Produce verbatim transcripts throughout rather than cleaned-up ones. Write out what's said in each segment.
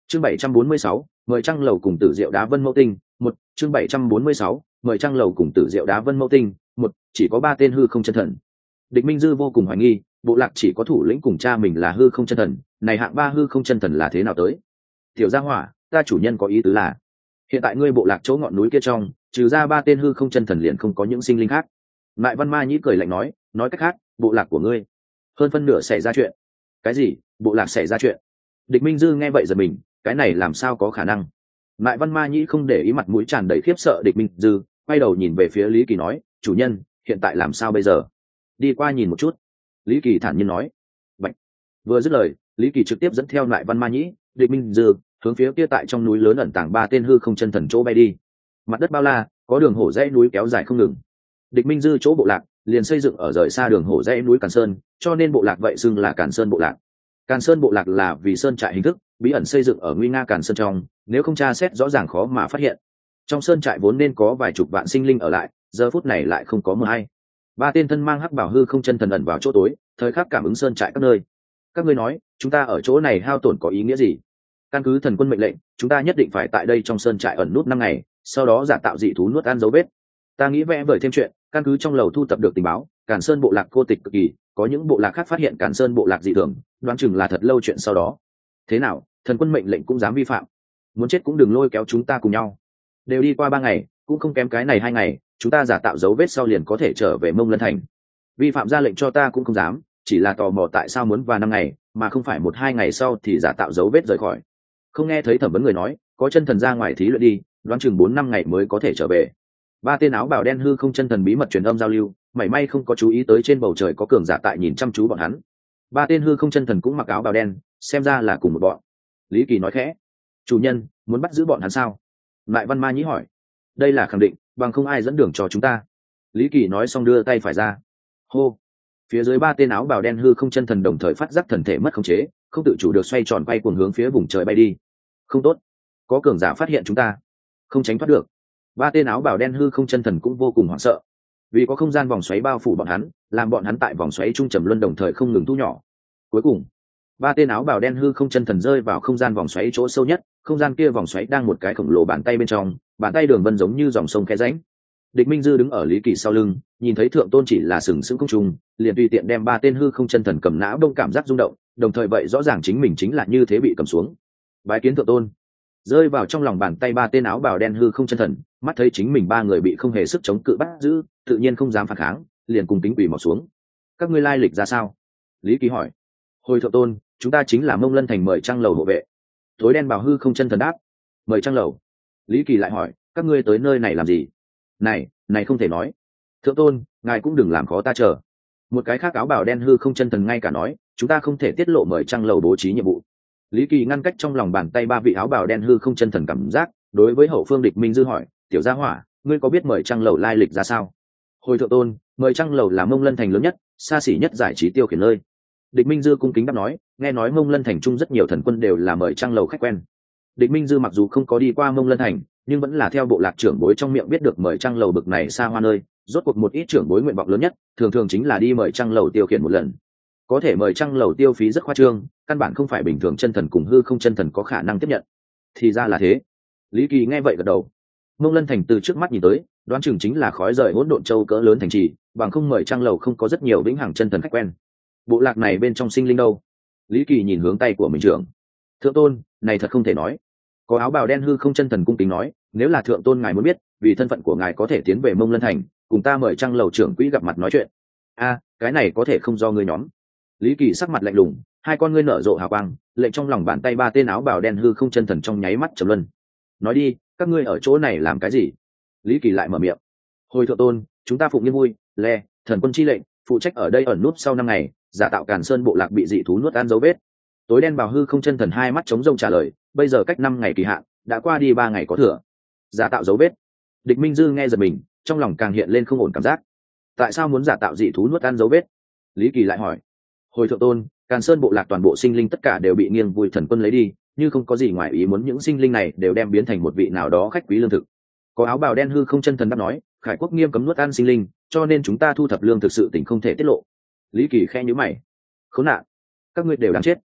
chương bảy trăm bốn mươi sáu, mời trăng lầu cùng tử diệu đá vân mẫu tinh một chương bảy trăm bốn mươi sáu, mời trăng lầu cùng tử diệu đá vân mẫu tinh một chỉ có ba tên hư không chân thần. Địch Minh Dư vô cùng hoài nghi, bộ lạc chỉ có thủ lĩnh cùng cha mình là hư không chân thần, này hạng ba hư không chân thần là thế nào tới? Tiểu Gia Hỏa, ta chủ nhân có ý tứ là, hiện tại ngươi bộ lạc chỗ ngọn núi kia trong, trừ ra ba tên hư không chân thần liền không có những sinh linh khác. Mại Văn Ma Nhĩ cười lạnh nói, nói cách khác, bộ lạc của ngươi hơn phân nửa xảy ra chuyện. Cái gì? Bộ lạc xảy ra chuyện? Địch Minh Dư nghe vậy giật mình, cái này làm sao có khả năng? Mại Văn Ma Nhĩ không để ý, mặt mũi tràn đầy khiếp sợ Địch Minh Dư, quay đầu nhìn về phía Lý Kỳ nói, chủ nhân, hiện tại làm sao bây giờ? Đi qua nhìn một chút. Lý Kỳ thản nhiên nói. Bạch. Vừa dứt lời, Lý Kỳ trực tiếp dẫn theo Mại Văn Ma Nhĩ, Địch Minh Dư, hướng phía kia tại trong núi lớn ẩn tàng ba tên hư không chân thần chỗ bay đi. Mặt đất bao la, có đường hổ dãy núi kéo dài không ngừng. Địch Minh Dư chỗ bộ lạc liền xây dựng ở rời xa đường hổ dãy núi Càn Sơn, cho nên bộ lạc vậy xưng là Càn Sơn bộ lạc. Càn Sơn bộ lạc là vì sơn trại hình thức, bí ẩn xây dựng ở nguy nga Càn Sơn trong, nếu không tra xét rõ ràng khó mà phát hiện. Trong sơn trại vốn nên có vài chục vạn sinh linh ở lại, giờ phút này lại không có mưa hay. Ba tên thân mang hắc bảo hư không chân thần ẩn vào chỗ tối, thời khắc cảm ứng sơn trại các nơi. Các ngươi nói, chúng ta ở chỗ này hao tổn có ý nghĩa gì? Căn cứ thần quân mệnh lệnh, chúng ta nhất định phải tại đây trong sơn trại ẩn nút năm ngày, sau đó giả tạo dị thú nuốt ăn dấu vết. Ta nghĩ vẽ vời thêm chuyện, căn cứ trong lầu thu thập được tình báo, Càn Sơn bộ lạc cô tịch cực kỳ, có những bộ lạc khác phát hiện Càn Sơn bộ lạc dị thường, đoán chừng là thật lâu chuyện sau đó. Thế nào, thần quân mệnh lệnh cũng dám vi phạm? Muốn chết cũng đừng lôi kéo chúng ta cùng nhau. Đều đi qua ba ngày, cũng không kém cái này hai ngày, chúng ta giả tạo dấu vết sau liền có thể trở về Mông Lân thành. Vi phạm ra lệnh cho ta cũng không dám, chỉ là tò mò tại sao muốn vào năm ngày, mà không phải một hai ngày sau thì giả tạo dấu vết rời khỏi. Không nghe thấy thẩm vấn người nói, có chân thần ra ngoài thí luyện đi, đoán chừng bốn năm ngày mới có thể trở về. Ba tên áo bào đen hư không chân thần bí mật truyền âm giao lưu, mảy may không có chú ý tới trên bầu trời có cường giả tại nhìn chăm chú bọn hắn. Ba tên hư không chân thần cũng mặc áo bào đen, xem ra là cùng một bọn. Lý Kỳ nói khẽ, chủ nhân muốn bắt giữ bọn hắn sao? Mại Văn Ma Nhĩ hỏi. Đây là khẳng định, bằng không ai dẫn đường cho chúng ta. Lý Kỳ nói xong đưa tay phải ra. Hô. Phía dưới ba tên áo bào đen hư không chân thần đồng thời phát giác thần thể mất khống chế, không tự chủ được xoay tròn quay cuồng hướng phía vùng trời bay đi. Không tốt, có cường giả phát hiện chúng ta, không tránh thoát được. Ba tên áo bào đen hư không chân thần cũng vô cùng hoảng sợ, vì có không gian vòng xoáy bao phủ bọn hắn, làm bọn hắn tại vòng xoáy trung trầm luân đồng thời không ngừng thu nhỏ. Cuối cùng, ba tên áo bào đen hư không chân thần rơi vào không gian vòng xoáy chỗ sâu nhất, không gian kia vòng xoáy đang một cái khổng lồ bàn tay bên trong, bàn tay đường vân giống như dòng sông khe rãnh. Địch Minh Dư đứng ở Lý Kỳ sau lưng, nhìn thấy thượng tôn chỉ là sừng sững không trung, liền tùy tiện đem ba tên hư không chân thần cầm não đông cảm giác rung động, đồng thời vậy rõ ràng chính mình chính là như thế bị cầm xuống. Bái kiến thượng tôn. Rơi vào trong lòng bàn tay ba tên áo bào đen hư không chân thần, mắt thấy chính mình ba người bị không hề sức chống cự bắt giữ, tự nhiên không dám phản kháng, liền cùng kính quỳ mọc xuống. Các ngươi lai lịch ra sao? Lý Kỳ hỏi. Hồi thượng tôn, chúng ta chính là Mông Lân thành mời trăng lầu hộ vệ. Tối đen bào hư không chân thần đáp. Mời trăng lầu. Lý Kỳ lại hỏi, các ngươi tới nơi này làm gì? Này, này không thể nói. Thượng tôn, ngài cũng đừng làm khó ta chờ. Một cái khác áo bào đen hư không chân thần ngay cả nói, chúng ta không thể tiết lộ mời trăng lầu bố trí nhiệm vụ. Lý Kỳ ngăn cách trong lòng bàn tay ba vị áo bào đen hư không chân thần cảm giác, đối với hậu phương Địch Minh Dư hỏi, tiểu gia hỏa, ngươi có biết mời trăng lầu lai lịch ra sao? Hồi thượng tôn, mời trăng lầu là Mông Lân thành lớn nhất, xa xỉ nhất giải trí tiêu khiển nơi. Địch Minh Dư cung kính đáp nói, nghe nói Mông Lân thành chung rất nhiều thần quân đều là mời trăng lầu khách quen. Địch Minh Dư mặc dù không có đi qua Mông Lân thành, nhưng vẫn là theo bộ lạc trưởng bối trong miệng biết được mời trăng lầu bực này xa hoa nơi, rốt cuộc một ít trưởng bối nguyện vọng lớn nhất, thường thường chính là đi mời trăng lầu tiêu khiển một lần. Có thể mời trăng lầu tiêu phí rất khoa trương, căn bản không phải bình thường chân thần cùng hư không chân thần có khả năng tiếp nhận. Thì ra là thế. Lý Kỳ nghe vậy gật đầu. Mông Lân thành từ trước mắt nhìn tới, đoán chừng chính là khói rời hỗn độn châu cỡ lớn thành trì, bằng không mời trăng lầu không có rất nhiều vĩnh hằng chân thần khách quen. Bộ lạc này bên trong sinh linh đâu? Lý Kỳ nhìn hướng tay của mình trưởng. Thượng tôn, này thật không thể nói. Có áo bào đen hư không chân thần cung kính nói, nếu là thượng tôn ngài muốn biết, vì thân phận của ngài có thể tiến về Mông Lân thành, cùng ta mời trăng lầu trưởng quỹ gặp mặt nói chuyện. A, cái này có thể không do ngươi nhóm. Lý Kỳ sắc mặt lạnh lùng, hai con ngươi nở rộ hào quang, lệnh trong lòng bàn tay ba tên áo bào đen hư không chân thần trong nháy mắt trầm luân. Nói đi, các ngươi ở chỗ này làm cái gì? Lý Kỳ lại mở miệng. Hồi thượng tôn, chúng ta phụng nghiêm vui, le, thần quân chi lệnh, phụ trách ở đây ẩn núp sau năm ngày, giả tạo Càn Sơn bộ lạc bị dị thú nuốt ăn dấu vết. Tối đen bào hư không chân thần hai mắt trống rông trả lời, bây giờ cách năm ngày kỳ hạn, đã qua đi ba ngày có thừa. Giả tạo dấu vết. Địch Minh Dư nghe giật mình, trong lòng càng hiện lên không ổn cảm giác. Tại sao muốn giả tạo dị thú nuốt ăn dấu vết? Lý Kỳ lại hỏi. Hồi thượng tôn, Càn Sơn bộ lạc toàn bộ sinh linh tất cả đều bị nghiêng vui thần quân lấy đi, như không có gì ngoài ý muốn những sinh linh này đều đem biến thành một vị nào đó khách quý lương thực. Có áo bào đen hư không chân thần đáp nói, Khải quốc nghiêm cấm nuốt ăn sinh linh, cho nên chúng ta thu thập lương thực sự tình không thể tiết lộ. Lý Kỳ khe nhíu mày. Khốn nạn, các ngươi đều đáng chết.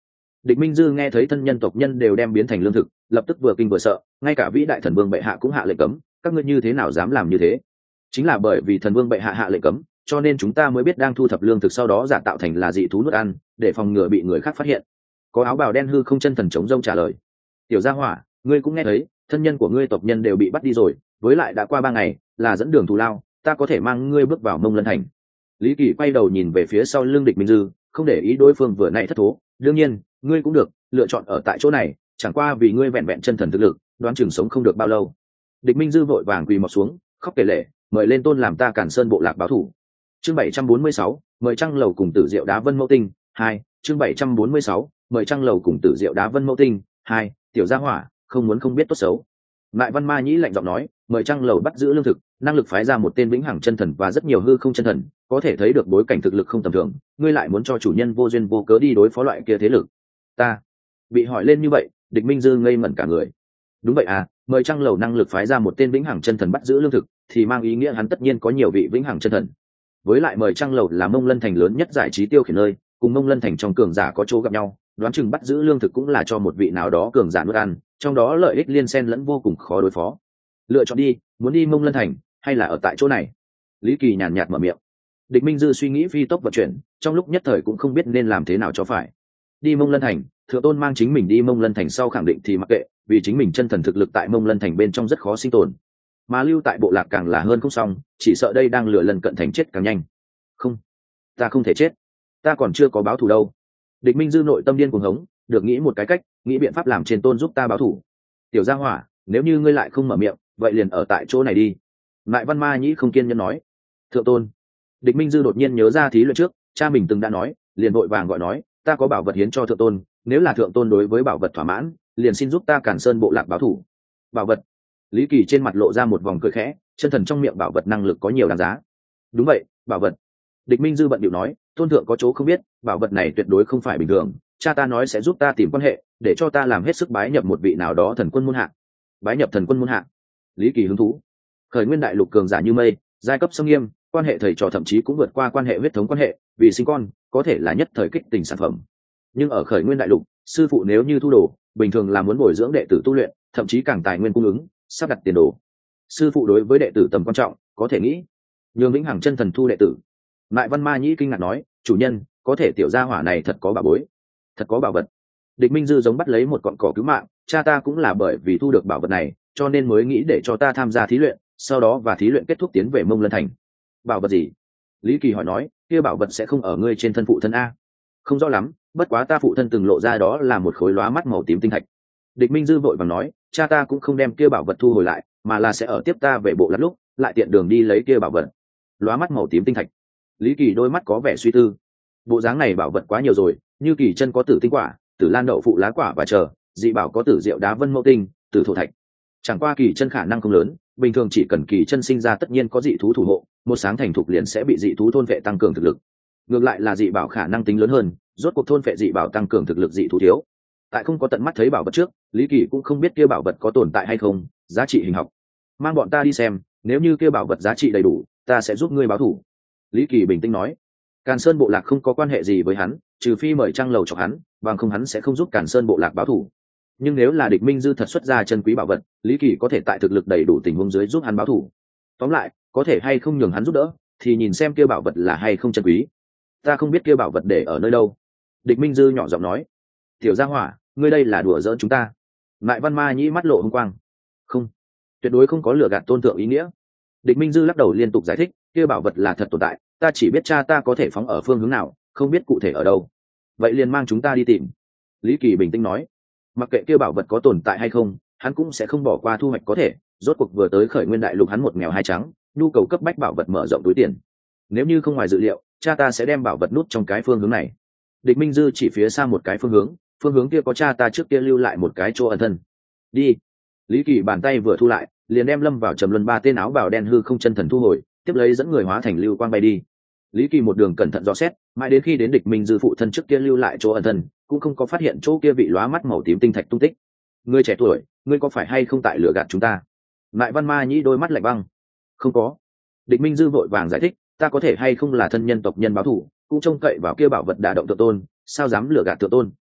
Địch Minh Dư nghe thấy thân nhân tộc nhân đều đem biến thành lương thực, lập tức vừa kinh vừa sợ, ngay cả vĩ đại thần vương bệ hạ cũng hạ lệnh cấm, các ngươi như thế nào dám làm như thế? Chính là bởi vì thần vương bệ hạ hạ lệnh cấm, cho nên chúng ta mới biết đang thu thập lương thực sau đó giả tạo thành là dị thú nuốt ăn, để phòng ngừa bị người khác phát hiện. Có áo bào đen hư không chân thần chống rông trả lời. Tiểu Gia Hỏa, ngươi cũng nghe thấy, thân nhân của ngươi tộc nhân đều bị bắt đi rồi, với lại đã qua ba ngày, là dẫn đường thù lao, ta có thể mang ngươi bước vào Mông Lân thành. Lý Kỳ quay đầu nhìn về phía sau lưng Địch Minh Dư, không để ý đối phương vừa nãy thất thố. Đương nhiên, ngươi cũng được, lựa chọn ở tại chỗ này, chẳng qua vì ngươi vẹn vẹn chân thần thực lực, đoán chừng sống không được bao lâu. Địch Minh Dư vội vàng quỳ mọp xuống, khóc kể lệ, mời lên tôn làm ta Càn Sơn bộ lạc báo thù. Chương bảy trăm bốn mươi sáu, mời Trăng Lầu cùng Tử Diệu Đá Vân Mẫu Tinh, hai, chương bảy trăm bốn mươi sáu, mời Trăng Lầu cùng Tử Diệu Đá Vân Mẫu Tinh, hai, tiểu gia hỏa, không muốn không biết tốt xấu. Ngại Văn Ma Nhĩ lạnh giọng nói, mời Trăng Lầu bắt giữ lương thực, năng lực phái ra một tên vĩnh hằng chân thần và rất nhiều hư không chân thần, có thể thấy được bối cảnh thực lực không tầm thường, ngươi lại muốn cho chủ nhân vô duyên vô cớ đi đối phó loại kia thế lực. Ta bị hỏi lên như vậy, Địch Minh Dư ngây ngẩn cả người. Đúng vậy à, mời Trăng Lầu năng lực phái ra một tên vĩnh hằng chân thần bắt giữ lương thực, thì mang ý nghĩa hắn tất nhiên có nhiều vị vĩnh hằng chân thần. Với lại mời Trăng Lầu là Mông Lân thành lớn nhất giải trí tiêu khiển nơi, cùng Mông Lân thành trong cường giả có chỗ gặp nhau, đoán chừng bắt giữ lương thực cũng là cho một vị nào đó cường giả nuốt ăn, trong đó lợi ích liên xen lẫn vô cùng khó đối phó. Lựa chọn đi, muốn đi Mông Lân thành hay là ở tại chỗ này? Lý Kỳ nhàn nhạt mở miệng. Địch Minh Dư suy nghĩ phi tốc vận chuyển, trong lúc nhất thời cũng không biết nên làm thế nào cho phải. Đi Mông Lân thành, Thượng Tôn mang chính mình đi Mông Lân thành sau khẳng định thì mặc kệ, vì chính mình chân thần thực lực tại Mông Lân thành bên trong rất khó sinh tồn, mà lưu tại bộ lạc càng là hơn không xong, chỉ sợ đây đang lừa lần cận thành chết càng nhanh. Không, ta không thể chết, ta còn chưa có báo thù đâu. Địch Minh Dư nội tâm điên cuồng hống, được nghĩ một cái cách, nghĩ biện pháp làm trên tôn giúp ta báo thù. Tiểu Gia Hỏa, nếu như ngươi lại không mở miệng, vậy liền ở tại chỗ này đi. Ngại Văn Ma Nhĩ không kiên nhẫn nói. Thượng Tôn. Địch Minh Dư đột nhiên nhớ ra thí luyện trước, cha mình từng đã nói, liền vội vàng gọi nói, ta có bảo vật hiến cho Thượng Tôn, nếu là Thượng Tôn đối với bảo vật thỏa mãn, liền xin giúp ta Càn Sơn bộ lạc báo thù. Bảo vật? Lý Kỳ trên mặt lộ ra một vòng cười khẽ, chân thần trong miệng bảo vật năng lực có nhiều đáng giá. Đúng vậy, bảo vật. Địch Minh Dư bận điệu nói, Tôn thượng có chỗ không biết, bảo vật này tuyệt đối không phải bình thường, cha ta nói sẽ giúp ta tìm quan hệ, để cho ta làm hết sức bái nhập một vị nào đó thần quân môn hạ. Bái nhập thần quân môn hạ? Lý Kỳ hứng thú. Khởi nguyên đại lục cường giả như mây, giai cấp sông nghiêm, quan hệ thầy trò thậm chí cũng vượt qua quan hệ huyết thống quan hệ, vì sinh con có thể là nhất thời kích tình sản phẩm. Nhưng ở khởi nguyên đại lục, sư phụ nếu như thu đồ, bình thường là muốn bồi dưỡng đệ tử tu luyện, thậm chí càng tài nguyên cung ứng, sắp đặt tiền đồ. Sư phụ đối với đệ tử tầm quan trọng, có thể nghĩ nhường vĩnh hằng chân thần thu đệ tử. Mại Văn Ma Nhĩ kinh ngạc nói, chủ nhân, có thể tiểu gia hỏa này thật có bảo bối, thật có bảo vật. Địch Minh Dư giống bắt lấy một cọn cỏ cứu mạng, cha ta cũng là bởi vì thu được bảo vật này, cho nên mới nghĩ để cho ta tham gia thí luyện, sau đó và thí luyện kết thúc tiến về Mông Lân thành. Bảo vật gì? Lý Kỳ hỏi nói, kia bảo vật sẽ không ở ngươi trên thân phụ thân a? Không rõ lắm, bất quá ta phụ thân từng lộ ra đó là một khối lóa mắt màu tím tinh thạch. Địch Minh Dư vội vàng nói, cha ta cũng không đem kia bảo vật thu hồi lại, mà là sẽ ở tiếp ta về bộ lạc lúc, lại tiện đường đi lấy kia bảo vật. Lóa mắt màu tím tinh thạch. Lý Kỳ đôi mắt có vẻ suy tư. Bộ dáng này bảo vật quá nhiều rồi, như Kỳ chân có tử tinh quả, tử lan đậu phụ lá quả và chờ, dị bảo có tử diệu đá vân mẫu tinh, tử thổ thạch. Chẳng qua Kỳ chân khả năng không lớn, bình thường chỉ cần Kỳ chân sinh ra tất nhiên có dị thú thủ hộ, một sáng thành thục liền sẽ bị dị thú thôn vệ tăng cường thực lực. Ngược lại là dị bảo khả năng tính lớn hơn, rốt cuộc thôn vệ dị bảo tăng cường thực lực dị thú thiếu. Tại không có tận mắt thấy bảo vật trước, Lý Kỳ cũng không biết kia bảo vật có tồn tại hay không, giá trị hình học. Mang bọn ta đi xem, nếu như kia bảo vật giá trị đầy đủ, ta sẽ giúp ngươi báo thù. Lý Kỳ bình tĩnh nói. Càn Sơn bộ lạc không có quan hệ gì với hắn, trừ phi mời Trăng Lầu chọc hắn, bằng không hắn sẽ không giúp Càn Sơn bộ lạc báo thù. Nhưng nếu là Địch Minh Dư thật xuất ra chân quý bảo vật, Lý Kỳ có thể tại thực lực đầy đủ tình huống dưới giúp hắn báo thù. Tóm lại, có thể hay không nhường hắn giúp đỡ, thì nhìn xem kia bảo vật là hay không chân quý. Ta không biết kia bảo vật để ở nơi đâu. Địch Minh Dư nhỏ giọng nói. Tiểu Gia Hỏa, ngươi đây là đùa giỡn chúng ta. Ngại Văn Ma Nhĩ mắt lộ hung quang. Không, tuyệt đối không có lừa gạt tôn thượng ý nghĩa. Địch Minh Dư lắc đầu liên tục giải thích, kia bảo vật là thật tồn tại, ta chỉ biết cha ta có thể phóng ở phương hướng nào, không biết cụ thể ở đâu. Vậy liền mang chúng ta đi tìm. Lý Kỳ bình tĩnh nói. Mặc kệ kia bảo vật có tồn tại hay không, hắn cũng sẽ không bỏ qua thu hoạch có thể, rốt cuộc vừa tới khởi nguyên đại lục hắn một nghèo hai trắng, nhu cầu cấp bách bảo vật mở rộng túi tiền. Nếu như không ngoài dự liệu, cha ta sẽ đem bảo vật nút trong cái phương hướng này. Địch Minh Dư chỉ phía xa một cái phương hướng, phương hướng kia có cha ta trước kia lưu lại một cái chỗ ẩn thân. Đi. Lý Kỳ bàn tay vừa thu lại, liền đem lâm vào trầm luân ba tên áo bào đen hư không chân thần thu hồi, tiếp lấy dẫn người hóa thành lưu quang bay đi. Lý Kỳ một đường cẩn thận dò xét, mãi đến khi đến Địch Minh Dư phụ thân trước kia lưu lại chỗ ẩn thân, cũng không có phát hiện chỗ kia vị lóa mắt màu tím tinh thạch tung tích. Ngươi trẻ tuổi, ngươi có phải hay không tại lừa gạt chúng ta? Ngại Văn Ma Nhĩ đôi mắt lạnh băng. Không có. Địch Minh Dư vội vàng giải thích, ta có thể hay không là thân nhân tộc nhân báo thù, cũng trông cậy vào kia bảo vật đả động Thượng Tôn, sao dám lừa gạt Thượng Tôn?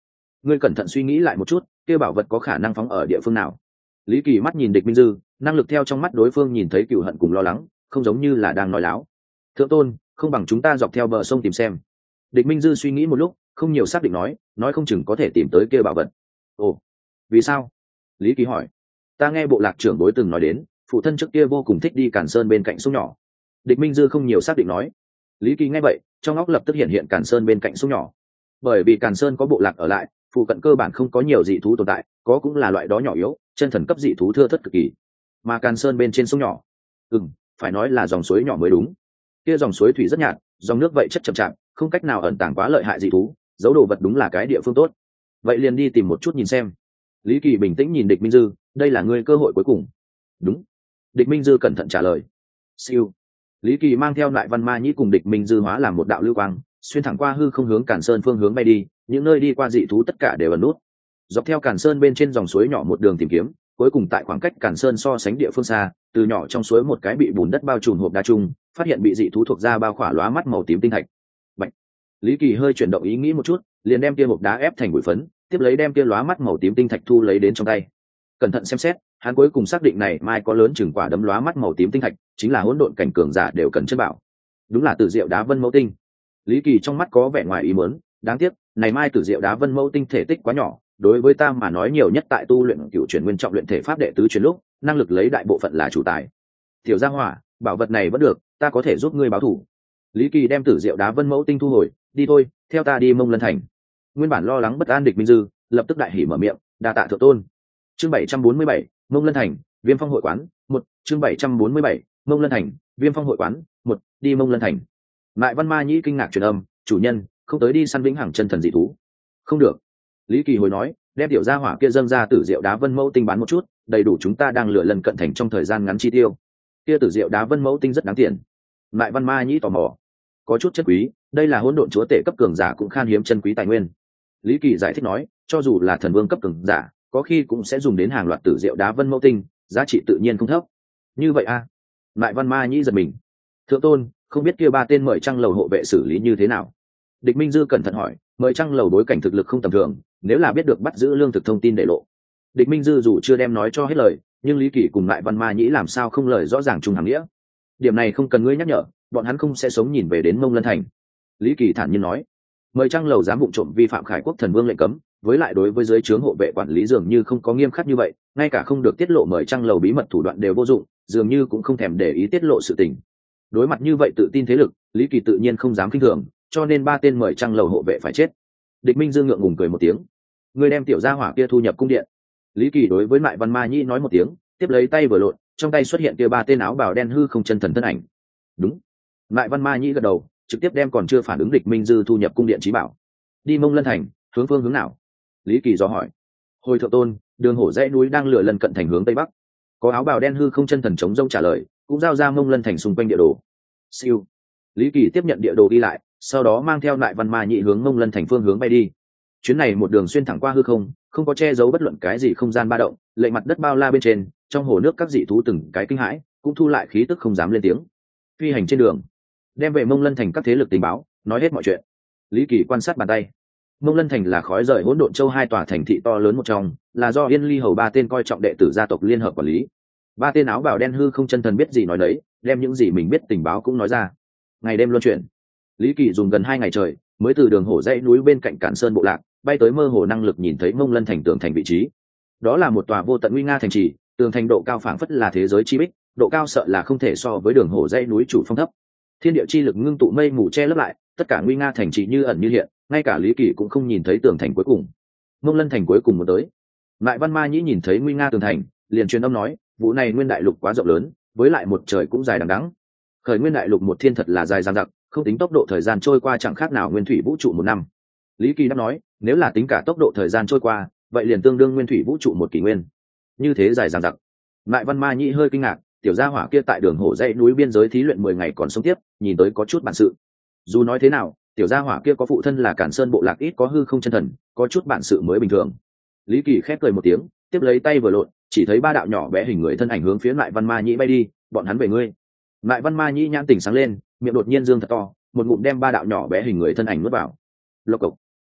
ngươi cẩn thận suy nghĩ lại một chút, kia bảo vật có khả năng phóng ở địa phương nào? Lý Kỳ mắt nhìn Địch Minh Dư, năng lực theo trong mắt đối phương nhìn thấy cừu hận cùng lo lắng, không giống như là đang nói láo. Thượng tôn, không bằng chúng ta dọc theo bờ sông tìm xem. Địch Minh Dư suy nghĩ một lúc, không nhiều xác định nói, nói không chừng có thể tìm tới kia bảo vật. Ồ, vì sao? Lý Kỳ hỏi. Ta nghe bộ lạc trưởng đối từng nói đến, phụ thân trước kia vô cùng thích đi Càn Sơn bên cạnh sông nhỏ. Địch Minh Dư không nhiều xác định nói. Lý Kỳ nghe vậy, trong óc lập tức hiện hiện Càn Sơn bên cạnh sông nhỏ. Bởi vì Càn Sơn có bộ lạc ở lại, phụ cận cơ bản không có nhiều dị thú tồn tại, có cũng là loại đó nhỏ yếu, chân thần cấp dị thú thưa thớt cực kỳ. Mà Càn Sơn bên trên sông nhỏ, ừm, phải nói là dòng suối nhỏ mới đúng. Kia dòng suối thủy rất nhạt, dòng nước vậy chất chậm chạp, không cách nào ẩn tàng quá lợi hại dị thú, giấu đồ vật đúng là cái địa phương tốt. Vậy liền đi tìm một chút nhìn xem. Lý Kỳ bình tĩnh nhìn Địch Minh Dư, đây là ngươi cơ hội cuối cùng. Đúng. Địch Minh Dư cẩn thận trả lời. Siêu. Lý Kỳ mang theo lại Văn Ma Nhĩ cùng Địch Minh Dư hóa làm một đạo lưu quang, xuyên thẳng qua hư không hướng Càn Sơn phương hướng bay đi, những nơi đi qua dị thú tất cả đều ẩn nút. Dọc theo Càn Sơn bên trên dòng suối nhỏ một đường tìm kiếm, cuối cùng tại khoảng cách Càn Sơn so sánh địa phương xa, từ nhỏ trong suối một cái bị bùn đất bao trùm hộp đá chung, phát hiện bị dị thú thuộc ra bao khỏa lóa mắt màu tím tinh thạch. Bạch. Lý Kỳ hơi chuyển động ý nghĩ một chút, liền đem kia hộp đá ép thành bụi phấn, tiếp lấy đem kia lóa mắt màu tím tinh thạch thu lấy đến trong tay. Cẩn thận xem xét, hắn cuối cùng xác định này mai có lớn chừng quả đấm lóa mắt màu tím tinh thạch, chính là hỗn độn cảnh cường giả đều cần chất bảo. Đúng là Tử Diệu Đá Vân Mẫu Tinh. Lý Kỳ trong mắt có vẻ ngoài ý muốn, đáng tiếc, này mai Tử Diệu Đá Vân Mẫu Tinh thể tích quá nhỏ, đối với ta mà nói nhiều nhất tại tu luyện cửu chuyển nguyên trọng luyện thể pháp đệ tứ chuyển lúc, năng lực lấy đại bộ phận là chủ tài. Tiểu Gia Hỏa, bảo vật này vẫn được, ta có thể giúp ngươi báo thù. Lý Kỳ đem Tử Diệu Đá Vân Mẫu Tinh thu hồi, đi thôi, theo ta đi Mông Lân Thành. Nguyên bản lo lắng bất an Địch Minh Dư, lập tức đại hỉ mở miệng, đa tạ thượng tôn. Chương bảy trăm bốn mươi bảy, Mông Lân Thành, Viêm Phong hội quán, một, chương bảy trăm bốn mươi bảy, Mông Lân Thành, Viêm Phong hội quán, một, đi Mông Lân Thành. Mại Văn Ma Nhĩ kinh ngạc truyền âm, chủ nhân, không tới đi săn vĩnh hằng chân thần dị thú. Không được. Lý Kỳ hồi nói, đem tiểu gia hỏa kia dâng ra Tử Diệu Đá Vân Mẫu Tinh bán một chút, đầy đủ chúng ta đang lựa lần cận thành trong thời gian ngắn chi tiêu. Kia Tử Diệu Đá Vân Mẫu Tinh rất đáng tiền. Mại Văn Ma Nhĩ tò mò, có chút chất quý, đây là hỗn độn chúa tể cấp cường giả cũng khan hiếm chân quý tài nguyên. Lý Kỳ giải thích nói, cho dù là thần vương cấp cường giả, có khi cũng sẽ dùng đến hàng loạt Tử Diệu Đá Vân Mẫu Tinh, giá trị tự nhiên không thấp. Như vậy a? À? Mại Văn Ma Nhĩ giật mình. Thượng tôn, không biết kia ba tên Mời Trăng lầu hộ vệ xử lý như thế nào? Địch Minh Dư cẩn thận hỏi, Mời Trăng lầu đối cảnh thực lực không tầm thường, nếu là biết được bắt giữ lương thực thông tin để lộ. Địch Minh Dư dù chưa đem nói cho hết lời, nhưng Lý Kỳ cùng Mại Văn Ma Nhĩ làm sao không lời rõ ràng chung hàng nghĩa. Điểm này không cần ngươi nhắc nhở, bọn hắn không sẽ sống nhìn về đến Mông Lân Thành. Lý Kỳ thản nhiên nói, Mời Trăng lầu dám vụng trộm vi phạm Khải Quốc thần vương lệnh cấm, với lại đối với giới trướng hộ vệ quản lý dường như không có nghiêm khắc như vậy, ngay cả không được tiết lộ Mời Trăng lầu bí mật thủ đoạn đều vô dụng, dường như cũng không thèm để ý tiết lộ sự tình. Đối mặt như vậy tự tin thế lực, Lý Kỳ tự nhiên không dám khinh thường, cho nên ba tên Mời Trăng lầu hộ vệ phải chết. Địch Minh Dương ngượng ngùng cười một tiếng, người đem tiểu gia hỏa kia thu nhập cung điện. Lý Kỳ đối với Mại Văn Ma Nhĩ nói một tiếng, tiếp lấy tay vừa lộn, trong tay xuất hiện kia ba tên áo bào đen hư không chân thần thân ảnh. Đúng. Mại Văn Ma Nhĩ gật đầu, trực tiếp đem còn chưa phản ứng Địch Minh Dư thu nhập cung điện trí bảo. Đi Mông Lân Thành, hướng phương hướng nào? Lý Kỳ dò hỏi. Hồi thượng tôn, đường hổ dãy núi đang lửa lần cận thành hướng tây bắc. Có áo bào đen hư không chân thần chống rông trả lời, cũng giao ra Mông Lân Thành xung quanh địa đồ. Siêu. Lý Kỳ tiếp nhận địa đồ đi lại, sau đó mang theo lại Văn Ma Nhĩ hướng Mông Lân Thành phương hướng bay đi. Chuyến này một đường xuyên thẳng qua hư không, không có che giấu bất luận cái gì không gian ba động, lệnh mặt đất bao la bên trên, trong hồ nước các dị thú từng cái kinh hãi, cũng thu lại khí tức không dám lên tiếng. Phi hành trên đường, đem về Mông Lân Thành các thế lực tình báo, nói hết mọi chuyện. Lý Kỳ quan sát bàn tay. Mông Lân Thành là khói rời hỗn độn châu hai tòa thành thị to lớn một trong, là do Yên Ly hầu ba tên coi trọng đệ tử gia tộc liên hợp quản lý. Ba tên áo bào đen hư không chân thần biết gì nói đấy, đem những gì mình biết tình báo cũng nói ra. Ngày đêm luân chuyển, Lý Kỳ dùng gần hai ngày trời, mới từ đường hổ dãy núi bên cạnh Cản Sơn bộ lạc, bay tới mơ hồ năng lực nhìn thấy Mông Lân Thành tường thành vị trí. Đó là một tòa vô tận nguy nga thành trì, tường thành độ cao phảng phất là thế giới chi bích, độ cao sợ là không thể so với đường hổ dãy núi chủ phong thấp. Thiên địa chi lực ngưng tụ mây mù che lấp lại, tất cả nguy nga thành trì như ẩn như hiện, ngay cả Lý Kỳ cũng không nhìn thấy tường thành cuối cùng. Mông Lân Thành cuối cùng một tới. Mại Văn Ma Nhĩ nhìn thấy nguy nga tường thành, liền truyền âm nói, vụ này nguyên đại lục quá rộng lớn, với lại một trời cũng dài đằng đẵng. Khởi nguyên đại lục một thiên thật là dài dằng dặc, không tính tốc độ thời gian trôi qua chẳng khác nào nguyên thủy vũ trụ một năm. Lý Kỳ đáp nói, nếu là tính cả tốc độ thời gian trôi qua, vậy liền tương đương nguyên thủy vũ trụ một kỷ nguyên. Như thế dài dằng dặc. Mại Văn Ma Nhĩ hơi kinh ngạc, tiểu gia hỏa kia tại đường hổ dãy núi biên giới thí luyện mười ngày còn sống tiếp, nhìn tới có chút bản sự. Dù nói thế nào, tiểu gia hỏa kia có phụ thân là Cản Sơn bộ lạc ít có hư không chân thần, có chút bản sự mới bình thường. Lý Kỳ khép cười một tiếng, tiếp lấy tay vừa lộn, chỉ thấy ba đạo nhỏ bé hình người thân ảnh hướng phía Mại Văn Ma Nhĩ bay đi, bọn hắn về ngươi. Mại Văn Ma Nhĩ nhãn tỉnh sáng lên, miệng đột nhiên dương thật to, một ngụm đem ba đạo nhỏ bé hình người thân ảnh nuốt vào. Lộc cộc.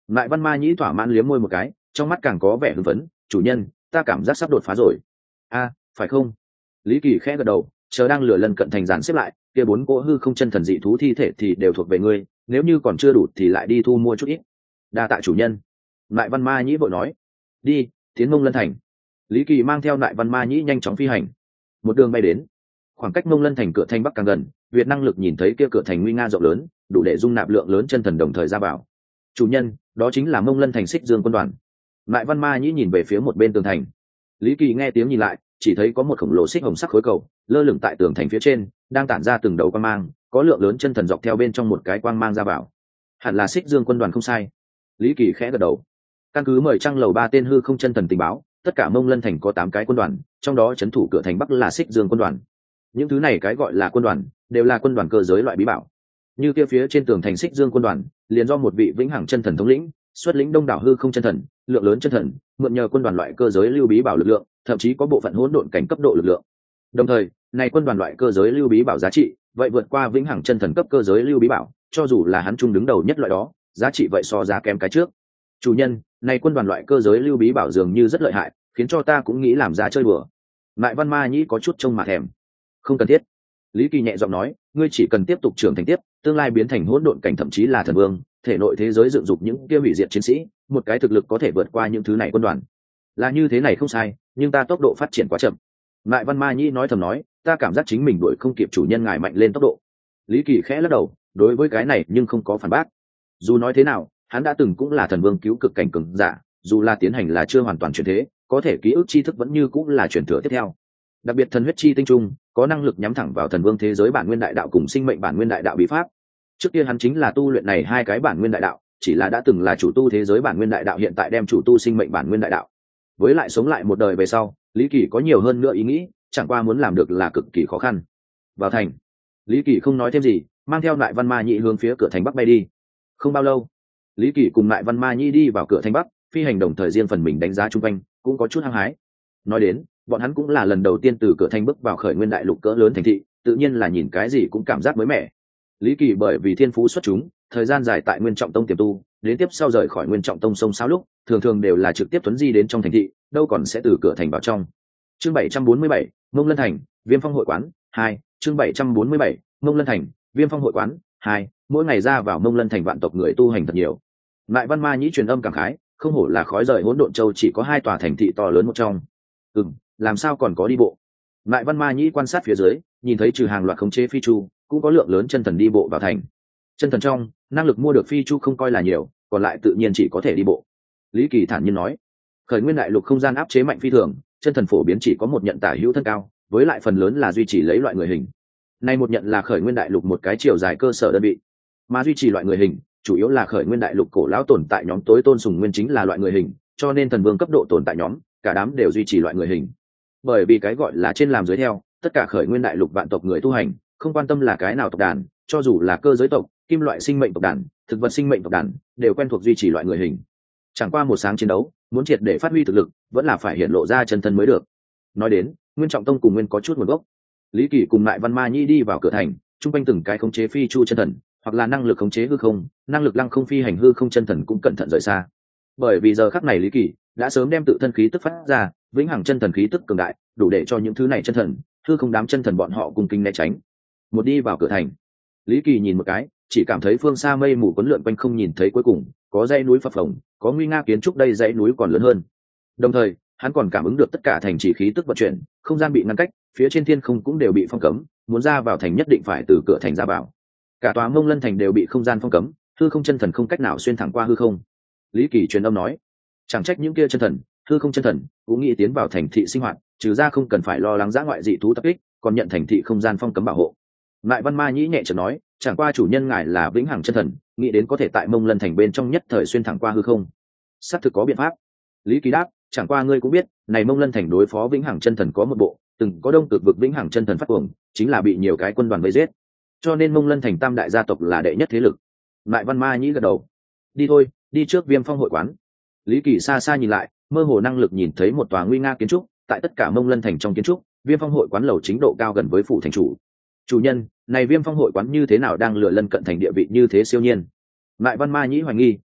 lại văn ma nhĩ thỏa mãn liếm môi một cái, trong mắt càng có vẻ hưng phấn. Chủ nhân, ta cảm giác sắp đột phá rồi. A, phải không? Lý Kỳ khẽ gật đầu, chờ đang lửa lần cận thành dàn xếp lại, kia bốn cỗ hư không chân thần dị thú thi thể thì đều thuộc về ngươi, nếu như còn chưa đủ thì lại đi thu mua chút ít. Đa tạ chủ nhân. Lại văn ma nhĩ vội nói. Đi, tiến Mông Lân thành. Lý Kỳ mang theo lại văn ma nhĩ nhanh chóng phi hành, một đường bay đến. Khoảng cách Mông Lân thành cửa thành bắc càng gần, Việt năng lực nhìn thấy kia cửa thành nguy nga rộng lớn, đủ để dung nạp lượng lớn chân thần đồng thời ra vào. Chủ nhân, đó chính là Mông Lân thành Xích Dương quân đoàn. Lại văn ma nhĩ nhìn về phía một bên tường thành. Lý Kỳ nghe tiếng nhìn lại, chỉ thấy có một khổng lồ xích hồng sắc khối cầu lơ lửng tại tường thành phía trên, đang tản ra từng đầu quang mang, có lượng lớn chân thần dọc theo bên trong một cái quang mang ra vào. Hẳn là Xích Dương quân đoàn không sai. Lý Kỳ khẽ gật đầu. Căn cứ mời trăng lầu ba tên hư không chân thần tình báo, tất cả Mông Lân thành có tám cái quân đoàn, trong đó trấn thủ cửa thành bắc là Xích Dương quân đoàn. Những thứ này cái gọi là quân đoàn đều là quân đoàn cơ giới loại bí bảo. Như kia phía trên tường thành Xích Dương quân đoàn liền do một vị vĩnh hằng chân thần thống lĩnh, xuất lĩnh đông đảo hư không chân thần, lượng lớn chân thần, mượn nhờ quân đoàn loại cơ giới lưu bí bảo lực lượng, thậm chí có bộ phận hỗn độn cảnh cấp độ lực lượng. Đồng thời, này quân đoàn loại cơ giới lưu bí bảo giá trị, vậy vượt qua vĩnh hằng chân thần cấp cơ giới lưu bí bảo, cho dù là hắn chung đứng đầu nhất loại đó, giá trị vậy so giá kém cái trước. Chủ nhân, này quân đoàn loại cơ giới lưu bí bảo dường như rất lợi hại, khiến cho ta cũng nghĩ làm ra chơi bừa. Lại văn ma nhĩ có chút trông mà thèm. Không cần thiết. Lý Kỳ nhẹ giọng nói, ngươi chỉ cần tiếp tục trưởng thành tiếp, tương lai biến thành hỗn độn cảnh thậm chí là thần vương, thể nội thế giới dựng dục những kia hủy diệt chiến sĩ, một cái thực lực có thể vượt qua những thứ này quân đoàn. Là như thế này không sai, nhưng ta tốc độ phát triển quá chậm. Lại văn ma nhĩ nói thầm nói, ta cảm giác chính mình đuổi không kịp chủ nhân ngài mạnh lên tốc độ. Lý Kỳ khẽ lắc đầu, đối với cái này nhưng không có phản bác. Dù nói thế nào, hắn đã từng cũng là thần vương cứu cực cảnh cường giả, dù là tiến hành là chưa hoàn toàn chuyển thế, có thể ký ức tri thức vẫn như cũng là chuyển thừa tiếp theo. Đặc biệt thần huyết chi tinh trung có năng lực nhắm thẳng vào thần vương thế giới bản nguyên đại đạo cùng sinh mệnh bản nguyên đại đạo bí pháp. Trước kia hắn chính là tu luyện này hai cái bản nguyên đại đạo, chỉ là đã từng là chủ tu thế giới bản nguyên đại đạo, hiện tại đem chủ tu sinh mệnh bản nguyên đại đạo. Với lại sống lại một đời về sau, Lý Kỳ có nhiều hơn nữa ý nghĩ, chẳng qua muốn làm được là cực kỳ khó khăn. Vào thành, Lý Kỳ không nói thêm gì, mang theo Lại Văn Ma Nhĩ hướng phía cửa thành bắc bay đi. Không bao lâu, Lý Kỳ cùng Lại Văn Ma Nhĩ đi vào cửa thành bắc, phi hành đồng thời riêng phần mình đánh giá chung quanh, cũng có chút hăng hái. Nói đến, bọn hắn cũng là lần đầu tiên từ cửa thành bước vào khởi nguyên đại lục cỡ lớn thành thị, tự nhiên là nhìn cái gì cũng cảm giác mới mẻ. Lý Kỳ bởi vì thiên phú xuất chúng, thời gian dài tại Nguyên Trọng Tông tiềm tu, đến tiếp sau rời khỏi Nguyên Trọng Tông sông sáo lúc, thường thường đều là trực tiếp tuấn di đến trong thành thị, đâu còn sẽ từ cửa thành vào trong. Chương bảy trăm bốn mươi bảy, Mông Lân thành, Viêm Phong hội quán hai. Chương bảy trăm bốn mươi bảy, Mông Lân thành, Viêm Phong hội quán hai. Mỗi ngày ra vào Mông Lân thành vạn tộc người tu hành thật nhiều. Lại Văn Ma Nhĩ truyền âm cảm khái, không hổ là khói rời hỗn độn châu chỉ có hai tòa thành thị to lớn một trong. Ừm, làm sao còn có đi bộ? Lại Văn Ma Nhĩ quan sát phía dưới, nhìn thấy trừ hàng loạt khống chế phi chu, cũng có lượng lớn chân thần đi bộ vào thành. Chân thần trong, năng lực mua được phi chu không coi là nhiều, còn lại tự nhiên chỉ có thể đi bộ. Lý Kỳ thản nhiên nói, khởi nguyên đại lục không gian áp chế mạnh phi thường, chân thần phổ biến chỉ có một nhận tả hữu thân cao, với lại phần lớn là duy trì lấy loại người hình. Nay một nhận là khởi nguyên đại lục một cái chiều dài cơ sở đơn vị, mà duy trì loại người hình, chủ yếu là khởi nguyên đại lục cổ lão tồn tại nhóm tối tôn sùng nguyên chính là loại người hình, cho nên thần vương cấp độ tồn tại nhóm, cả đám đều duy trì loại người hình. Bởi vì cái gọi là trên làm dưới theo, tất cả khởi nguyên đại lục vạn tộc người tu hành, không quan tâm là cái nào tộc đàn, cho dù là cơ giới tộc, kim loại sinh mệnh tộc đàn, thực vật sinh mệnh tộc đàn, đều quen thuộc duy trì loại người hình. Chẳng qua một sáng chiến đấu, muốn triệt để phát huy thực lực, vẫn là phải hiện lộ ra chân thân mới được. Nói đến, Nguyên Trọng Tông cùng Nguyên có chút nguồn gốc. Lý Kỳ cùng Lại Văn Ma Nhĩ đi vào cửa thành, trung quanh từng cái khống chế phi chu chân thần, hoặc là năng lực khống chế hư không, năng lực lăng không phi hành hư không chân thần cũng cẩn thận rời xa. Bởi vì giờ khắc này Lý Kỳ đã sớm đem tự thân khí tức phát ra, vĩnh hằng chân thần khí tức cường đại, đủ để cho những thứ này chân thần, hư không đám chân thần bọn họ cùng kinh né tránh. Một đi vào cửa thành, Lý Kỳ nhìn một cái, chỉ cảm thấy phương xa mây mù quấn lượn quanh không nhìn thấy cuối cùng, có dãy núi phập phồng, có nguy nga kiến trúc đây dãy núi còn lớn hơn. Đồng thời, hắn còn cảm ứng được tất cả thành trì khí tức vận chuyển, không gian bị ngăn cách, phía trên thiên không cũng đều bị phong cấm, muốn ra vào thành nhất định phải từ cửa thành ra vào. Cả tòa Mông Lân thành đều bị không gian phong cấm, hư không chân thần không cách nào xuyên thẳng qua hư không. Lý Kỳ truyền âm nói, chẳng trách những kia chân thần, hư không chân thần cũng nghĩ tiến vào thành thị sinh hoạt, trừ ra không cần phải lo lắng dã ngoại dị thú tập kích, còn nhận thành thị không gian phong cấm bảo hộ. Lại Văn Ma Nhĩ nhẹ chợt nói, chẳng qua chủ nhân ngài là vĩnh hằng chân thần, nghĩ đến có thể tại Mông Lân thành bên trong nhất thời xuyên thẳng qua hư không. Xác thực có biện pháp. Lý Kỳ đáp, chẳng qua ngươi cũng biết, này Mông Lân thành đối phó vĩnh hằng chân thần có một bộ, từng có đông cực vực vĩnh hằng chân thần phát cuồng, chính là bị nhiều cái quân đoàn vây giết. Cho nên Mông Lân thành tam đại gia tộc là đệ nhất thế lực. Lại Văn Ma Nhĩ gật đầu. Đi thôi, đi trước Viêm Phong hội quán. Lý Kỳ xa xa nhìn lại, mơ hồ năng lực nhìn thấy một tòa nguy nga kiến trúc, tại tất cả Mông Lân thành trong kiến trúc, Viêm Phong hội quán lầu chính độ cao gần với phủ thành chủ. Chủ nhân, này Viêm Phong hội quán như thế nào đang lựa lân cận thành địa vị như thế siêu nhiên? Lại Văn Ma Nhĩ hoài nghi,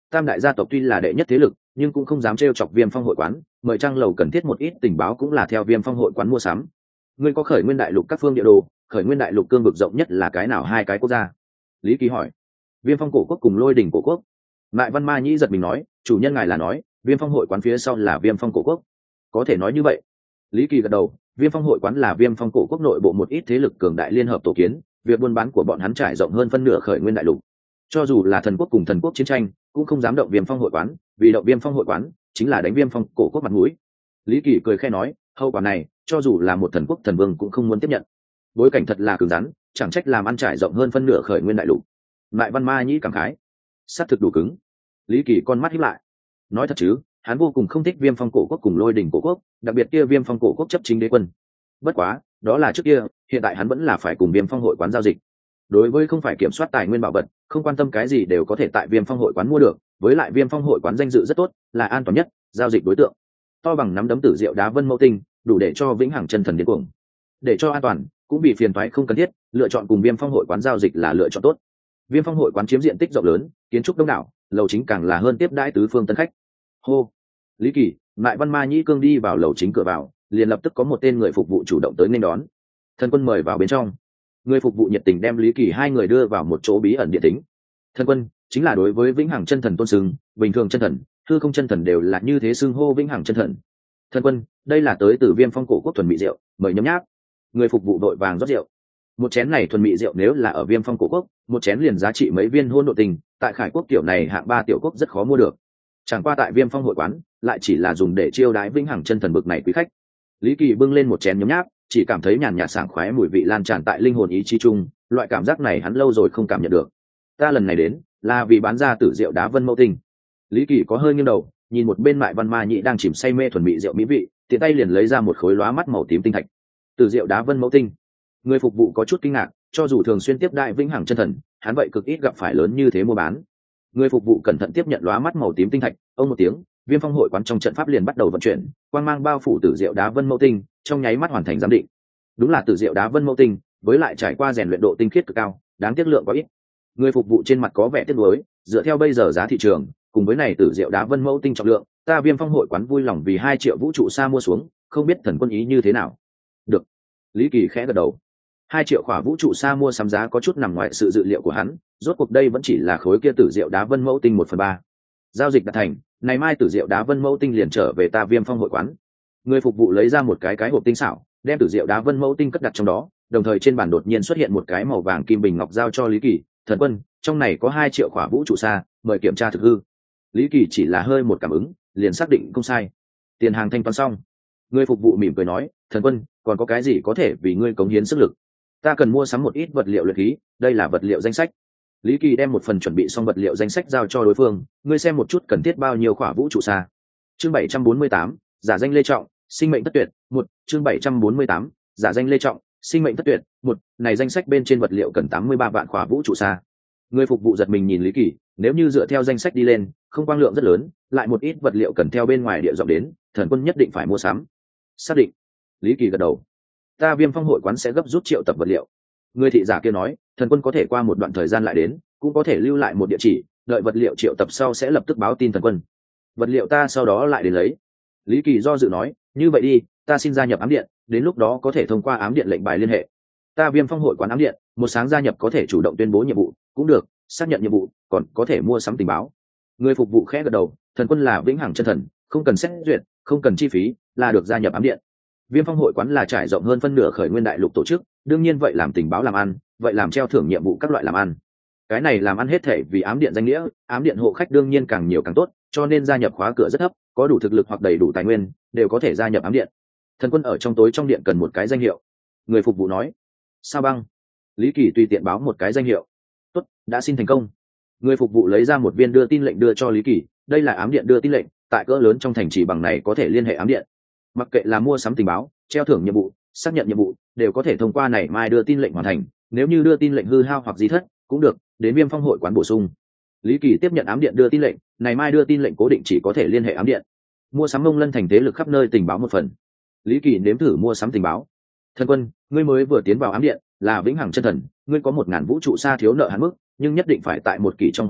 tam đại gia tộc tuy là đệ nhất thế lực nhưng cũng không dám trêu chọc Viêm Phong hội quán, mời Trang Lầu cần thiết một ít tình báo cũng là theo Viêm Phong hội quán mua sắm. Ngươi có khởi nguyên đại lục các phương địa đồ, khởi nguyên đại lục cương vực rộng nhất là cái nào hai cái quốc gia? Lý Kỳ hỏi. Viêm Phong cổ quốc cùng Lôi Đỉnh cổ quốc. Mại Văn Ma Nhĩ giật mình nói, chủ nhân ngài là nói Viêm Phong hội quán phía sau là Viêm Phong cổ quốc? Có thể nói như vậy. Lý Kỳ gật đầu, Viêm Phong hội quán là Viêm Phong cổ quốc nội bộ một ít thế lực cường đại liên hợp tổ kiến, việc buôn bán của bọn hắn trải rộng hơn phân nửa khởi nguyên đại lục. Cho dù là thần quốc cùng thần quốc chiến tranh cũng không dám động Viêm Phong hội quán, vì động Viêm Phong hội quán chính là đánh Viêm Phong cổ quốc mặt mũi. Lý Kỳ cười khẽ nói, hậu quả này cho dù là một thần quốc thần vương cũng không muốn tiếp nhận. Bối cảnh thật là cứng rắn, chẳng trách làm ăn trải rộng hơn phân nửa khởi nguyên đại lục. Mại Văn Ma Nhĩ cảm khái, sát thực đủ cứng. Lý Kỳ con mắt híp lại, nói thật chứ, hắn vô cùng không thích Viêm Phong cổ quốc cùng Lôi Đỉnh cổ quốc, đặc biệt kia Viêm Phong cổ quốc chấp chính đế quân. Bất quá, đó là trước kia, hiện tại hắn vẫn là phải cùng Viêm Phong hội quán giao dịch. Đối với không phải kiểm soát tài nguyên bảo vật, không quan tâm cái gì đều có thể tại Viêm Phong hội quán mua được, với lại Viêm Phong hội quán danh dự rất tốt, là an toàn nhất giao dịch đối tượng. To bằng nắm đấm tử diệu đá vân mẫu tinh, đủ để cho vĩnh hằng chân thần điên cuồng. Để cho an toàn, cũng bị phiền toái không cần thiết, lựa chọn cùng Viêm Phong hội quán giao dịch là lựa chọn tốt. Viêm Phong hội quán chiếm diện tích rộng lớn, kiến trúc đông đảo, lầu chính càng là hơn tiếp đãi tứ phương tân khách. Hô, Lý Kỳ, Mại Văn Ma Nhĩ cương đi vào lầu chính cửa vào, liền lập tức có một tên người phục vụ chủ động tới nghênh đón. Thần quân mời vào bên trong. Người phục vụ nhiệt tình đem Lý Kỳ hai người đưa vào một chỗ bí ẩn địa tính. Thần quân chính là đối với vĩnh hằng chân thần tôn sừng, bình thường chân thần, hư không chân thần đều là như thế xưng hô vĩnh hằng chân thần. Thần quân, đây là tới từ Viêm Phong cổ quốc thuần mỹ rượu, mời nhấm nháp. Người phục vụ đội vàng rót rượu. Một chén này thuần mỹ rượu nếu là ở Viêm Phong cổ quốc, một chén liền giá trị mấy viên hôn độ tình, tại Khải quốc tiểu này hạng ba tiểu quốc rất khó mua được. Chẳng qua tại Viêm Phong hội quán, lại chỉ là dùng để chiêu đái vĩnh hằng chân thần bực này quý khách. Lý Kỳ bưng lên một chén nhấm nháp, chỉ cảm thấy nhàn nhạt sảng khoái mùi vị lan tràn tại linh hồn ý chí chung, loại cảm giác này hắn lâu rồi không cảm nhận được. Ta lần này đến là vì bán ra tử rượu đá vân mẫu tinh. Lý Kỳ có hơi nghiêng đầu, nhìn một bên Mại Văn Ma Nhĩ đang chìm say mê thuần mỹ rượu mỹ vị, tiện tay liền lấy ra một khối lóa mắt màu tím tinh thạch. Tử rượu đá vân mẫu tinh. Người phục vụ có chút kinh ngạc, cho dù thường xuyên tiếp đại vĩnh hằng chân thần, hắn vậy cực ít gặp phải lớn như thế mua bán. Người phục vụ cẩn thận tiếp nhận lóa mắt màu tím tinh thạch, ông một tiếng, Viêm Phong hội quán trong trận pháp liền bắt đầu vận chuyển, quang mang bao phủ tử diệu đá vân mẫu tinh, trong nháy mắt hoàn thành giám định. Đúng là tử diệu đá vân mẫu tinh, với lại trải qua rèn luyện độ tinh khiết cực cao, đáng tiếc lượng quá ít. Người phục vụ trên mặt có vẻ tiếc nuối, dựa theo bây giờ giá thị trường, cùng với này tử diệu đá vân mẫu tinh trọng lượng, ta Viêm Phong hội quán vui lòng vì hai triệu vũ trụ sa mua xuống, không biết thần quân ý như thế nào. Được. Lý Kỳ khẽ gật đầu. Hai triệu khỏa vũ trụ sa mua sắm giá có chút nằm ngoài sự dự liệu của hắn, rốt cuộc đây vẫn chỉ là khối kia tử diệu đá vân mẫu tinh một phần ba. Giao dịch đã thành, ngày mai tử diệu đá vân mẫu tinh liền trở về ta Viêm Phong hội quán. Người phục vụ lấy ra một cái cái hộp tinh xảo, đem tử diệu đá vân mẫu tinh cất đặt trong đó, đồng thời trên bàn đột nhiên xuất hiện một cái màu vàng kim bình ngọc giao cho Lý Kỳ. Thần quân, trong này có hai triệu khỏa vũ trụ sa, mời kiểm tra thực hư. Lý Kỳ chỉ là hơi một cảm ứng, liền xác định không sai. Tiền hàng thanh toán xong. Người phục vụ mỉm cười nói, thần quân, còn có cái gì có thể vì ngươi cống hiến sức lực? Ta cần mua sắm một ít vật liệu luyện khí, đây là vật liệu danh sách. Lý Kỳ đem một phần chuẩn bị xong vật liệu danh sách giao cho đối phương, ngươi xem một chút cần thiết bao nhiêu khỏa vũ trụ sa. Chương bảy trăm bốn mươi tám, giả danh Lê Trọng, sinh mệnh tất tuyệt, một, chương bảy trăm bốn mươi tám, giả danh Lê Trọng, sinh mệnh tất tuyệt, một, này danh sách bên trên vật liệu cần tám mươi ba vạn khỏa vũ trụ sa. Người phục vụ giật mình nhìn Lý Kỳ, nếu như dựa theo danh sách đi lên, không quang lượng rất lớn, lại một ít vật liệu cần theo bên ngoài địa dọc đến, thần quân nhất định phải mua sắm. Xác định. Lý Kỳ gật đầu. Ta Viêm Phong hội quán sẽ gấp rút triệu tập vật liệu. Người thị giả kia nói, thần quân có thể qua một đoạn thời gian lại đến, cũng có thể lưu lại một địa chỉ, đợi vật liệu triệu tập sau sẽ lập tức báo tin thần quân. Vật liệu ta sau đó lại đến lấy. Lý Kỳ do dự nói, như vậy đi, ta xin gia nhập ám điện, đến lúc đó có thể thông qua ám điện lệnh bài liên hệ. Ta Viêm Phong hội quán ám điện, một sáng gia nhập có thể chủ động tuyên bố nhiệm vụ, cũng được, xác nhận nhiệm vụ, còn có thể mua sắm tình báo. Người phục vụ khẽ gật đầu, thần quân là vĩnh hằng chân thần, không cần xét duyệt, không cần chi phí, là được gia nhập ám điện. Viêm Phong hội quán là trải rộng hơn phân nửa khởi nguyên đại lục tổ chức, đương nhiên vậy làm tình báo làm ăn, vậy làm treo thưởng nhiệm vụ các loại làm ăn. Cái này làm ăn hết thể vì ám điện danh nghĩa, ám điện hộ khách đương nhiên càng nhiều càng tốt, cho nên gia nhập khóa cửa rất thấp, có đủ thực lực hoặc đầy đủ tài nguyên, đều có thể gia nhập ám điện. Thần quân ở trong tối trong điện cần một cái danh hiệu. Người phục vụ nói. Sao băng? Lý Kỳ tùy tiện báo một cái danh hiệu. Tốt, đã xin thành công. Người phục vụ lấy ra một viên đưa tin lệnh đưa cho Lý Kỳ, đây là ám điện đưa tin lệnh, tại cỡ lớn trong thành trì bằng này có thể liên hệ ám điện. Mặc kệ là mua sắm tình báo, treo thưởng nhiệm vụ, xác nhận nhiệm vụ, đều có thể thông qua này mai đưa tin lệnh hoàn thành, nếu như đưa tin lệnh hư hao hoặc di thất, cũng được, đến Viêm Phong hội quán bổ sung. Lý Kỳ tiếp nhận ám điện đưa tin lệnh, này mai đưa tin lệnh cố định chỉ có thể liên hệ ám điện. Mua sắm Mông Lân thành thế lực khắp nơi tình báo một phần. Lý Kỳ nếm thử mua sắm tình báo. Thần quân, ngươi mới vừa tiến vào ám điện, là vĩnh hằng chân thần, ngươi có một ngàn vũ trụ sa thiếu nợ hạn mức, nhưng nhất định phải tại một kỳ trong hoàn lại,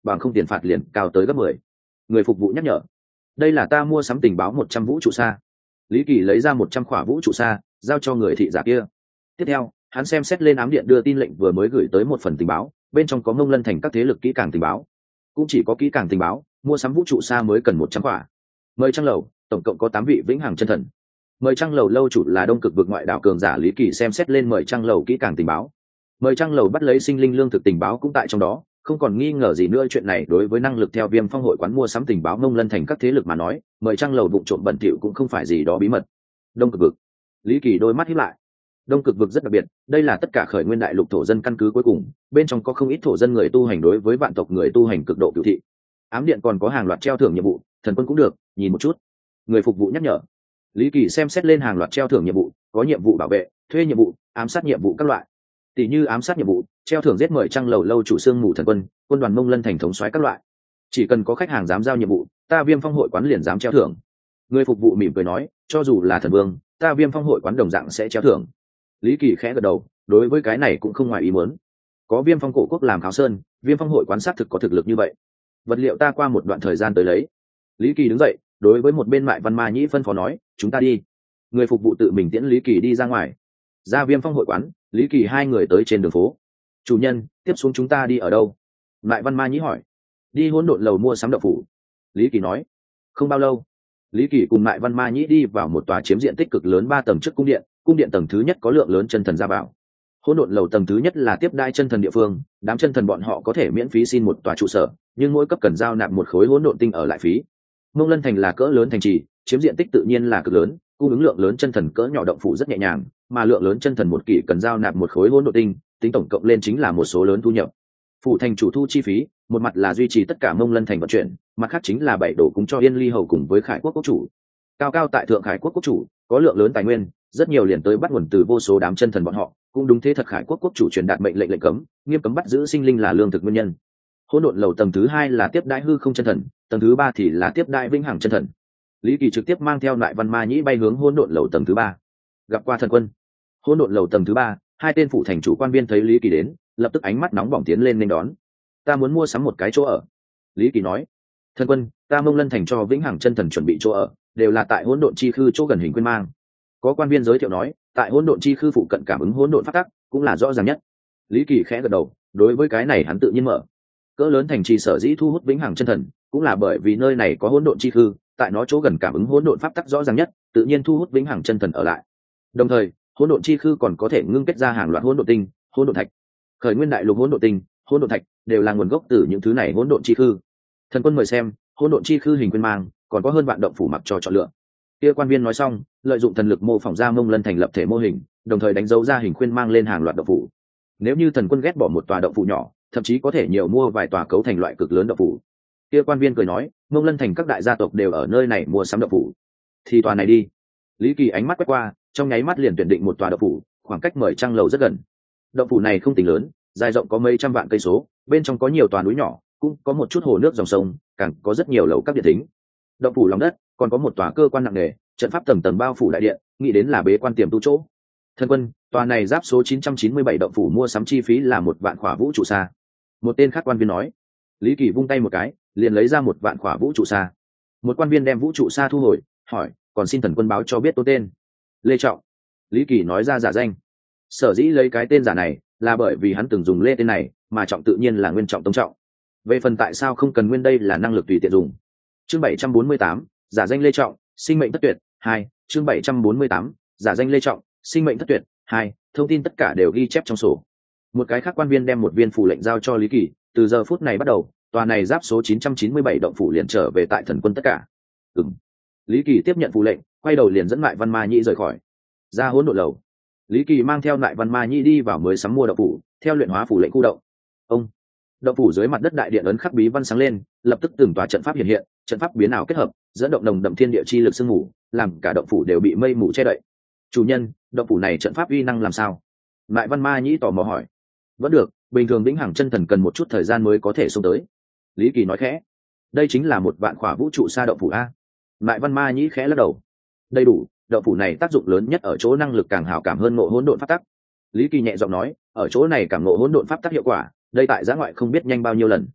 bằng không tiền phạt liền cao tới gấp mười. Người phục vụ nhắc nhở, đây là ta mua sắm tình báo một trăm vũ trụ xa. Lý Kỳ lấy ra một trăm khỏa vũ trụ xa giao cho người thị giả kia. Tiếp theo hắn xem xét lên ám điện đưa tin lệnh vừa mới gửi tới một phần tình báo, bên trong có Mông Lân thành các thế lực kỹ càng tình báo. Cũng chỉ có kỹ càng tình báo mua sắm vũ trụ xa mới cần một trăm khỏa. Mời Trăng Lầu tổng cộng có tám vị vĩnh hằng chân thần. Mời Trăng Lầu lâu chủ là Đông Cực vực ngoại đạo cường giả. Lý Kỳ xem xét lên mời Trăng Lầu kỹ càng tình báo. Mời Trăng Lầu bắt lấy sinh linh lương thực tình báo cũng tại trong đó, không còn nghi ngờ gì nữa. Chuyện này đối với năng lực theo Viêm Phong hội quán mua sắm tình báo Mông Lân thành các thế lực mà nói, mời Trăng Lầu vụ trộm bẩn thỉu cũng không phải gì đó bí mật. Đông Cực vực. Lý Kỳ đôi mắt híp lại. Đông Cực vực rất đặc biệt, đây là tất cả khởi nguyên đại lục thổ dân căn cứ cuối cùng, bên trong có không ít thổ dân người tu hành đối với vạn tộc người tu hành cực độ cửu thị. Ám điện còn có hàng loạt treo thưởng nhiệm vụ, thần quân cũng được, nhìn một chút. Người phục vụ nhắc nhở. Lý Kỳ xem xét lên hàng loạt treo thưởng nhiệm vụ, có nhiệm vụ bảo vệ, thuê nhiệm vụ, ám sát nhiệm vụ các loại. Tỷ như ám sát nhiệm vụ, treo thưởng giết mời Trăng Lầu lâu chủ xương mù thần quân, quân đoàn Mông Lân thành thống soái các loại. Chỉ cần có khách hàng dám giao nhiệm vụ, ta Viêm Phong hội quán liền dám treo thưởng. Người phục vụ mỉm cười nói, cho dù là thần vương, ta Viêm Phong hội quán đồng dạng sẽ treo thưởng. Lý Kỳ khẽ gật đầu, đối với cái này cũng không ngoài ý muốn. Có Viêm Phong cổ quốc làm kháo sơn, Viêm Phong hội quán sát thực có thực lực như vậy. Vật liệu ta qua một đoạn thời gian tới lấy. Lý Kỳ đứng dậy, đối với một bên Mại Văn Ma Nhĩ phân phó nói, chúng ta đi. Người phục vụ tự mình tiễn Lý Kỳ đi ra ngoài. Ra Viêm Phong hội quán, Lý Kỳ hai người tới trên đường phố. Chủ nhân, tiếp xuống chúng ta đi ở đâu? Mại Văn Ma Nhĩ hỏi. Đi Hỗn Độn lầu mua sắm đậu phủ. Lý Kỳ nói. Không bao lâu, Lý Kỳ cùng Mại Văn Ma Nhĩ đi vào một tòa chiếm diện tích cực lớn ba tầng trước cung điện. Cung điện tầng thứ nhất có lượng lớn chân thần ra vào. Hỗn Độn lầu tầng thứ nhất là tiếp đai chân thần địa phương, đám chân thần bọn họ có thể miễn phí xin một tòa trụ sở, nhưng mỗi cấp cần giao nạp một khối hỗn độn tinh ở lại phí. Mông Lân thành là cỡ lớn thành trì, chiếm diện tích tự nhiên là cực lớn, cung ứng lượng lớn chân thần cỡ nhỏ động phủ rất nhẹ nhàng, mà lượng lớn chân thần một kỷ cần giao nạp một khối hỗn độn tinh, tính tổng cộng lên chính là một số lớn thu nhập. Phủ thành chủ thu chi phí, một mặt là duy trì tất cả Mông Lân thành vận chuyển, mặt khác chính là bảy đồ cúng cho Yên Ly hầu cùng với Khải quốc quốc chủ. Cao cao tại thượng Khải quốc quốc chủ, có lượng lớn tài nguyên, rất nhiều liền tới bắt nguồn từ vô số đám chân thần bọn họ, cũng đúng thế thật. Khải quốc quốc chủ truyền đạt mệnh lệnh lệnh cấm, nghiêm cấm bắt giữ sinh linh là lương thực nguyên nhân. Hỗn Độn lầu tầng thứ hai là tiếp đãi hư không chân thần, tầng thứ ba thì là tiếp đãi vĩnh hằng chân thần. Lý Kỳ trực tiếp mang theo Lại Văn Ma Nhĩ bay hướng Hỗn Độn lầu tầng thứ ba. Gặp qua thần quân. Hỗn Độn lầu tầng thứ ba, hai tên phụ thành chủ quan viên thấy Lý Kỳ đến, lập tức ánh mắt nóng bỏng tiến lên nên đón. Ta muốn mua sắm một cái chỗ ở. Lý Kỳ nói. Thần quân, ta Mông Lân thành cho vĩnh hằng chân thần chuẩn bị chỗ ở, đều là tại Hỗn Độn chi khư chỗ gần Hình Quyên Mang. Có quan viên giới thiệu nói, tại Hỗn Độn chi khư phụ cận cảm ứng hỗn độn pháp tắc, cũng là rõ ràng nhất. Lý Kỳ khẽ gật đầu, đối với cái này hắn tự nhiên mở. Cỡ lớn thành trì sở dĩ thu hút vĩnh hằng chân thần, cũng là bởi vì nơi này có hỗn độn chi khư, tại nó chỗ gần cảm ứng hỗn độn pháp tắc rõ ràng nhất, tự nhiên thu hút vĩnh hằng chân thần ở lại. Đồng thời, hỗn độn chi khư còn có thể ngưng kết ra hàng loạt hỗn độn tinh, hỗn độn thạch, khởi nguyên đại lục hỗn độn tinh, hỗn độn thạch đều là nguồn gốc từ những thứ này hỗn độn chi khư. Thần quân mời xem, hỗn độn chi khư Hình Quyên Mang, còn có hơn vạn động phủ mặc cho chọn lựa. Kia quan viên nói xong, lợi dụng thần lực mô phỏng ra Mông Lân thành lập thể mô hình, đồng thời đánh dấu ra Hình Quyên Mang lên hàng loạt động phủ. Nếu như thần quân ghét bỏ một tòa động phủ nhỏ, thậm chí có thể nhiều mua vài tòa cấu thành loại cực lớn động phủ. Kia quan viên cười nói, Mông Lân thành các đại gia tộc đều ở nơi này mua sắm động phủ, thì tòa này đi. Lý Kỳ ánh mắt quét qua, trong nháy mắt liền tuyển định một tòa động phủ, khoảng cách Mời Trăng lầu rất gần. Động phủ này không tính lớn, dài rộng có mấy trăm vạn cây số, bên trong có nhiều tòa núi nhỏ, cũng có một chút hồ nước dòng sông, càng có rất nhiều lầu các điện thính. Động phủ lòng đất còn có một tòa cơ quan nặng nề, trận pháp tầng tầng bao phủ đại điện, nghĩ đến là bế quan tiềm tu chỗ. Thần quân, tòa này giáp số chín trăm chín mươi bảy động phủ mua sắm chi phí là một vạn khỏa vũ trụ xa. Một tên khác quan viên nói. Lý Kỳ vung tay một cái, liền lấy ra một vạn khỏa vũ trụ xa. Một quan viên đem vũ trụ xa thu hồi, hỏi, còn xin thần quân báo cho biết tôn tên. Lê Trọng. Lý Kỳ nói ra giả danh. Sở dĩ lấy cái tên giả này, là bởi vì hắn từng dùng Lê tên này, mà Trọng tự nhiên là Nguyên Trọng Tông Trọng. Về phần tại sao không cần Nguyên, đây là năng lực tùy tiện dùng. Chương bảy trăm bốn mươi tám, giả danh Lê Trọng, sinh mệnh thất tuyệt. Hai. Chương bảy trăm bốn mươi tám, giả danh Lê Trọng, sinh mệnh thất tuyệt. Hai. Thông tin tất cả đều ghi chép trong sổ. Một cái khác quan viên đem một viên phù lệnh giao cho Lý Kỳ, từ giờ phút này bắt đầu, tòa này giáp số chín trăm chín mươi bảy động phủ liền trở về tại thần quân tất cả. Ừm. Lý Kỳ tiếp nhận phù lệnh, quay đầu liền dẫn Lại Văn Ma Nhĩ rời khỏi. Ra Hỗn Độn lầu, Lý Kỳ mang theo Lại Văn Ma Nhĩ đi vào mới sắm mua động phủ, theo luyện hóa phù lệnh khu động. Ông. Động phủ dưới mặt đất đại điện ấn khắc bí văn sáng lên, lập tức từng tòa trận pháp hiện hiện, trận pháp biến ảo kết hợp, dẫn động nồng đậm thiên địa chi lực sương mù, làm cả động phủ đều bị mây mù che đậy. Chủ nhân, động phủ này trận pháp uy năng làm sao? Lại Văn Ma Nhĩ tò mò hỏi. Vẫn được, bình thường vĩnh hằng chân thần cần một chút thời gian mới có thể xông tới. Lý Kỳ nói khẽ. Đây chính là một vạn khỏa vũ trụ sa động phủ a. Lại Văn Ma Nhĩ khẽ lắc đầu. Đầy đủ, động phủ này tác dụng lớn nhất ở chỗ năng lực càng hảo cảm hơn ngộ hỗn độn pháp tắc. Lý Kỳ nhẹ giọng nói, ở chỗ này cảm ngộ hỗn độn pháp tắc hiệu quả, đây tại giã ngoại không biết nhanh bao nhiêu lần.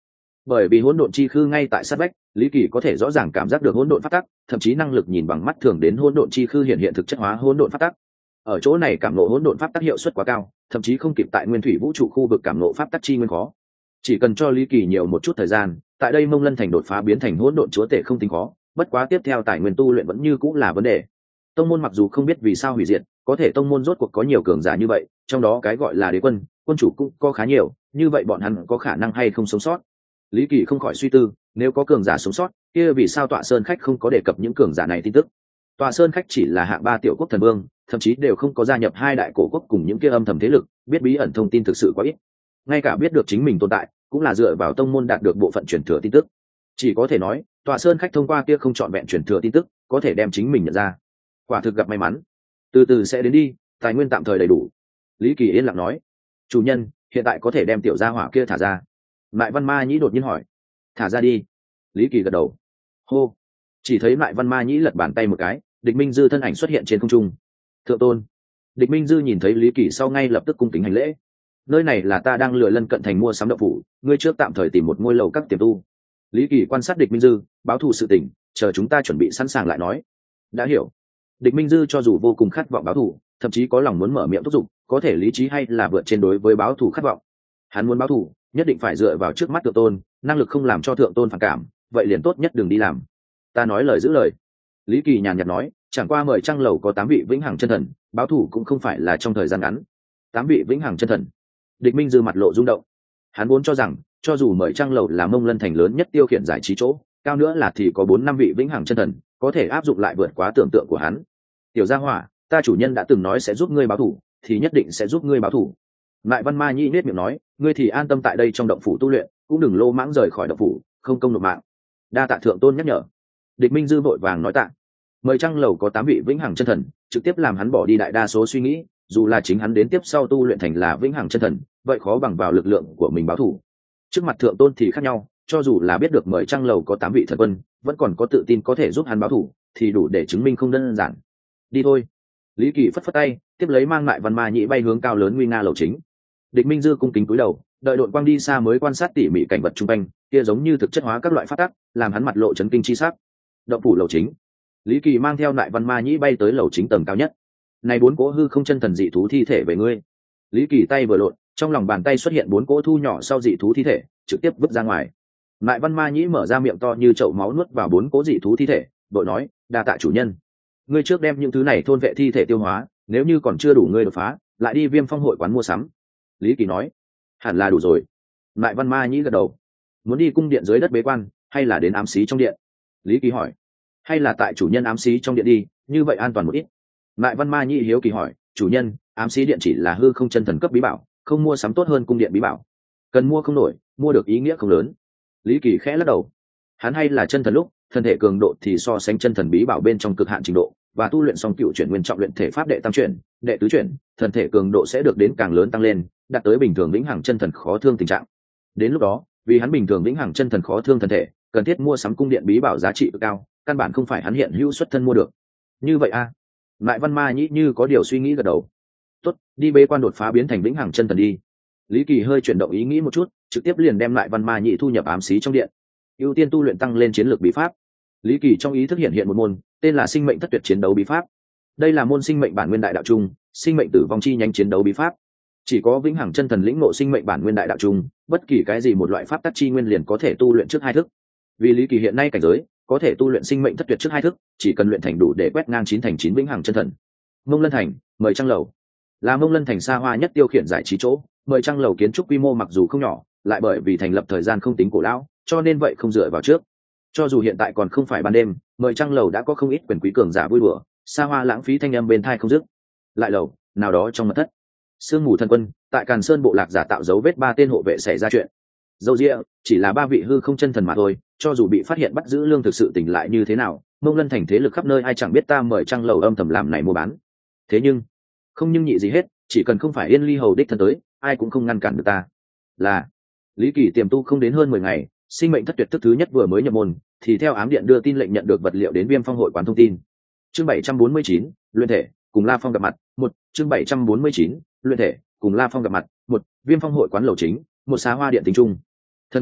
Bởi vì hỗn độn chi khư ngay tại sát vách, Lý Kỳ có thể rõ ràng cảm giác được hỗn độn pháp tắc, thậm chí năng lực nhìn bằng mắt thường đến hỗn độn chi khư hiện hiện thực chất hóa hỗn độn pháp tắc. Ở chỗ này cảm ngộ hỗn độn pháp tắc hiệu suất quá cao, thậm chí không kịp tại nguyên thủy vũ trụ khu vực cảm ngộ pháp tắc chi nguyên khó. Chỉ cần cho Lý Kỳ nhiều một chút thời gian, tại đây Mông Lân thành đột phá biến thành hỗn độn chúa tể không tính khó, bất quá tiếp theo tài nguyên tu luyện vẫn như cũng là vấn đề. Tông môn mặc dù không biết vì sao hủy diệt, có thể tông môn rốt cuộc có nhiều cường giả như vậy, trong đó cái gọi là đế quân, quân chủ cũng có khá nhiều, như vậy bọn hắn có khả năng hay không sống sót? Lý Kỳ không khỏi suy tư, nếu có cường giả sống sót, kia vì sao Tọa Sơn khách không có đề cập những cường giả này tin tức? Tọa Sơn khách chỉ là hạng ba tiểu quốc thần vương, thậm chí đều không có gia nhập hai đại cổ quốc cùng những kia âm thầm thế lực, biết bí ẩn thông tin thực sự quá ít. Ngay cả biết được chính mình tồn tại, cũng là dựa vào tông môn đạt được bộ phận truyền thừa tin tức. Chỉ có thể nói, Tọa Sơn khách thông qua kia không chọn vẹn truyền thừa tin tức, có thể đem chính mình nhận ra. Quả thực gặp may mắn. Từ từ sẽ đến đi, tài nguyên tạm thời đầy đủ. Lý Kỳ yên lặng nói, chủ nhân, hiện tại có thể đem tiểu gia hỏa kia thả ra. Mại Văn Ma Nhĩ đột nhiên hỏi, thả ra đi. Lý Kỳ gật đầu. Hô. Chỉ thấy Mại Văn Ma Nhĩ lật bàn tay một cái, Địch Minh Dư thân ảnh xuất hiện trên không trung. Thượng tôn. Địch Minh Dư nhìn thấy Lý Kỳ sau ngay lập tức cung kính hành lễ. Nơi này là ta đang lừa lân cận thành mua sắm động phủ, ngươi trước tạm thời tìm một ngôi lầu các tiềm tu. Lý Kỳ quan sát Địch Minh Dư, báo thù sự tình, chờ chúng ta chuẩn bị sẵn sàng lại nói. Đã hiểu. Địch Minh Dư cho dù vô cùng khát vọng báo thù, thậm chí có lòng muốn mở miệng thúc giục, có thể lý trí hay là vượt trên đối với báo thù khát vọng. Hắn muốn báo thù, nhất định phải dựa vào trước mắt thượng tôn, năng lực không làm cho thượng tôn phản cảm, vậy liền tốt nhất đừng đi làm. Ta nói lời giữ lời. Lý Kỳ nhàn nhạt nói, chẳng qua mời Trăng lầu có tám vị vĩnh hằng chân thần, báo thù cũng không phải là trong thời gian ngắn. Tám vị vĩnh hằng chân thần. Địch Minh Dư mặt lộ rung động. Hắn vốn cho rằng, cho dù mời Trăng lầu là Mông Lân thành lớn nhất tiêu khiển giải trí chỗ, cao nữa là thì có bốn năm vị vĩnh hằng chân thần, có thể áp dụng lại vượt quá tưởng tượng của hắn. Tiểu gia hỏa, ta chủ nhân đã từng nói sẽ giúp ngươi báo thù, thì nhất định sẽ giúp ngươi báo thù. Mại Văn Ma Nhĩ nết miệng nói, ngươi thì an tâm tại đây trong động phủ tu luyện, cũng đừng lô mãng rời khỏi động phủ, không công nộp mạng. Đa tạ thượng tôn nhắc nhở. Địch Minh Dư vội vàng nói tạ. Mời Trăng lầu có tám vị vĩnh hằng chân thần, trực tiếp làm hắn bỏ đi đại đa số suy nghĩ, dù là chính hắn đến tiếp sau tu luyện thành là vĩnh hằng chân thần, vậy khó bằng vào lực lượng của mình báo thù. Trước mặt thượng tôn thì khác nhau, cho dù là biết được mời Trăng lầu có tám vị thần quân, vẫn còn có tự tin có thể giúp hắn báo thù, thì đủ để chứng minh không đơn giản. Đi thôi. Lý Kỳ phất phất tay, tiếp lấy mang Mại Văn Ma Nhĩ bay hướng cao lớn nguy nga lầu chính. Địch Minh Dư cung kính cúi đầu, đợi đội quang đi xa mới quan sát tỉ mỉ cảnh vật chung quanh, kia giống như thực chất hóa các loại phát tắc, làm hắn mặt lộ chấn kinh chi sắc. Động phủ lầu chính. Lý Kỳ mang theo Mại Văn Ma Nhĩ bay tới lầu chính tầng cao nhất. Này bốn cỗ hư không chân thần dị thú thi thể về ngươi. Lý Kỳ tay vừa lộn, trong lòng bàn tay xuất hiện bốn cỗ thu nhỏ sau dị thú thi thể, trực tiếp vứt ra ngoài. Mại Văn Ma Nhĩ mở ra miệng to như chậu máu nuốt vào bốn cỗ dị thú thi thể, đội nói, đa tạ chủ nhân. Ngươi trước đem những thứ này thôn vệ thi thể tiêu hóa, nếu như còn chưa đủ ngươi đột phá, lại đi Viêm Phong hội quán mua sắm. Lý Kỳ nói, hẳn là đủ rồi. Mại Văn Ma Nhĩ gật đầu. Muốn đi cung điện dưới đất bế quan, hay là đến ám xí trong điện? Lý Kỳ hỏi. Hay là tại chủ nhân ám xí trong điện đi, như vậy an toàn một ít. Mại Văn Ma Nhĩ hiếu kỳ hỏi, chủ nhân, ám xí điện chỉ là hư không chân thần cấp bí bảo, không mua sắm tốt hơn cung điện bí bảo. Cần mua không nổi, mua được ý nghĩa không lớn. Lý Kỳ khẽ lắc đầu. Hắn hay là chân thần lúc, thân thể cường độ thì so sánh chân thần bí bảo bên trong cực hạn trình độ, và tu luyện xong cựu chuyển nguyên trọng luyện thể pháp đệ tam chuyển, đệ tứ chuyển, thân thể cường độ sẽ được đến càng lớn tăng lên, đạt tới bình thường vĩnh hằng chân thần khó thương tình trạng. Đến lúc đó, vì hắn bình thường vĩnh hằng chân thần khó thương thân thể, cần thiết mua sắm cung điện bí bảo giá trị cực cao, căn bản không phải hắn hiện hữu xuất thân mua được. Như vậy a? À? Mại Văn Ma Nhĩ như có điều suy nghĩ gật đầu. Tốt, đi bế quan đột phá biến thành vĩnh hằng chân thần đi. Lý Kỳ hơi chuyển động ý nghĩ một chút, trực tiếp liền đem lại Văn Ma Nhĩ thu nhập ám xí trong điện. Ưu tiên tu luyện tăng lên chiến lược bí pháp. Lý Kỳ trong ý thức hiện hiện một môn tên là sinh mệnh thất tuyệt chiến đấu bí pháp. Đây là môn sinh mệnh bản nguyên đại đạo trung, sinh mệnh tử vong chi nhánh chiến đấu bí pháp. Chỉ có vĩnh hằng chân thần lĩnh ngộ sinh mệnh bản nguyên đại đạo trung, bất kỳ cái gì một loại pháp tắc chi nguyên liền có thể tu luyện trước hai thức. Vì Lý Kỳ hiện nay cảnh giới có thể tu luyện sinh mệnh thất tuyệt trước hai thức, chỉ cần luyện thành đủ để quét ngang chín thành chín vĩnh hằng chân thần. Mông Lân thành, mời Trăng lầu. Là Mông Lân thành xa hoa nhất tiêu khiển giải trí chỗ, mời Trăng lầu kiến trúc quy mô mặc dù không nhỏ, lại bởi vì thành lập thời gian không tính cổ lão, cho nên vậy không dựa vào trước. Cho dù hiện tại còn không phải ban đêm, mời Trăng lầu đã có không ít quyền quý cường giả vui đùa, xa hoa lãng phí thanh âm bên tai không dứt. Lại lầu, nào đó trong mật thất, sương mù thần quân tại Càn Sơn bộ lạc giả tạo dấu vết ba tên hộ vệ xảy ra chuyện. Dâu ria, chỉ là ba vị hư không chân thần mà thôi, cho dù bị phát hiện bắt giữ lương thực sự tỉnh lại như thế nào, Mông Lân thành thế lực khắp nơi ai chẳng biết ta mời Trăng lầu âm thầm làm này mua bán. Thế nhưng, không nhưng nhị gì hết, chỉ cần không phải Yên Ly hầu đích thân tới, ai cũng không ngăn cản được ta. Là Lý Kỳ tiềm tu không đến hơn mười ngày, sinh mệnh thất tuyệt thức thứ nhất vừa mới nhập môn, thì theo ám điện đưa tin lệnh nhận được vật liệu đến Viêm Phong hội quán thông tin. Chương bảy trăm bốn mươi chín, luyện thể, cùng La Phong gặp mặt, một, chương bảy trăm bốn mươi chín, luyện thể, cùng La Phong gặp mặt, một, Viêm Phong hội quán lầu chính, một xá hoa điện tính trung. Thần quân,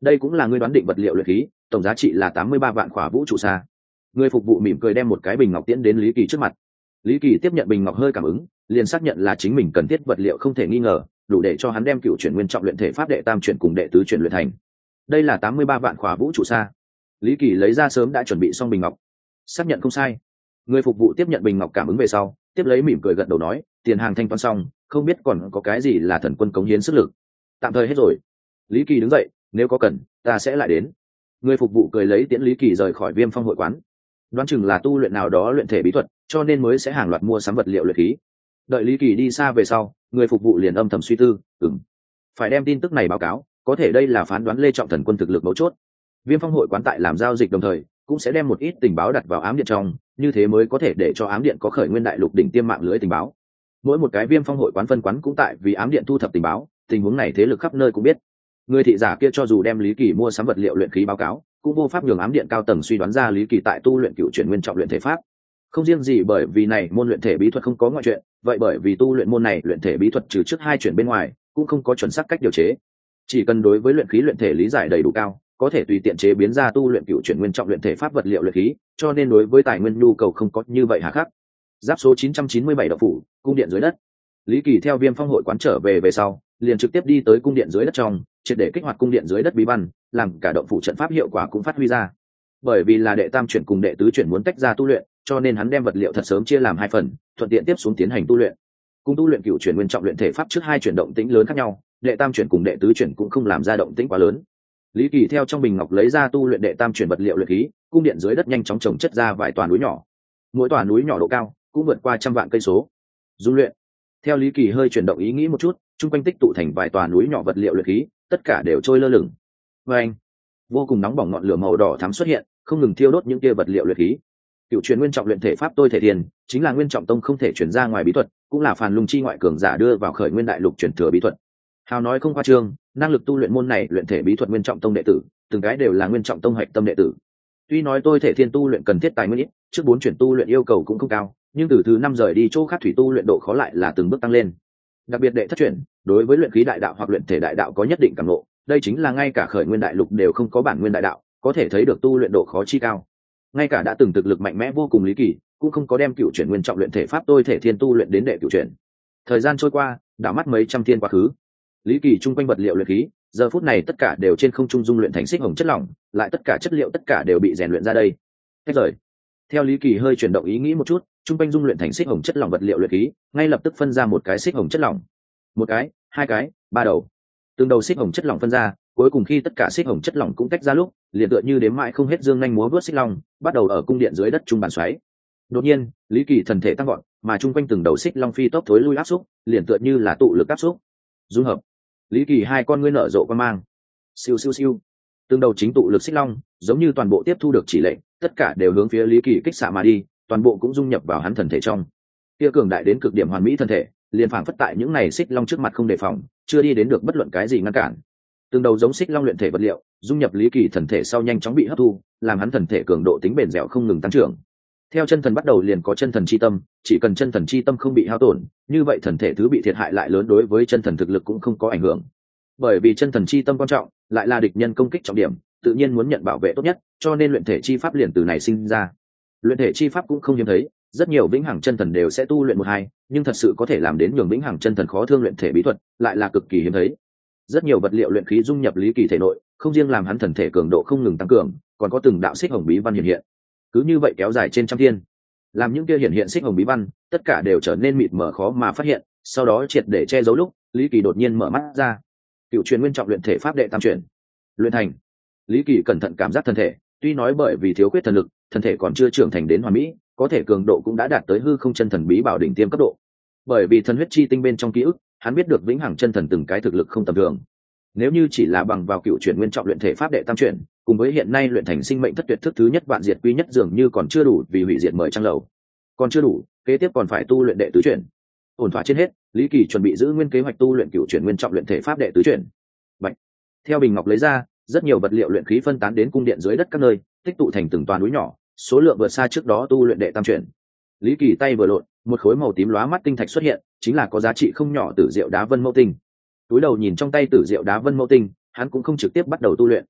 đây cũng là ngươi đoán định vật liệu luyện khí, tổng giá trị là tám mươi ba vạn khỏa vũ trụ xa. Người phục vụ mỉm cười đem một cái bình ngọc tiễn đến Lý Kỳ trước mặt. Lý Kỳ tiếp nhận bình ngọc hơi cảm ứng, liền xác nhận là chính mình cần thiết vật liệu không thể nghi ngờ, đủ để cho hắn đem cựu chuyển nguyên trọng luyện thể pháp đệ tam chuyển cùng đệ tứ chuyển luyện thành. Đây là tám mươi ba vạn khỏa vũ trụ xa. Lý Kỳ lấy ra sớm đã chuẩn bị xong bình ngọc, xác nhận không sai. Người phục vụ tiếp nhận bình ngọc cảm ứng về sau, tiếp lấy mỉm cười gật đầu nói, tiền hàng thanh toán xong, không biết còn có cái gì là thần quân cống hiến sức lực. Tạm thời hết rồi. Lý Kỳ đứng dậy, nếu có cần, ta sẽ lại đến. Người phục vụ cười lấy tiễn Lý Kỳ rời khỏi Viêm Phong hội quán. Đoán chừng là tu luyện nào đó luyện thể bí thuật, cho nên mới sẽ hàng loạt mua sắm vật liệu luyện khí. Đợi Lý Kỳ đi xa về sau, người phục vụ liền âm thầm suy tư, ừm, phải đem tin tức này báo cáo, có thể đây là phán đoán Lê Trọng Thần quân thực lực mấu chốt. Viêm Phong hội quán tại làm giao dịch đồng thời, cũng sẽ đem một ít tình báo đặt vào ám điện trong, như thế mới có thể để cho ám điện có khởi nguyên đại lục đỉnh tiêm mạng lưới tình báo. Mỗi một cái Viêm Phong hội quán phân quán cũng tại vì ám điện thu thập tình báo, tình huống này thế lực khắp nơi cũng biết. Người thị giả kia cho dù đem Lý Kỳ mua sắm vật liệu luyện khí báo cáo, cũng vô pháp nhường ám điện cao tầng suy đoán ra Lý Kỳ tại tu luyện cựu chuyển nguyên trọng luyện thể pháp. Không riêng gì bởi vì này môn luyện thể bí thuật không có ngoại chuyện, vậy bởi vì tu luyện môn này luyện thể bí thuật trừ trước hai chuyển bên ngoài, cũng không có chuẩn xác cách điều chế. Chỉ cần đối với luyện khí luyện thể lý giải đầy đủ cao, có thể tùy tiện chế biến ra tu luyện cựu chuyển nguyên trọng luyện thể pháp vật liệu luyện khí, cho nên đối với tài nguyên nhu cầu không có như vậy hà khắc. Giáp số chín trăm chín mươi bảy đậu phủ, cung điện dưới đất. Lý Kỳ theo Viêm Phong hội quán trở về về sau, liền trực tiếp đi tới cung điện dưới đất trong, triệt để kích hoạt cung điện dưới đất bí văn, làm cả động phủ trận pháp hiệu quả cũng phát huy ra. Bởi vì là đệ tam chuyển cùng đệ tứ chuyển muốn tách ra tu luyện, cho nên hắn đem vật liệu thật sớm chia làm hai phần, thuận tiện tiếp xuống tiến hành tu luyện. Cùng tu luyện cựu chuyển nguyên trọng luyện thể pháp trước hai chuyển động tĩnh lớn khác nhau, đệ tam chuyển cùng đệ tứ chuyển cũng không làm ra động tĩnh quá lớn. Lý Kỳ theo trong bình ngọc lấy ra tu luyện đệ tam chuyển vật liệu luyện khí, cung điện dưới đất nhanh chóng trồng chất ra vài tòa núi nhỏ. Mỗi tòa núi nhỏ độ cao cũng vượt qua trăm vạn cây số. Dung luyện. Theo Lý Kỳ hơi chuyển động ý nghĩ một chút, trung quanh tích tụ thành vài tòa núi nhỏ vật liệu luyện khí, tất cả đều trôi lơ lửng. Và anh, vô cùng nóng bỏng ngọn lửa màu đỏ thắm xuất hiện, không ngừng thiêu đốt những kia vật liệu luyện khí. Cựu truyền nguyên trọng luyện thể pháp tôi thể tiền, chính là nguyên trọng tông không thể chuyển ra ngoài bí thuật, cũng là phàn lung chi ngoại cường giả đưa vào khởi nguyên đại lục truyền thừa bí thuật. Hào nói không khoa trương, năng lực tu luyện môn này luyện thể bí thuật nguyên trọng tông đệ tử, từng cái đều là nguyên trọng tông hạch tâm đệ tử. Tuy nói tôi thể thiên tu luyện cần thiết tài nguyên ít, trước bốn chuyển tu luyện yêu cầu cũng không cao, nhưng từ thứ năm rời đi chỗ khác thủy tu luyện độ khó lại là từng bước tăng lên. Đặc biệt đệ thất chuyển, đối với luyện khí đại đạo hoặc luyện thể đại đạo có nhất định cảm ngộ, đây chính là ngay cả khởi nguyên đại lục đều không có bản nguyên đại đạo, có thể thấy được tu luyện độ khó chi cao. Ngay cả đã từng thực lực mạnh mẽ vô cùng Lý Kỳ, cũng không có đem cựu chuyển nguyên trọng luyện thể pháp tôi thể thiên tu luyện đến đệ cựu chuyển. Thời gian trôi qua, đảo mắt mấy trăm thiên quá khứ. Lý Kỳ chung quanh vật liệu luyện khí, giờ phút này tất cả đều trên không trung dung luyện thành xích hồng chất lỏng, lại tất cả chất liệu tất cả đều bị rèn luyện ra đây. Tách rời. Theo Lý Kỳ hơi chuyển động ý nghĩ một chút, chung quanh dung luyện thành xích hồng chất lỏng vật liệu luyện khí, ngay lập tức phân ra một cái xích hồng chất lỏng. Một cái, hai cái, ba đầu. Từng đầu xích hồng chất lỏng phân ra, cuối cùng khi tất cả xích hồng chất lỏng cũng tách ra lúc, liền tựa như đếm mãi không hết dương nhanh múa vớt xích long, bắt đầu ở cung điện dưới đất trung bàn xoáy. Đột nhiên, Lý Kỳ thần thể tăng vọt, mà chung quanh từng đầu xích long phi tốc thối lui áp xúc, liền tựa như là tụ lực áp xúc. Dung hợp. Lý Kỳ hai con ngươi nở rộ quan mang. Siêu siêu siêu. Từng đầu chính tụ lực xích long, giống như toàn bộ tiếp thu được chỉ lệnh, tất cả đều hướng phía Lý Kỳ kích xạ mà đi, toàn bộ cũng dung nhập vào hắn thần thể trong. Kia cường đại đến cực điểm hoàn mỹ thần thể, liền phảng phất tại những này xích long trước mặt không đề phòng, chưa đi đến được bất luận cái gì ngăn cản. Từng đầu giống xích long luyện thể vật liệu, dung nhập Lý Kỳ thần thể sau nhanh chóng bị hấp thu, làm hắn thần thể cường độ tính bền dẻo không ngừng tăng trưởng. Theo chân thần bắt đầu liền có chân thần chi tâm, chỉ cần chân thần chi tâm không bị hao tổn, như vậy thần thể thứ bị thiệt hại lại lớn đối với chân thần thực lực cũng không có ảnh hưởng. Bởi vì chân thần chi tâm quan trọng, lại là địch nhân công kích trọng điểm, tự nhiên muốn nhận bảo vệ tốt nhất, cho nên luyện thể chi pháp liền từ này sinh ra. Luyện thể chi pháp cũng không hiếm thấy, rất nhiều vĩnh hằng chân thần đều sẽ tu luyện một hai, nhưng thật sự có thể làm đến nhường vĩnh hằng chân thần khó thương luyện thể bí thuật, lại là cực kỳ hiếm thấy. Rất nhiều vật liệu luyện khí dung nhập Lý Kỳ thể nội, không riêng làm hắn thần thể cường độ không ngừng tăng cường, còn có từng đạo xích hồng bí văn hiện hiện. Cứ như vậy kéo dài trên trăm thiên, làm những kia hiện hiện xích hồng bí văn, tất cả đều trở nên mịt mờ khó mà phát hiện, sau đó triệt để che giấu lúc, Lý Kỳ đột nhiên mở mắt ra. Cựu truyền nguyên trọng luyện thể pháp đệ tam truyền, luyện thành. Lý Kỳ cẩn thận cảm giác thân thể, tuy nói bởi vì thiếu khuyết thần lực, thân thể còn chưa trưởng thành đến hoàn mỹ, có thể cường độ cũng đã đạt tới hư không chân thần bí bảo đỉnh tiêm cấp độ. Bởi vì thần huyết chi tinh bên trong ký ức, hắn biết được vĩnh hằng chân thần từng cái thực lực không tầm thường. Nếu như chỉ là bằng vào cựu chuyển nguyên trọng luyện thể pháp đệ tam chuyển, cùng với hiện nay luyện thành sinh mệnh thất tuyệt thức thứ nhất vạn diệt quy nhất dường như còn chưa đủ vì hủy diệt mời trăng lầu. Còn chưa đủ, kế tiếp còn phải tu luyện đệ tứ chuyển. Ổn thỏa trên hết, Lý Kỳ chuẩn bị giữ nguyên kế hoạch tu luyện cựu chuyển nguyên trọng luyện thể pháp đệ tứ chuyển. Bạch. Theo bình ngọc lấy ra, rất nhiều vật liệu luyện khí phân tán đến cung điện dưới đất các nơi, tích tụ thành từng toà núi nhỏ, số lượng vượt xa trước đó tu luyện đệ tam chuyển. Lý Kỳ tay vừa lộn, một khối màu tím lóa mắt tinh thạch xuất hiện, chính là có giá trị không nhỏ tử diệu đá vân mẫu tinh. Túi đầu nhìn trong tay tử diệu đá vân mẫu tinh, hắn cũng không trực tiếp bắt đầu tu luyện,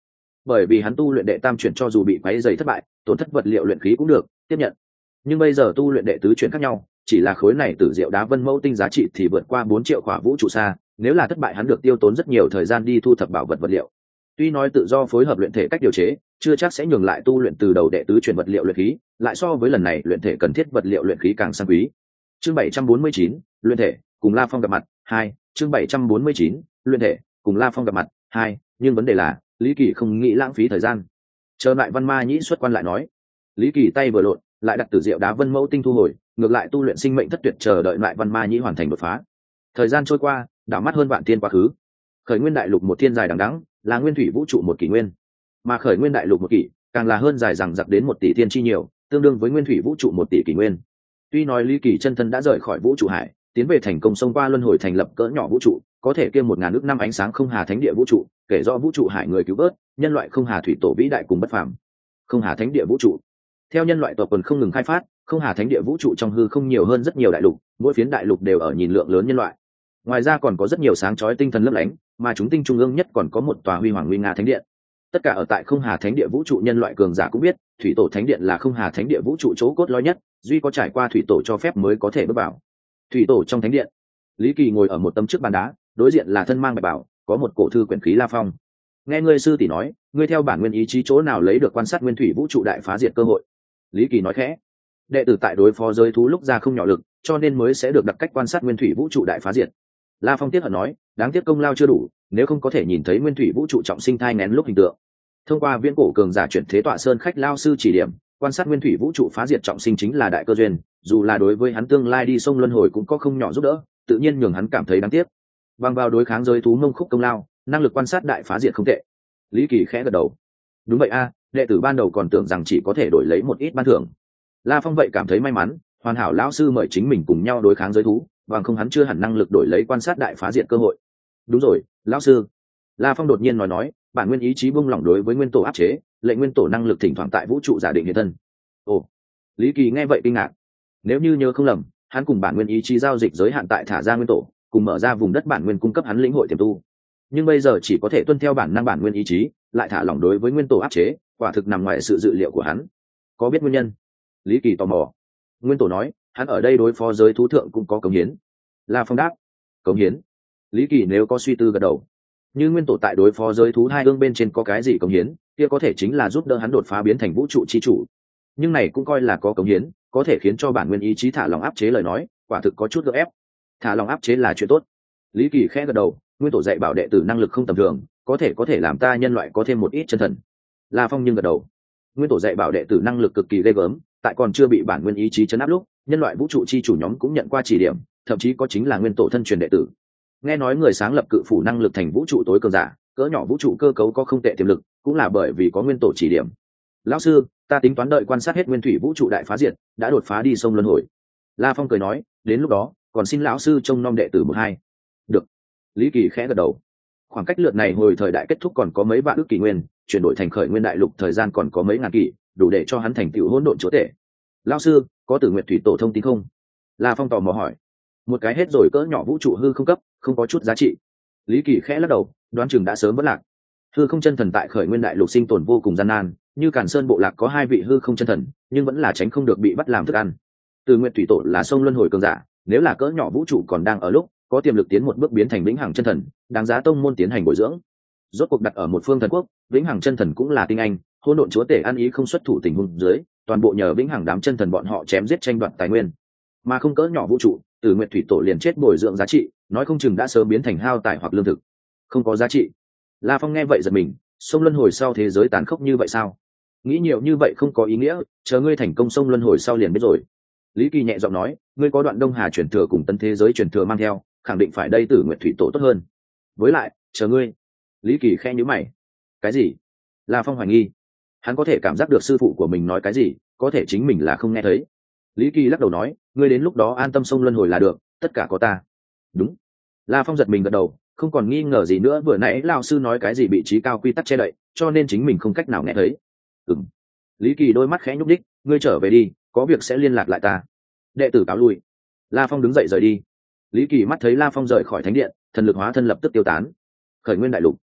bởi vì hắn tu luyện đệ tam chuyển cho dù bị quấy dày thất bại, tổn thất vật liệu luyện khí cũng được tiếp nhận. Nhưng bây giờ tu luyện đệ tứ chuyển khác nhau, chỉ là khối này tử diệu đá vân mẫu tinh giá trị thì vượt qua bốn triệu khỏa vũ trụ xa, nếu là thất bại hắn được tiêu tốn rất nhiều thời gian đi thu thập bảo vật vật liệu. Tuy nói tự do phối hợp luyện thể cách điều chế chưa chắc sẽ nhường lại tu luyện từ đầu đệ tứ chuyển vật liệu luyện khí, lại so với lần này luyện thể cần thiết vật liệu luyện khí càng sang quý. Chương bảy trăm bốn mươi chín, luyện thể cùng La Phong gặp mặt hai. Chương bảy trăm bốn mươi chín, luyện thể cùng La Phong gặp mặt hai. Nhưng vấn đề là Lý Kỳ không nghĩ lãng phí thời gian, chờ lại Văn Ma Nhĩ xuất quan lại nói. Lý Kỳ tay vừa lộn, lại đặt tử diệu đá vân mẫu tinh thu hồi, ngược lại tu luyện sinh mệnh thất tuyệt chờ đợi lại Văn Ma Nhĩ hoàn thành đột phá. Thời gian trôi qua, đảo mắt hơn vạn thiên quá khứ. Khởi nguyên đại lục một thiên dài đằng đẵng, là nguyên thủy vũ trụ một kỷ nguyên, mà khởi nguyên đại lục một kỷ càng là hơn dài rằng giặc đến một tỷ thiên chi nhiều, tương đương với nguyên thủy vũ trụ một tỷ kỷ nguyên. Tuy nói Lý Kỳ chân thân đã rời khỏi vũ trụ hải, tiến về thành công xông qua luân hồi thành lập cỡ nhỏ vũ trụ, có thể kia một ngàn ước năm ánh sáng không hà thánh địa vũ trụ, kể rõ vũ trụ hải người cứu vớt, nhân loại không hà thủy tổ vĩ đại cùng bất phàm. Không hà thánh địa vũ trụ, theo nhân loại tộc quần không ngừng khai phát, không hà thánh địa vũ trụ trong hư không nhiều hơn rất nhiều đại lục, mỗi phiến đại lục đều ở nhìn lượng lớn nhân loại. Ngoài ra còn có rất nhiều sáng chói tinh thần lấp lánh, mà chúng tinh trung ương nhất còn có một tòa huy hoàng nguy nga thánh điện. Tất cả ở tại không hà thánh địa vũ trụ nhân loại cường giả cũng biết, thủy tổ thánh điện là không hà thánh địa vũ trụ chỗ cốt lõi nhất, duy có trải qua thủy tổ cho phép mới có thể bước vào. Thủy tổ trong thánh điện, Lý Kỳ ngồi ở một tấm trước bàn đá, đối diện là thân mang bạch bảo, có một cổ thư quyển khí La Phong. Nghe ngươi sư tỷ nói, ngươi theo bản nguyên ý chí chỗ nào lấy được quan sát nguyên thủy vũ trụ đại phá diệt cơ hội? Lý Kỳ nói khẽ. Đệ tử tại đối phó giới thú lúc ra không nhỏ lực, cho nên mới sẽ được đặt cách quan sát nguyên thủy vũ trụ đại phá diệt. La Phong tiếc hận nói, đáng tiếc công lao chưa đủ, nếu không có thể nhìn thấy nguyên thủy vũ trụ trọng sinh thai nén lúc hình tượng. Thông qua viễn cổ cường giả chuyển thế tọa sơn khách lao sư chỉ điểm, quan sát nguyên thủy vũ trụ phá diệt trọng sinh chính là đại cơ duyên, dù là đối với hắn tương lai đi sông luân hồi cũng có không nhỏ giúp đỡ, tự nhiên nhường hắn cảm thấy đáng tiếc. Bằng vào đối kháng giới thú mông khúc công lao, năng lực quan sát đại phá diệt không tệ. Lý Kỳ khẽ gật đầu. Đúng vậy a, đệ tử ban đầu còn tưởng rằng chỉ có thể đổi lấy một ít ban thưởng. La Phong vậy cảm thấy may mắn, hoàn hảo lão sư mời chính mình cùng nhau đối kháng giới thú, bằng không hắn chưa hẳn năng lực đổi lấy quan sát đại phá diệt cơ hội. Đúng rồi, lão sư. La Phong đột nhiên nói nói, bản nguyên ý chí buông lỏng đối với nguyên tổ áp chế, lệnh nguyên tổ năng lực thỉnh thoảng tại vũ trụ giả định hiện thân. Ồ. Lý Kỳ nghe vậy kinh ngạc. Nếu như nhớ không lầm, hắn cùng bản nguyên ý chí giao dịch giới hạn tại thả ra nguyên tổ, cùng mở ra vùng đất bản nguyên cung cấp hắn lĩnh hội tiềm tu. Nhưng bây giờ chỉ có thể tuân theo bản năng bản nguyên ý chí, lại thả lỏng đối với nguyên tổ áp chế, quả thực nằm ngoài sự dự liệu của hắn. Có biết nguyên nhân? Lý Kỳ tò mò. Nguyên tổ nói, hắn ở đây đối phó giới thú thượng cũng có cống hiến. La Phong đáp. Cống hiến? Lý Kỳ nếu có suy tư gật đầu. Như nguyên tổ tại đối phó giới thú hai ương bên trên có cái gì cống hiến, kia có thể chính là giúp đỡ hắn đột phá biến thành vũ trụ chi chủ. Nhưng này cũng coi là có cống hiến, có thể khiến cho bản nguyên ý chí thả lòng áp chế lời nói, quả thực có chút gượng ép. Thả lòng áp chế là chuyện tốt. Lý Kỳ khẽ gật đầu, nguyên tổ dạy bảo đệ tử năng lực không tầm thường, có thể có thể làm ta nhân loại có thêm một ít chân thần. La Phong nhưng gật đầu. Nguyên tổ dạy bảo đệ tử năng lực cực kỳ ghê gớm, tại còn chưa bị bản nguyên ý chí chấn áp lúc, nhân loại vũ trụ chi chủ nhóm cũng nhận qua chỉ điểm, thậm chí có chính là nguyên tổ thân truyền đệ tử. Nghe nói người sáng lập cự phủ năng lực thành vũ trụ tối cường giả, cỡ nhỏ vũ trụ cơ cấu có không tệ tiềm lực, cũng là bởi vì có nguyên tổ chỉ điểm. Lão sư, ta tính toán đợi quan sát hết nguyên thủy vũ trụ đại phá diệt, đã đột phá đi sông luân hồi. La Phong cười nói, đến lúc đó, còn xin lão sư trông nom đệ tử một hai. Được. Lý Kỳ khẽ gật đầu. Khoảng cách lượt này hồi thời đại kết thúc còn có mấy vạn ước kỷ nguyên, chuyển đổi thành khởi nguyên đại lục thời gian còn có mấy ngàn kỷ, đủ để cho hắn thành tựu hỗn độn chúa tể. Lão sư, có Tử Nguyệt thủy tổ thông tin không? La Phong tò mò hỏi. Một cái hết rồi cỡ nhỏ vũ trụ hư không cấp, không có chút giá trị. Lý Kỳ khẽ lắc đầu, đoán chừng đã sớm vỡ lạc. Hư không chân thần tại khởi nguyên đại lục sinh tồn vô cùng gian nan, như Càn Sơn bộ lạc có hai vị hư không chân thần, nhưng vẫn là tránh không được bị bắt làm thức ăn. Tử Nguyệt thủy tổ là sông luân hồi cường giả, nếu là cỡ nhỏ vũ trụ còn đang ở lúc, có tiềm lực tiến một bước biến thành vĩnh hằng chân thần, đáng giá tông môn tiến hành bồi dưỡng. Rốt cuộc đặt ở một phương thần quốc, vĩnh hằng chân thần cũng là tinh anh, hỗn độn chúa tể ăn ý không xuất thủ tình huống dưới, toàn bộ nhờ vĩnh hằng đám chân thần bọn họ chém giết tranh đoạt tài nguyên, mà không cỡ nhỏ vũ trụ, Tử Nguyệt thủy tổ liền chết bồi dưỡng giá trị, nói không chừng đã sớm biến thành hao tài hoặc lương thực, không có giá trị. La Phong nghe vậy giật mình, sông luân hồi sau thế giới tàn khốc như vậy sao? Nghĩ nhiều như vậy không có ý nghĩa, chờ ngươi thành công sông luân hồi sau liền biết rồi. Lý Kỳ nhẹ giọng nói, ngươi có đoạn Đông Hà truyền thừa cùng tân thế giới truyền thừa mang theo, khẳng định phải đây Tử Nguyệt thủy tổ tốt hơn. Với lại, chờ ngươi. Lý Kỳ khẽ nhíu mày. Cái gì? La Phong hoài nghi. Hắn có thể cảm giác được sư phụ của mình nói cái gì, có thể chính mình là không nghe thấy. Lý Kỳ lắc đầu nói, ngươi đến lúc đó an tâm sông luân hồi là được, tất cả có ta. Đúng. La Phong giật mình gật đầu, không còn nghi ngờ gì nữa, vừa nãy lão sư nói cái gì bị trí cao quy tắc che đậy, cho nên chính mình không cách nào nghe thấy. Ừm. Lý Kỳ đôi mắt khẽ nhúc đích, ngươi trở về đi, có việc sẽ liên lạc lại ta. Đệ tử cáo lui. La Phong đứng dậy rời đi. Lý Kỳ mắt thấy La Phong rời khỏi thánh điện, thần lực hóa thân lập tức tiêu tán. Khởi nguyên đại lục.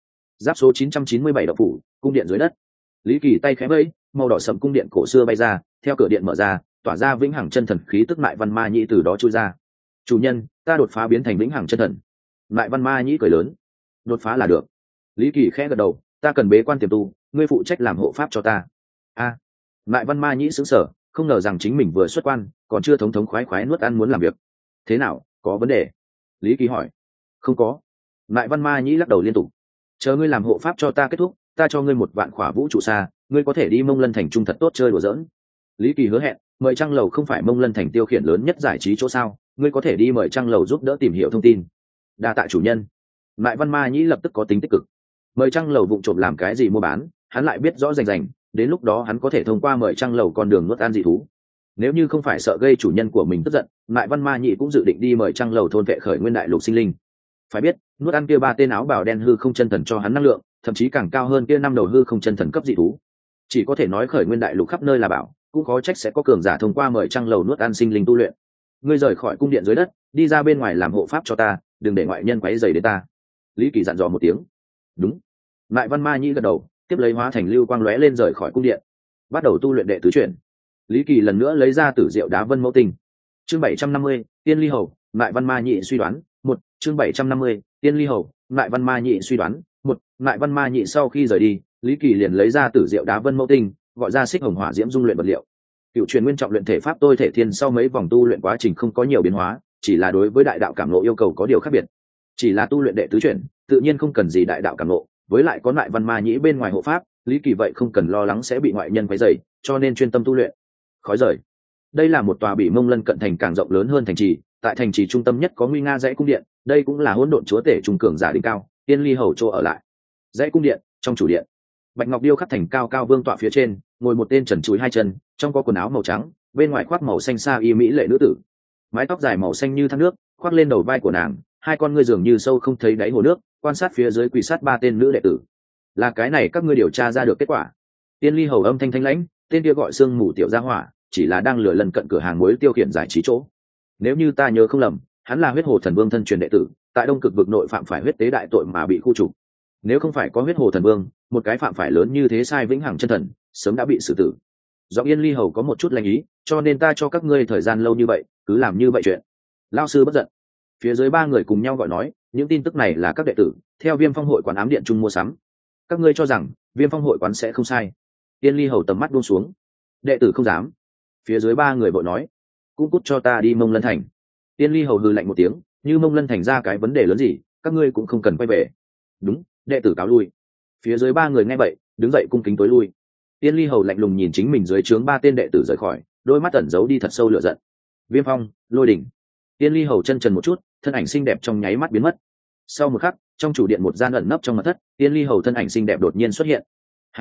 Giáp số chín trăm chín mươi bảy đậu phủ, cung điện dưới đất. Lý Kỳ tay khẽ vẫy, màu đỏ sẫm cung điện cổ xưa bay ra, theo cửa điện mở ra, tỏa ra vĩnh hằng chân thần khí tức Mại Văn Ma Nhĩ từ đó chui ra. Chủ nhân, ta đột phá biến thành vĩnh hằng chân thần. Mại Văn Ma Nhĩ cười lớn. Đột phá là được. Lý Kỳ khẽ gật đầu, ta cần bế quan tiềm tu, ngươi phụ trách làm hộ pháp cho ta. A. À, Mại Văn Ma Nhĩ sững sờ, không ngờ rằng chính mình vừa xuất quan, còn chưa thống thống khoái khoái nuốt ăn muốn làm việc. Thế nào, có vấn đề? Lý Kỳ hỏi. Không có. Mại Văn Ma Nhĩ lắc đầu liên tục. Chờ ngươi làm hộ pháp cho ta kết thúc, ta cho ngươi một vạn khỏa vũ trụ xa, ngươi có thể đi Mông Lân thành trung thật tốt chơi đùa giỡn. Lý Kỳ hứa hẹn, mời Trăng Lầu không phải Mông Lân thành tiêu khiển lớn nhất giải trí chỗ sao, ngươi có thể đi mời Trăng Lầu giúp đỡ tìm hiểu thông tin. Đa tạ chủ nhân. Mại Văn Ma Nhĩ lập tức có tính tích cực. Mời Trăng Lầu vụng trộm làm cái gì mua bán, hắn lại biết rõ rành rành, đến lúc đó hắn có thể thông qua mời Trăng Lầu con đường nuốt ăn dị thú. Nếu như không phải sợ gây chủ nhân của mình tức giận, Mại Văn Ma Nhĩ cũng dự định đi mời Trăng Lầu thôn vệ khởi nguyên đại lục sinh linh. Phải biết, nuốt ăn kia ba tên áo bào đen hư không chân thần cho hắn năng lượng, thậm chí càng cao hơn kia năm đầu hư không chân thần cấp dị thú. Chỉ có thể nói khởi nguyên đại lục khắp nơi là bảo, cũng khó trách sẽ có cường giả thông qua mời Trăng Lầu nuốt ăn sinh linh tu luyện. Ngươi rời khỏi cung điện dưới đất, đi ra bên ngoài làm hộ pháp cho ta, đừng để ngoại nhân quấy rầy đến ta. Lý Kỳ dặn dò một tiếng. Đúng. Mại Văn Ma Nhĩ gật đầu, tiếp lấy hóa thành lưu quang lóe lên rời khỏi cung điện, bắt đầu tu luyện đệ tứ chuyển. Lý Kỳ lần nữa lấy ra tử diệu đá vân mẫu tinh. Chương bảy trăm năm mươi, Tiên Ly Hầu, Mại Văn Ma Nhĩ suy đoán, một. Chương bảy trăm năm mươi, Tiên Ly Hầu, Mại Văn Ma Nhĩ suy đoán, một. Mại Văn Ma Nhĩ sau khi rời đi, Lý Kỳ liền lấy ra tử diệu đá vân mẫu tinh, gọi ra xích hồng hỏa diễm dung luyện vật liệu. Cựu truyền nguyên trọng luyện thể pháp tôi thể thiên sau mấy vòng tu luyện quá trình không có nhiều biến hóa, chỉ là đối với đại đạo cảm ngộ yêu cầu có điều khác biệt. Chỉ là tu luyện đệ tứ chuyển, tự nhiên không cần gì đại đạo cảm ngộ, với lại có Mại Văn Ma Nhĩ bên ngoài hộ pháp, Lý Kỳ vậy không cần lo lắng sẽ bị ngoại nhân quấy rầy, cho nên chuyên tâm tu luyện. Khói rời. Đây là một tòa bị Mông Lân cận thành càng rộng lớn hơn thành trì, tại thành trì trung tâm nhất có nguy nga dãy cung điện, đây cũng là hỗn độn chúa tể trung cường giả đỉnh cao, Tiên Ly Hầu chỗ ở lại. Dãy cung điện, trong chủ điện, bạch ngọc điêu khắc thành cao cao vương tọa phía trên, ngồi một tên trần trụi hai chân, trong có quần áo màu trắng, bên ngoài khoác màu xanh sa y mỹ lệ nữ tử. Mái tóc dài màu xanh như thác nước, khoác lên đầu vai của nàng, hai con ngươi dường như sâu không thấy đáy hồ nước, quan sát phía dưới quỳ sát ba tên nữ đệ tử. Là cái này các ngươi điều tra ra được kết quả? Tiên Ly Hầu âm thanh thanh lãnh, tên kia gọi Sương Mù tiểu gia hỏa, chỉ là đang lừa lần cận cửa hàng muối tiêu khiển giải trí chỗ. Nếu như ta nhớ không lầm, hắn là huyết hồ thần vương thân truyền đệ tử, tại đông cực vực nội phạm phải huyết tế đại tội mà bị khu trục. Nếu không phải có huyết hồ thần vương, một cái phạm phải lớn như thế sai vĩnh hằng chân thần, sớm đã bị xử tử. Giọng Yên Ly Hầu có một chút lanh ý, cho nên ta cho các ngươi thời gian lâu như vậy, cứ làm như vậy chuyện. Lão sư bất giận. Phía dưới ba người cùng nhau gọi nói, những tin tức này là các đệ tử theo Viêm Phong hội quán ám điện chung mua sắm. Các ngươi cho rằng Viêm Phong hội quán sẽ không sai? Yên Ly Hầu tầm mắt buông xuống. Đệ tử không dám. Phía dưới ba người vội nói, cũng cút cho ta đi Mông Lân thành. Yên Ly Hầu hừ lạnh một tiếng, như Mông Lân thành ra cái vấn đề lớn gì, các ngươi cũng không cần quay về. Đúng, đệ tử cáo lui. Phía dưới ba người nghe vậy, đứng dậy cung kính tối lui. Yên Ly Hầu lạnh lùng nhìn chính mình dưới trướng ba tên đệ tử rời khỏi, đôi mắt ẩn giấu đi thật sâu lửa giận. Viêm Phong, Lôi Đỉnh. Yên Ly Hầu chân trần một chút, thân ảnh xinh đẹp trong nháy mắt biến mất. Sau một khắc, trong chủ điện một gian ẩn nấp trong mật thất, Yên Ly Hầu thân ảnh xinh đẹp đột nhiên xuất hiện.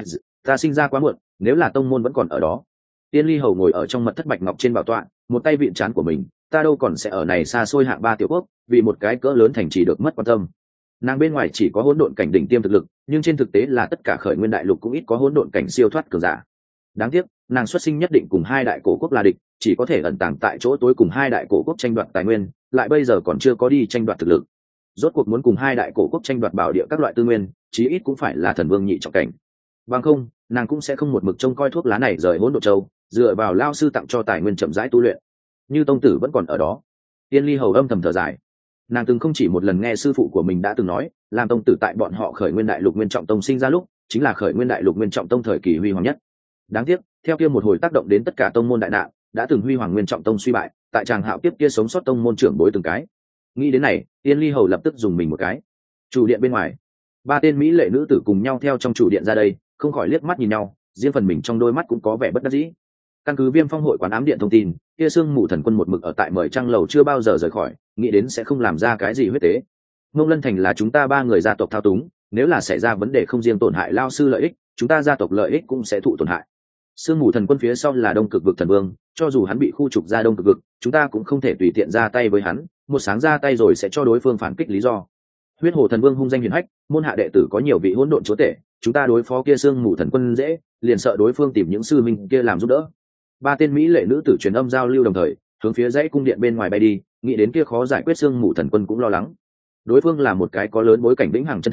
Ta sinh ra quá muộn, nếu là tông môn vẫn còn ở đó. Yên Ly Hầu ngồi ở trong mật thất bạch ngọc trên bảo tọa, một tay vịn trán của mình, ta đâu còn sẽ ở này xa xôi hạng ba tiểu quốc, vì một cái cỡ lớn thành trì được mất quan tâm. Nàng bên ngoài chỉ có hỗn độn cảnh đỉnh tiêm thực lực, nhưng trên thực tế là tất cả khởi nguyên đại lục cũng ít có hỗn độn cảnh siêu thoát cường giả. Đáng tiếc, nàng xuất sinh nhất định cùng hai đại cổ quốc là địch, chỉ có thể ẩn tàng tại chỗ tối cùng hai đại cổ quốc tranh đoạt tài nguyên, lại bây giờ còn chưa có đi tranh đoạt thực lực. Rốt cuộc muốn cùng hai đại cổ quốc tranh đoạt bảo địa các loại tư nguyên, chí ít cũng phải là thần vương nhị trọng cảnh. Bằng không, nàng cũng sẽ không một mực trông coi thuốc lá này rời hỗn độn châu, dựa vào lao sư tặng cho tài nguyên chậm rãi tu luyện. Như tông tử vẫn còn ở đó. Tiên Ly Hầu âm thầm thở dài. Nàng từng không chỉ một lần nghe sư phụ của mình đã từng nói, làm tông tử tại bọn họ khởi nguyên đại lục nguyên trọng tông sinh ra lúc, chính là khởi nguyên đại lục nguyên trọng tông thời kỳ huy hoàng nhất. Đáng tiếc, theo kia một hồi tác động đến tất cả tông môn đại nạn, đã từng huy hoàng nguyên trọng tông suy bại, tại tràng hạo tiếp kia sống sót tông môn trưởng bối từng cái. Nghĩ đến này, Tiên Ly Hầu lập tức dùng mình một cái. Chủ điện bên ngoài, ba tên mỹ lệ nữ tử cùng nhau theo trong chủ điện ra đây, không khỏi liếc mắt nhìn nhau, riêng phần mình trong đôi mắt cũng có vẻ bất đắc dĩ. Căn cứ Viêm Phong hội quán ám điện thông tin, kia Sương Mù thần quân một mực ở tại mời trăng lầu chưa bao giờ rời khỏi, nghĩ đến sẽ không làm ra cái gì huyết tế. Mông Lân thành là chúng ta ba người gia tộc thao túng, nếu là xảy ra vấn đề không riêng tổn hại lao sư lợi ích, chúng ta gia tộc lợi ích cũng sẽ thụ tổn hại. Sương Mù thần quân phía sau là Đông Cực vực thần vương, cho dù hắn bị khu trục ra Đông Cực vực, chúng ta cũng không thể tùy tiện ra tay với hắn, một sáng ra tay rồi sẽ cho đối phương phản kích lý do. Huyết Hồ thần vương hung danh hiển hách, môn hạ đệ tử có nhiều vị hỗn độn chúa tể, chúng ta đối phó kia Sương Mù thần quân dễ, liền sợ đối phương tìm những sư minh kia làm giúp đỡ. Ba tên mỹ lệ nữ tử truyền âm giao lưu đồng thời, hướng phía dãy cung điện bên ngoài bay đi, nghĩ đến kia khó giải quyết Sương Mù thần quân cũng lo lắng. Đối phương là một cái có lớn bối cảnh vĩnh hằng chân thần,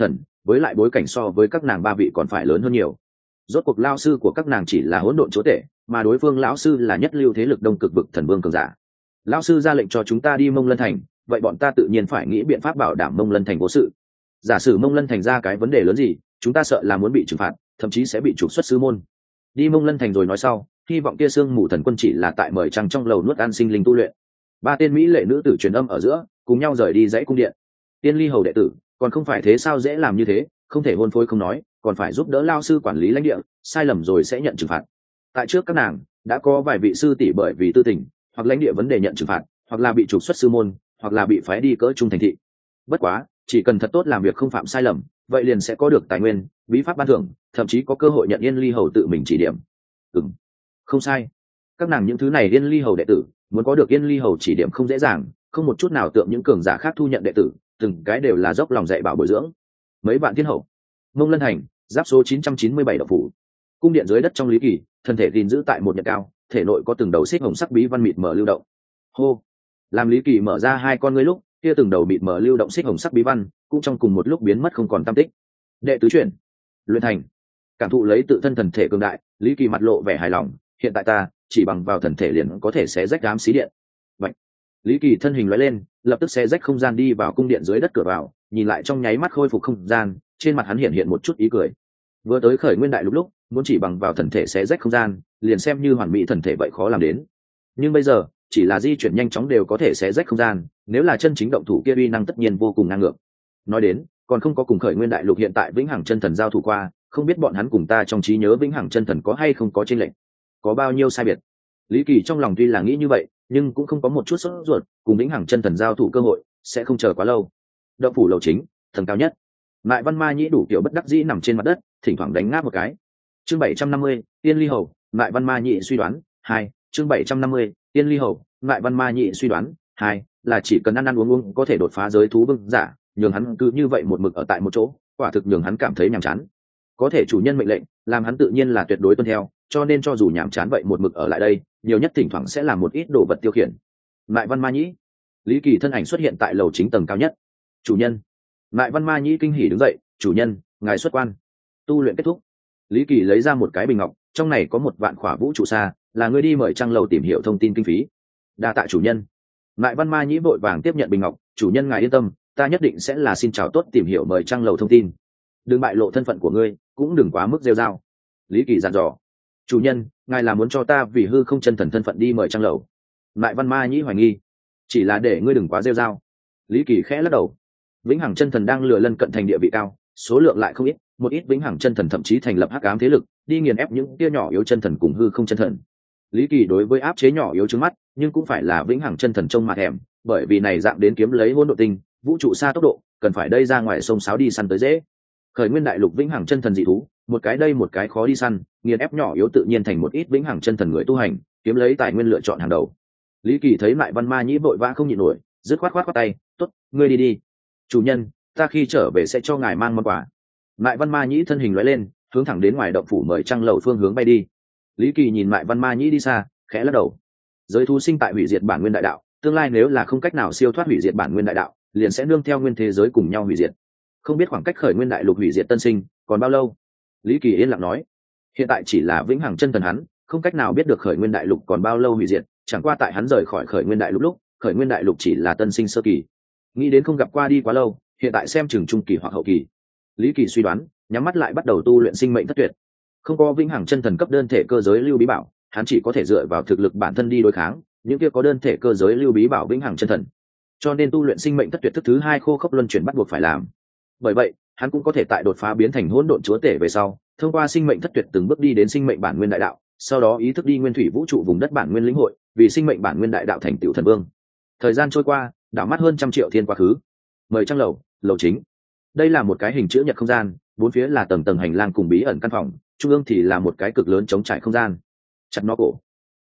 với lại bối cảnh so với các nàng ba vị còn phải lớn hơn nhiều. Rốt cuộc lao sư của các nàng chỉ là hỗn độn chúa tể, mà đối phương lão sư là nhất lưu thế lực đông cực vực thần vương cường giả. Lão sư ra lệnh cho chúng ta đi Mông Lân thành, vậy bọn ta tự nhiên phải nghĩ biện pháp bảo đảm Mông Lân thành vô sự. Giả sử Mông Lân thành ra cái vấn đề lớn gì, chúng ta sợ là muốn bị trừng phạt, thậm chí sẽ bị trục xuất sư môn. Đi Mông Lân thành rồi nói sau, hy vọng kia Sương Mù Thần Quân chỉ là tại mời trăng trong lầu nuốt ăn sinh linh tu luyện. Ba tên mỹ lệ nữ tử truyền âm ở giữa, cùng nhau rời đi dãy cung điện. Tiên Ly hầu đệ tử, còn không phải thế sao dễ làm như thế, không thể hôn phối không nói, còn phải giúp đỡ lao sư quản lý lãnh địa, sai lầm rồi sẽ nhận trừng phạt. Tại trước các nàng đã có vài vị sư tỷ bởi vì tư tình hoặc lãnh địa vấn đề nhận trừng phạt, hoặc là bị trục xuất sư môn, hoặc là bị phái đi cỡ trung thành thị. Bất quá chỉ cần thật tốt làm việc không phạm sai lầm, vậy liền sẽ có được tài nguyên, bí pháp ban thưởng, thậm chí có cơ hội nhận Yên Ly hầu tự mình chỉ điểm. Ừm, không sai, các nàng những thứ này Yên Ly hầu đệ tử muốn có được Yên Ly hầu chỉ điểm không dễ dàng, không một chút nào tượng những cường giả khác thu nhận đệ tử, từng cái đều là dốc lòng dạy bảo bồi dưỡng. Mấy bạn thiên hậu, Mông Lân thành, giáp số chín trăm chín mươi bảy độc phủ, cung điện dưới đất trong Lý Kỳ, thân thể gìn giữ tại một nhật cao, thể nội có từng đầu xích hồng sắc bí văn mịt mờ lưu động. Hô, làm Lý Kỳ mở ra hai con ngươi lúc, kia từng đầu mịt mờ lưu động xích hồng sắc bí văn cũng trong cùng một lúc biến mất không còn tăm tích. Đệ tứ chuyển, luyện thành. Cảm thụ lấy tự thân thần thể cường đại, Lý Kỳ mặt lộ vẻ hài lòng, hiện tại ta chỉ bằng vào thần thể liền có thể xé rách đám xí điện. Vậy, Lý Kỳ thân hình lóe lên, lập tức xé rách không gian đi vào cung điện dưới đất cửa vào, nhìn lại trong nháy mắt khôi phục không gian, trên mặt hắn hiện hiện một chút ý cười. Vừa tới khởi nguyên đại lục lúc, muốn chỉ bằng vào thần thể xé rách không gian, liền xem như hoàn mỹ thần thể vậy khó làm đến. Nhưng bây giờ, chỉ là di chuyển nhanh chóng đều có thể xé rách không gian, nếu là chân chính động thủ kia uy năng tất nhiên vô cùng ngang ngược. Nói đến, còn không có cùng khởi nguyên đại lục hiện tại vĩnh hằng chân thần giao thủ qua, không biết bọn hắn cùng ta trong trí nhớ vĩnh hằng chân thần có hay không có chênh lệch, có bao nhiêu sai biệt. Lý Kỳ trong lòng tuy là nghĩ như vậy, nhưng cũng không có một chút sốt ruột, cùng vĩnh hằng chân thần giao thủ cơ hội sẽ không chờ quá lâu. Động phủ lầu chính, tầng cao nhất. Mại Văn Ma Nhĩ đủ kiểu bất đắc dĩ nằm trên mặt đất, thỉnh thoảng đánh ngáp một cái. Chương bảy trăm năm mươi, Tiên Ly hầu, Mại Văn Ma Nhĩ suy đoán hai. Chương bảy trăm năm mươi, Tiên Ly hầu, Mại Văn Ma Nhĩ suy đoán hai, là chỉ cần ăn ăn uống uống có thể đột phá giới thú vương giả, nhường hắn cứ như vậy một mực ở tại một chỗ, quả thực nhường hắn cảm thấy nhàm chán. Có thể chủ nhân mệnh lệnh, làm hắn tự nhiên là tuyệt đối tuân theo, cho nên cho dù nhàm chán vậy một mực ở lại đây, nhiều nhất thỉnh thoảng sẽ làm một ít đồ vật tiêu khiển. Mại Văn Ma Nhĩ, Lý Kỳ thân ảnh xuất hiện tại lầu chính tầng cao nhất. Chủ nhân. Mại Văn Ma Nhĩ kinh hỉ đứng dậy, chủ nhân, ngài xuất quan. Tu luyện kết thúc. Lý Kỳ lấy ra một cái bình ngọc, trong này có một vạn khỏa vũ trụ xa, là ngươi đi mời Trăng lầu tìm hiểu thông tin kinh phí. Đa tạ chủ nhân. Mại Văn Ma Nhĩ vội vàng tiếp nhận bình ngọc, chủ nhân ngài yên tâm, ta nhất định sẽ là xin chào tốt tìm hiểu mời Trăng lầu thông tin. Đừng bại lộ thân phận của ngươi, cũng đừng quá mức rêu rao. Lý Kỳ dặn dò. Chủ nhân, ngài là muốn cho ta vì hư không chân thần thân phận đi mời Trăng lầu? Mại Văn Ma Nhĩ hoài nghi. Chỉ là để ngươi đừng quá rêu rao. Lý Kỳ khẽ lắc đầu. Vĩnh hằng chân thần đang lừa lân cận thành địa vị cao, số lượng lại không ít, một ít vĩnh hằng chân thần thậm chí thành lập hắc ám thế lực, đi nghiền ép những tia nhỏ yếu chân thần cùng hư không chân thần. Lý Kỳ đối với áp chế nhỏ yếu trước mắt, nhưng cũng phải là vĩnh hằng chân thần trông mà thèm, bởi vì này dạng đến kiếm lấy hỗn độ tinh, vũ trụ xa tốc độ, cần phải đây ra ngoài sông sáo đi săn tới dễ. Khởi nguyên đại lục vĩnh hằng chân thần dị thú, một cái đây một cái khó đi săn, nghiền ép nhỏ yếu tự nhiên thành một ít vĩnh hằng chân thần người tu hành, kiếm lấy tài nguyên lựa chọn hàng đầu. Lý Kỳ thấy Mại Văn Ma Nhĩ vội vã không nhịn nổi, dứt khoát khoát khoát tay, "Tốt, ngươi đi đi. Chủ nhân, ta khi trở về sẽ cho ngài mang món quà." Mại Văn Ma Nhĩ thân hình lóe lên, hướng thẳng đến ngoài động phủ mời Trăng lầu phương hướng bay đi. Lý Kỳ nhìn Mại Văn Ma Nhĩ đi xa, khẽ lắc đầu. Giới thú sinh tại hủy diệt bản nguyên đại đạo, tương lai nếu là không cách nào siêu thoát hủy diệt bản nguyên đại đạo, liền sẽ nương theo nguyên thế giới cùng nhau hủy diệt. Không biết khoảng cách khởi nguyên đại lục hủy diệt tân sinh còn bao lâu? Lý Kỳ yên lặng nói. Hiện tại chỉ là vĩnh hằng chân thần hắn, không cách nào biết được khởi nguyên đại lục còn bao lâu hủy diệt, chẳng qua tại hắn rời khỏi khởi nguyên đại lục lúc, khởi nguyên đại lục chỉ là tân sinh sơ kỳ. Nghĩ đến không gặp qua đi quá lâu, hiện tại xem chừng trung kỳ hoặc hậu kỳ. Lý Kỳ suy đoán, nhắm mắt lại bắt đầu tu luyện sinh mệnh thất tuyệt. Không có vĩnh hằng chân thần cấp đơn thể cơ giới lưu bí bảo, hắn chỉ có thể dựa vào thực lực bản thân đi đối kháng những kia có đơn thể cơ giới lưu bí bảo vĩnh hằng chân thần. Cho nên tu luyện sinh mệnh thất tuyệt thức thứ hai khô khốc luân chuyển bắt buộc phải làm. Bởi vậy, hắn cũng có thể tại đột phá biến thành hỗn độn chúa tể về sau, thông qua sinh mệnh thất tuyệt từng bước đi đến sinh mệnh bản nguyên đại đạo, sau đó ý thức đi nguyên thủy vũ trụ vùng đất bản nguyên lĩnh hội, vì sinh mệnh bản nguyên đại đạo thành tựu thần vương. Thời gian trôi qua, đảo mắt hơn trăm triệu thiên quá khứ. Mời Trăng lầu, lầu chính. Đây là một cái hình chữ nhật không gian, bốn phía là tầng tầng hành lang cùng bí ẩn căn phòng, trung ương thì là một cái cực lớn trống trải không gian. Chặt nó cổ,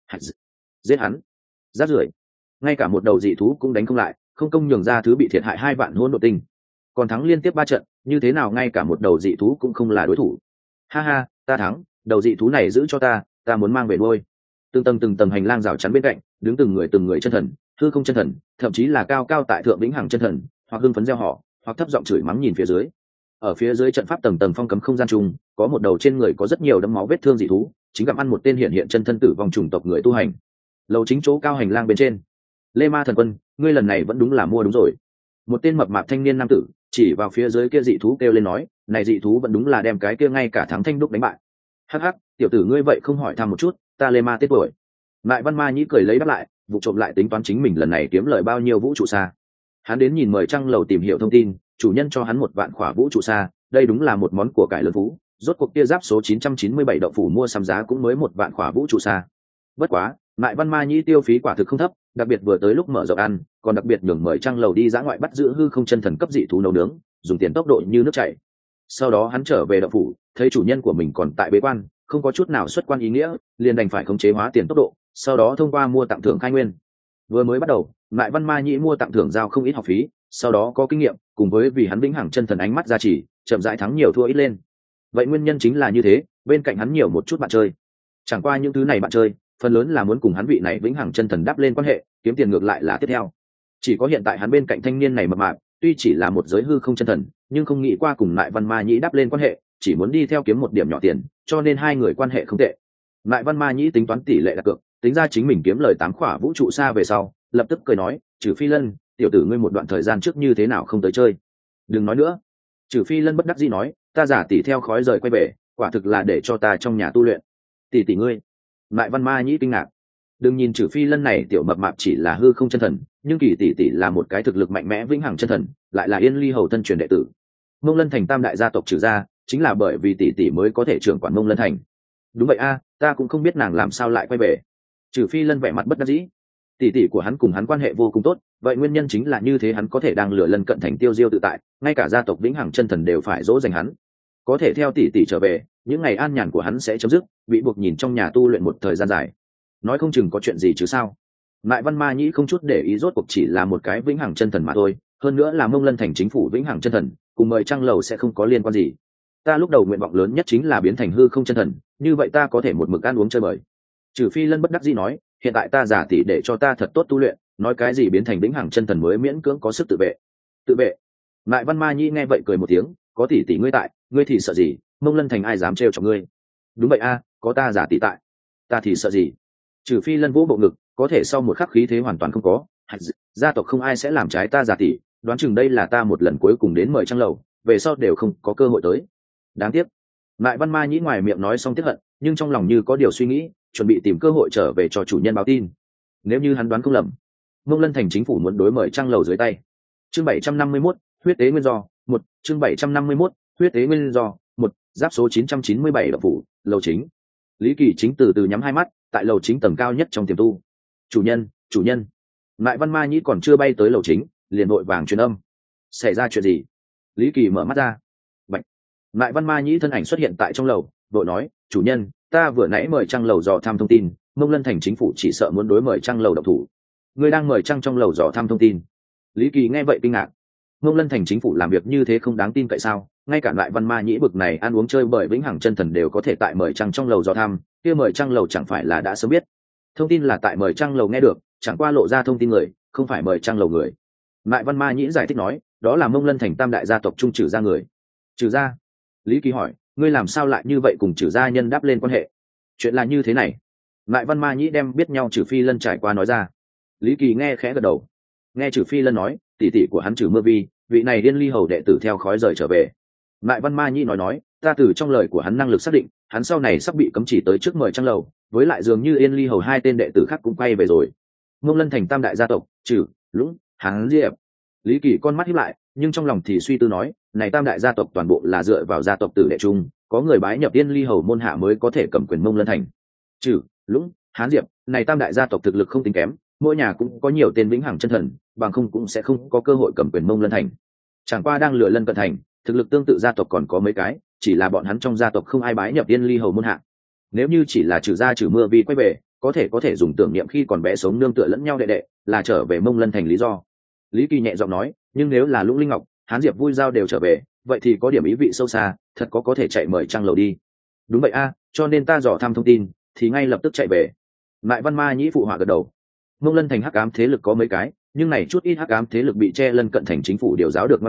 giết hắn, rát rưởi. Ngay cả một đầu dị thú cũng đánh không lại, không công nhường ra thứ bị thiệt hại hai vạn hỗn độ tinh, còn thắng liên tiếp ba trận, như thế nào ngay cả một đầu dị thú cũng không là đối thủ. Ha ha, ta thắng, đầu dị thú này giữ cho ta, ta muốn mang về nuôi. Từng tầng từng tầng hành lang rào chắn bên cạnh, đứng từng người từng người chân thần, hư không chân thần, thậm chí là cao cao tại thượng vĩnh hằng chân thần, hoặc hưng phấn gieo họ, hoặc thấp giọng chửi mắng nhìn phía dưới. Ở phía dưới trận pháp tầng tầng phong cấm không gian chung, có một đầu trên người có rất nhiều đấm máu vết thương dị thú, chính gặm ăn một tên hiện hiện chân thân tử vong chủng tộc người tu hành. Lầu chính chỗ cao hành lang bên trên, Lê Ma Thần Quân, ngươi lần này vẫn đúng là mua đúng rồi. Một tên mập mạp thanh niên nam tử chỉ vào phía dưới kia dị thú kêu lên nói, này dị thú vẫn đúng là đem cái kia ngay cả thắng thanh đúc đánh bại. Hắc hắc, tiểu tử ngươi vậy không hỏi thăm một chút, ta Lê Ma tết tuổi. Lại Văn Ma Nhĩ cười lấy đáp lại, vụ trộm lại tính toán chính mình lần này kiếm lời bao nhiêu vũ trụ xa. Hắn đến nhìn mời trăng lầu tìm hiểu thông tin, chủ nhân cho hắn một vạn khỏa vũ trụ xa, đây đúng là một món của cải lớn phú. Rốt cuộc kia giáp số chín trăm chín mươi bảy động phủ mua sắm giá cũng mới một vạn khỏa vũ trụ xa. Bất quá, Lại Văn Ma Nhĩ tiêu phí quả thực không thấp, đặc biệt vừa tới lúc mở rộng ăn, còn đặc biệt nhường mời trăng lầu đi dã ngoại bắt giữ hư không chân thần cấp dị thú nấu nướng, dùng tiền tốc độ như nước chảy. Sau đó hắn trở về động phủ, thấy chủ nhân của mình còn tại bế quan, không có chút nào xuất quan ý nghĩa, liền đành phải khống chế hóa tiền tốc độ, sau đó thông qua mua tặng thưởng khai nguyên. Vừa mới bắt đầu, Lại Văn Ma Nhĩ mua tặng thưởng giao không ít học phí, sau đó có kinh nghiệm, cùng với vì hắn vĩnh hằng chân thần ánh mắt gia trì, chậm rãi thắng nhiều thua ít lên. Vậy nguyên nhân chính là như thế, bên cạnh hắn nhiều một chút bạn chơi. Chẳng qua những thứ này bạn chơi, phần lớn là muốn cùng hắn vị này vĩnh hằng chân thần đáp lên quan hệ, kiếm tiền ngược lại là tiếp theo. Chỉ có hiện tại hắn bên cạnh thanh niên này mập mạp, tuy chỉ là một giới hư không chân thần, nhưng không nghĩ qua cùng Lại Văn Ma Nhĩ đáp lên quan hệ, chỉ muốn đi theo kiếm một điểm nhỏ tiền, cho nên hai người quan hệ không tệ. Lại Văn Ma Nhĩ tính toán tỷ lệ đặt cược, tính ra chính mình kiếm lời tám khỏa vũ trụ xa về sau, lập tức cười nói, "Trừ Phi Lân, tiểu tử ngươi một đoạn thời gian trước như thế nào không tới chơi?" "Đừng nói nữa." Trừ Phi Lân bất đắc dĩ nói, "Ta giả tỷ theo khói rời quay về, quả thực là để cho ta trong nhà tu luyện." "Tỷ tỷ ngươi?" Lại Văn Ma Nhĩ kinh ngạc. Đừng nhìn Trừ Phi Lân này tiểu mập mạp chỉ là hư không chân thần, nhưng kỳ tỷ tỷ là một cái thực lực mạnh mẽ vĩnh hằng chân thần, lại là Yên Ly hầu thân truyền đệ tử. Mông Lân Thành tam đại gia tộc Trừ gia, chính là bởi vì tỷ tỷ mới có thể trưởng quản Mông Lân Thành. "Đúng vậy a, ta cũng không biết nàng làm sao lại quay về." Trừ Phi Lân vẻ mặt bất đắc dĩ. Tỷ tỷ của hắn cùng hắn quan hệ vô cùng tốt, vậy nguyên nhân chính là như thế hắn có thể đang lừa lân cận thành tiêu diêu tự tại, ngay cả gia tộc vĩnh hằng chân thần đều phải dỗ dành hắn. Có thể theo tỷ tỷ trở về, những ngày an nhàn của hắn sẽ chấm dứt, bị buộc nhìn trong nhà tu luyện một thời gian dài. Nói không chừng có chuyện gì chứ sao? Lại Văn Ma Nhĩ không chút để ý, rốt cuộc chỉ là một cái vĩnh hằng chân thần mà thôi, hơn nữa là Mông Lân Thành chính phủ vĩnh hằng chân thần, cùng mời trăng lầu sẽ không có liên quan gì. Ta lúc đầu nguyện vọng lớn nhất chính là biến thành hư không chân thần, như vậy ta có thể một mực ăn uống chơi bời. Trừ Phi Lân bất đắc dĩ nói, hiện tại ta giả tỷ để cho ta thật tốt tu luyện, nói cái gì biến thành vĩnh hằng chân thần mới miễn cưỡng có sức tự vệ. Tự vệ? Lại Văn Ma Nhĩ nghe vậy cười một tiếng, có tỷ tỷ ngươi tại, ngươi thì sợ gì? Mông Lân Thành ai dám trêu chọc ngươi? Đúng vậy a, có ta giả tỷ tại, ta thì sợ gì? Trừ Phi Lân vỗ bộ ngực, có thể sau một khắc khí thế hoàn toàn không có, gia tộc không ai sẽ làm trái ta giả tỷ, đoán chừng đây là ta một lần cuối cùng đến mời trăng lầu, về sau đều không có cơ hội tới. Đáng tiếc. Lại Văn Ma Nhĩ ngoài miệng nói xong tiếc hận, nhưng trong lòng như có điều suy nghĩ, chuẩn bị tìm cơ hội trở về cho chủ nhân báo tin. Nếu như hắn đoán không lầm, Mông Lân Thành chính phủ muốn đối mời trăng lầu dưới tay. Chương bảy trăm năm mươi mốt, huyết tế nguyên do, một, chương bảy trăm năm mươi mốt, huyết tế nguyên do, một, giáp số chín trăm chín mươi bảy động phủ, lầu chính. Lý Kỳ chính từ từ nhắm hai mắt, tại lầu chính tầng cao nhất trong tiềm tu. "Chủ nhân, chủ nhân." Lại Văn Ma Nhĩ còn chưa bay tới lầu chính, liền vội vàng truyền âm. "Xảy ra chuyện gì?" Lý Kỳ mở mắt ra. Bạch. Lại Văn Ma Nhĩ thân ảnh xuất hiện tại trong lầu, vội nói, "Chủ nhân, ta vừa nãy mời trăng lầu dò thăm thông tin, Mông Lân Thành chính phủ chỉ sợ muốn đối mời trăng lầu động thủ." "Ngươi đang mời trăng trong lầu dò thăm thông tin?" Lý Kỳ nghe vậy kinh ngạc. Mông Lân Thành chính phủ làm việc như thế không đáng tin cậy sao? Ngay cả Lại Văn Ma Nhĩ bực này ăn uống chơi bời vĩnh hằng chân thần đều có thể tại mời trăng trong lầu dò thăm, kia mời trăng lầu chẳng phải là đã sớm biết? Thông tin là tại mời trăng lầu nghe được, chẳng qua lộ ra thông tin người, không phải mời trăng lầu người. Lại Văn Ma Nhĩ giải thích nói, đó là Mông Lân Thành tam đại gia tộc trung Trừ gia người. Trừ gia? Lý Kỳ hỏi, ngươi làm sao lại như vậy cùng Trừ gia nhân đáp lên quan hệ? Chuyện là như thế này. Lại Văn Ma Nhĩ đem biết nhau Trừ Phi Lân trải qua nói ra. Lý Kỳ nghe khẽ gật đầu. Nghe Trừ Phi Lân nói, tỷ tỷ của hắn Trừ Mưa Vi, vị này Điên Ly hầu đệ tử theo khói rời trở về. Lại Văn Ma Nhĩ nói nói, ta từ trong lời của hắn năng lực xác định, hắn sau này sắp bị cấm chỉ tới trước mời trăng lầu, với lại dường như Yên Ly hầu hai tên đệ tử khác cũng quay về rồi. Mông Lân Thành tam đại gia tộc, Trừ, Lũng, Hán Diệp. Lý Kỳ con mắt híp lại, nhưng trong lòng thì suy tư nói, này tam đại gia tộc toàn bộ là dựa vào gia tộc tử đệ chung, có người bái nhập Yên Ly hầu môn hạ mới có thể cầm quyền Mông Lân Thành. Trừ, Lũng, Hán Diệp, này tam đại gia tộc thực lực không tính kém, mỗi nhà cũng có nhiều tên vĩnh hằng chân thần, bằng không cũng sẽ không có cơ hội cầm quyền Mông Lân Thành. Chẳng qua đang lừa lân cận thành, thực lực tương tự gia tộc còn có mấy cái, chỉ là bọn hắn trong gia tộc không ai bái nhập Yên Ly hầu môn hạ. Nếu như chỉ là Trừ gia Trừ Mưa Vi quay về, có thể có thể dùng tưởng niệm khi còn bé sống nương tựa lẫn nhau đệ đệ, là trở về Mông Lân Thành lý do. Lý Kỳ nhẹ giọng nói, nhưng nếu là Lũng Linh Ngọc, Hán Diệp Vui Giao đều trở về, vậy thì có điểm ý vị sâu xa, thật có có thể chạy mời trăng lầu đi. Đúng vậy a, cho nên ta dò thăm thông tin, thì ngay lập tức chạy về. Lại Văn Ma Nhĩ phụ họa gật đầu. Mông Lân Thành hắc ám thế lực có mấy cái, nhưng này chút ít hắc ám thế lực bị che lân cận thành chính phủ điều giáo được ngoan ngoãn,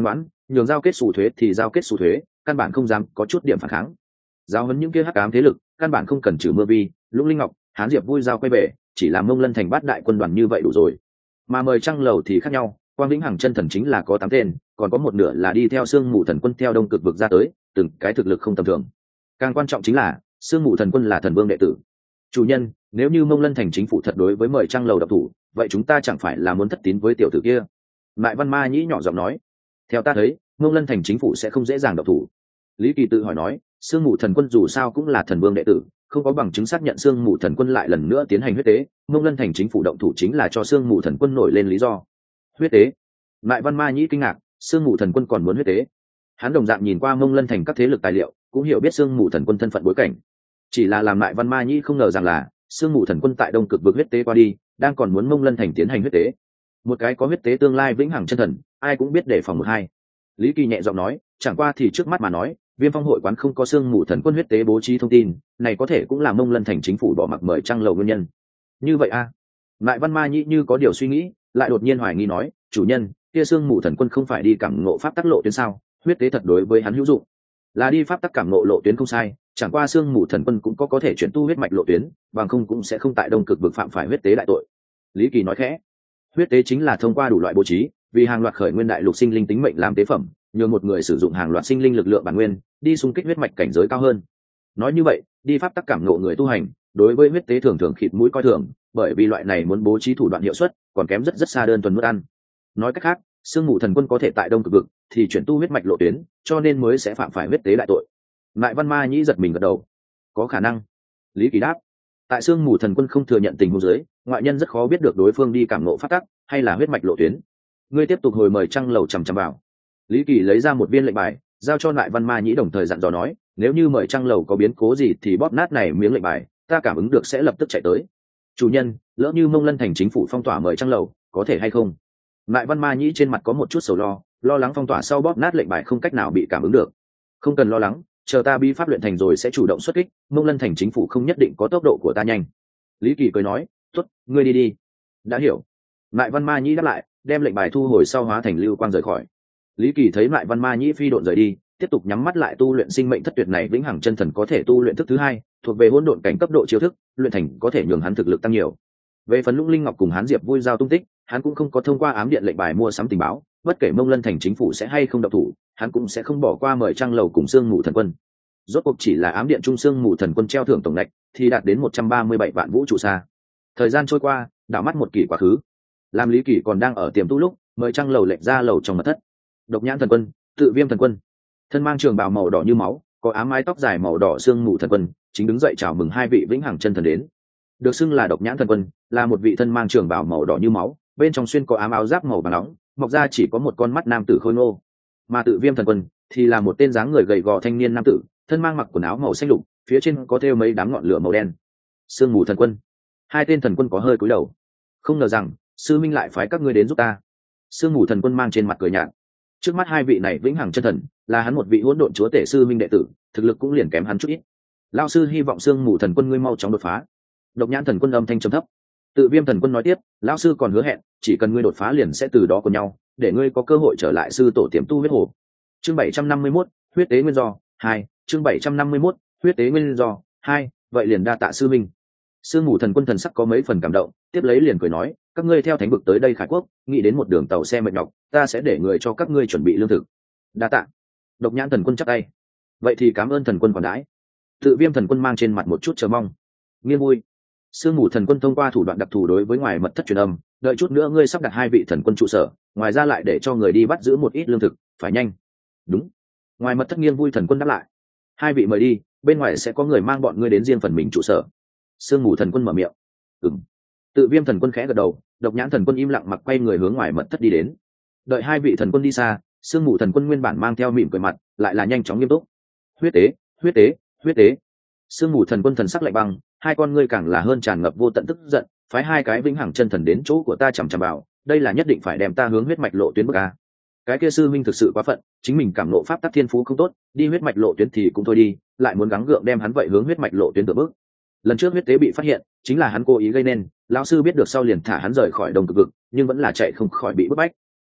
nhường giao kết xù thuế thì giao kết xù thuế, căn bản không dám có chút điểm phản kháng. Giáo huấn những kia hắc ám thế lực, căn bản không cần trừ mưa vi, Lũng Linh Ngọc, Hán Diệp vui giao quay về, chỉ làm Mông Lân thành bát đại quân đoàn như vậy đủ rồi. Mà mời trăng lầu thì khác nhau, Quang Vĩnh Hằng chân thần chính là có tám tên, còn có một nửa là đi theo Sương Mù Thần Quân theo Đông Cực vực ra tới, từng cái thực lực không tầm thường. Càng quan trọng chính là Sương Mù Thần Quân là thần vương đệ tử. Chủ nhân, nếu như Mông Lân thành chính phủ thật đối với mời trăng lầu độc thủ, vậy chúng ta chẳng phải là muốn thất tín với tiểu tử kia? Mại Văn Ma Nhĩ nhỏ giọng nói. Theo ta thấy, Mông Lân thành chính phủ sẽ không dễ dàng độc thủ. Lý Kỳ tự hỏi nói, Sương Mù Thần Quân dù sao cũng là thần vương đệ tử, không có bằng chứng xác nhận Sương Mù Thần Quân lại lần nữa tiến hành huyết tế, Mông Lân thành chính phủ động thủ chính là cho Sương Mù Thần Quân nổi lên lý do. Huyết tế? Mại Văn Ma Nhĩ kinh ngạc, Sương Mù Thần Quân còn muốn huyết tế? Hắn đồng dạng nhìn qua Mông Lân thành các thế lực tài liệu, cũng hiểu biết Sương Mù Thần Quân thân phận bối cảnh. Chỉ là làm Mại Văn Ma Nhĩ không ngờ rằng là Sương Mù Thần Quân tại Đông Cực vực huyết tế qua đi, đang còn muốn Mông Lân thành tiến hành huyết tế. Một cái có huyết tế tương lai vĩnh hằng chân thần, ai cũng biết để phòng một hai. Lý Kỳ nhẹ giọng nói, chẳng qua thì trước mắt mà nói, Viêm Phong hội quán không có Sương Mù Thần Quân huyết tế bố trí thông tin, này có thể cũng là Mông Lân thành chính phủ bỏ mặc mời trăng lầu nguyên nhân. Như vậy a? À? Mại Văn Ma Nhĩ như có điều suy nghĩ, lại đột nhiên hoài nghi nói, chủ nhân, kia Sương Mù Thần Quân không phải đi cảm ngộ pháp tắc lộ tuyến sao? Huyết tế thật đối với hắn hữu dụng. Là đi pháp tắc cảm ngộ lộ tuyến không sai, chẳng qua Sương Mù Thần Quân cũng có có thể chuyển tu huyết mạch lộ tuyến, bằng không cũng sẽ không tại Đông Cực vực phạm phải huyết tế đại tội. Lý Kỳ nói khẽ, huyết tế chính là thông qua đủ loại bố trí, vì hàng loạt khởi nguyên đại lục sinh linh tính mệnh làm tế phẩm, nhờ một người sử dụng hàng loạt sinh linh lực lượng bản nguyên đi xung kích huyết mạch cảnh giới cao hơn. Nói như vậy, đi pháp tắc cảm ngộ người tu hành, đối với huyết tế thường thường khịt mũi coi thường, bởi vì loại này muốn bố trí thủ đoạn hiệu suất còn kém rất rất xa đơn thuần nuốt ăn. Nói cách khác, Sương Mù Thần Quân có thể tại Đông Cực vực thì chuyển tu huyết mạch lộ tuyến, cho nên mới sẽ phạm phải huyết tế đại tội. Mại Văn Ma Nhĩ giật mình gật đầu, có khả năng. Lý Kỳ đáp, tại Sương Mù Thần Quân không thừa nhận tình huống dưới, ngoại nhân rất khó biết được đối phương đi cảm ngộ pháp tắc hay là huyết mạch lộ tuyến. Ngươi tiếp tục hồi mời trăng lầu chằm chằm vào. Lý Kỳ lấy ra một viên lệnh bài, giao cho Mại Văn Ma Nhĩ, đồng thời dặn dò nói, nếu như mời trăng lầu có biến cố gì thì bóp nát này miếng lệnh bài, ta cảm ứng được sẽ lập tức chạy tới. Chủ nhân, lỡ như Mông Lân thành chính phủ phong tỏa mời trăng lầu, có thể hay không? Mại Văn Ma Nhĩ trên mặt có một chút sầu lo, lo lắng phong tỏa sau bóp nát lệnh bài không cách nào bị cảm ứng được. Không cần lo lắng, chờ ta bi pháp luyện thành rồi sẽ chủ động xuất kích, Mông Lân thành chính phủ không nhất định có tốc độ của ta nhanh. Lý Kỳ cười nói, tốt, ngươi đi đi. Đã hiểu. Mại Văn Ma Nhĩ đáp lại, đem lệnh bài thu hồi sau hóa thành lưu quang rời khỏi. Lý Kỳ thấy Mại Văn Ma Nhĩ phi độn rời đi, tiếp tục nhắm mắt lại tu luyện sinh mệnh thất tuyệt này vĩnh hằng chân thần có thể tu luyện thức thứ hai, thuộc về hỗn độn cảnh cấp độ chiêu thức, luyện thành có thể nhường hắn thực lực tăng nhiều. Về phần Lũng Linh Ngọc cùng Hán Diệp vui giao tung tích, hắn cũng không có thông qua ám điện lệnh bài mua sắm tình báo, bất kể Mông Lân thành chính phủ sẽ hay không động thủ, hắn cũng sẽ không bỏ qua mời trăng lầu cùng Sương Mù Thần Quân. Rốt cuộc chỉ là ám điện trung Sương Mù Thần Quân treo thưởng tổng ngạch thì đạt đến một trăm ba mươi bảy vạn vũ trụ xa. Thời gian trôi qua, đảo mắt một kỳ quá khứ. Làm Lý Kỳ còn đang ở tiềm tu lúc, mời trăng lầu lệnh ra lầu trong mật thất. Độc Nhãn Thần Quân, Tự Viêm Thần Quân, thân mang trường bào màu đỏ như máu, có ám mái tóc dài màu đỏ Sương Mù Thần Quân, chính đứng dậy chào mừng hai vị vĩnh hằng chân thần đến. Được xưng là Độc Nhãn Thần Quân, là một vị thân mang trường bào màu đỏ như máu, bên trong xuyên có ám áo giáp màu vàng nóng, mọc ra chỉ có một con mắt nam tử khôi ngô. Mà Tự Viêm Thần Quân thì là một tên dáng người gầy gò thanh niên nam tử, thân mang mặc quần áo màu xanh lục, phía trên có thêu mấy đám ngọn lửa màu đen. Sương Mù Thần Quân. Hai tên thần quân có hơi cúi đầu. Không ngờ rằng sư minh lại phái các ngươi đến giúp ta. Sương Mù Thần Quân mang trên mặt cười nhạt. Trước mắt hai vị này vĩnh hằng chân thần, là hắn một vị hỗn độn chúa tể sư minh đệ tử, thực lực cũng liền kém hắn chút ít. Lão sư hy vọng Sương Mù Thần Quân ngươi mau chóng đột phá. Độc Nhãn Thần Quân âm thanh trầm thấp. Tự Viêm Thần Quân nói tiếp, lão sư còn hứa hẹn, chỉ cần ngươi đột phá liền sẽ từ đó cùng nhau, để ngươi có cơ hội trở lại sư tổ tiềm tu huyết hồ. Chương bảy trăm năm mươi mốt, huyết tế nguyên do hai. Chương bảy trăm năm mươi mốt, huyết tế nguyên do hai. Vậy liền đa tạ sư minh. Sương Mù Thần Quân thần sắc có mấy phần cảm động, tiếp lấy liền cười nói, các ngươi theo thánh vực tới đây Khải Quốc, nghĩ đến một đường tàu xe mệt nhọc, ta sẽ để người cho các ngươi chuẩn bị lương thực. Đa tạ. Độc Nhãn Thần Quân chắp tay. Vậy thì cảm ơn thần quân quản đãi. Tự Viêm Thần Quân mang trên mặt một chút chờ mong. Nghiêng vui. Sương Mù Thần Quân thông qua thủ đoạn đặc thù đối với ngoài mật thất truyền âm, đợi chút nữa ngươi sắp đặt hai vị thần quân trụ sở, ngoài ra lại để cho người đi bắt giữ một ít lương thực, phải nhanh. Đúng. Ngoài mật thất Nghiêng vui thần quân đáp lại. Hai vị mời đi, bên ngoài sẽ có người mang bọn ngươi đến riêng phần mình trụ sở. Sương Mù Thần Quân mở miệng. Ừm. Tự Viêm Thần Quân khẽ gật đầu, Độc Nhãn Thần Quân im lặng mặc quay người hướng ngoài mật thất đi đến. Đợi hai vị thần quân đi xa, Sương Mù Thần Quân nguyên bản mang theo mỉm cười mặt, lại là nhanh chóng nghiêm túc. Huyết tế, huyết tế, huyết tế. Sương Mù Thần Quân thần sắc lạnh băng, hai con ngươi càng là hơn tràn ngập vô tận tức giận, phái hai cái vĩnh hằng chân thần đến chỗ của ta chằm chằm vào, đây là nhất định phải đem ta hướng huyết mạch lộ tuyến bước a. Cái kia sư minh thực sự quá phận, chính mình cảm nộ pháp tắc thiên phú không tốt, đi huyết mạch lộ tuyến thì cũng thôi đi, lại muốn gắng gượng đem hắn vậy hướng huyết mạch lộ tuyến tự bước. Lần trước huyết tế bị phát hiện, chính là hắn cố ý gây nên, lão sư biết được sau liền thả hắn rời khỏi Đông Cực vực, nhưng vẫn là chạy không khỏi bị bức bách.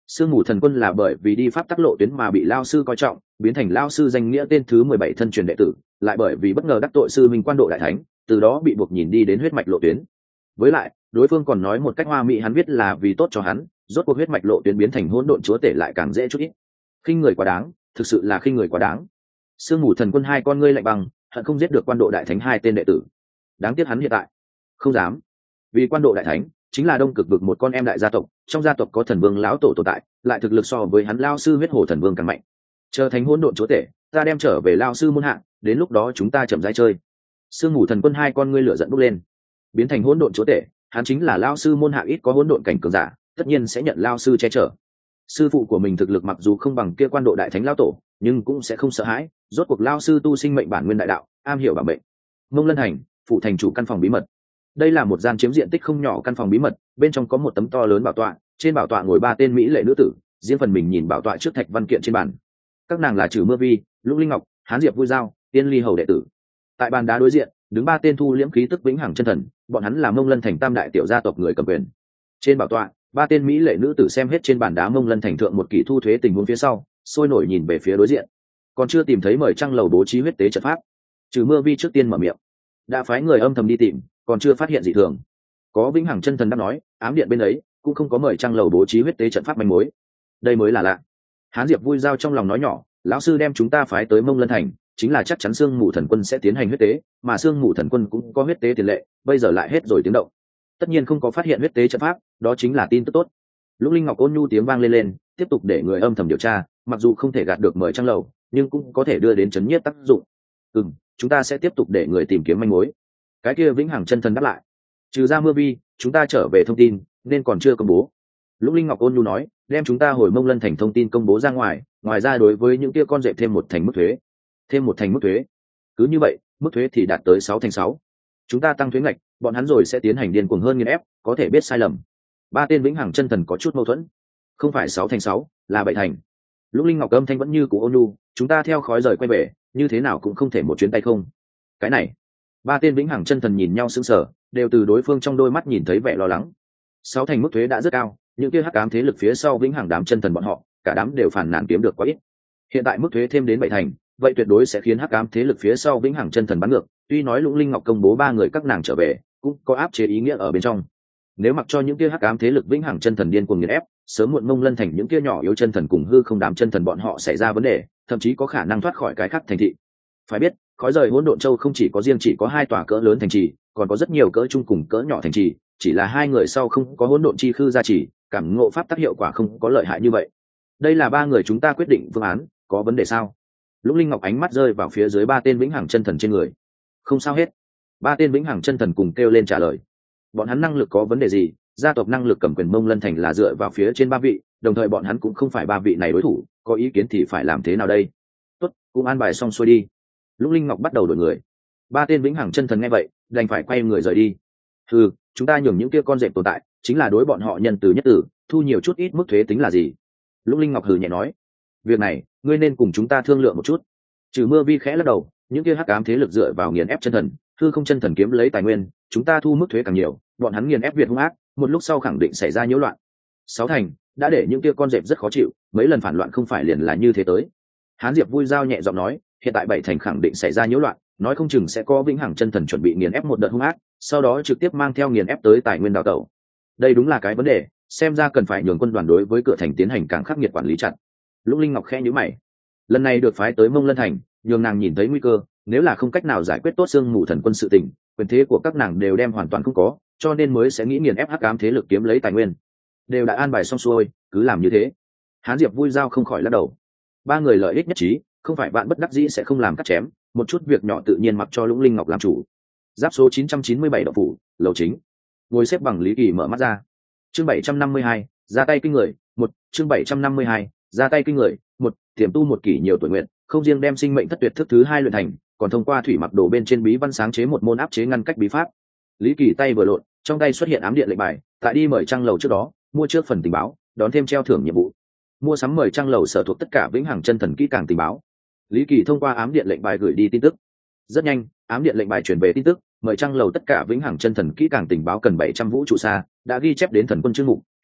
Sương mù thần quân là bởi vì đi pháp tắc lộ tuyến mà bị lao sư coi trọng, biến thành lao sư danh nghĩa tên thứ mười bảy thân truyền đệ tử, lại bởi vì bất ngờ đắc tội sư minh quan độ đại thánh, từ đó bị buộc nhìn đi đến huyết mạch lộ tuyến. Với lại, đối phương còn nói một cách hoa mỹ hắn biết là vì tốt cho hắn, rốt cuộc huyết mạch lộ tuyến biến thành hỗn độn chúa tể lại càng dễ chút ít. Khinh người quá đáng, thực sự là khinh người quá đáng. Sương mù thần quân hai con ngươi lạnh băng, hận không giết được quan độ đại thánh hai tên đệ tử. Đáng tiếc hắn hiện tại không dám, vì quan độ đại thánh chính là đông cực vực một con em đại gia tộc, trong gia tộc có thần vương lão tổ tồn tại, lại thực lực so với hắn lao sư huyết hổ thần vương càng mạnh. Chờ thành hỗn độn chúa tể, ta đem trở về lao sư môn hạ, đến lúc đó chúng ta chậm rãi chơi. Sương mù thần quân hai con ngươi lửa giận bốc lên, biến thành hỗn độn chúa tể, hắn chính là lao sư môn hạ ít có hỗn độn cảnh cường giả, tất nhiên sẽ nhận lao sư che chở. Sư phụ của mình thực lực mặc dù không bằng kia quan độ đại thánh lao tổ, nhưng cũng sẽ không sợ hãi, rốt cuộc lao sư tu sinh mệnh bản nguyên đại đạo, am hiểu bảo mệnh. Mông Lân Thành, phụ thành chủ căn phòng bí mật. Đây là một gian chiếm diện tích không nhỏ căn phòng bí mật, bên trong có một tấm to lớn bảo tọa, trên bảo tọa ngồi ba tên mỹ lệ nữ tử, riêng phần mình nhìn bảo tọa trước thạch văn kiện trên bàn. Các nàng là Trừ Mưa Vi, Lục Linh Ngọc, Hán Diệp Vui Giao, Tiên Ly hầu đệ tử. Tại bàn đá đối diện, đứng ba tên thu liễm khí tức vĩnh hằng chân thần, bọn hắn là Mông Lân Thành tam đại tiểu gia tộc người cầm quyền. Trên bảo tọa, ba tên mỹ lệ nữ tử xem hết trên bàn đá Mông Lân Thành thượng một kỳ thu thuế tình huống phía sau, sôi nổi nhìn về phía đối diện. Còn chưa tìm thấy mời trăng lầu bố trí huyết tế trận pháp. Trừ Mưa Vi trước tiên mở miệng, đã phái người âm thầm đi tìm, còn chưa phát hiện gì thường. Có vĩnh hằng chân thần đáp nói, ám điện bên ấy cũng không có mời trăng lầu bố trí huyết tế trận pháp manh mối. Đây mới là lạ. Hán Diệp Vui Giao trong lòng nói nhỏ, lão sư đem chúng ta phái tới Mông Lân Thành, chính là chắc chắn Sương Mù Thần Quân sẽ tiến hành huyết tế, mà Sương Mù Thần Quân cũng có huyết tế tiền lệ, bây giờ lại hết rồi tiếng động. Tất nhiên không có phát hiện huyết tế trận pháp, đó chính là tin tức tốt. Lục Linh Ngọc ôn nhu tiếng vang lên lên, tiếp tục để người âm thầm điều tra, mặc dù không thể gạt được mời trăng lầu, nhưng cũng có thể đưa đến chấn nhiếp tác dụng. Ừm, chúng ta sẽ tiếp tục để người tìm kiếm manh mối. Cái kia vĩnh hằng chân thần đáp lại. Trừ ra Mưa Vi, chúng ta trở về thông tin, nên còn chưa công bố. Lục Linh Ngọc ôn nhu nói, đem chúng ta hồi Mông Lân Thành thông tin công bố ra ngoài, ngoài ra đối với những kia con dẹp thêm một thành mức thuế. Thêm một thành mức thuế. Cứ như vậy, mức thuế thì đạt tới sáu thành sáu. Chúng ta tăng thuế ngạch, bọn hắn rồi sẽ tiến hành điên cuồng hơn nghiền ép, có thể biết sai lầm. Ba tên vĩnh hằng chân thần có chút mâu thuẫn. Không phải sáu thành sáu, là bảy thành. Lục Linh Ngọc âm thanh vẫn như cũ ôn nhu, chúng ta theo khói rời quay về, như thế nào cũng không thể một chuyến tay không. Cái này, ba tên vĩnh hằng chân thần nhìn nhau sững sờ, đều từ đối phương trong đôi mắt nhìn thấy vẻ lo lắng. Sáu thành mức thuế đã rất cao, những kia hắc ám thế lực phía sau vĩnh hằng đám chân thần bọn họ, cả đám đều phản nàn kiếm được quá ít. Hiện tại mức thuế thêm đến bảy thành, vậy tuyệt đối sẽ khiến hắc ám thế lực phía sau vĩnh hằng chân thần bắn ngược. Tuy nói Lục Linh Ngọc công bố ba người các nàng trở về, cũng có áp chế ý nghĩa ở bên trong. Nếu mặc cho những kia hắc ám thế lực vĩnh hằng chân thần điên cuồng nghiền ép, sớm muộn Mông Lân Thành những kia nhỏ yếu chân thần cùng hư không đám chân thần bọn họ xảy ra vấn đề, thậm chí có khả năng thoát khỏi cái khắc thành thị. Phải biết, khói rời hỗn độn châu không chỉ có riêng chỉ có hai tòa cỡ lớn thành trì, còn có rất nhiều cỡ trung cùng cỡ nhỏ thành trì, chỉ là hai người sau không có hỗn độn chi khư gia trì, cảm ngộ pháp tác hiệu quả không có lợi hại như vậy. Đây là ba người chúng ta quyết định phương án, có vấn đề sao? Lục Linh Ngọc ánh mắt rơi vào phía dưới ba tên vĩnh hằng chân thần trên người. Không sao hết. Ba tên vĩnh hằng chân thần cùng kêu lên trả lời. Bọn hắn năng lực có vấn đề gì? Gia tộc năng lực cầm quyền Mông Lân Thành là dựa vào phía trên ba vị, đồng thời bọn hắn cũng không phải ba vị này đối thủ, có ý kiến thì phải làm thế nào đây? Tốt, cũng an bài xong xuôi đi. Lục Linh Ngọc bắt đầu đổi người. Ba tên vĩnh hằng chân thần nghe vậy, đành phải quay người rời đi. Ừ, chúng ta nhường những kia con dẹp tồn tại, chính là đối bọn họ nhân từ nhất tử, thu nhiều chút ít mức thuế tính là gì? Lục Linh Ngọc hừ nhẹ nói, việc này, ngươi nên cùng chúng ta thương lượng một chút. Trừ Mưa Vi khẽ lắc đầu, những kia hắc ám thế lực dựa vào nghiền ép chân thần, hư không chân thần kiếm lấy tài nguyên, chúng ta thu mức thuế càng nhiều, bọn hắn nghiền ép việt hung ác, một lúc sau khẳng định xảy ra nhiễu loạn. Sáu thành đã để những kia con dẹp rất khó chịu, mấy lần phản loạn không phải liền là như thế tới. Hán Diệp Vui Giao nhẹ giọng nói, hiện tại bảy thành khẳng định xảy ra nhiễu loạn, nói không chừng sẽ có vĩnh hằng chân thần chuẩn bị nghiền ép một đợt hung ác, sau đó trực tiếp mang theo nghiền ép tới tài nguyên đào tẩu. Đây đúng là cái vấn đề, xem ra cần phải nhường quân đoàn đối với cửa thành tiến hành càng khắc nghiệt quản lý chặt. Lục Linh Ngọc khẽ nhíu mày, lần này được phái tới Mông Lân Thành, nhường nàng nhìn thấy nguy cơ, nếu là không cách nào giải quyết tốt Sương Mù Thần Quân sự tình, quyền thế của các nàng đều đem hoàn toàn không có, cho nên mới sẽ nghĩ nghiền ép hắc ám thế lực kiếm lấy tài nguyên. Đều đã an bài xong xuôi, cứ làm như thế. Hán Diệp Vui Giao không khỏi lắc đầu. Ba người lợi ích nhất trí, không phải bạn bất đắc dĩ sẽ không làm cắt chém, một chút việc nhỏ tự nhiên mặc cho Lục Linh Ngọc làm chủ. Giáp số chín trăm chín mươi bảy đậu phủ, lầu chính. Ngồi xếp bằng Lý Kỳ mở mắt ra. Chương bảy trăm năm mươi hai, ra tay kinh người, một, chương bảy trăm năm mươi hai, ra tay kinh người, một, tiềm tu một kỷ nhiều tuổi nguyện, không riêng đem sinh mệnh thất tuyệt thức thứ hai luyện thành, còn thông qua thủy mặc đồ bên trên bí văn sáng chế một môn áp chế ngăn cách bí pháp. Lý Kỳ tay vừa lộn, trong tay xuất hiện ám điện lệnh bài, tại đi mời trăng lầu trước đó, mua trước phần tình báo, đón thêm treo thưởng nhiệm vụ. Mua sắm mời trăng lầu sở thuộc tất cả vĩnh hằng chân thần kỹ càng tình báo. Lý Kỳ thông qua ám điện lệnh bài gửi đi tin tức. Rất nhanh, ám điện lệnh bài truyền về tin tức, mời trăng lầu tất cả vĩnh hằng chân thần kỹ càng tình báo cần bảy trăm vũ trụ xa, đã ghi chép đến thần quân chương mục,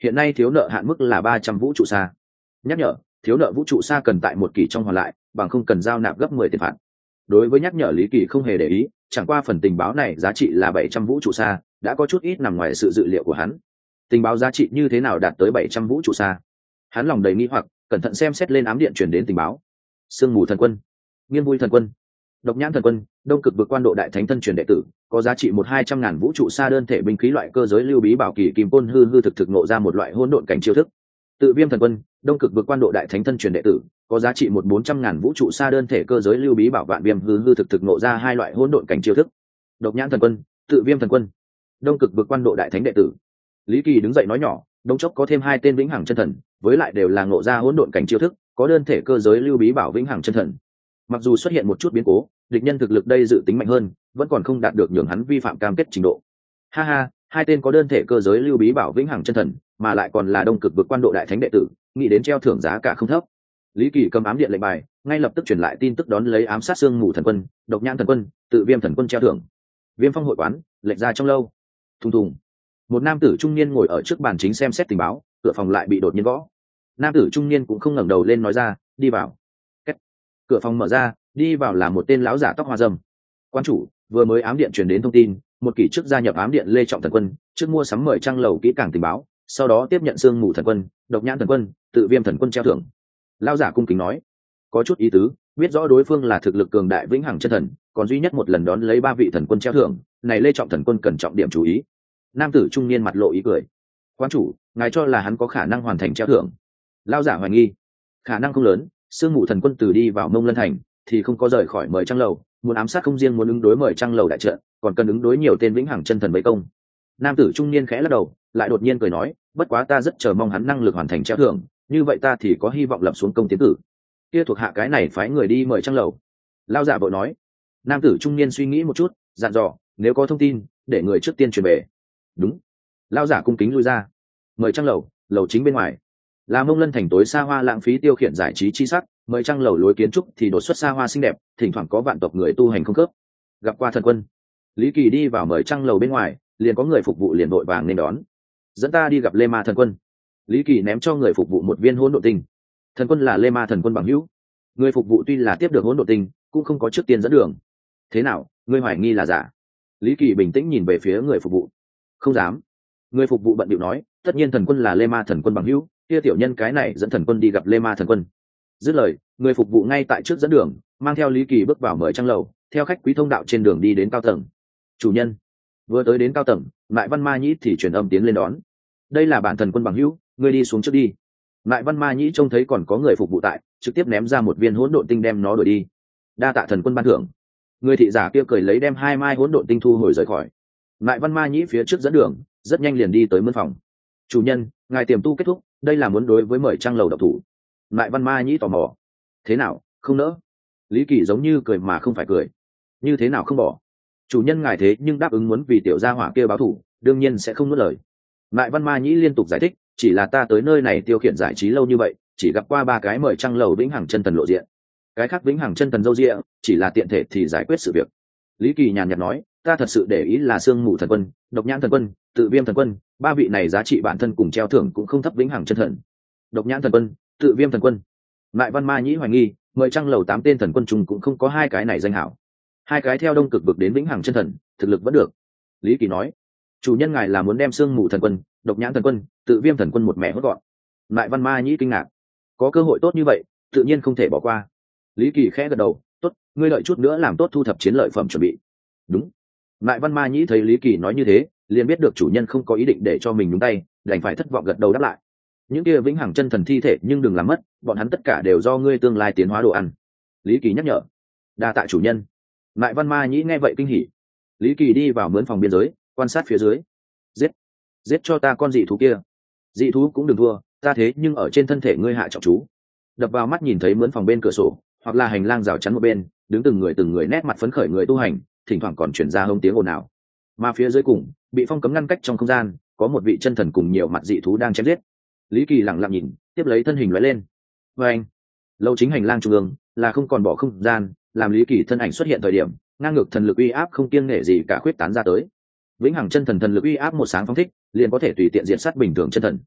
hiện nay thiếu nợ hạn mức là ba trăm vũ trụ sa. Nhắc nhở, thiếu nợ vũ trụ sa cần tại một kỳ trong hoàn lại, bằng không cần giao nạp gấp mười tiền phạt. Đối với nhắc nhở, Lý Kỳ không hề để ý, chẳng qua phần tình báo này giá trị là bảy trăm vũ trụ sa, đã có chút ít nằm ngoài sự dự liệu của hắn. Tình báo giá trị như thế nào đạt tới bảy trăm vũ trụ sa? Hắn lòng đầy nghi hoặc, cẩn thận xem xét lên ám điện truyền đến tình báo. Sương mù thần quân, Nghiên vui thần quân, Độc nhãn thần quân, Đông cực vực quan độ đại thánh thân truyền đệ tử, có giá trị một hai trăm ngàn vũ trụ sa đơn thể binh khí loại cơ giới lưu bí bảo kỳ kim côn hư hư thực thực nộ ra một loại hỗn độn cảnh chiêu thức. Tự viêm thần quân, Đông cực vực quan độ đại thánh thân truyền đệ tử, có giá trị một bốn trăm ngàn vũ trụ sa đơn thể cơ giới lưu bí bảo vạn viêm hư hư thực thực nộ ra hai loại hỗn độn cảnh chiêu thức. Độc nhãn thần quân, Tự viêm thần quân, Đông cực vực quan độ đại thánh đệ tử. Lý Kỳ đứng dậy nói nhỏ, đống chốc có thêm hai tên vĩnh hằng chân thần, với lại đều là ngộ ra hỗn độn cảnh chiêu thức, có đơn thể cơ giới lưu bí bảo vĩnh hằng chân thần. Mặc dù xuất hiện một chút biến cố, địch nhân thực lực đây dự tính mạnh hơn, vẫn còn không đạt được nhường hắn vi phạm cam kết trình độ. Ha ha, hai tên có đơn thể cơ giới lưu bí bảo vĩnh hằng chân thần, mà lại còn là Đông cực vực quan độ đại thánh đệ tử, nghĩ đến treo thưởng giá cả không thấp. Lý Kỳ cầm ám điện lệnh bài, ngay lập tức truyền lại tin tức đón lấy ám sát xương mù thần quân, Độc nhãn thần quân, Tự viêm thần quân treo thưởng. Viêm phong hội quán, lệnh ra trong lâu. Thùng thùng. Một nam tử trung niên ngồi ở trước bàn chính xem xét tình báo, cửa phòng lại bị đột nhiên gõ. Nam tử trung niên cũng không ngẩng đầu lên nói ra, đi vào. Kết. Cửa phòng mở ra, đi vào là một tên lão giả tóc hoa râm. Quan chủ, vừa mới ám điện truyền đến thông tin, một kỷ trước gia nhập ám điện Lê Trọng thần quân, trước mua sắm mời trang lầu kỹ càng tình báo, sau đó tiếp nhận xương mù thần quân, Độc nhãn thần quân, Tự viêm thần quân treo thưởng. Lão giả cung kính nói, có chút ý tứ, biết rõ đối phương là thực lực cường đại vĩnh hằng chân thần, còn duy nhất một lần đón lấy ba vị thần quân treo thưởng, này Lê Trọng thần quân cần trọng điểm chú ý. Nam tử trung niên mặt lộ ý cười, quan chủ, ngài cho là hắn có khả năng hoàn thành treo thưởng? Lão giả hoài nghi, khả năng không lớn, xương mù thần quân từ đi vào Mông Lân thành thì không có rời khỏi mời trang lầu, muốn ám sát không riêng muốn ứng đối mời trang lầu đại trận, còn cần ứng đối nhiều tên vĩnh hằng chân thần vây công. Nam tử trung niên khẽ lắc đầu, lại đột nhiên cười nói, bất quá ta rất chờ mong hắn năng lực hoàn thành treo thưởng, như vậy ta thì có hy vọng lập xuống công tiến cử. Kia thuộc hạ cái này phái người đi mời trang lầu. Lão giả vội nói. Nam tử trung niên suy nghĩ một chút, dặn dò, nếu có thông tin, để người trước tiên truyền về. Đúng. Lão giả cung kính lui ra. Mời trang lầu, lầu chính bên ngoài. Là Mông Lân thành tối xa hoa lãng phí tiêu khiển giải trí chi sắc, mời trang lầu lối kiến trúc thì đột xuất xa hoa xinh đẹp, thỉnh thoảng có vạn tộc người tu hành không khớp. Gặp qua thần quân. Lý Kỳ đi vào mời trang lầu bên ngoài, liền có người phục vụ liền vội vàng nên đón. Dẫn ta đi gặp Lê Ma thần quân. Lý Kỳ ném cho người phục vụ một viên hỗn độn tinh. Thần quân là Lê Ma thần quân bằng hữu. Người phục vụ tuy là tiếp được hỗn độn tinh, cũng không có trước tiên dẫn đường. Thế nào, ngươi hoài nghi là giả? Lý Kỳ bình tĩnh nhìn về phía người phục vụ. Không dám. Người phục vụ bận bịu nói, tất nhiên thần quân là Lê Ma thần quân bằng hữu, kia tiểu nhân cái này dẫn thần quân đi gặp Lê Ma thần quân. Dứt lời, người phục vụ ngay tại trước dẫn đường, mang theo Lý Kỳ bước vào mời trang lầu, theo khách quý thông đạo trên đường đi đến cao tầng. Chủ nhân. Vừa tới đến cao tầng, Mại Văn Ma Nhĩ thì truyền âm tiến lên đón. Đây là bản thần quân bằng hữu, ngươi đi xuống trước đi. Mại Văn Ma Nhĩ trông thấy còn có người phục vụ tại, trực tiếp ném ra một viên hỗn độn tinh đem nó đuổi đi. Đa tạ thần quân ban thưởng. Người thị giả kia cười lấy đem hai mai hỗn độn tinh thu hồi rời khỏi. Mại Văn Ma Nhĩ phía trước dẫn đường, rất nhanh liền đi tới mân phòng. Chủ nhân, ngài tiềm tu kết thúc, đây là muốn đối với mời trang lầu độc thủ. Mại Văn Ma Nhĩ tò mò. Thế nào, không nỡ? Lý Kỳ giống như cười mà không phải cười. Như thế nào không bỏ? Chủ nhân ngài thế nhưng đáp ứng muốn vì tiểu gia hỏa kia báo thù, đương nhiên sẽ không nuốt lời. Mại Văn Ma Nhĩ liên tục giải thích, chỉ là ta tới nơi này tiêu khiển giải trí lâu như vậy, chỉ gặp qua ba cái mời trang lầu vĩnh hằng chân thần lộ diện. Cái khác vĩnh hằng chân thần dâu dịa, chỉ là tiện thể thì giải quyết sự việc. Lý Kỳ nhàn nhạt nói, ta thật sự để ý là Sương Mù thần quân, Độc nhãn thần quân, Tự viêm thần quân, ba vị này giá trị bản thân cùng treo thưởng cũng không thấp vĩnh hằng chân thần. Độc nhãn thần quân, Tự viêm thần quân. Mại Văn Ma Nhĩ hoài nghi, mời trang lầu tám tên thần quân chung cũng không có hai cái này danh hảo. Hai cái theo Đông cực vực đến vĩnh hằng chân thần, thực lực vẫn được. Lý Kỳ nói, chủ nhân ngài là muốn đem Sương Mù thần quân, Độc nhãn thần quân, Tự viêm thần quân một mẹ hốt gọn. Mại Văn Ma Nhĩ kinh ngạc, có cơ hội tốt như vậy, tự nhiên không thể bỏ qua. Lý Kỳ khẽ gật đầu, tốt, ngươi đợi chút nữa làm tốt thu thập chiến lợi phẩm chuẩn bị. Đúng. Mại Văn Ma Nhĩ thấy Lý Kỳ nói như thế, liền biết được chủ nhân không có ý định để cho mình nhúng tay, đành phải thất vọng gật đầu đáp lại. Những kia vĩnh hằng chân thần thi thể nhưng đừng làm mất, bọn hắn tất cả đều do ngươi tương lai tiến hóa đồ ăn. Lý Kỳ nhắc nhở. Đa tạ chủ nhân. Mại Văn Ma Nhĩ nghe vậy kinh hỉ. Lý Kỳ đi vào mướn phòng biên giới, quan sát phía dưới. Giết, giết cho ta con dị thú kia. Dị thú cũng đừng thua, ta thế nhưng ở trên thân thể ngươi hạ trọng chú. Đập vào mắt nhìn thấy mướn phòng bên cửa sổ, hoặc là hành lang rào chắn một bên, đứng từng người từng người nét mặt phấn khởi người tu hành, thỉnh thoảng còn chuyển ra hông tiếng ồn ào. Mà phía dưới cùng, bị phong cấm ngăn cách trong không gian, có một vị chân thần cùng nhiều mặt dị thú đang chém giết. Lý Kỳ lặng lặng nhìn, tiếp lấy thân hình lóe lên. Và anh, lâu chính hành lang trung ương là không còn bỏ không gian, làm Lý Kỳ thân ảnh xuất hiện thời điểm, ngang ngược thần lực uy áp không kiêng nể gì cả khuyết tán ra tới. Vĩnh hằng chân thần thần lực uy áp một sáng phóng thích, liền có thể tùy tiện diện sát bình thường chân thần.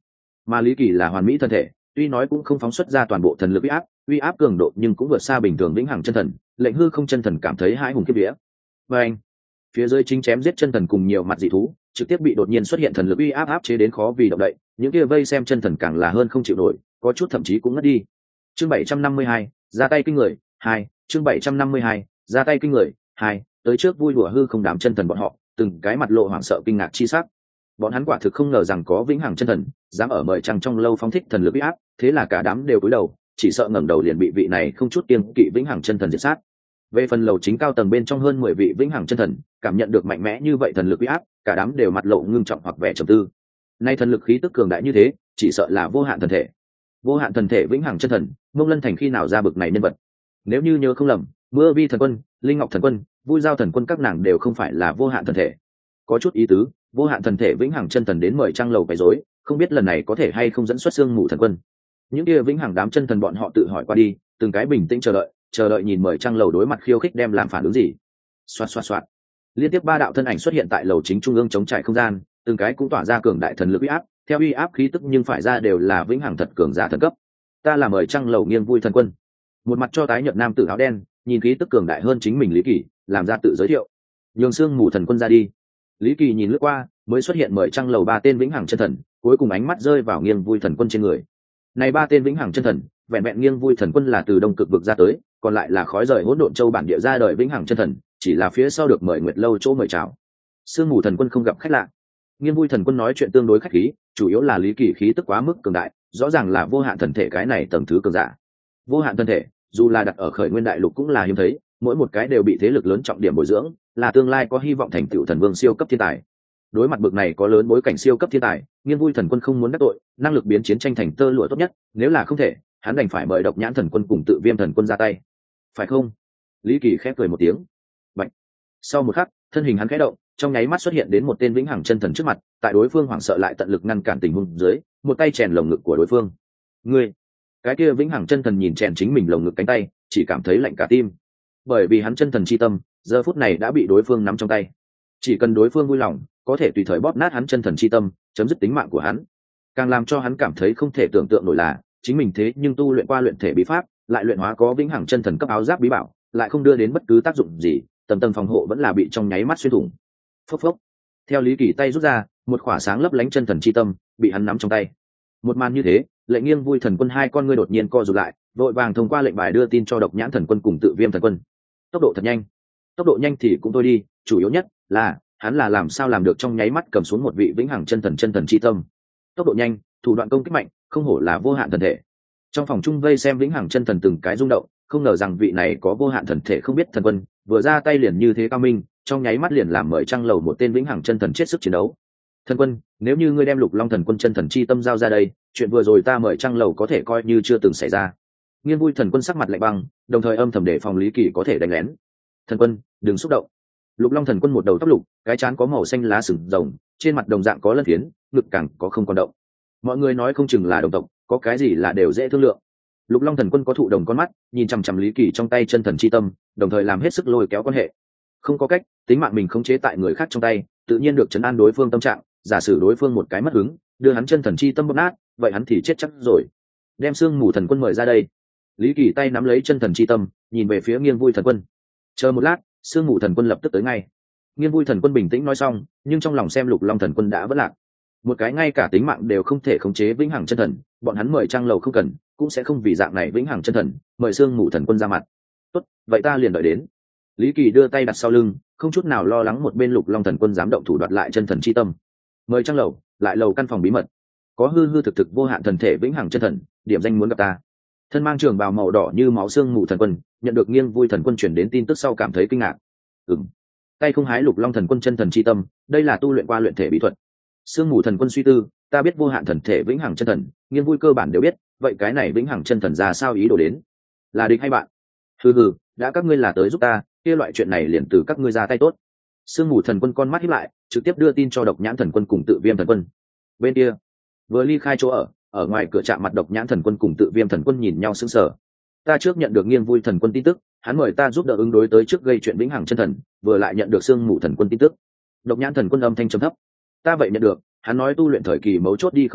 mà Lý Kỳ là hoàn mỹ thân thể, tuy nói cũng không phóng xuất ra toàn bộ thần lực uy áp uy áp cường độ, nhưng cũng vượt xa bình thường vĩnh hằng chân thần, lệnh hư không chân thần cảm thấy hãi hùng kiếp vía. Và anh phía dưới chính chém giết chân thần cùng nhiều mặt dị thú trực tiếp bị đột nhiên xuất hiện thần lực uy áp áp chế đến khó vì động đậy, những kia vây xem chân thần càng là hơn không chịu nổi, có chút thậm chí cũng ngất đi. Chương bảy trăm năm mươi hai, ra tay kinh người hai. Chương bảy trăm năm mươi hai, ra tay kinh người hai. Tới trước vui đùa hư không đám chân thần bọn họ, từng cái mặt lộ hoảng sợ kinh ngạc chi sắc. Bọn hắn quả thực không ngờ rằng có vĩnh hằng chân thần dám ở mời trăng trong lâu phóng thích thần lực uy áp, thế là cả đám đều cúi đầu, chỉ sợ ngẩng đầu liền bị vị này không chút kiêng kỵ vĩnh hằng chân thần diệt sát. Về phần lầu chính cao tầng bên trong hơn mười vị vĩnh hằng chân thần cảm nhận được mạnh mẽ như vậy thần lực uy áp, cả đám đều mặt lộ ngưng trọng hoặc vẻ trầm tư. Nay thần lực khí tức cường đại như thế, chỉ sợ là vô hạn thần thể. Vô hạn thần thể vĩnh hằng chân thần, Mông Lân Thành khi nào ra bực này nhân vật? Nếu như nhớ không lầm, Mưa Vi thần quân, Linh Ngọc thần quân, Vui Giao thần quân các nàng đều không phải là vô hạn thần thể. Có chút ý tứ, vô hạn thần thể vĩnh hằng chân thần đến mời trang lầu quấy rối, không biết lần này có thể hay không dẫn xuất xương mù thần quân. Những kia vĩnh hằng đám chân thần bọn họ tự hỏi qua đi, từng cái bình tĩnh chờ đợi, chờ đợi nhìn mời trang lầu đối mặt khiêu khích đem làm phản ứng gì. Xoạt xoạt xoạt, liên tiếp ba đạo thân ảnh xuất hiện tại lầu chính trung ương chống trải không gian, từng cái cũng tỏa ra cường đại thần lực uy áp, theo uy áp khí tức nhưng phải ra đều là vĩnh hằng thật cường giả thần cấp. Ta là mời trang lầu nghiêng vui thần quân. Một mặt cho tái nhợt nam tử áo đen, nhìn khí tức cường đại hơn chính mình Lý Kỳ, làm ra tự giới thiệu. Nhường xương mù thần quân ra đi. Lý Kỳ nhìn lướt qua, mới xuất hiện mời trang lầu ba tên vĩnh hằng chân thần, cuối cùng ánh mắt rơi vào nghiêng vui thần quân trên người. Này ba tên vĩnh hằng chân thần, vẹn vẹn nghiêng vui thần quân là từ đông cực vực ra tới, còn lại là khói rời hỗn độn châu bản địa ra đời vĩnh hằng chân thần, chỉ là phía sau được mời nguyệt lâu chỗ mời chào. Sương mù thần quân không gặp khách lạ. Nghiêng vui thần quân nói chuyện tương đối khách khí, chủ yếu là Lý Kỳ khí tức quá mức cường đại, rõ ràng là vô hạn thần thể cái này tầng thứ cường giả. Vô hạn thần thể, dù là đặt ở khởi nguyên đại lục cũng là hiếm thấy, mỗi một cái đều bị thế lực lớn trọng điểm bồi dưỡng, là tương lai có hy vọng thành tựu thần vương siêu cấp thiên tài. Đối mặt bực này có lớn bối cảnh siêu cấp thiên tài, nghiêng vui thần quân không muốn đắc tội, năng lực biến chiến tranh thành tơ lụa tốt nhất, nếu là không thể, hắn đành phải mời độc nhãn thần quân cùng tự viêm thần quân ra tay, phải không? Lý Kỳ khép cười một tiếng. Bạch. Sau một khắc, thân hình hắn khẽ động, trong nháy mắt xuất hiện đến một tên vĩnh hằng chân thần trước mặt, tại đối phương hoảng sợ lại tận lực ngăn cản tình huống dưới, một tay chèn lồng ngực của đối phương. Ngươi, cái kia vĩnh hằng chân thần nhìn chèn chính mình lồng ngực cánh tay, chỉ cảm thấy lạnh cả tim, bởi vì hắn chân thần chi tâm giờ phút này đã bị đối phương nắm trong tay, chỉ cần đối phương vui lòng, có thể tùy thời bóp nát hắn chân thần chi tâm, chấm dứt tính mạng của hắn. Càng làm cho hắn cảm thấy không thể tưởng tượng nổi là, chính mình thế nhưng tu luyện qua luyện thể bí pháp, lại luyện hóa có vĩnh hằng chân thần cấp áo giáp bí bảo, lại không đưa đến bất cứ tác dụng gì, tầng tầng phòng hộ vẫn là bị trong nháy mắt xuyên thủng. Phốc phốc. Theo Lý Kỳ tay rút ra, một khỏa sáng lấp lánh chân thần chi tâm bị hắn nắm trong tay. Một màn như thế, lệnh nghiêng vui thần quân hai con ngươi đột nhiên co rụt lại, vội vàng thông qua lệnh bài đưa tin cho độc nhãn thần quân cùng tự viêm thần quân. Tốc độ thật nhanh. Tốc độ nhanh thì cũng thôi đi, chủ yếu nhất là hắn là làm sao làm được trong nháy mắt cầm xuống một vị vĩnh hằng chân thần chân thần chi tâm. Tốc độ nhanh, thủ đoạn công kích mạnh, không hổ là vô hạn thần thể. Trong phòng trung vây xem vĩnh hằng chân thần từng cái rung động, không ngờ rằng vị này có vô hạn thần thể không biết thần quân, vừa ra tay liền như thế cao minh, trong nháy mắt liền làm mời trăng lầu một tên vĩnh hằng chân thần chết sức chiến đấu. Thần quân, nếu như ngươi đem lục long thần quân chân thần chi tâm giao ra đây, chuyện vừa rồi ta mời trăng lầu có thể coi như chưa từng xảy ra. Nghiên vui thần quân sắc mặt lạnh băng, đồng thời âm thầm để phòng Lý Kỳ có thể đánh lén. Thần quân, đừng xúc động. Lục long thần quân một đầu tóc lục, cái trán có màu xanh lá sừng rồng, trên mặt đồng dạng có lân phiến, ngực càng có không còn động. Mọi người nói không chừng là đồng tộc, có cái gì là đều dễ thương lượng. Lục long thần quân có thụ đồng con mắt, nhìn chằm chằm Lý Kỳ trong tay chân thần chi tâm, đồng thời làm hết sức lôi kéo quan hệ. Không có cách, tính mạng mình khống chế tại người khác trong tay, tự nhiên được trấn an đối phương tâm trạng, giả sử đối phương một cái mất hứng, đưa hắn chân thần chi tâm bóp nát, vậy hắn thì chết chắc rồi. Đem xương mù thần quân mời ra đây. Lý Kỳ tay nắm lấy chân thần chi tâm, nhìn về phía nghiêng vui thần quân. Chờ một lát, xương mù thần quân lập tức tới ngay. Nghiêng vui thần quân bình tĩnh nói xong, nhưng trong lòng xem lục long thần quân đã vỡ lạc. Một cái ngay cả tính mạng đều không thể khống chế vĩnh hằng chân thần, bọn hắn mời trang lầu không cần, cũng sẽ không vì dạng này vĩnh hằng chân thần mời xương mù thần quân ra mặt. Tốt, vậy ta liền đợi đến. Lý Kỳ đưa tay đặt sau lưng, không chút nào lo lắng một bên lục long thần quân dám động thủ đoạt lại chân thần chi tâm. Mời trang lầu, lại lầu căn phòng bí mật. Có hư hư thực thực vô hạn thần thể vĩnh hằng chân thần, điểm danh muốn gặp ta. Thân mang trường bào màu đỏ như máu xương mù thần quân, nhận được nghiêng vui thần quân chuyển đến tin tức sau cảm thấy kinh ngạc. Ừm. Tay không hái lục long thần quân chân thần chi tâm, đây là tu luyện qua luyện thể bí thuật. Sương mù thần quân suy tư, ta biết vô hạn thần thể vĩnh hằng chân thần, nghiêng vui cơ bản đều biết, vậy cái này vĩnh hằng chân thần ra sao ý đồ đến? Là địch hay bạn? Hừ hừ, đã các ngươi là tới giúp ta, kia loại chuyện này liền từ các ngươi ra tay tốt. Sương mù thần quân con mắt híp lại, trực tiếp đưa tin cho độc nhãn thần quân cùng tự viêm thần quân. Bên kia, vừa ly khai chỗ ở, ở ngoài cửa chạm mặt độc nhãn thần quân cùng tự viêm thần quân nhìn nhau sững sờ. Ta trước nhận được nghiêng vui thần quân tin tức, hắn mời ta giúp đỡ ứng đối tới trước gây chuyện vĩnh hằng chân thần, vừa lại nhận được sương mù thần quân tin tức. Độc nhãn thần quân âm thanh trầm thấp. Ta vậy nhận được, hắn nói tu luyện thời kỳ mấu chốt đi không được,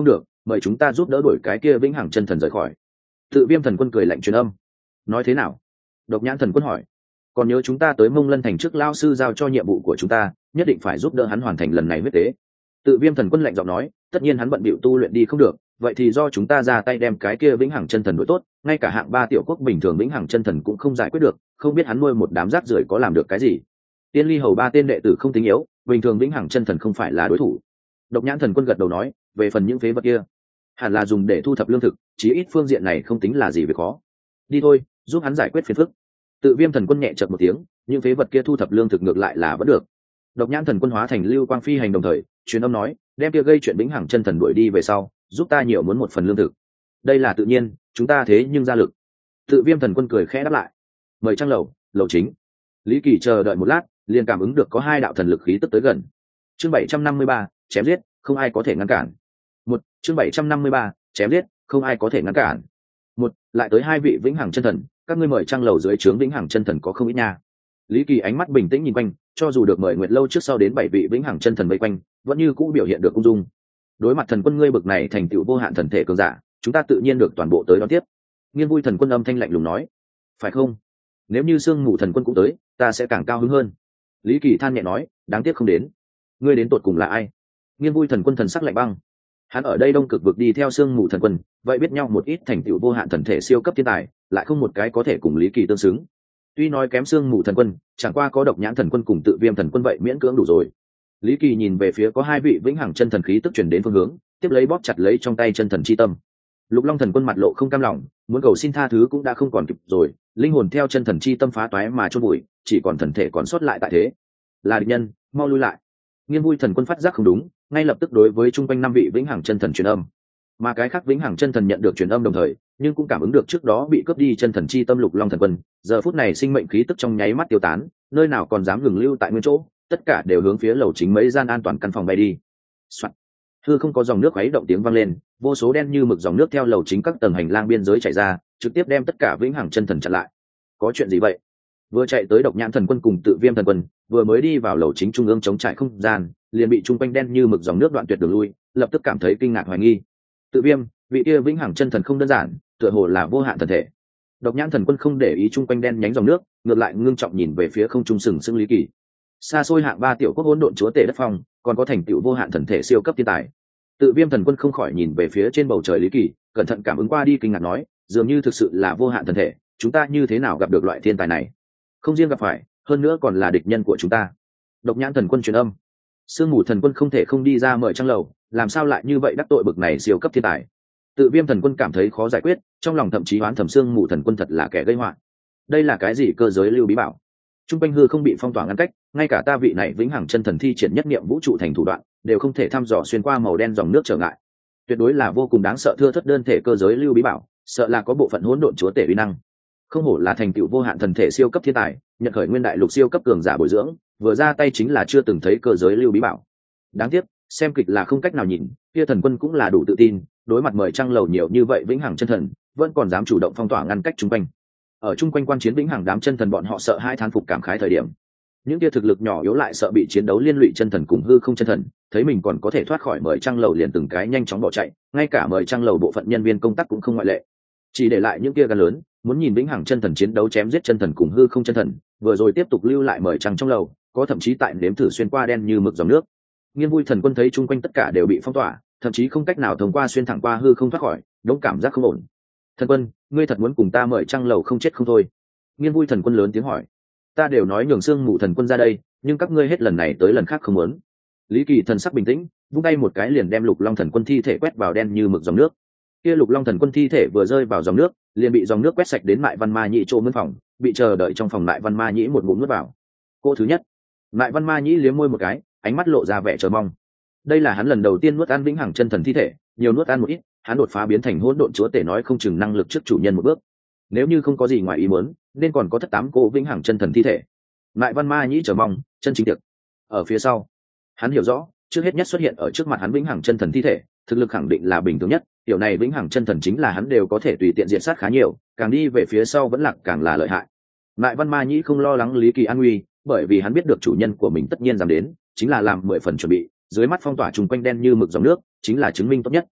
mời chúng ta giúp đỡ đuổi cái kia vĩnh hằng chân thần rời khỏi. Tự Viêm thần quân cười lạnh truyền âm. Nói thế nào? Độc Nhãn thần quân hỏi. Còn nhớ chúng ta tới Mông Lân thành trước lao sư giao cho nhiệm vụ của chúng ta, nhất định phải giúp đỡ hắn hoàn thành lần này huyết tế. Tự Viêm thần quân lạnh giọng nói, tất nhiên hắn bận bịu tu luyện đi không được, vậy thì do chúng ta ra tay đem cái kia vĩnh hằng chân thần đuổi tốt, ngay cả hạng ba tiểu quốc bình thường vĩnh hằng chân thần cũng không giải quyết được, không biết hắn nuôi một đám rác rưởi có làm được cái gì. Tiên Ly hầu ba tên đệ tử không tính yếu, bình thường vĩnh hằng chân thần không phải là đối thủ. Độc Nhãn thần quân gật đầu nói, về phần những phế vật kia, hẳn là dùng để thu thập lương thực, chí ít phương diện này không tính là gì về khó. Đi thôi, giúp hắn giải quyết phiền phức. Tự Viêm thần quân nhẹ chợt một tiếng, những phế vật kia thu thập lương thực ngược lại là vẫn được. Độc Nhãn thần quân hóa thành lưu quang phi hành đồng thời truyền âm nói, đem kia gây chuyện vĩnh hằng chân thần đuổi đi về sau, giúp ta nhiều muốn một phần lương thực. Đây là tự nhiên, chúng ta thế nhưng ra lực. Tự Viêm thần quân cười khẽ đáp lại. Mời trang lầu, lầu chính. Lý Kỳ chờ đợi một lát, liền cảm ứng được có hai đạo thần lực khí tức tới gần. Chương bảy trăm năm mươi ba, chém giết, không ai có thể ngăn cản. Một, chương bảy trăm năm mươi ba, chém giết, không ai có thể ngăn cản. Một, lại tới hai vị vĩnh hằng chân thần, các ngươi mời trang lầu dưới trướng vĩnh hằng chân thần có không ít nha. Lý Kỳ ánh mắt bình tĩnh nhìn quanh, cho dù được mời nguyệt lâu trước sau đến bảy vị vĩnh hằng chân thần vây quanh, vẫn như cũ biểu hiện được cung dung. Đối mặt thần quân ngươi bực này thành tựu vô hạn thần thể cường giả, chúng ta tự nhiên được toàn bộ tới đón tiếp. Nghiên Vui thần quân âm thanh lạnh lùng nói, phải không? Nếu như Sương Mù thần quân cũng tới, ta sẽ càng cao hứng hơn. Lý Kỳ than nhẹ nói, đáng tiếc không đến. Ngươi đến tột cùng là ai? Nghiên Vui thần quân thần sắc lạnh băng. Hắn ở đây Đông Cực vực đi theo Sương Mù thần quân, vậy biết nhau một ít thành tựu vô hạn thần thể siêu cấp thiên tài, lại không một cái có thể cùng Lý Kỳ tương xứng. Tuy nói kém Sương Mù thần quân, chẳng qua có Độc Nhãn thần quân cùng Tự Viêm thần quân vậy miễn cưỡng đủ rồi. Lý Kỳ nhìn về phía có hai vị vĩnh hằng chân thần khí tức truyền đến phương hướng, tiếp lấy bóp chặt lấy trong tay chân thần chi tâm. Lục Long thần quân mặt lộ không cam lòng, muốn cầu xin tha thứ cũng đã không còn kịp rồi, linh hồn theo chân thần chi tâm phá toái mà chôn bụi, chỉ còn thần thể còn sót lại tại thế. Là địch nhân, mau lui lại. Nghiên Vui thần quân phát giác không đúng, ngay lập tức đối với chung quanh năm vị vĩnh hằng chân thần truyền âm. Mà cái khác vĩnh hằng chân thần nhận được truyền âm đồng thời, nhưng cũng cảm ứng được trước đó bị cướp đi chân thần chi tâm Lục Long thần quân, giờ phút này sinh mệnh khí tức trong nháy mắt tiêu tán, nơi nào còn dám ngừng lưu tại nguyên chỗ, tất cả đều hướng phía lầu chính mấy gian an toàn căn phòng bay đi. Soạn. Hư không có dòng nước khuấy động tiếng vang lên, vô số đen như mực dòng nước theo lầu chính các tầng hành lang biên giới chảy ra, trực tiếp đem tất cả vĩnh hằng chân thần chặn lại. Có chuyện gì vậy? Vừa chạy tới Độc Nhãn thần quân cùng Tự Viêm thần quân, vừa mới đi vào lầu chính trung ương chống trải không gian, liền bị trung quanh đen như mực dòng nước đoạn tuyệt đường lui, lập tức cảm thấy kinh ngạc hoài nghi. Tự Viêm, vị kia vĩnh hằng chân thần không đơn giản, tựa hồ là vô hạn thần thể. Độc Nhãn thần quân không để ý trung quanh đen nhánh dòng nước, ngược lại ngưng trọng nhìn về phía không trung sừng sững Lý Kỳ. Xa xôi hạng ba tiểu quốc hỗn độn chúa tể đất phong, còn có thành tựu vô hạn thần thể siêu cấp thiên tài. Tự Viêm thần quân không khỏi nhìn về phía trên bầu trời Lý Kỳ, cẩn thận cảm ứng qua đi kinh ngạc nói, dường như thực sự là vô hạn thần thể, chúng ta như thế nào gặp được loại thiên tài này? Không riêng gặp phải, hơn nữa còn là địch nhân của chúng ta. Độc Nhãn thần quân truyền âm. Sương Mù thần quân không thể không đi ra mời trang lầu, làm sao lại như vậy đắc tội bực này siêu cấp thiên tài? Tự Viêm thần quân cảm thấy khó giải quyết, trong lòng thậm chí oán thầm Sương Mù thần quân thật là kẻ gây họa. Đây là cái gì cơ giới lưu bí bảo? Trung quanh hư không bị phong tỏa ngăn cách, ngay cả ta vị này vĩnh hằng chân thần thi triển nhất niệm vũ trụ thành thủ đoạn, đều không thể thăm dò xuyên qua màu đen dòng nước trở ngại. Tuyệt đối là vô cùng đáng sợ thưa thất đơn thể cơ giới lưu bí bảo, sợ là có bộ phận hỗn độn chúa tể uy năng. Không hổ là thành tựu vô hạn thần thể siêu cấp thiên tài, nhận khởi nguyên đại lục siêu cấp cường giả bồi dưỡng, vừa ra tay chính là chưa từng thấy cơ giới lưu bí bảo. Đáng tiếc, xem kịch là không cách nào nhìn, kia thần quân cũng là đủ tự tin, đối mặt mời trăng lầu nhiều như vậy vĩnh hằng chân thần, vẫn còn dám chủ động phong tỏa ngăn cách chúng quanh. Ở chung quanh quan chiến vĩnh hằng đám chân thần bọn họ sợ hai thán phục cảm khái thời điểm, những kia thực lực nhỏ yếu lại sợ bị chiến đấu liên lụy chân thần cùng hư không chân thần, thấy mình còn có thể thoát khỏi mời trăng lầu liền từng cái nhanh chóng bỏ chạy, ngay cả mời trăng lầu bộ phận nhân viên công tác cũng không ngoại lệ, chỉ để lại những kia gan lớn muốn nhìn vĩnh hằng chân thần chiến đấu chém giết chân thần cùng hư không chân thần, vừa rồi tiếp tục lưu lại mời trăng trong lầu, có thậm chí tại nếm thử xuyên qua đen như mực dòng nước. Nghiên Vui thần quân thấy chung quanh tất cả đều bị phong tỏa, thậm chí không cách nào thông qua xuyên thẳng qua hư không thoát khỏi, đống cảm giác không ổn. Thần quân, ngươi thật muốn cùng ta mời trăng lầu không chết không thôi? Nghiên Vui thần quân lớn tiếng hỏi. Ta đều nói nhường Sương Mù thần quân ra đây, nhưng các ngươi hết lần này tới lần khác không muốn. Lý Kỳ thần sắc bình tĩnh, vung tay một cái liền đem Lục Long thần quân thi thể quét vào đen như mực dòng nước. Kia Lục Long thần quân thi thể vừa rơi vào dòng nước, liền bị dòng nước quét sạch đến Mại Văn Ma Nhĩ chỗ mướn phòng, bị chờ đợi trong phòng Mại Văn Ma Nhĩ một ngụm nuốt vào. Cô thứ nhất, Mại Văn Ma Nhĩ liếm môi một cái, ánh mắt lộ ra vẻ chờ mong. Đây là hắn lần đầu tiên nuốt ăn vĩnh hằng chân thần thi thể, nhiều nuốt ăn một ít, hắn đột phá biến thành hỗn độn chúa tể nói không chừng năng lực trước chủ nhân một bước. Nếu như không có gì ngoài ý muốn, nên còn có thất tám cô vĩnh hằng chân thần thi thể. Mại Văn Ma Nhĩ chờ mong, chân chính tiệc. Ở phía sau, hắn hiểu rõ, trước hết nhất xuất hiện ở trước mặt hắn vĩnh hằng chân thần thi thể, thực lực khẳng định là bình thường nhất, điều này vĩnh hằng chân thần chính là hắn đều có thể tùy tiện diệt sát khá nhiều, càng đi về phía sau vẫn lạc càng là lợi hại. Mại Văn Ma Nhĩ không lo lắng Lý Kỳ an nguy, bởi vì hắn biết được chủ nhân của mình tất nhiên dám đến, chính là làm mười phần chuẩn bị, dưới mắt phong tỏa trùng quanh đen như mực dòng nước, chính là chứng minh tốt nhất.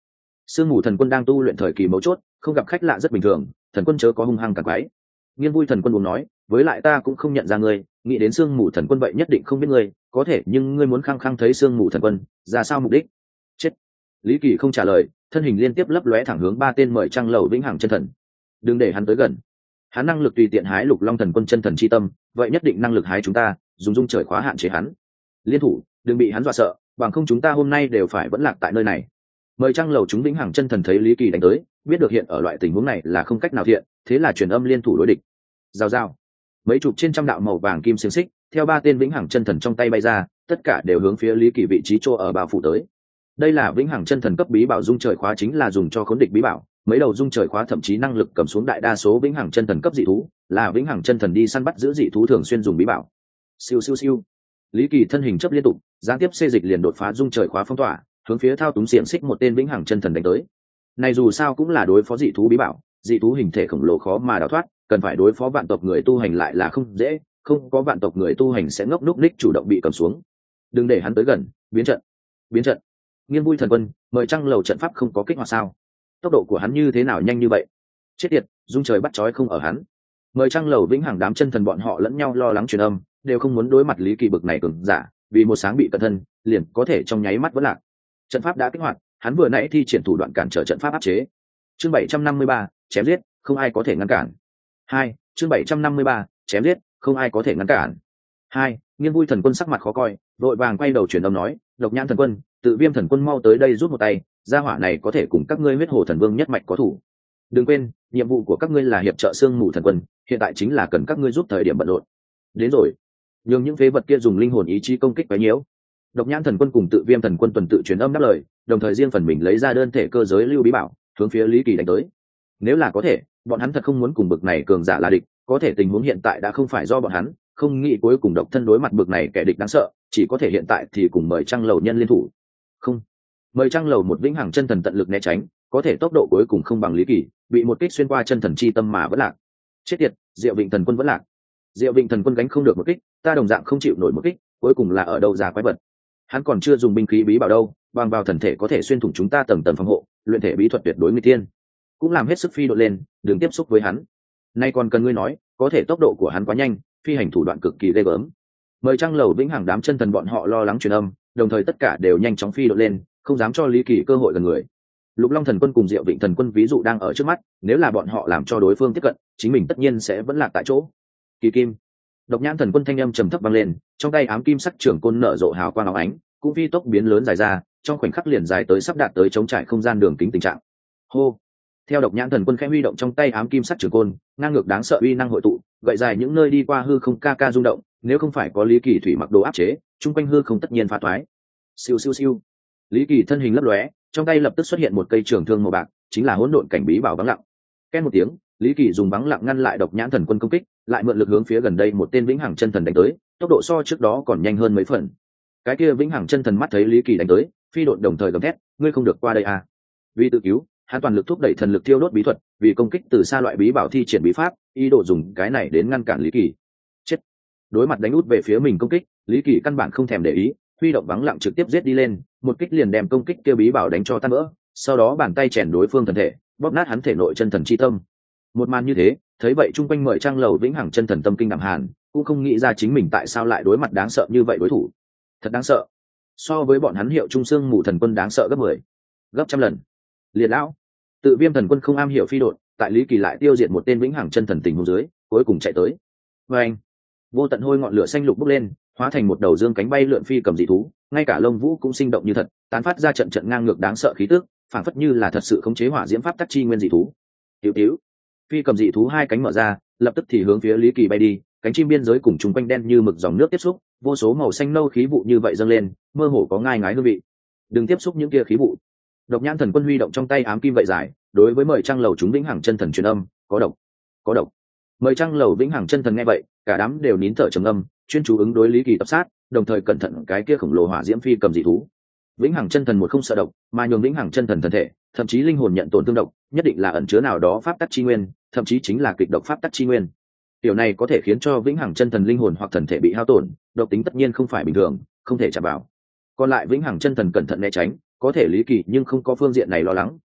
sương mù thần quân đang tu luyện thời kỳ mấu chốt, không gặp khách lạ rất bình thường, thần quân chớ có hung hăng càng quái. Nghiên vui thần quân uống nói, với lại ta cũng không nhận ra ngươi, nghĩ đến sương mù thần quân vậy nhất định không biết ngươi, có thể nhưng ngươi muốn khăng khăng thấy sương mù thần quân, ra sao mục đích? Chết. Lý Kỳ không trả lời, thân hình liên tiếp lấp lóe thẳng hướng ba tên mời trăng lầu vĩnh hằng chân thần. Đừng để hắn tới gần. Hắn năng lực tùy tiện hái lục long thần quân chân thần chi tâm, vậy nhất định năng lực hái chúng ta, dùng dung trời khóa hạn chế hắn. Liên thủ, đừng bị hắn dọa sợ, bằng không chúng ta hôm nay đều phải vẫn lạc tại nơi này. Mời trăng lầu chúng vĩnh hằng chân thần thấy Lý Kỳ đánh tới, biết được hiện ở loại tình huống này là không cách nào thiện, thế là truyền âm liên thủ đối địch. Rào rào. Mấy chục trên trăm đạo màu vàng kim xiềng xích theo ba tên vĩnh hằng chân thần trong tay bay ra, tất cả đều hướng phía Lý Kỳ vị trí chỗ ở bao phủ tới. Đây là vĩnh hằng chân thần cấp bí bảo dung trời khóa, chính là dùng cho khốn địch bí bảo. Mấy đầu dung trời khóa thậm chí năng lực cầm xuống đại đa số vĩnh hằng chân thần cấp dị thú, là vĩnh hằng chân thần đi săn bắt giữ dị thú thường xuyên dùng bí bảo. Siêu siêu siêu. Lý Kỳ thân hình chấp liên tục, gián tiếp xê dịch liền đột phá dung trời khóa phong tỏa, hướng phía thao túng xiềng xích một tên vĩnh hằng chân thần đánh tới. Này dù sao cũng là đối phó dị thú bí bảo, dị thú hình thể khổng lồ khó mà đào thoát, cần phải đối phó vạn tộc người tu hành lại là không dễ, không có vạn tộc người tu hành sẽ ngốc núc ních chủ động bị cầm xuống. Đừng để hắn tới gần, biến trận. Biến trận. Nghiên vui thần quân, mời trăng lầu trận pháp không có kích hoạt sao? Tốc độ của hắn như thế nào nhanh như vậy? Chết tiệt, dung trời bắt chói không ở hắn. Mời trăng lầu vĩnh hằng đám chân thần bọn họ lẫn nhau lo lắng truyền âm, đều không muốn đối mặt Lý Kỳ bực này cường giả, vì một sáng bị cẩn thân, liền có thể trong nháy mắt vỡ lạc. Trận pháp đã kích hoạt, hắn vừa nãy thi triển thủ đoạn cản trở trận pháp áp chế. Chương bảy trăm năm mươi ba, chém giết, không ai có thể ngăn cản. Hai, chương bảy trăm năm mươi ba, chém giết, không ai có thể ngăn cản. Hai, Nghiên vui thần quân sắc mặt khó coi, vội vàng quay đầu truyền âm nói, Độc Nhãn thần quân, Tự Viêm thần quân mau tới đây rút một tay, gia hỏa này có thể cùng các ngươi huyết hồ thần vương nhất mạch có thủ. Đừng quên, nhiệm vụ của các ngươi là hiệp trợ sương mù thần quân, hiện tại chính là cần các ngươi giúp thời điểm bận rộn. Đến rồi. Nhưng những phế vật kia dùng linh hồn ý chí công kích quấy nhiễu. Độc Nhãn thần quân cùng Tự Viêm thần quân tuần tự truyền âm đáp lời, đồng thời riêng phần mình lấy ra đơn thể cơ giới lưu bí bảo, hướng phía Lý Kỳ đánh tới. Nếu là có thể, bọn hắn thật không muốn cùng bực này cường giả là địch, có thể tình huống hiện tại đã không phải do bọn hắn, không nghĩ cuối cùng độc thân đối mặt bực này kẻ địch đáng sợ, chỉ có thể hiện tại thì cùng mời trăng lầu nhân liên thủ. Không, mời trăng lầu một vĩnh hằng chân thần tận lực né tránh, có thể tốc độ cuối cùng không bằng Lý Kỳ, bị một kích xuyên qua chân thần chi tâm mà vẫn lạc. Chết tiệt, Diệu Vịnh thần quân vẫn lạc. Diệu Vịnh thần quân gánh không được một kích, ta đồng dạng không chịu nổi một kích, cuối cùng là ở đâu ra quái vật. Hắn còn chưa dùng binh khí bí bảo đâu, bằng vào thần thể có thể xuyên thủng chúng ta tầng tầng phòng hộ, luyện thể bí thuật tuyệt đối nguy tiên. Cũng làm hết sức phi đội lên, đừng tiếp xúc với hắn. Nay còn cần ngươi nói, có thể tốc độ của hắn quá nhanh, phi hành thủ đoạn cực kỳ ghê gớm. Mời trăng lầu vĩnh hằng đám chân thần bọn họ lo lắng truyền âm, đồng thời tất cả đều nhanh chóng phi đội lên, không dám cho Lý Kỳ cơ hội gần người. Lục Long thần quân cùng Diệu Vịnh thần quân ví dụ đang ở trước mắt, nếu là bọn họ làm cho đối phương tiếp cận, chính mình tất nhiên sẽ vẫn lạc tại chỗ. Kỳ kim. Độc Nhãn thần quân thanh âm trầm thấp vang lên, trong tay ám kim sắc trưởng côn nở rộ hào quang óng ánh, cũng phi tốc biến lớn dài ra, trong khoảnh khắc liền dài tới sắp đạt tới chống trải không gian đường kính tình trạng. Hô. Theo Độc Nhãn thần quân khẽ huy động trong tay ám kim sắc trường côn, ngang ngược đáng sợ uy năng hội tụ, gậy dài những nơi đi qua hư không ca ca rung động, nếu không phải có Lý Kỳ thủy mặc đồ áp chế, trung quanh hư không tất nhiên phá toái. Siêu siêu siêu. Lý Kỳ thân hình lấp lóe, trong tay lập tức xuất hiện một cây trường thương màu bạc, chính là hỗn độn cảnh bí bảo vắng lặng. Két một tiếng, Lý Kỳ dùng vắng lặng ngăn lại Độc Nhãn thần quân công kích, lại mượn lực hướng phía gần đây một tên vĩnh hằng chân thần đánh tới, tốc độ so trước đó còn nhanh hơn mấy phần. Cái kia vĩnh hằng chân thần mắt thấy Lý Kỳ đánh tới, phi độn đồng thời gầm thét, ngươi không được qua đây à? Vì tự cứu, hắn toàn lực thúc đẩy thần lực thiêu đốt bí thuật, vì công kích từ xa loại bí bảo thi triển bí pháp, ý đồ dùng cái này đến ngăn cản Lý Kỳ. Chết. Đối mặt đánh út về phía mình công kích, Lý Kỳ căn bản không thèm để ý, huy động vắng lặng trực tiếp giết đi lên, một kích liền đem công kích kia bí bảo đánh cho tan vỡ, sau đó bàn tay chèn đối phương thần thể, bóp nát hắn thể nội chân thần chi tâm. Một màn như thế, thấy vậy trung quanh mời trăng lầu vĩnh hằng chân thần tâm kinh đạm hàn, cũng không nghĩ ra chính mình tại sao lại đối mặt đáng sợ như vậy đối thủ. Thật đáng sợ. So với bọn hắn hiệu trung xương mù thần quân đáng sợ gấp mười, gấp trăm lần. Liệt lão. Tự Viêm thần quân không am hiểu phi độn, tại Lý Kỳ lại tiêu diệt một tên vĩnh hằng chân thần tình huống dưới, cuối cùng chạy tới. Và anh, vô tận hôi ngọn lửa xanh lục bốc lên, hóa thành một đầu dương cánh bay lượn phi cầm dị thú, ngay cả lông vũ cũng sinh động như thật, tán phát ra trận trận ngang ngược đáng sợ khí tức, phảng phất như là thật sự khống chế hỏa diễm pháp tắc chi nguyên dị thú. Tiểu tiểu, phi cầm dị thú hai cánh mở ra, lập tức thì hướng phía Lý Kỳ bay đi, cánh chim biên giới cùng chúng quanh đen như mực dòng nước tiếp xúc, vô số màu xanh nâu khí vụ như vậy dâng lên, mơ hồ có ngai ngái hương vị. Đừng tiếp xúc những kia khí vụ. Độc Nhãn thần quân huy động trong tay ám kim vậy dài, đối với mời trăng lầu chúng vĩnh hằng chân thần truyền âm, có độc, có độc. Mời trăng lầu vĩnh hằng chân thần nghe vậy, cả đám đều nín thở trầm âm, chuyên chú ứng đối Lý Kỳ tập sát, đồng thời cẩn thận cái kia khổng lồ hỏa diễm phi cầm dị thú. Vĩnh hằng chân thần một không sợ độc, mà nhường vĩnh hằng chân thần thần thể, thậm chí linh hồn nhận tổn thương độc, nhất định là ẩn chứa nào đó pháp tắc chi nguyên, thậm chí chính là kịch độc pháp tắc chi nguyên. Điều này có thể khiến cho vĩnh hằng chân thần linh hồn hoặc thần thể bị hao tổn, độc tính tất nhiên không phải bình thường, không thể chạm vào. Còn lại vĩnh hằng chân thần cẩn thận né tránh, có thể Lý Kỳ nhưng không có phương diện này lo lắng,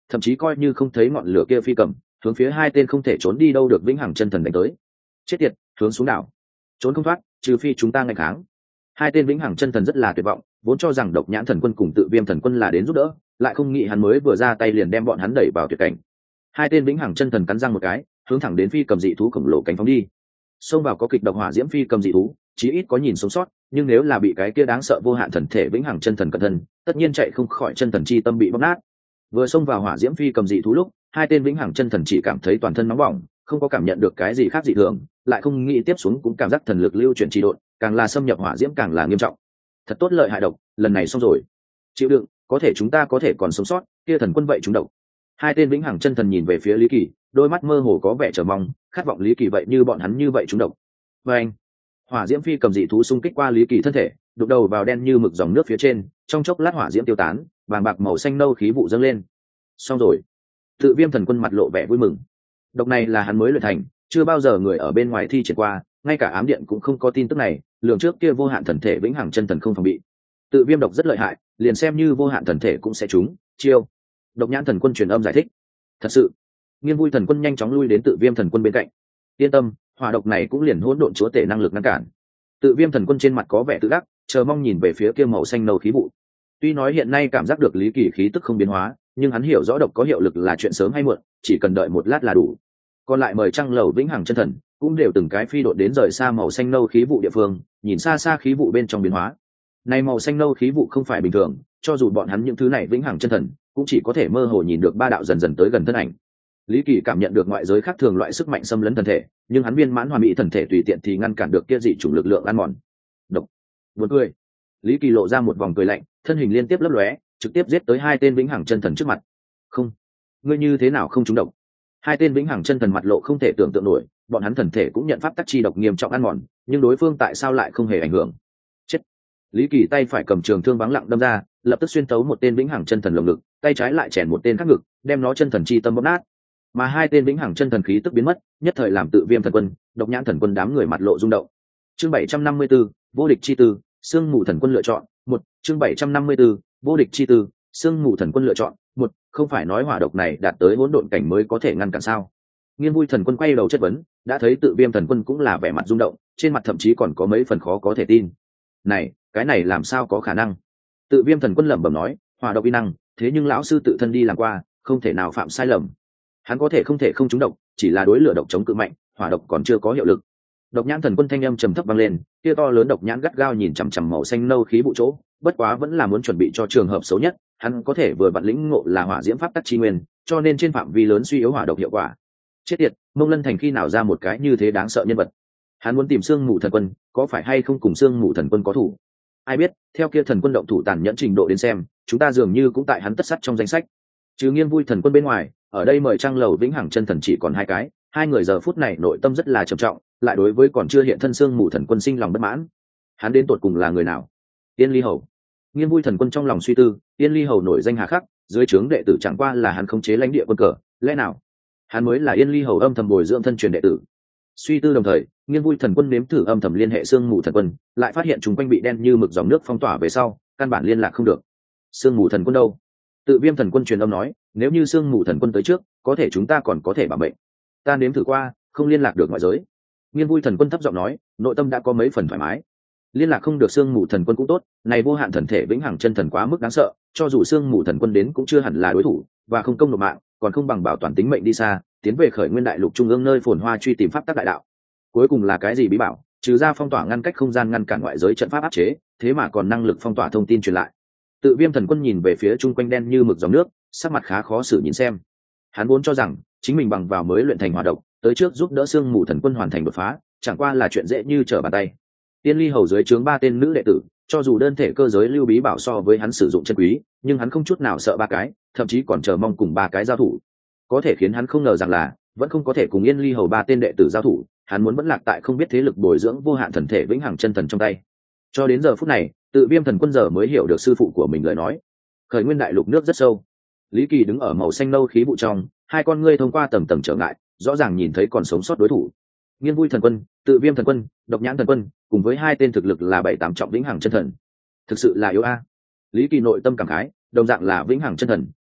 thậm chí coi như không thấy ngọn lửa kia phi cầm hướng phía hai tên không thể trốn đi đâu được vĩnh hằng chân thần đánh tới. Chết tiệt, hướng xuống đảo, trốn không thoát, trừ phi chúng ta ngày kháng. Hai tên vĩnh hằng chân thần rất là tuyệt vọng, vốn cho rằng độc nhãn thần quân cùng tự viêm thần quân là đến giúp đỡ, lại không nghĩ hắn mới vừa ra tay liền đem bọn hắn đẩy vào tuyệt cảnh. Hai tên vĩnh hằng chân thần cắn răng một cái, hướng thẳng đến phi cầm dị thú khổng lồ cánh phóng đi. Xông vào có kịch độc hỏa diễm phi cầm dị thú, chí ít có nhìn sống sót, nhưng nếu là bị cái kia đáng sợ vô hạn thần thể vĩnh hằng chân thần cẩn thân, tất nhiên chạy không khỏi chân thần chi tâm bị bóc nát. Vừa xông vào hỏa diễm phi cầm dị thú lúc, hai tên vĩnh hằng chân thần chỉ cảm thấy toàn thân nóng bỏng, không có cảm nhận được cái gì khác dị thường, lại không nghĩ tiếp xuống cũng cảm giác thần lực lưu chuyển trì độn, càng là xâm nhập hỏa diễm càng là nghiêm trọng. Thật tốt lợi hại độc, lần này xong rồi. Chịu đựng, có thể chúng ta có thể còn sống sót, kia thần quân vậy chúng độc. Hai tên vĩnh hằng chân thần nhìn về phía Lý Kỳ, đôi mắt mơ hồ có vẻ chờ mong, khát vọng Lý Kỳ vậy như bọn hắn như vậy chúng độc. Và anh, hỏa diễm phi cầm dị thú xung kích qua Lý Kỳ thân thể, đục đầu vào đen như mực dòng nước phía trên, trong chốc lát hỏa diễm tiêu tán, vàng bạc màu xanh nâu khí vụ dâng lên. Xong rồi. Tự viêm thần quân mặt lộ vẻ vui mừng. Độc này là hắn mới luyện thành, chưa bao giờ người ở bên ngoài thi triển qua, ngay cả ám điện cũng không có tin tức này, lường trước kia vô hạn thần thể vĩnh hằng chân thần không phòng bị. Tự viêm độc rất lợi hại, liền xem như vô hạn thần thể cũng sẽ trúng chiêu. Độc nhãn thần quân truyền âm giải thích. Thật sự. Nghiên vui thần quân nhanh chóng lui đến tự viêm thần quân bên cạnh. Yên tâm, hỏa độc này cũng liền hỗn độn chúa tể năng lực ngăn cản. Tự viêm thần quân trên mặt có vẻ tự đắc, chờ mong nhìn về phía kia màu xanh nâu khí vụ. Tuy nói hiện nay cảm giác được Lý Kỳ khí tức không biến hóa, nhưng hắn hiểu rõ độc có hiệu lực là chuyện sớm hay muộn, chỉ cần đợi một lát là đủ. Còn lại mời trăng lầu vĩnh hằng chân thần cũng đều từng cái phi đội đến rời xa màu xanh nâu khí vụ địa phương, nhìn xa xa khí vụ bên trong biến hóa. Này màu xanh nâu khí vụ không phải bình thường, cho dù bọn hắn những thứ này vĩnh hằng chân thần cũng chỉ có thể mơ hồ nhìn được ba đạo dần dần tới gần thân ảnh. Lý Kỳ cảm nhận được ngoại giới khác thường loại sức mạnh xâm lấn thần thể, nhưng hắn viên mãn hoàn mỹ thần thể tùy tiện thì ngăn cản được kia dị chủng lực lượng ăn mòn. Độc. Buồn cười. Lý Kỳ lộ ra một vòng cười lạnh, thân hình liên tiếp lấp lóe, trực tiếp giết tới hai tên vĩnh hằng chân thần trước mặt. Không, ngươi như thế nào không trúng độc? Hai tên vĩnh hằng chân thần mặt lộ không thể tưởng tượng nổi, bọn hắn thần thể cũng nhận pháp tắc chi độc nghiêm trọng ăn mòn, nhưng đối phương tại sao lại không hề ảnh hưởng? Chết. Lý Kỳ tay phải cầm trường thương vắng lặng đâm ra, lập tức xuyên tấu một tên vĩnh hằng chân thần lồng ngực, tay trái lại chèn một tên khác ngực, đem nó chân thần chi tâm bóp nát. Mà hai tên vĩnh hằng chân thần khí tức biến mất, nhất thời làm tự viêm thần quân, độc nhãn thần quân đám người mặt lộ rung động. Chương bảy trăm năm mươi 754, vô địch chi tư, sương mù thần quân lựa chọn. Một, chương bảy trăm năm mươi 754, vô địch chi tư, sương mù thần quân lựa chọn. Một, không phải nói hỏa độc này đạt tới hỗn độn cảnh mới có thể ngăn cản sao? Nghiên vui thần quân quay đầu chất vấn, đã thấy tự viêm thần quân cũng là vẻ mặt rung động, trên mặt thậm chí còn có mấy phần khó có thể tin. Này, cái này làm sao có khả năng? Tự viêm thần quân lẩm bẩm nói, hỏa độc uy năng, thế nhưng lão sư tự thân đi làm qua, không thể nào phạm sai lầm. Hắn có thể không thể không trúng độc, chỉ là đối lửa độc chống cự mạnh, hỏa độc còn chưa có hiệu lực. Độc nhãn thần quân thanh âm trầm thấp vang lên, kia to lớn độc nhãn gắt gao nhìn chằm chằm màu xanh nâu khí vụ chỗ, bất quá vẫn là muốn chuẩn bị cho trường hợp xấu nhất, hắn có thể vừa vặn lĩnh ngộ là hỏa diễm pháp tắc chi nguyên, cho nên trên phạm vi lớn suy yếu hỏa độc hiệu quả. Chết tiệt, Mông Lân Thành khi nào ra một cái như thế đáng sợ nhân vật? Hắn muốn tìm Sương Mù Thần Quân, có phải hay không cùng Sương Mù Thần Quân có thủ? Ai biết, theo kia thần quân động thủ tàn nhẫn trình độ đến xem, chúng ta dường như cũng tại hắn tất sắt trong danh sách. Trừ Nghiên vui thần quân bên ngoài, ở đây mời trăng lầu vĩnh hằng chân thần chỉ còn hai cái, hai người giờ phút này nội tâm rất là trầm trọng, lại đối với còn chưa hiện thân Sương Mù Thần Quân sinh lòng bất mãn. Hắn đến tột cùng là người nào? Yên Ly Hầu. Nghiên vui thần quân trong lòng suy tư, Yên Ly Hầu nổi danh hà khắc, dưới trướng đệ tử chẳng qua là hắn khống chế lãnh địa quân cờ, lẽ nào hắn mới là Yên Ly Hầu âm thầm bồi dưỡng thân truyền đệ tử? Suy tư đồng thời, Nghiên vui thần quân nếm thử âm thầm liên hệ Sương Mù Thần Quân, lại phát hiện chúng quanh bị đen như mực dòng nước phong tỏa về sau, căn bản liên lạc không được. Sương Mù Thần Quân đâu? Tự viêm thần quân truyền âm nói, nếu như Sương Mù Thần Quân tới trước, có thể chúng ta còn có thể bảo mệnh. Ta nếm thử qua, không liên lạc được ngoại giới. Nghiên vui thần quân thấp giọng nói, nội tâm đã có mấy phần thoải mái. Liên lạc không được Sương Mù Thần Quân cũng tốt, này vô hạn thần thể vĩnh hằng chân thần quá mức đáng sợ, cho dù Sương Mù Thần Quân đến cũng chưa hẳn là đối thủ, và không công nộp mạng, còn không bằng bảo toàn tính mệnh đi xa, tiến về khởi nguyên đại lục trung ương nơi phồn hoa truy tìm pháp tắc đại đạo. Cuối cùng là cái gì bí bảo? Trừ ra phong tỏa ngăn cách không gian ngăn cản ngoại giới trận pháp áp chế, thế mà còn năng lực phong tỏa thông tin truyền lại. Tự viêm thần quân nhìn về phía chung quanh đen như mực dòng nước, sắc mặt khá khó xử nhìn xem. Hắn vốn cho rằng chính mình bằng vào mới luyện thành hỏa độc, tới trước giúp đỡ Sương Mù Thần Quân hoàn thành đột phá, chẳng qua là chuyện dễ như trở bàn tay. Tiên Ly Hầu dưới trướng ba tên nữ đệ tử, cho dù đơn thể cơ giới lưu bí bảo so với hắn sử dụng chân quý, nhưng hắn không chút nào sợ ba cái, thậm chí còn chờ mong cùng ba cái giao thủ. Có thể khiến hắn không ngờ rằng là vẫn không có thể cùng Yên Ly Hầu ba tên đệ tử giao thủ, hắn muốn vẫn lạc tại không biết thế lực bồi dưỡng vô hạn thần thể vĩnh hằng chân thần trong tay. Cho đến giờ phút này, tự viêm thần quân giờ mới hiểu được sư phụ của mình lời nói. Khởi nguyên đại lục nước rất sâu. Lý Kỳ đứng ở màu xanh nâu khí vụ trong, hai con ngươi thông qua tầng tầng trở ngại, rõ ràng nhìn thấy còn sống sót đối thủ. Nghiên vui thần quân, tự viêm thần quân, độc nhãn thần quân, cùng với hai tên thực lực là bảy tám trọng vĩnh hằng chân thần, thực sự là yếu a. Lý Kỳ nội tâm cảm khái, đồng dạng là vĩnh hằng chân thần,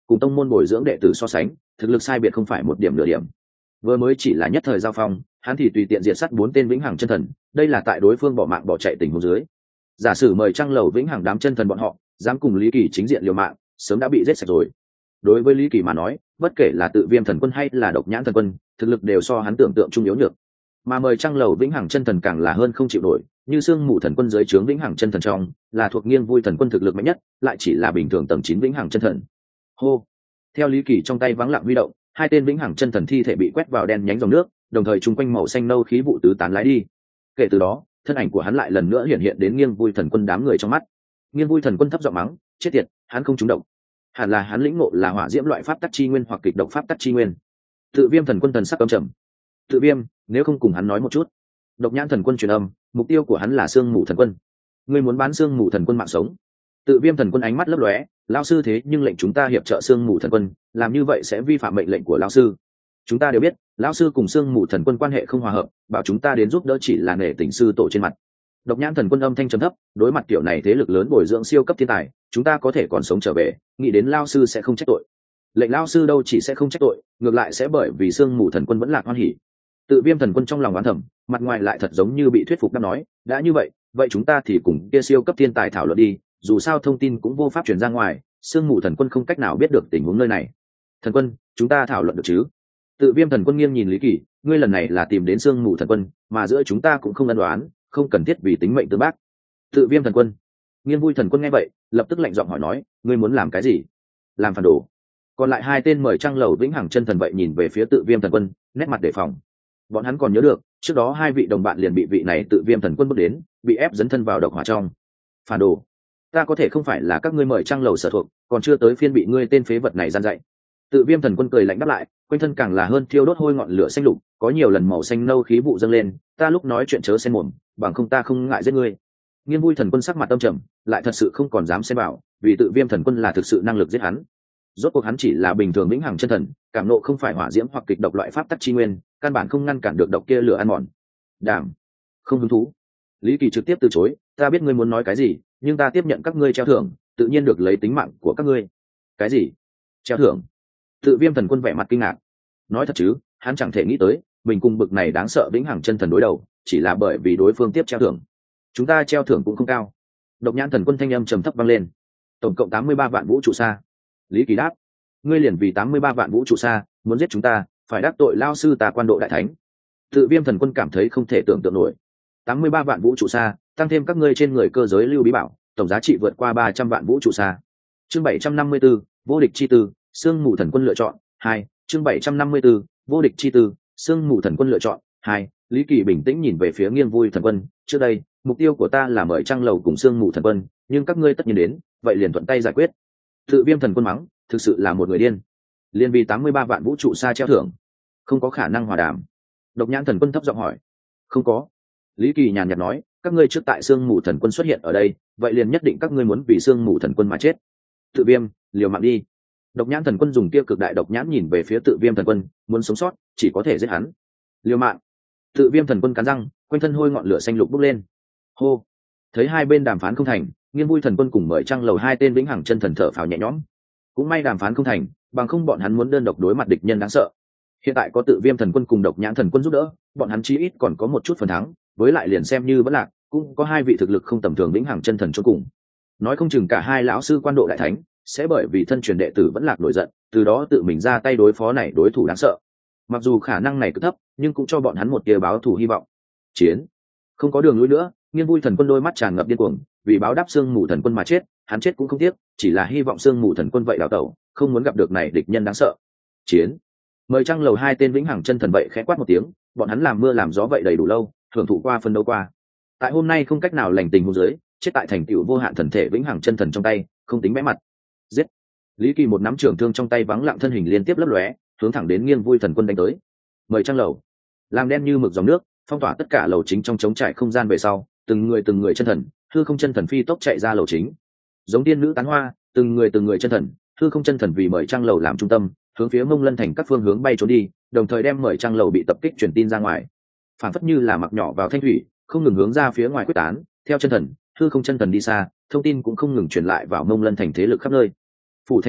cùng tông môn bồi dưỡng đệ tử so sánh thực lực sai biệt không phải một điểm nửa điểm. Vừa mới chỉ là nhất thời giao phong, hắn thì tùy tiện diệt sát bốn tên vĩnh hằng chân thần, đây là tại đối phương bỏ mạng bỏ chạy tình huống dưới. Giả sử mời Trăng Lầu vĩnh hằng đám chân thần bọn họ dám cùng Lý Kỳ chính diện liều mạng, sớm đã bị giết sạch rồi. Đối với Lý Kỳ mà nói, bất kể là Tự Viêm thần quân hay là Độc Nhãn thần quân, thực lực đều so hắn tưởng tượng trung yếu nhược. Mà mời Trăng Lầu vĩnh hằng chân thần càng là hơn không chịu nổi, như Sương Mù thần quân dưới trướng vĩnh hằng chân thần trong, là thuộc Nghiêng Vui thần quân thực lực mạnh nhất, lại chỉ là bình thường tầng chín vĩnh hằng chân thần. Hô. Theo Lý Kỳ trong tay vắng lặng huy động, hai tên vĩnh hằng chân thần thi thể bị quét vào đen nhánh dòng nước, đồng thời chung quanh màu xanh nâu khí vụ tứ tán lái đi. Kể từ đó, thân ảnh của hắn lại lần nữa hiện hiện đến Nghiêng Vui thần quân đám người trong mắt. Nghiêng Vui thần quân thấp giọng mắng, chết tiệt, hắn không trúng động. Hẳn là hắn lĩnh ngộ là hỏa diễm loại pháp tắc chi nguyên hoặc kịch độc pháp tắc chi nguyên. Tự Viêm thần quân thần sắc căm trầm. Tự Viêm, nếu không cùng hắn nói một chút. Độc Nhãn thần quân truyền âm, mục tiêu của hắn là Sương Mù thần quân. Ngươi muốn bán Sương Mù thần quân mạng sống? Tự Viêm thần quân ánh mắt lấp lóe, lão sư thế nhưng lệnh chúng ta hiệp trợ Sương Mù thần quân, làm như vậy sẽ vi phạm mệnh lệnh của lão sư. Chúng ta đều biết, lão sư cùng Sương Mù thần quân quan hệ không hòa hợp, bảo chúng ta đến giúp đỡ chỉ là nể tình sư tổ trên mặt. Độc Nhãn thần quân âm thanh trầm thấp, đối mặt kiểu này thế lực lớn bồi dưỡng siêu cấp thiên tài, chúng ta có thể còn sống trở về, nghĩ đến lão sư sẽ không trách tội. Lệnh lão sư đâu chỉ sẽ không trách tội, ngược lại sẽ bởi vì Sương Mù thần quân vẫn lạc hoan hỉ. Tự Viêm thần quân trong lòng oán thầm, mặt ngoài lại thật giống như bị thuyết phục đáp nói, đã như vậy, vậy chúng ta thì cùng kia siêu cấp thiên tài thảo luận đi, dù sao thông tin cũng vô pháp truyền ra ngoài, Sương Mù thần quân không cách nào biết được tình huống nơi này. Thần quân, chúng ta thảo luận được chứ? Tự Viêm thần quân nghiêng nhìn Lý Kỳ, ngươi lần này là tìm đến Sương Mù thần quân, mà giữa chúng ta cũng không ân đoán, không cần thiết vì tính mệnh tương bác. Tự Viêm thần quân. Nghiêng Vui thần quân nghe vậy, lập tức lạnh giọng hỏi nói, ngươi muốn làm cái gì? Làm phản đồ. Còn lại hai tên mời Trăng Lầu vĩnh hằng chân thần vậy nhìn về phía Tự Viêm thần quân, nét mặt đề phòng. Bọn hắn còn nhớ được, trước đó hai vị đồng bạn liền bị vị này Tự Viêm thần quân bước đến, bị ép dấn thân vào độc hỏa trong. Phản đồ. Ta có thể không phải là các ngươi mời Trăng Lầu sở thuộc, còn chưa tới phiên bị ngươi tên phế vật này gian dạy. Tự Viêm thần quân cười lạnh đáp lại, quanh thân càng là hơn thiêu đốt hôi ngọn lửa xanh lục, có nhiều lần màu xanh nâu khí vụ dâng lên, ta lúc nói chuyện chớ xen mồm, bằng không ta không ngại giết ngươi. Nghiên Vui thần quân sắc mặt tâm trầm, lại thật sự không còn dám xen vào, vì Tự Viêm thần quân là thực sự năng lực giết hắn. Rốt cuộc hắn chỉ là bình thường vĩnh hằng chân thần, cảm nộ không phải hỏa diễm hoặc kịch độc loại pháp tắc chi nguyên, căn bản không ngăn cản được độc kia lửa ăn mòn. Đảm, không hứng thú. Lý Kỳ trực tiếp từ chối, ta biết ngươi muốn nói cái gì, nhưng ta tiếp nhận các ngươi treo thưởng, tự nhiên được lấy tính mạng của các ngươi. Cái gì? Treo thưởng? Tự Viêm thần quân vẻ mặt kinh ngạc. Nói thật chứ, hắn chẳng thể nghĩ tới, mình cùng bực này đáng sợ vĩnh hằng chân thần đối đầu, chỉ là bởi vì đối phương tiếp treo thưởng. Chúng ta treo thưởng cũng không cao. Độc Nhãn thần quân thanh âm trầm thấp vang lên. Tổng cộng tám mươi ba vạn vũ trụ xa. Lý Kỳ đáp, ngươi liền vì tám mươi ba vạn vũ trụ xa, muốn giết chúng ta, phải đắc tội lao sư ta quan độ đại thánh. Tự Viêm thần quân cảm thấy không thể tưởng tượng nổi. tám mươi ba vạn vũ trụ xa, tăng thêm các ngươi trên người cơ giới lưu bí bảo, tổng giá trị vượt qua ba trăm vạn vũ trụ xa. Chương bảy trăm năm mươi 754, vô địch chi tư, Sương Mù thần quân lựa chọn hai. Chương bảy trăm năm mươi 754, vô địch chi tư, Sương Mù thần quân lựa chọn hai. Lý Kỳ bình tĩnh nhìn về phía Nghiêng Vui thần quân, trước đây, mục tiêu của ta là mời Trăng Lầu cùng Sương Mù thần quân, nhưng các ngươi tất nhiên đến, vậy liền thuận tay giải quyết. Tự Viêm thần quân mắng, thực sự là một người điên. Liên vì tám mươi ba vạn vũ trụ xa treo thưởng, không có khả năng hòa đàm. Độc Nhãn thần quân thấp giọng hỏi, không có. Lý Kỳ nhàn nhạt nói, các ngươi trước tại Sương Mù thần quân xuất hiện ở đây, vậy liền nhất định các ngươi muốn vì Sương Mù thần quân mà chết. Tự Viêm, liều mạng đi. Độc Nhãn thần quân dùng kia cực đại độc nhãn nhìn về phía Tự Viêm thần quân, muốn sống sót, chỉ có thể giết hắn. Liều mạng. Tự Viêm thần quân cắn răng, quanh thân hôi ngọn lửa xanh lục bốc lên. Hô. Thấy hai bên đàm phán không thành, Nghiên Vui thần quân cùng mời Trăng Lầu hai tên vĩnh hằng chân thần thở phào nhẹ nhõm. Cũng may đàm phán không thành, bằng không bọn hắn muốn đơn độc đối mặt địch nhân đáng sợ. Hiện tại có Tự Viêm thần quân cùng Độc Nhãn thần quân giúp đỡ, bọn hắn chí ít còn có một chút phần thắng, với lại liền xem như vẫn lạc, cũng có hai vị thực lực không tầm thường vĩnh hằng chân thần cho cùng. Nói không chừng cả hai lão sư quan độ đại thánh sẽ bởi vì thân truyền đệ tử vẫn lạc nổi giận, từ đó tự mình ra tay đối phó này đối thủ đáng sợ. Mặc dù khả năng này cực thấp, nhưng cũng cho bọn hắn một tia báo thù hy vọng. Chiến, không có đường lui nữa. Nghiên Vui thần quân đôi mắt tràn ngập điên cuồng, vì báo đáp Sương Mù thần quân mà chết, hắn chết cũng không tiếc, chỉ là hy vọng Sương Mù thần quân vậy đào tẩu, không muốn gặp được này địch nhân đáng sợ. Chiến, mời Trăng Lầu hai tên vĩnh hằng chân thần vậy khẽ quát một tiếng, bọn hắn làm mưa làm gió vậy đầy đủ lâu, thưởng thụ qua phân đấu qua. Tại hôm nay không cách nào lành tình hôn giới, chết tại thành tựu vô hạn thần thể vĩnh hằng chân thần trong tay, không tính bẽ mặt. Giết. Lý Kỳ một nắm trường thương trong tay vắng lặng thân hình liên tiếp lấp lóe, hướng thẳng đến Nghiêng Vui thần quân đánh tới. Mời Trăng Lầu, làm đen như mực dòng nước, phong tỏa tất cả lầu chính trong trống trải không gian về sau, từng người từng người chân thần, hư không chân thần phi tốc chạy ra lầu chính. Giống tiên nữ tán hoa, từng người từng người chân thần, hư không chân thần vì mời Trăng Lầu làm trung tâm, hướng phía Mông Lân thành các phương hướng bay trốn đi, đồng thời đem mời Trăng Lầu bị tập kích truyền tin ra ngoài. Phản phất như là mặc nhỏ vào thanh thủy, không ngừng hướng ra phía ngoài quyết tán, theo chân thần, hư không chân thần đi xa, thông tin cũng không ngừng truyền lại vào Mông Lân thành thế lực khắp nơi. Phủ thanh chủ,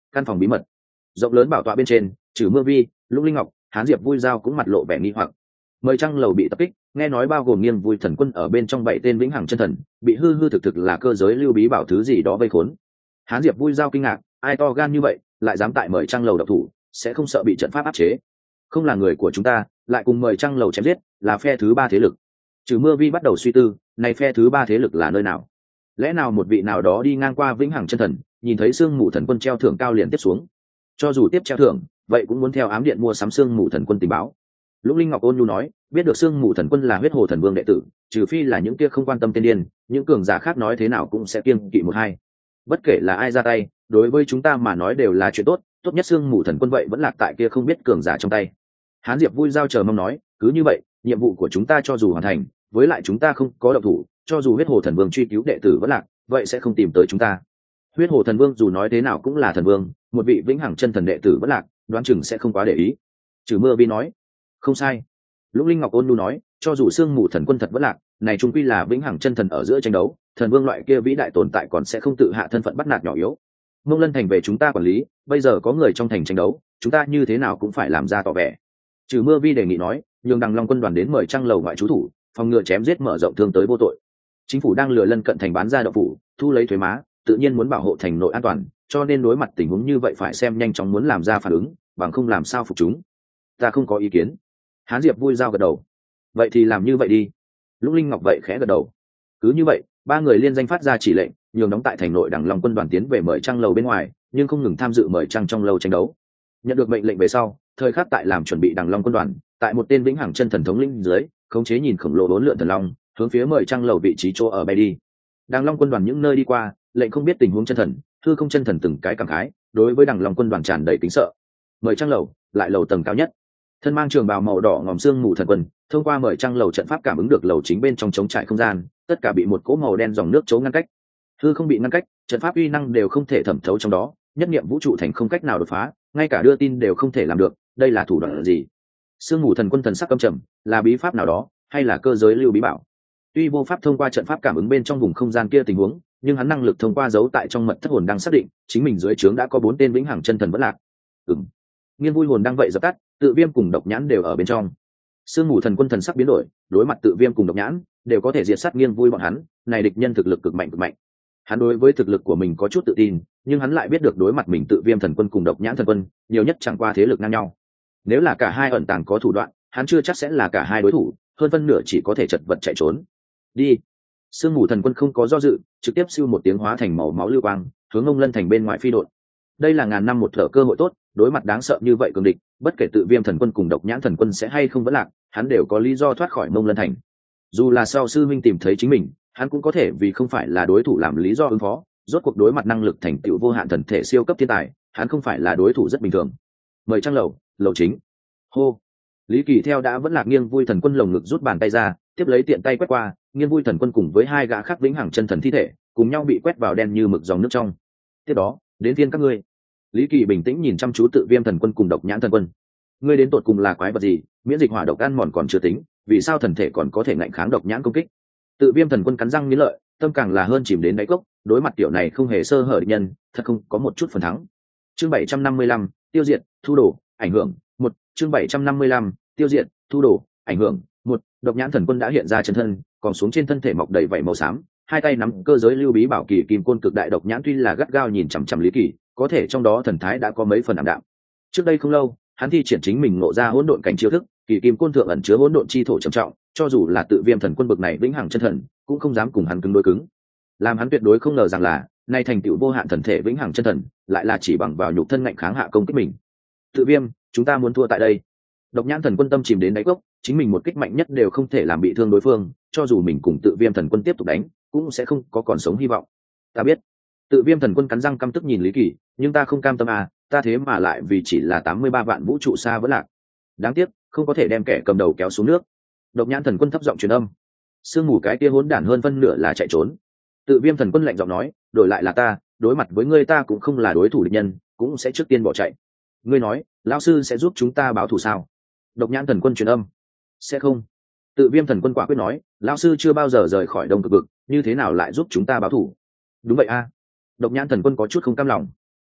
Căn phòng bí mật, rộng lớn bảo tọa bên trên, trừ Mưa Vi, Lục Linh Ngọc, Hán Diệp Vui Giao cũng mặt lộ vẻ nghi hoặc. Mời Trăng Lầu bị tập kích, nghe nói bao gồm Nghiêng Vui Thần Quân ở bên trong bảy tên vĩnh hằng chân thần, bị hư hư thực thực là cơ giới lưu bí bảo thứ gì đó vây khốn. Hán Diệp Vui Giao kinh ngạc, ai to gan như vậy, lại dám tại Mời Trăng Lầu độc thủ, sẽ không sợ bị trận pháp áp chế. Không là người của chúng ta, lại cùng Mời Trăng Lầu chém giết, là phe thứ ba thế lực. Trừ Mưa Vi bắt đầu suy tư, này phe thứ ba thế lực là nơi nào? Lẽ nào một vị nào đó đi ngang qua vĩnh hằng chân thần, nhìn thấy Sương Mù Thần Quân treo thưởng cao liền tiếp xuống? Cho dù tiếp treo thưởng, vậy cũng muốn theo ám điện mua sắm Sương Mù Thần Quân tình báo. Lục Linh Ngọc ôn nhu nói, biết được Sương Mù Thần Quân là Huyết Hồ Thần Vương đệ tử, trừ phi là những kia không quan tâm tiên điên, những cường giả khác nói thế nào cũng sẽ kiêng kỵ một hai. Bất kể là ai ra tay, đối với chúng ta mà nói đều là chuyện tốt, tốt nhất Sương Mù Thần Quân vậy vẫn lạc tại kia không biết cường giả trong tay. Hán Diệp Vui Giao chờ mong nói, cứ như vậy, nhiệm vụ của chúng ta cho dù hoàn thành, với lại chúng ta không có động thủ, cho dù Huyết Hồ Thần Vương truy cứu đệ tử vẫn lạc, vậy sẽ không tìm tới chúng ta. Huyết Hồ Thần Vương dù nói thế nào cũng là thần vương, một vị vĩnh hằng chân thần đệ tử vẫn lạc, đoán chừng sẽ không quá để ý. Trừ Mưa Vi nói, không sai. Lục Linh Ngọc ôn nhu nói, cho dù Sương Mù Thần Quân thật vẫn lạc, này trung quy là vĩnh hằng chân thần ở giữa tranh đấu, thần vương loại kia vĩ đại tồn tại còn sẽ không tự hạ thân phận bắt nạt nhỏ yếu. Mông Lân thành về chúng ta quản lý, bây giờ có người trong thành tranh đấu, chúng ta như thế nào cũng phải làm ra tỏ vẻ. Trừ Mưa Vi đề nghị nói, nhường Đằng Long quân đoàn đến Mời Trăng Lầu ngoại trú thủ, phòng ngừa chém giết mở rộng thương tới vô tội. Chính phủ đang lừa lân cận thành bán ra đậu phủ, thu lấy thuế má, tự nhiên muốn bảo hộ thành nội an toàn, cho nên đối mặt tình huống như vậy phải xem nhanh chóng muốn làm ra phản ứng, bằng không làm sao phục chúng. Ta không có ý kiến. Hán Diệp Vui Giao gật đầu. Vậy thì làm như vậy đi. Lục Linh Ngọc vậy khẽ gật đầu. Cứ như vậy, ba người liên danh phát ra chỉ lệnh, nhường đóng tại thành nội Đằng Long quân đoàn tiến về Mời Trăng Lầu bên ngoài, nhưng không ngừng tham dự Mời Trăng trong lâu tranh đấu. Nhận được mệnh lệnh về sau, thời khắc tại làm chuẩn bị Đằng Long quân đoàn, tại một tên vĩnh hằng chân thần thống lĩnh dưới, khống chế nhìn khổng lồ bốn lượn thần long, hướng phía Mời Trăng Lầu vị trí chỗ ở bay đi. Đằng Long quân đoàn những nơi đi qua, lệnh không biết tình huống chân thần, thư không chân thần từng cái cảm khái, đối với Đằng Long quân đoàn tràn đầy kính sợ. Mời Trăng Lầu, lại lầu tầng cao nhất. Thân mang trường bào màu đỏ ngòm Sương Mù Thần Quân, thông qua Mời Trăng Lầu trận pháp cảm ứng được lầu chính bên trong trống trải không gian, tất cả bị một cỗ màu đen dòng nước chấu ngăn cách. Hư không bị ngăn cách, trận pháp uy năng đều không thể thẩm thấu trong đó, nhất niệm vũ trụ thành không cách nào đột phá, ngay cả đưa tin đều không thể làm được, đây là thủ đoạn gì? Sương Mù Thần Quân thần sắc căm trầm, là bí pháp nào đó, hay là cơ giới lưu bí bảo? Tuy vô pháp thông qua trận pháp cảm ứng bên trong vùng không gian kia tình huống, nhưng hắn năng lực thông qua dấu tại trong mật thất hồn đang xác định, chính mình dưới trướng đã có bốn tên vĩnh hằng chân thần vẫn lạc. Ừm. Nghiên Vui hồn đang vậy dập tắt, Tự Viêm cùng Độc Nhãn đều ở bên trong. Sương Mù Thần Quân thần sắc biến đổi, đối mặt Tự Viêm cùng Độc Nhãn, đều có thể diệt sát Nghiên Vui bọn hắn, này địch nhân thực lực cực mạnh cực mạnh. Hắn đối với thực lực của mình có chút tự tin, nhưng hắn lại biết được đối mặt mình Tự Viêm Thần Quân cùng Độc Nhãn Thần Quân, nhiều nhất chẳng qua thế lực ngang nhau. Nếu là cả hai ẩn tàng có thủ đoạn, hắn chưa chắc sẽ là cả hai đối thủ, hơn phân nửa chỉ có thể chật vật chạy trốn. Đi. Sương Mù Thần Quân không có do dự, trực tiếp siêu một tiếng hóa thành màu máu lưu quang, hướng Ngông Lân thành bên ngoài phi độn. Đây là ngàn năm một thở cơ hội tốt, đối mặt đáng sợ như vậy cường địch, bất kể Tự Viêm Thần Quân cùng Độc Nhãn Thần Quân sẽ hay không vẫn lạc, hắn đều có lý do thoát khỏi Ngông Lân thành. Dù là sau sư minh tìm thấy chính mình, hắn cũng có thể vì không phải là đối thủ làm lý do ứng phó, rốt cuộc đối mặt năng lực thành tựu vô hạn thần thể siêu cấp thiên tài, hắn không phải là đối thủ rất bình thường. Mời Trăng Lầu, lầu chính. Hô. Lý Kỳ theo đã vẫn lạc Nghiêng Vui Thần Quân lồng ngực rút bàn tay ra, tiếp lấy tiện tay quét qua, Nghiêng Vui Thần Quân cùng với hai gã khác vĩnh hằng chân thần thi thể, cùng nhau bị quét vào đen như mực dòng nước trong. Tiếp đó, đến phiên các ngươi. Lý Kỳ bình tĩnh nhìn chăm chú Tự Viêm Thần Quân cùng Độc Nhãn Thần Quân. Ngươi đến tột cùng là quái vật gì, miễn dịch hỏa độc ăn mòn còn chưa tính, vì sao thần thể còn có thể ngạnh kháng độc nhãn công kích? Tự Viêm Thần Quân cắn răng nghiến lợi, tâm càng là hơn chìm đến đáy cốc, đối mặt tiểu này không hề sơ hở địch nhân, thật không có một chút phần thắng. Chương bảy trăm năm mươi lăm, tiêu diệt, thu đồ, ảnh hưởng, một. Chương bảy trăm năm mươi lăm, tiêu diệt, thu đồ, ảnh hưởng, một. Độc Nhãn Thần Quân đã hiện ra chân thân, còn xuống trên thân thể mọc đầy vảy màu xám, hai tay nắm cơ giới lưu bí bảo kỳ kim côn cực đại. Độc Nhãn tuy là gắt gao nhìn chằm chằm Lý Kỳ, có thể trong đó thần thái đã có mấy phần ảm đạm. Trước đây không lâu, hắn thi triển chính mình ngộ ra hỗn độn cảnh chiêu thức, kỳ kim côn thượng ẩn chứa hỗn độn chi thổ trầm trọng, cho dù là Tự Viêm Thần Quân bực này vĩnh hằng chân thần, cũng không dám cùng hắn cứng đối cứng. Làm hắn tuyệt đối không ngờ rằng là, nay thành tựu vô hạn thần thể vĩnh hằng chân thần, lại là chỉ bằng vào nhục thân ngạnh kháng hạ công kích mình. Tự Viêm, chúng ta muốn thua tại đây. Độc Nhãn Thần Quân tâm chìm đến đáy cốc, chính mình một kích mạnh nhất đều không thể làm bị thương đối phương, cho dù mình cùng Tự Viêm Thần Quân tiếp tục đánh, cũng sẽ không có còn sống hy vọng. Ta biết. Tự Viêm Thần Quân cắn răng căm tức nhìn Lý Kỳ, nhưng ta không cam tâm à, ta thế mà lại vì chỉ là tám mươi ba vạn vũ trụ xa vẫn lạc. Đáng tiếc, không có thể đem kẻ cầm đầu kéo xuống nước. Độc Nhãn Thần Quân thấp giọng truyền âm. Sương mù cái kia hỗn đản hơn phân nửa là chạy trốn. Tự Viêm Thần Quân lạnh giọng nói, đổi lại là ta, đối mặt với ngươi ta cũng không là đối thủ địch nhân, cũng sẽ trước tiên bỏ chạy. Ngươi nói, lão sư sẽ giúp chúng ta báo thù sao? Độc Nhãn Thần Quân truyền âm. Sẽ không. Tự Viêm Thần Quân quả quyết nói, lão sư chưa bao giờ rời khỏi Đông Cực Vực, như thế nào lại giúp chúng ta báo thù? Đúng vậy a. Độc Nhãn Thần Quân có chút không cam lòng.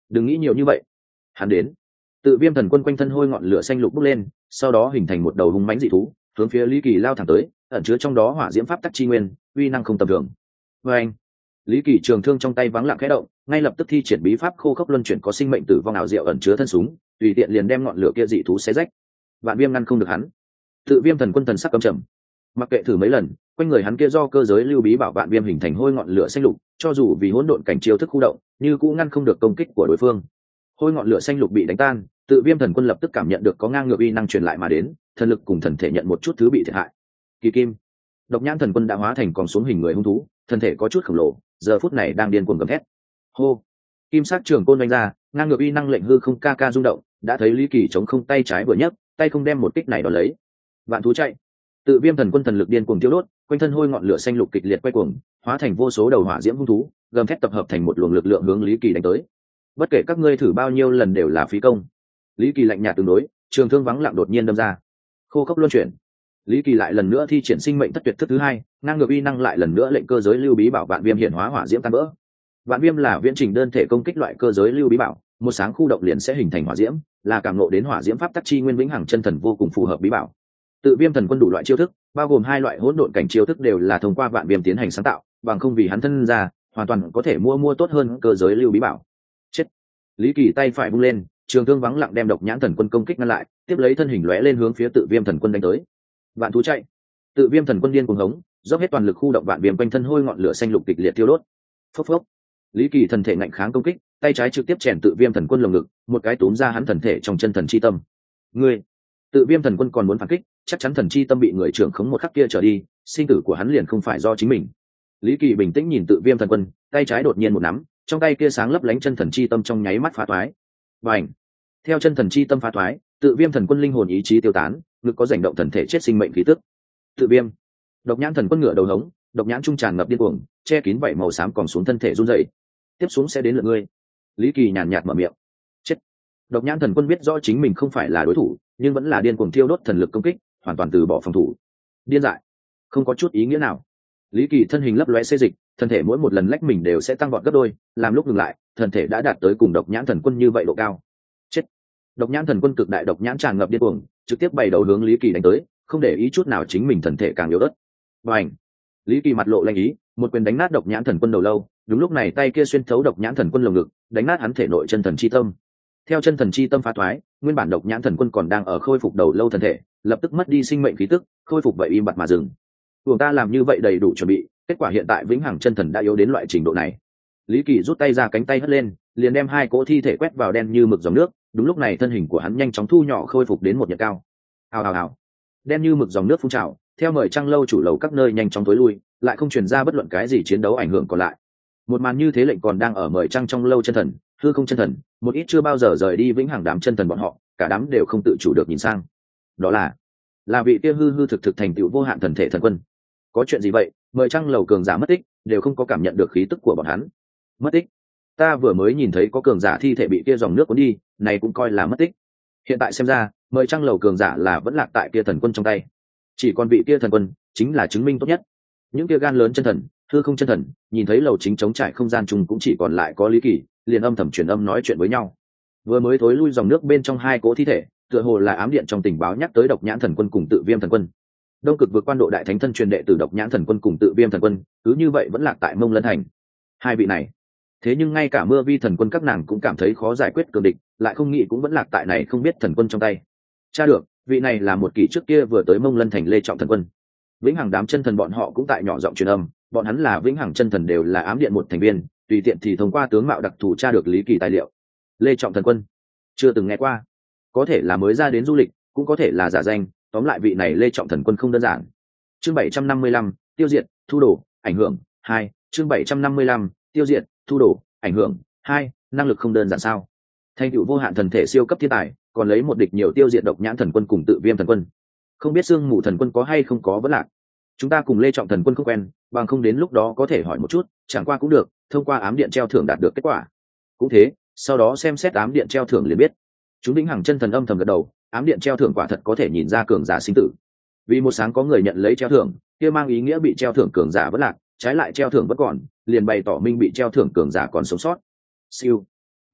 đừng nghĩ nhiều như vậy. Hắn đến. Tự Viêm Thần Quân quanh thân hôi ngọn lửa xanh lục bốc lên, sau đó hình thành một đầu hung mãnh dị thú, hướng phía Lý Kỳ lao thẳng tới, ẩn chứa trong đó hỏa diễm pháp tắc chi nguyên, uy năng không tầm thường. Và anh, Lý Kỳ trường thương trong tay vắng lặng khẽ động, ngay lập tức thi triển bí pháp khô khốc luân chuyển có sinh mệnh tử vong ảo diệu ẩn chứa thân súng, tùy tiện liền đem ngọn lửa kia dị thú xé rách. Vạn Viêm ngăn không được hắn. Tự Viêm Thần Quân thần sắc căm trầm, mặc kệ thử mấy lần, quanh người hắn kia do cơ giới lưu bí bảo Vạn Viêm hình thành hôi ngọn lửa xanh lục, cho dù vì hỗn độn cảnh chiêu thức khu động, như cũng ngăn không được công kích của đối phương. Hôi ngọn lửa xanh lục bị đánh tan, Tự Viêm Thần Quân lập tức cảm nhận được có ngang ngược uy năng truyền lại mà đến, thần lực cùng thần thể nhận một chút thứ bị thiệt hại. Kỳ Kim, Độc Nhãn Thần Quân đã hóa thành còn xuống hình người hung thú, thân thể có chút khổng lồ, giờ phút này đang điên cuồng gầm thét. Hô, kim sắc trường côn đánh ra, ngang ngược uy năng lệnh hư không ca ca rung động, đã thấy Lý Kỳ chống không tay trái vừa nhấc, tay không đem một kích này đón lấy. Vạn thú chạy. Tự Viêm Thần Quân thần lực điên cuồng tiêu đốt, quanh thân hôi ngọn lửa xanh lục kịch liệt quay cuồng, hóa thành vô số đầu hỏa diễm hung thú, gầm thét tập hợp thành một luồng lực lượng hướng Lý Kỳ đánh tới. Bất kể các ngươi thử bao nhiêu lần đều là phí công. Lý Kỳ lạnh nhạt tương đối, trường thương vắng lặng đột nhiên đâm ra. Khô khốc luân chuyển. Lý Kỳ lại lần nữa thi triển sinh mệnh thất tuyệt thức thứ hai, ngang ngược uy năng lại lần nữa lệnh cơ giới lưu bí bảo Vạn Viêm hiển hóa hỏa diễm tan vỡ. Vạn Viêm là viễn trình đơn thể công kích loại cơ giới lưu bí bảo, một sáng khu động liền sẽ hình thành hỏa diễm, là cảm ngộ đến hỏa diễm pháp tắc chi nguyên vĩnh hằng chân thần vô cùng phù hợp bí bảo. Tự Viêm Thần Quân đủ loại chiêu thức, bao gồm hai loại hỗn độn cảnh chiêu thức đều là thông qua Vạn Viêm tiến hành sáng tạo, bằng không vì hắn thân ra, hoàn toàn có thể mua mua tốt hơn cơ giới lưu bí bảo. Chết. Lý Kỳ tay phải vung lên, trường thương vắng lặng đem Độc Nhãn Thần Quân công kích ngăn lại, tiếp lấy thân hình lóe lên hướng phía Tự Viêm Thần Quân đánh tới. Vạn thú chạy. Tự Viêm Thần Quân điên cuồng hống, dốc hết toàn lực khu động Vạn Viêm quanh thân hôi ngọn lửa xanh lục kịch liệt tiêu đốt. Phốc phốc. Lý Kỳ thần thể ngạnh kháng công kích, tay trái trực tiếp chèn Tự Viêm Thần Quân lồng ngực, một cái túm ra hắn thần thể trong chân thần chi tâm. Ngươi. Tự Viêm Thần Quân còn muốn phản kích, chắc chắn thần chi tâm bị người trưởng khống một khắc kia trở đi, sinh tử của hắn liền không phải do chính mình. Lý Kỳ bình tĩnh nhìn Tự Viêm Thần Quân, tay trái đột nhiên một nắm, trong tay kia sáng lấp lánh chân thần chi tâm trong nháy mắt phá toái. Bành! Theo chân thần chi tâm phá toái, Tự Viêm Thần Quân linh hồn ý chí tiêu tán, ngực có rảnh động thần thể chết sinh mệnh khí tức. Tự Viêm, Độc Nhãn Thần Quân ngửa đầu hống, độc nhãn trung tràn ngập điên cuồng, che kín vảy màu xám còn xuống thân thể run rẩy. Tiếp xuống sẽ đến lượt ngươi. Lý Kỳ nhàn nhạt mở miệng. Chết! Độc Nhãn Thần Quân biết rõ chính mình không phải là đối thủ, nhưng vẫn là điên cuồng thiêu đốt thần lực công kích, hoàn toàn từ bỏ phòng thủ. Điên dại, không có chút ý nghĩa nào. Lý Kỳ thân hình lấp lóe xê dịch, thân thể mỗi một lần lách mình đều sẽ tăng vọt gấp đôi, làm lúc ngừng lại, thân thể đã đạt tới cùng Độc Nhãn Thần Quân như vậy độ cao. Chết! Độc Nhãn Thần Quân cực đại độc nhãn tràn ngập điên cuồng, trực tiếp bày đầu hướng Lý Kỳ đánh tới, không để ý chút nào chính mình thần thể càng yếu ớt. Bành! Lý Kỳ mặt lộ lanh ý, một quyền đánh nát Độc Nhãn Thần Quân đầu lâu, đúng lúc này tay kia xuyên thấu Độc Nhãn Thần Quân lồng ngực, đánh nát hắn thể nội chân thần chi tâm. Theo chân thần chi tâm phá thoái, nguyên bản Độc Nhãn Thần Quân còn đang ở khôi phục đầu lâu thần thể, lập tức mất đi sinh mệnh khí tức, khôi phục vậy im bặt mà dừng. Chúng ta làm như vậy đầy đủ chuẩn bị, kết quả hiện tại vĩnh hằng chân thần đã yếu đến loại trình độ này. Lý Kỳ rút tay ra, cánh tay hất lên, liền đem hai cỗ thi thể quét vào đen như mực dòng nước, đúng lúc này thân hình của hắn nhanh chóng thu nhỏ khôi phục đến một nhật cao. Hào hào hào. Đen như mực dòng nước phun trào, theo mời trăng lâu chủ lầu các nơi nhanh chóng tối lui, lại không truyền ra bất luận cái gì chiến đấu ảnh hưởng còn lại. Một màn như thế lệnh còn đang ở mời trăng trong lâu chân thần, hư không chân thần, một ít chưa bao giờ rời đi vĩnh hằng đám chân thần bọn họ, cả đám đều không tự chủ được nhìn sang. Đó là là vị kia hư hư thực thực thành tựu vô hạn thần thể thần quân. Có chuyện gì vậy? Mời trăng lầu cường giả mất tích, đều không có cảm nhận được khí tức của bọn hắn. Mất tích? Ta vừa mới nhìn thấy có cường giả thi thể bị kia dòng nước cuốn đi, này cũng coi là mất tích. Hiện tại xem ra, mời trăng lầu cường giả là vẫn lạc tại kia thần quân trong tay. Chỉ còn vị kia thần quân chính là chứng minh tốt nhất. Những kia gan lớn chân thần, hư không chân thần, nhìn thấy lầu chính trống trải không gian chung cũng chỉ còn lại có Lý Kỳ, liền âm thầm truyền âm nói chuyện với nhau. Vừa mới thối lui dòng nước bên trong hai cỗ thi thể, tựa hồ là ám điện trong tình báo nhắc tới Độc Nhãn Thần Quân cùng Tự Viêm Thần Quân. Đông cực vượt quan độ đại thánh thân truyền đệ tử Độc Nhãn Thần Quân cùng Tự Viêm Thần Quân, cứ như vậy vẫn lạc tại Mông Lân Thành. Hai vị này, thế nhưng ngay cả Mưa Vi Thần Quân các nàng cũng cảm thấy khó giải quyết cường địch, lại không nghĩ cũng vẫn lạc tại này không biết thần quân trong tay. Cha được, vị này là một kỳ trước kia vừa tới Mông Lân Thành Lê Trọng Thần Quân. Vĩnh hằng đám chân thần bọn họ cũng tại nhỏ giọng truyền âm, bọn hắn là vĩnh hằng chân thần đều là ám điện một thành viên, tùy tiện thì thông qua tướng mạo đặc thù tra được Lý Kỳ tài liệu. Lê Trọng Thần Quân, chưa từng nghe qua, có thể là mới ra đến du lịch, cũng có thể là giả danh, tóm lại vị này Lê Trọng Thần Quân không đơn giản. Chương bảy trăm năm mươi lăm, tiêu diệt, thu đồ, ảnh hưởng hai. Chương bảy trăm năm mươi lăm, tiêu diệt, thu đồ, ảnh hưởng hai. Năng lực không đơn giản sao? Thành tựu vô hạn thần thể siêu cấp thiên tài, còn lấy một địch nhiều tiêu diệt Độc Nhãn Thần Quân cùng Tự Viêm Thần Quân. Không biết Sương Mù Thần Quân có hay không có vấn lạc. Chúng ta cùng Lê Trọng Thần Quân không quen, bằng không đến lúc đó có thể hỏi một chút, chẳng qua cũng được, thông qua ám điện treo thưởng đạt được kết quả. Cũng thế, sau đó xem xét ám điện treo thưởng liền biết. Chúng Vĩnh Hằng chân thần âm thầm gật đầu, ám điện treo thưởng quả thật có thể nhìn ra cường giả sinh tử. Vì một sáng có người nhận lấy treo thưởng, kia mang ý nghĩa bị treo thưởng cường giả vẫn lạc, trái lại treo thưởng vẫn còn, liền bày tỏ minh bị treo thưởng cường giả còn sống sót. Siêu.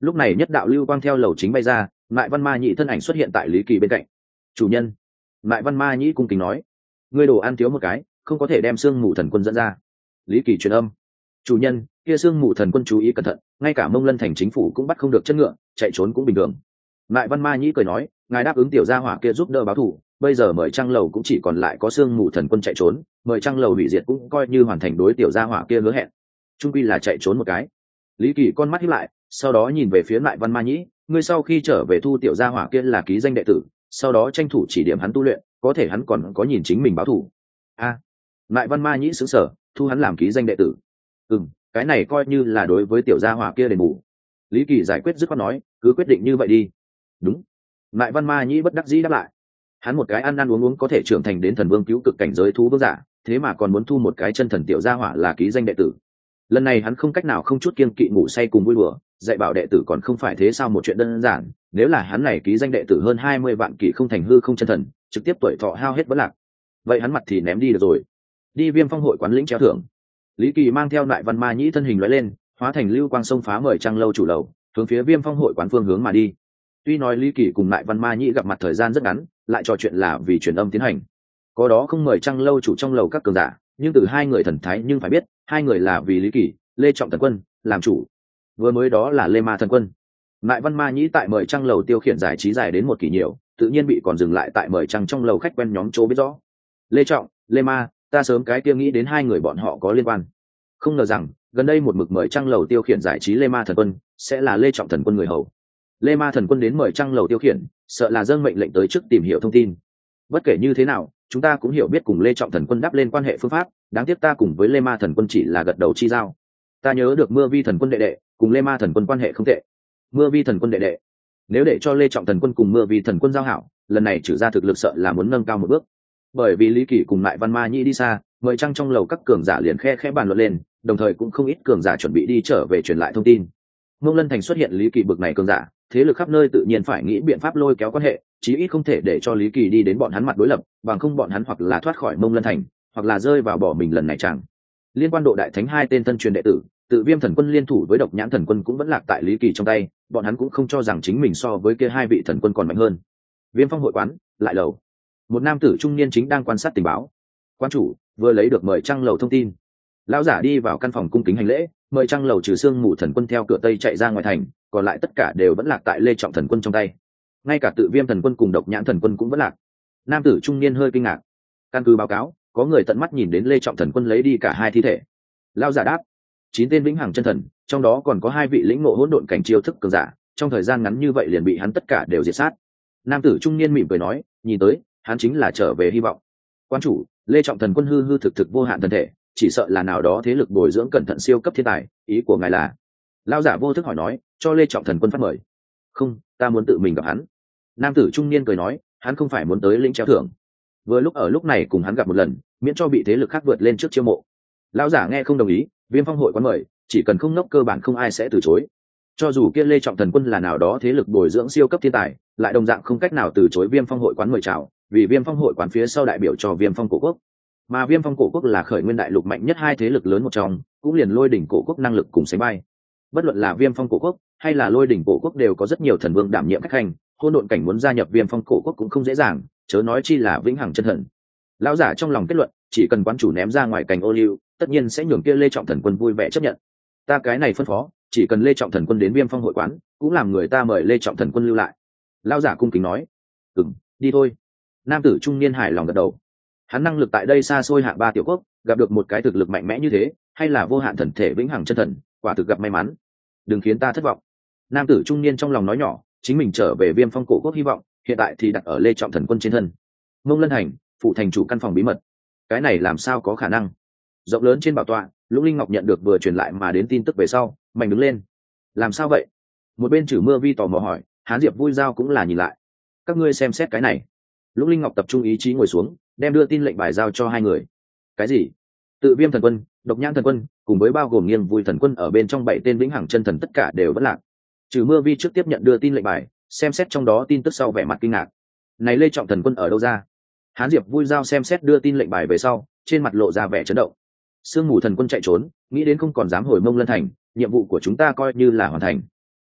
lúc này nhất đạo lưu quang theo lầu chính bay ra, lại văn ma nhĩ thân ảnh xuất hiện tại lý kỳ bên cạnh. Chủ nhân. Lại văn ma nhĩ cung kính nói, ngươi đồ ăn thiếu một cái, không có thể đem xương mù thần quân dẫn ra. Lý kỳ truyền âm, chủ nhân, kia xương mù thần quân chú ý cẩn thận, ngay cả Mông Lân thành chính phủ cũng bắt không được chân ngựa, chạy trốn cũng bình thường. Lại văn ma nhĩ cười nói, ngài đáp ứng tiểu gia hỏa kia giúp đỡ báo thù, bây giờ mời trăng lầu cũng chỉ còn lại có xương mù thần quân chạy trốn, mời trăng lầu hủy diệt cũng coi như hoàn thành đối tiểu gia hỏa kia hứa hẹn. Trung quy là chạy trốn một cái. Lý kỳ con mắt híp lại, sau đó nhìn về phía lại văn ma nhĩ, ngươi sau khi trở về thu tiểu gia hỏa kia là ký danh đệ tử, sau đó tranh thủ chỉ điểm hắn tu luyện, có thể hắn còn có nhìn chính mình báo thù. A, à, lại văn ma nhĩ sững sờ, thu hắn làm ký danh đệ tử. Ừm, cái này coi như là đối với tiểu gia hỏa kia đền bù. Lý kỳ giải quyết dứt khoát nói, cứ quyết định như vậy đi. Đúng. Lại văn ma nhĩ bất đắc dĩ đáp lại, hắn một cái ăn ăn uống uống có thể trưởng thành đến thần vương cứu cực cảnh giới thú vương giả, thế mà còn muốn thu một cái chân thần tiểu gia hỏa là ký danh đệ tử. Lần này hắn không cách nào không chút kiêng kỵ ngủ say cùng vui đùa, dạy bảo đệ tử còn không phải thế sao một chuyện đơn giản, nếu là hắn này ký danh đệ tử hơn hai mươi vạn kỵ không thành hư không chân thần, trực tiếp tuổi thọ hao hết bất lạc. Vậy hắn mặt thì ném đi được rồi. Đi Viêm Phong hội quán lĩnh treo thưởng. Lý Kỳ mang theo lại văn ma nhĩ thân hình lóe lên, hóa thành lưu quang sông phá mời trăng lâu chủ lầu, hướng phía Viêm Phong hội quán phương hướng mà đi. Tuy nói Lý Kỳ cùng lại văn ma nhĩ gặp mặt thời gian rất ngắn, lại trò chuyện là vì truyền âm tiến hành. Có đó không mời trăng lâu chủ trong lầu các cường giả, nhưng từ hai người thần thái nhưng phải biết, hai người là vì Lý Kỳ, Lê Trọng Thần Quân làm chủ. Vừa mới đó là Lê Ma Thần Quân. Lại văn ma nhĩ tại mời trăng lầu tiêu khiển giải trí dài đến một kỷ nhiều, tự nhiên bị còn dừng lại tại mời trăng trong lầu khách quen nhóm chỗ biết rõ. Lê Trọng, Lê Ma, ta sớm cái kia nghĩ đến hai người bọn họ có liên quan. Không ngờ rằng gần đây một mực mời trăng lầu tiêu khiển giải trí Lê Ma Thần Quân sẽ là Lê Trọng Thần Quân người hầu. Lê Ma Thần Quân đến mời trăng lầu tiêu khiển, sợ là dâng mệnh lệnh tới trước tìm hiểu thông tin. Bất kể như thế nào, chúng ta cũng hiểu biết cùng Lê Trọng Thần Quân đáp lên quan hệ phương pháp, đáng tiếc ta cùng với Lê Ma Thần Quân chỉ là gật đầu chi giao. Ta nhớ được Mưa Vi Thần Quân đệ đệ cùng Lê Ma Thần Quân quan hệ không tệ. Mưa Vi Thần Quân đệ đệ, nếu để cho Lê Trọng Thần Quân cùng Mưa Vi Thần Quân giao hảo, lần này trừ ra thực lực sợ là muốn nâng cao một bước. Bởi vì Lý Kỳ cùng lại văn ma nhĩ đi xa, mời trăng trong lầu các cường giả liền khe khẽ bàn luận lên, đồng thời cũng không ít cường giả chuẩn bị đi trở về truyền lại thông tin. Mông Lân thành xuất hiện Lý Kỳ bực này cường giả, thế lực khắp nơi tự nhiên phải nghĩ biện pháp lôi kéo quan hệ, chí ít không thể để cho Lý Kỳ đi đến bọn hắn mặt đối lập, bằng không bọn hắn hoặc là thoát khỏi Mông Lân thành, hoặc là rơi vào bỏ mình lần này chẳng. Liên quan độ đại thánh hai tên tân truyền đệ tử, Tự Viêm Thần Quân liên thủ với Độc Nhãn Thần Quân cũng vẫn lạc tại Lý Kỳ trong tay, bọn hắn cũng không cho rằng chính mình so với kia hai vị thần quân còn mạnh hơn. Viêm Phong hội quán, lại lầu. Một nam tử trung niên chính đang quan sát tình báo. Quan chủ vừa lấy được mời trăng lầu thông tin. Lão giả đi vào căn phòng cung kính hành lễ, mời trăng lầu trừ xương mù thần quân theo cửa tây chạy ra ngoài thành, còn lại tất cả đều vẫn lạc tại Lê Trọng Thần Quân trong tay. Ngay cả Tự Viêm Thần Quân cùng Độc Nhãn Thần Quân cũng vẫn lạc. Nam tử trung niên hơi kinh ngạc. Căn cứ báo cáo, có người tận mắt nhìn đến Lê Trọng Thần Quân lấy đi cả hai thi thể. Lão giả đáp, chín tên vĩnh hằng chân thần, trong đó còn có hai vị lĩnh ngộ hỗn độn cảnh chiêu thức cường giả, trong thời gian ngắn như vậy liền bị hắn tất cả đều diệt sát. Nam tử trung niên mỉm cười nói, nhìn tới hắn chính là trở về hy vọng. Quan chủ, Lê Trọng Thần Quân hư hư thực thực vô hạn thân thể, chỉ sợ là nào đó thế lực bồi dưỡng cẩn thận siêu cấp thiên tài, ý của ngài là? Lão giả vô thức hỏi nói, cho Lê Trọng Thần Quân phát mời. Không, ta muốn tự mình gặp hắn. Nam tử trung niên cười nói, hắn không phải muốn tới lĩnh treo thưởng. Vừa lúc ở lúc này cùng hắn gặp một lần, miễn cho bị thế lực khác vượt lên trước chiêu mộ. Lão giả nghe không đồng ý, Viêm Phong hội quán mời, chỉ cần không ngốc cơ bản không ai sẽ từ chối. Cho dù kia Lê Trọng Thần Quân là nào đó thế lực bồi dưỡng siêu cấp thiên tài, lại đồng dạng không cách nào từ chối Viêm Phong hội quán mời chào, vì Viêm Phong hội quán phía sau đại biểu cho Viêm Phong cổ quốc. Mà Viêm Phong cổ quốc là khởi nguyên đại lục mạnh nhất hai thế lực lớn một trong, cũng liền Lôi đỉnh cổ quốc năng lực cùng sánh vai. Bất luận là Viêm Phong cổ quốc hay là Lôi đỉnh cổ quốc đều có rất nhiều thần vương đảm nhiệm khách hành, hôn độn cảnh muốn gia nhập Viêm Phong cổ quốc cũng không dễ dàng, chớ nói chi là vĩnh hằng chân thần. Lão giả trong lòng kết luận, chỉ cần quán chủ ném ra ngoài cành ô liu, tất nhiên sẽ nhường kia Lê Trọng Thần Quân vui vẻ chấp nhận. Ta cái này phân phó, chỉ cần Lê Trọng Thần Quân đến Viêm Phong hội quán, cũng làm người ta mời Lê Trọng Thần Quân lưu lại. Lão giả cung kính nói, ừm, đi thôi. Nam tử trung niên hài lòng gật đầu. Hắn năng lực tại đây xa xôi hạng ba tiểu quốc, gặp được một cái thực lực mạnh mẽ như thế, hay là vô hạn thần thể vĩnh hằng chân thần, quả thực gặp may mắn. Đừng khiến ta thất vọng. Nam tử trung niên trong lòng nói nhỏ, chính mình trở về Viêm Phong cổ quốc hy vọng, hiện tại thì đặt ở Lê Trọng Thần Quân trên thân. Mông Lân Hành, phụ thành chủ căn phòng bí mật. Cái này làm sao có khả năng? Rộng lớn trên bảo tọa, Lũng Linh Ngọc nhận được vừa truyền lại mà đến tin tức về sau, mạnh đứng lên. Làm sao vậy? Một bên Trử Mưa Vi tò mò hỏi, Hán Diệp vui giao cũng là nhìn lại. Các ngươi xem xét cái này. Lũng Linh Ngọc tập trung ý chí ngồi xuống, đem đưa tin lệnh bài giao cho hai người. Cái gì? Tự Viêm Thần Quân, Độc Nhãn Thần Quân, cùng với bao gồm Nghiêng Vui Thần Quân ở bên trong bảy tên vĩnh hằng chân thần tất cả đều vẫn lạc. Trừ Mưa Vi trước tiếp nhận đưa tin lệnh bài, xem xét trong đó tin tức sau vẻ mặt kinh ngạc. Này Lê Trọng Thần Quân ở đâu ra? Hán Diệp vui giao xem xét đưa tin lệnh bài về sau, trên mặt lộ ra vẻ chấn động. Sương Mù Thần Quân chạy trốn, nghĩ đến không còn dám hồi Mông Lân thành, nhiệm vụ của chúng ta coi như là hoàn thành.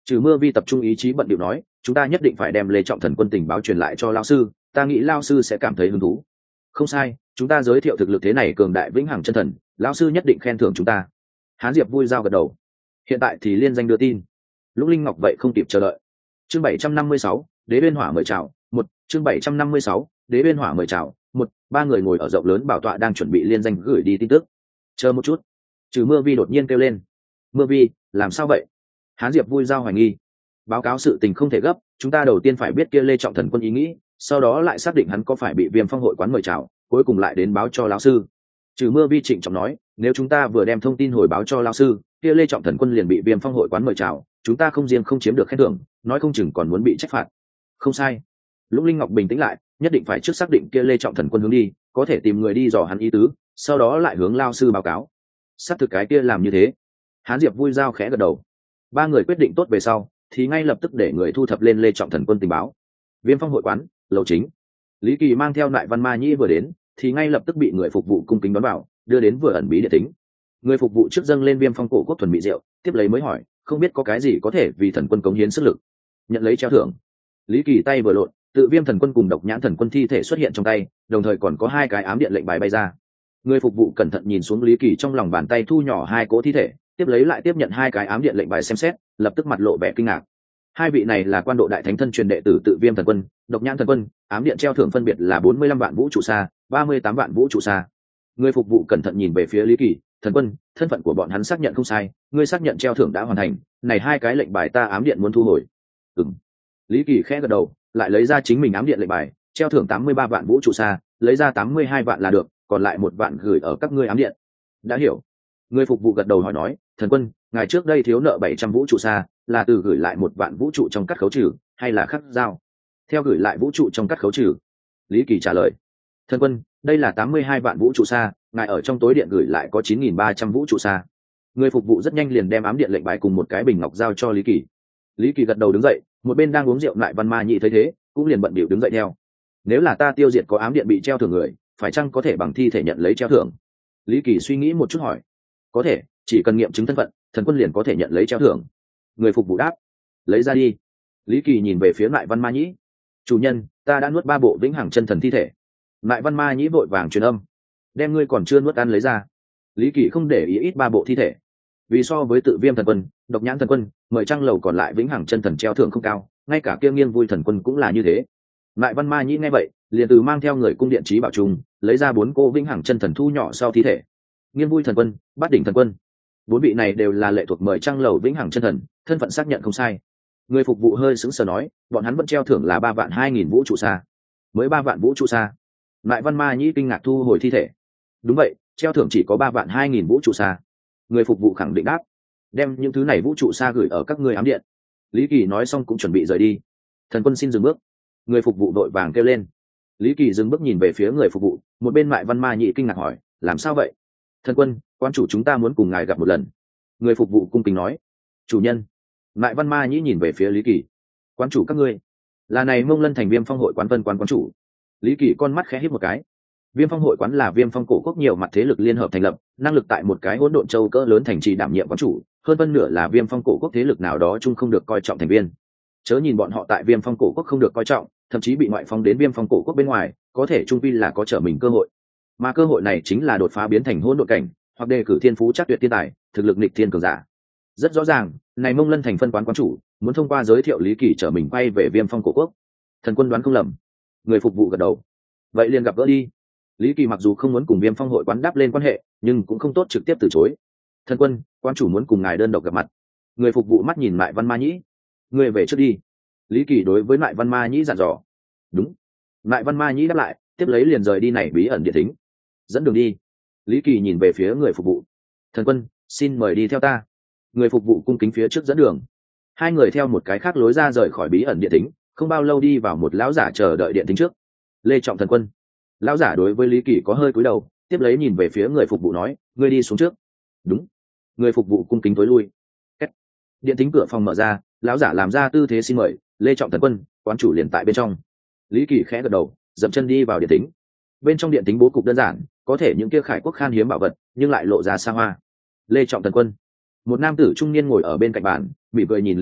Trừ Mưa Vi tập trung ý chí bận điệu nói, chúng ta nhất định phải đem Lê Trọng Thần quân tình báo truyền lại cho lão sư, ta nghĩ lão sư sẽ cảm thấy hứng thú. Không sai, chúng ta giới thiệu thực lực thế này cường đại vĩnh hằng chân thần, lão sư nhất định khen thưởng chúng ta. Hán Diệp vui giao gật đầu. Hiện tại thì liên danh đưa tin. Lục Linh Ngọc vậy không kịp chờ đợi. Chương bảy trăm năm mươi sáu, Đế Bên Hỏa mời chào. Một, chương bảy trăm năm mươi sáu, Đế Bên Hỏa mời chào. Một, ba người ngồi ở rộng lớn bảo tọa đang chuẩn bị liên danh gửi đi tin tức. Chờ một chút. Trừ Mưa Vi đột nhiên kêu lên. Mưa Vi, làm sao vậy? Hán Diệp vui giao hoài nghi. Báo cáo sự tình không thể gấp, chúng ta đầu tiên phải biết kia Lê Trọng Thần quân ý nghĩ, sau đó lại xác định hắn có phải bị Viêm Phong hội quán mời chào, cuối cùng lại đến báo cho lão sư. Trừ Mưa Vi trịnh trọng nói, nếu chúng ta vừa đem thông tin hồi báo cho lão sư, kia Lê Trọng Thần quân liền bị Viêm Phong hội quán mời chào, chúng ta không riêng không chiếm được khen thưởng, nói không chừng còn muốn bị trách phạt. Không sai. Lục Linh Ngọc bình tĩnh lại, nhất định phải trước xác định kia Lê Trọng Thần quân hướng đi, có thể tìm người đi dò hắn ý tứ, sau đó lại hướng lão sư báo cáo. Xác thực cái kia làm như thế. Hán Diệp vui giao khẽ gật đầu. Ba người quyết định tốt về sau, thì ngay lập tức để người thu thập lên Lê Trọng Thần quân tình báo. Viêm Phong hội quán, lầu chính. Lý Kỳ mang theo Lại Văn Ma Nhĩ vừa đến, thì ngay lập tức bị người phục vụ cung kính đón vào, đưa đến vừa ẩn bí địa tính. Người phục vụ trước dâng lên Viêm Phong cổ quốc thuần mỹ rượu, tiếp lấy mới hỏi, không biết có cái gì có thể vì thần quân cống hiến sức lực, nhận lấy treo thưởng. Lý Kỳ tay vừa lộn, tự Viêm thần quân cùng Độc Nhãn thần quân thi thể xuất hiện trong tay, đồng thời còn có hai cái ám điện lệnh bài bay ra. Người phục vụ cẩn thận nhìn xuống Lý Kỳ trong lòng bàn tay thu nhỏ hai cỗ thi thể, tiếp lấy lại tiếp nhận hai cái ám điện lệnh bài xem xét, lập tức mặt lộ vẻ kinh ngạc. Hai vị này là quan độ đại thánh thân truyền đệ tử tự Viêm thần quân, Độc Nhãn thần quân, ám điện treo thưởng phân biệt là bốn mươi lăm vạn vũ trụ xa, ba mươi tám vạn vũ trụ xa. Người phục vụ cẩn thận nhìn về phía Lý Kỳ, thần quân, thân phận của bọn hắn xác nhận không sai, ngươi xác nhận treo thưởng đã hoàn thành, này hai cái lệnh bài ta ám điện muốn thu hồi. Ừm. Lý Kỳ khẽ gật đầu, lại lấy ra chính mình ám điện lệnh bài, treo thưởng tám mươi ba vạn vũ trụ xa, lấy ra tám mươi hai vạn là được, còn lại một vạn gửi ở các ngươi ám điện. Đã hiểu. Người phục vụ gật đầu hỏi nói, thần quân, ngài trước đây thiếu nợ bảy trăm vũ trụ xa, là từ gửi lại một vạn vũ trụ trong cắt khấu trừ, hay là khắc giao? Theo gửi lại vũ trụ trong cắt khấu trừ. Lý Kỳ trả lời. Thần quân, đây là tám mươi hai vạn vũ trụ xa, ngài ở trong tối điện gửi lại có chín nghìn ba trăm vũ trụ xa. Người phục vụ rất nhanh liền đem ám điện lệnh bài cùng một cái bình ngọc giao cho Lý Kỳ. Lý Kỳ gật đầu đứng dậy, một bên đang uống rượu Lại Văn Ma Nhĩ thấy thế, cũng liền bận bịu đứng dậy theo. Nếu là ta tiêu diệt có ám điện bị treo thưởng người, phải chăng có thể bằng thi thể nhận lấy treo thưởng? Lý Kỳ suy nghĩ một chút hỏi. Có thể, chỉ cần nghiệm chứng thân phận, thần quân liền có thể nhận lấy treo thưởng. Người phục vụ đáp. Lấy ra đi. Lý Kỳ nhìn về phía Lại Văn Ma Nhĩ. Chủ nhân, ta đã nuốt ba bộ vĩnh hằng chân thần thi thể. Lại Văn Ma Nhĩ vội vàng truyền âm. Đem ngươi còn chưa nuốt ăn lấy ra. Lý Kỳ không để ý ít ba bộ thi thể, vì so với tự Viêm thần quân, Độc Nhãn thần quân, mời trăng lầu còn lại vĩnh hằng chân thần treo thưởng không cao, ngay cả kia Nghiêng Vui thần quân cũng là như thế. Lại Văn Ma Nhĩ nghe vậy, liền từ mang theo người cung điện trí bảo trùng, lấy ra bốn cô vĩnh hằng chân thần thu nhỏ sau thi thể. Nghiêng Vui thần quân, Bát Đỉnh thần quân, bốn vị này đều là lệ thuộc mời trăng lầu vĩnh hằng chân thần, thân phận xác nhận không sai. Người phục vụ hơi sững sờ nói, bọn hắn vẫn treo thưởng là ba vạn hai nghìn vũ trụ xa. Mới ba vạn vũ trụ xa? Lại Văn Ma Nhĩ kinh ngạc thu hồi thi thể. Đúng vậy, treo thưởng chỉ có ba vạn hai nghìn vũ trụ xa. Người phục vụ khẳng định đáp. Đem những thứ này vũ trụ xa gửi ở các ngươi ám điện. Lý Kỳ nói xong cũng chuẩn bị rời đi. Thần quân xin dừng bước. Người phục vụ đội vàng kêu lên. Lý Kỳ dừng bước nhìn về phía người phục vụ, một bên Lại Văn Ma Nhĩ kinh ngạc hỏi, làm sao vậy? Thần quân, quan chủ chúng ta muốn cùng ngài gặp một lần. Người phục vụ cung kính nói. Chủ nhân. Lại Văn Ma Nhĩ nhìn về phía Lý Kỳ. Quan chủ các ngươi là này Mông Lân thành Viêm Phong hội quán Vân quán quán chủ. Lý Kỳ con mắt khẽ híp một cái. Viêm Phong hội quán là Viêm Phong cổ quốc nhiều mặt thế lực liên hợp thành lập, năng lực tại một cái hỗn độn châu cỡ lớn thành trì đảm nhiệm quán chủ, hơn phân nửa là Viêm Phong cổ quốc thế lực nào đó chung không được coi trọng thành viên. Chớ nhìn bọn họ tại Viêm Phong cổ quốc không được coi trọng, thậm chí bị ngoại phong đến Viêm Phong cổ quốc bên ngoài, có thể trung vi là có trở mình cơ hội. Mà cơ hội này chính là đột phá biến thành hỗn độn cảnh, hoặc đề cử thiên phú chắc tuyệt thiên tài, thực lực nghịch thiên cường giả. Rất rõ ràng, này Mông Lân thành phân quán quán chủ, muốn thông qua giới thiệu Lý Kỳ trở mình quay về Viêm Phong cổ quốc. Thần quân đoán không lầm. Người phục vụ gật đầu. Vậy liền gặp gỡ đi. Lý Kỳ mặc dù không muốn cùng Viêm Phong hội quán đáp lên quan hệ, nhưng cũng không tốt trực tiếp từ chối. Thần quân, quan chủ muốn cùng ngài đơn độc gặp mặt. Người phục vụ mắt nhìn Lại Văn Ma Nhĩ. Người về trước đi. Lý Kỳ đối với Lại Văn Ma Nhĩ dặn dò. Đúng. Lại Văn Ma Nhĩ đáp lại, tiếp lấy liền rời đi này bí ẩn địa thính. Dẫn đường đi. Lý Kỳ nhìn về phía người phục vụ. Thần quân, xin mời đi theo ta. Người phục vụ cung kính phía trước dẫn đường. Hai người theo một cái khác lối ra rời khỏi bí ẩn địa thính, không bao lâu đi vào một lão giả chờ đợi điện thính trước. Lê Trọng thần quân. Lão giả đối với Lý Kỳ có hơi cúi đầu, tiếp lấy nhìn về phía người phục vụ nói, ngươi đi xuống trước. Đúng. Người phục vụ cung kính tối lui. Kết. Điện thính cửa phòng mở ra, lão giả làm ra tư thế xin mời, Lê Trọng thần quân, quán chủ liền tại bên trong. Lý Kỳ khẽ gật đầu, dậm chân đi vào điện thính. Bên trong điện thính bố cục đơn giản, có thể những kia khải quốc khan hiếm bảo vật, nhưng lại lộ ra xa hoa. Lê Trọng thần quân. Một nam tử trung niên ngồi ở bên cạnh bàn, mỉm cười nhìn Lý Kỳ,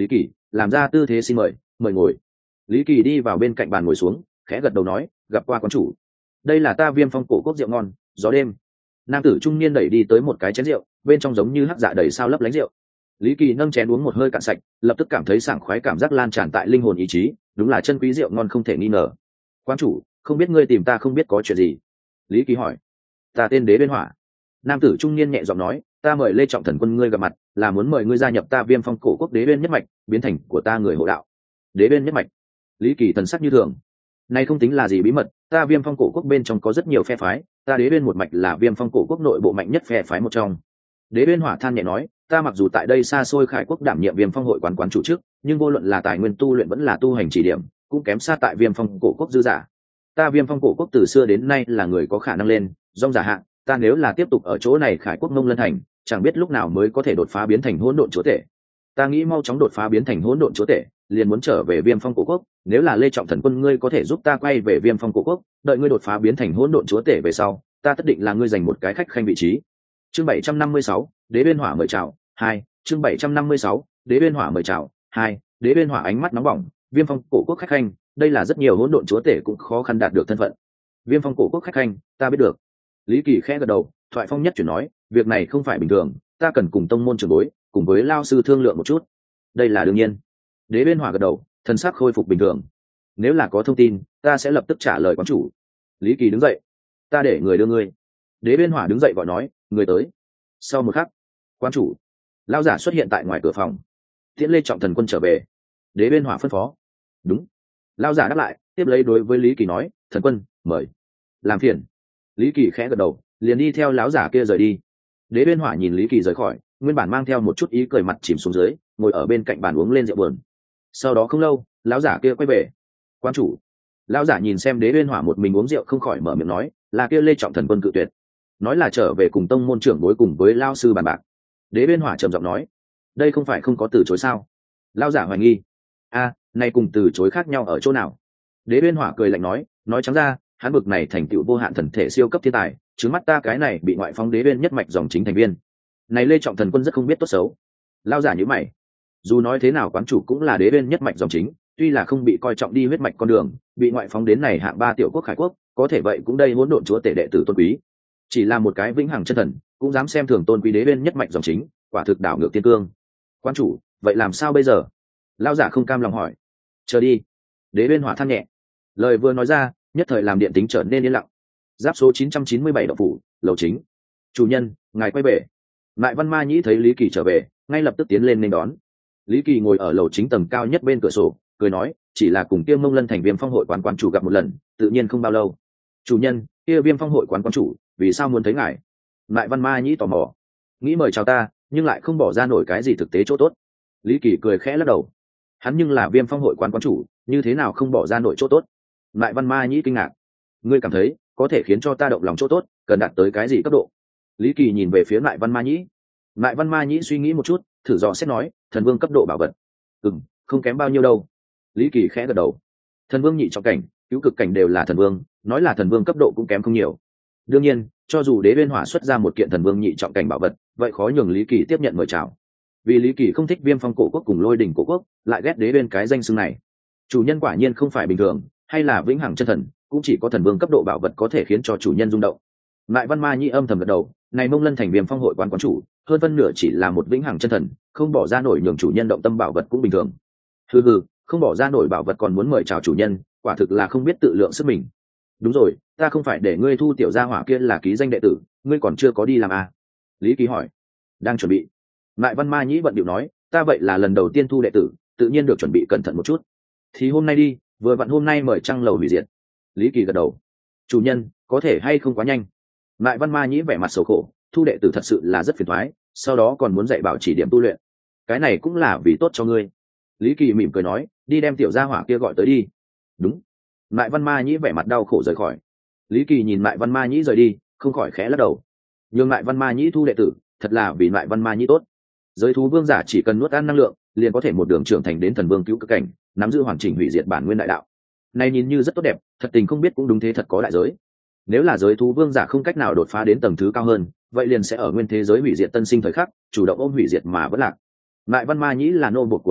làm ra tư thế xin mời, mời ngồi. Lý Kỳ đi vào bên cạnh bàn ngồi xuống, khẽ gật đầu nói, gặp qua quán chủ. Đây là ta Viêm Phong cổ quốc rượu ngon, gió đêm. Nam tử trung niên đẩy đi tới một cái chén rượu, bên trong giống như hắc dạ đầy sao lấp lánh rượu. Lý Kỳ nâng chén uống một hơi cạn sạch, lập tức cảm thấy sảng khoái cảm giác lan tràn tại linh hồn ý chí, đúng là chân quý rượu ngon không thể nghi ngờ. Quán chủ, không biết ngươi tìm ta không biết có chuyện gì? Lý Kỳ hỏi. Ta tên Đế Bên Hỏa. Nam tử trung niên nhẹ giọng nói, ta mời Lê Trọng Thần Quân ngươi gặp mặt, là muốn mời ngươi gia nhập ta Viêm Phong cổ quốc Đế Bên nhất mạch, biến thành của ta người hộ đạo. Đế Bên nhất mạch? Lý Kỳ thần sắc như thường. Này không tính là gì bí mật, ta Viêm Phong cổ quốc bên trong có rất nhiều phe phái, ta Đế Bên một mạch là Viêm Phong cổ quốc nội bộ mạnh nhất phe phái một trong. Đế Bên Hỏa than nhẹ nói, ta mặc dù tại đây xa xôi Khải quốc đảm nhiệm Viêm Phong hội quán quán chủ chức, nhưng vô luận là tài nguyên tu luyện vẫn là tu hành chỉ điểm, cũng kém xa tại Viêm Phong cổ quốc dư giả. Ta Viêm Phong cổ quốc từ xưa đến nay là người có khả năng lên dòng giả hạng, ta nếu là tiếp tục ở chỗ này Khải quốc Mông Lân thành, chẳng biết lúc nào mới có thể đột phá biến thành hỗn độn chúa tể. Ta nghĩ mau chóng đột phá biến thành hỗn độn chúa tể, liền muốn trở về Viêm Phong cổ quốc, nếu là Lê Trọng Thần Quân ngươi có thể giúp ta quay về Viêm Phong cổ quốc, đợi ngươi đột phá biến thành hỗn độn chúa tể về sau, ta tất định là ngươi giành một cái khách khanh vị trí. Chương bảy trăm năm mươi sáu, Đế Bên Hỏa mời chào, hai, chương bảy trăm năm mươi sáu, Đế Bên Hỏa mời chào, hai, Đế Bên Hỏa ánh mắt nóng bỏng, Viêm Phong cổ quốc khách khanh, đây là rất nhiều hỗn độn chúa tể cũng khó khăn đạt được thân phận. Viêm Phong cổ quốc khách khanh, ta biết được. Lý Kỳ khẽ gật đầu, thoại phong nhất chuyển nói, việc này không phải bình thường, ta cần cùng tông môn trưởng bối, cùng với lao sư thương lượng một chút. Đây là đương nhiên. Đế Bên Hỏa gật đầu, thần sắc khôi phục bình thường. Nếu là có thông tin, ta sẽ lập tức trả lời quán chủ. Lý Kỳ đứng dậy, ta để người đưa ngươi. Đế Bên Hỏa đứng dậy gọi nói, người tới. Sau một khắc, quán chủ, lao giả xuất hiện tại ngoài cửa phòng. Tiễn Lê Trọng Thần Quân trở về. Đế Bên Hỏa phân phó. Đúng. Lao giả đáp lại, tiếp lấy đối với Lý Kỳ nói, Thần Quân, mời. Làm phiền. Lý Kỳ khẽ gật đầu, liền đi theo lão giả kia rời đi. Đế Bên Hỏa nhìn Lý Kỳ rời khỏi, nguyên bản mang theo một chút ý cười mặt chìm xuống dưới, ngồi ở bên cạnh bàn uống lên rượu buồn. Sau đó không lâu, lão giả kia quay về. Quan chủ. Lão giả nhìn xem Đế Bên Hỏa một mình uống rượu không khỏi mở miệng nói, là kia Lê Trọng Thần Quân cự tuyệt, nói là trở về cùng tông môn trưởng bối cùng với lao sư bàn bạc. Đế Bên Hỏa trầm giọng nói, đây không phải không có từ chối sao? Lão giả hoài nghi. A, này cùng từ chối khác nhau ở chỗ nào? Đế Bên Hỏa cười lạnh nói, nói trắng ra, hắn bực này thành tựu vô hạn thần thể siêu cấp thiên tài, trước mắt ta cái này bị ngoại phóng Đế Bên nhất mạch dòng chính thành viên. Này Lê Trọng Thần Quân rất không biết tốt xấu. Lão giả nhíu mày. Dù nói thế nào quán chủ cũng là Đế Bên nhất mạch dòng chính, tuy là không bị coi trọng đi huyết mạch con đường, bị ngoại phóng đến này hạng ba tiểu quốc Khải quốc, có thể vậy cũng đây hỗn độn chúa tể đệ tử tôn quý. Chỉ là một cái vĩnh hằng chân thần, cũng dám xem thường tôn quý Đế Bên nhất mạch dòng chính, quả thực đảo ngược tiên cương. Quan chủ, vậy làm sao bây giờ? Lão giả không cam lòng hỏi. Chờ đi. Đế Bên Hỏa than nhẹ. Lời vừa nói ra, nhất thời làm điện tính trở nên yên lặng. Giáp số chín trăm chín mươi bảy động phủ, lầu chính. Chủ nhân, ngài quay về. Mại Văn Ma Nhĩ thấy Lý Kỳ trở về, ngay lập tức tiến lên nên đón. Lý Kỳ ngồi ở lầu chính tầng cao nhất bên cửa sổ, cười nói, chỉ là cùng kia Mông Lân thành Viêm Phong hội quán quán chủ gặp một lần, tự nhiên không bao lâu. Chủ nhân, kia Viêm Phong hội quán quán chủ, vì sao muốn thấy ngài? Mại Văn Ma Nhĩ tò mò. Nghĩ mời chào ta, nhưng lại không bỏ ra nổi cái gì thực tế chỗ tốt. Lý Kỳ cười khẽ lắc đầu. Hắn nhưng là Viêm Phong hội quán quán chủ, như thế nào không bỏ ra nổi chỗ tốt? Mại Văn Ma Nhĩ kinh ngạc. Ngươi cảm thấy có thể khiến cho ta động lòng chỗ tốt, cần đạt tới cái gì cấp độ? Lý Kỳ nhìn về phía Mại Văn Ma Nhĩ. Mại Văn Ma Nhĩ suy nghĩ một chút, thử dò xét nói, thần vương cấp độ bảo vật. Ừm, không kém bao nhiêu đâu. Lý Kỳ khẽ gật đầu. Thần vương nhị trọng cảnh, cứu cực cảnh đều là thần vương, nói là thần vương cấp độ cũng kém không nhiều. Đương nhiên, cho dù Đế Bên Hỏa xuất ra một kiện thần vương nhị trọng cảnh bảo vật, vậy khó nhường Lý Kỳ tiếp nhận mời chào. Vì Lý Kỳ không thích Viêm Phong cổ quốc cùng Lôi Đỉnh cổ quốc, lại ghét Đế Bên cái danh xưng này. Chủ nhân quả nhiên không phải bình thường, hay là vĩnh hằng chân thần, cũng chỉ có thần vương cấp độ bảo vật có thể khiến cho chủ nhân rung động. Mại Văn Ma Nhĩ âm thầm gật đầu, này Mông Lân thành Viêm Phong hội quán quán chủ, hơn phân nửa chỉ là một vĩnh hằng chân thần, không bỏ ra nổi nhường chủ nhân động tâm bảo vật cũng bình thường. Hừ hừ, không bỏ ra nổi bảo vật còn muốn mời chào chủ nhân, quả thực là không biết tự lượng sức mình. Đúng rồi, ta không phải để ngươi thu tiểu gia hỏa kia là ký danh đệ tử, ngươi còn chưa có đi làm à? Lý Kỳ hỏi. Đang chuẩn bị. Mại Văn Ma Nhĩ bận điệu nói, ta vậy là lần đầu tiên thu đệ tử, tự nhiên được chuẩn bị cẩn thận một chút. Thì hôm nay đi, vừa vặn hôm nay mời trăng lầu hủy diệt. Lý Kỳ gật đầu. Chủ nhân, có thể hay không quá nhanh? Mại Văn Ma Nhĩ vẻ mặt xấu khổ, thu đệ tử thật sự là rất phiền toái, sau đó còn muốn dạy bảo chỉ điểm tu luyện. Cái này cũng là vì tốt cho ngươi. Lý Kỳ mỉm cười nói, đi đem tiểu gia hỏa kia gọi tới đi. Đúng. Mại Văn Ma Nhĩ vẻ mặt đau khổ rời khỏi. Lý Kỳ nhìn Mại Văn Ma Nhĩ rời đi, không khỏi khẽ lắc đầu. Nhưng Mại Văn Ma Nhĩ thu đệ tử, thật là vì Mại Văn Ma Nhĩ tốt. Giới thú vương giả chỉ cần nuốt ăn năng lượng, liền có thể một đường trưởng thành đến thần vương cứu cực cảnh, nắm giữ hoàn chỉnh hủy diệt bản nguyên đại đạo. Này nhìn như rất tốt đẹp, thật tình không biết cũng đúng thế thật có đại giới. Nếu là giới thú vương giả không cách nào đột phá đến tầng thứ cao hơn, vậy liền sẽ ở nguyên thế giới hủy diệt tân sinh thời khắc, chủ động ôm hủy diệt mà vẫn lạc. Mại Văn Ma Nhĩ là nô bộc của hắn,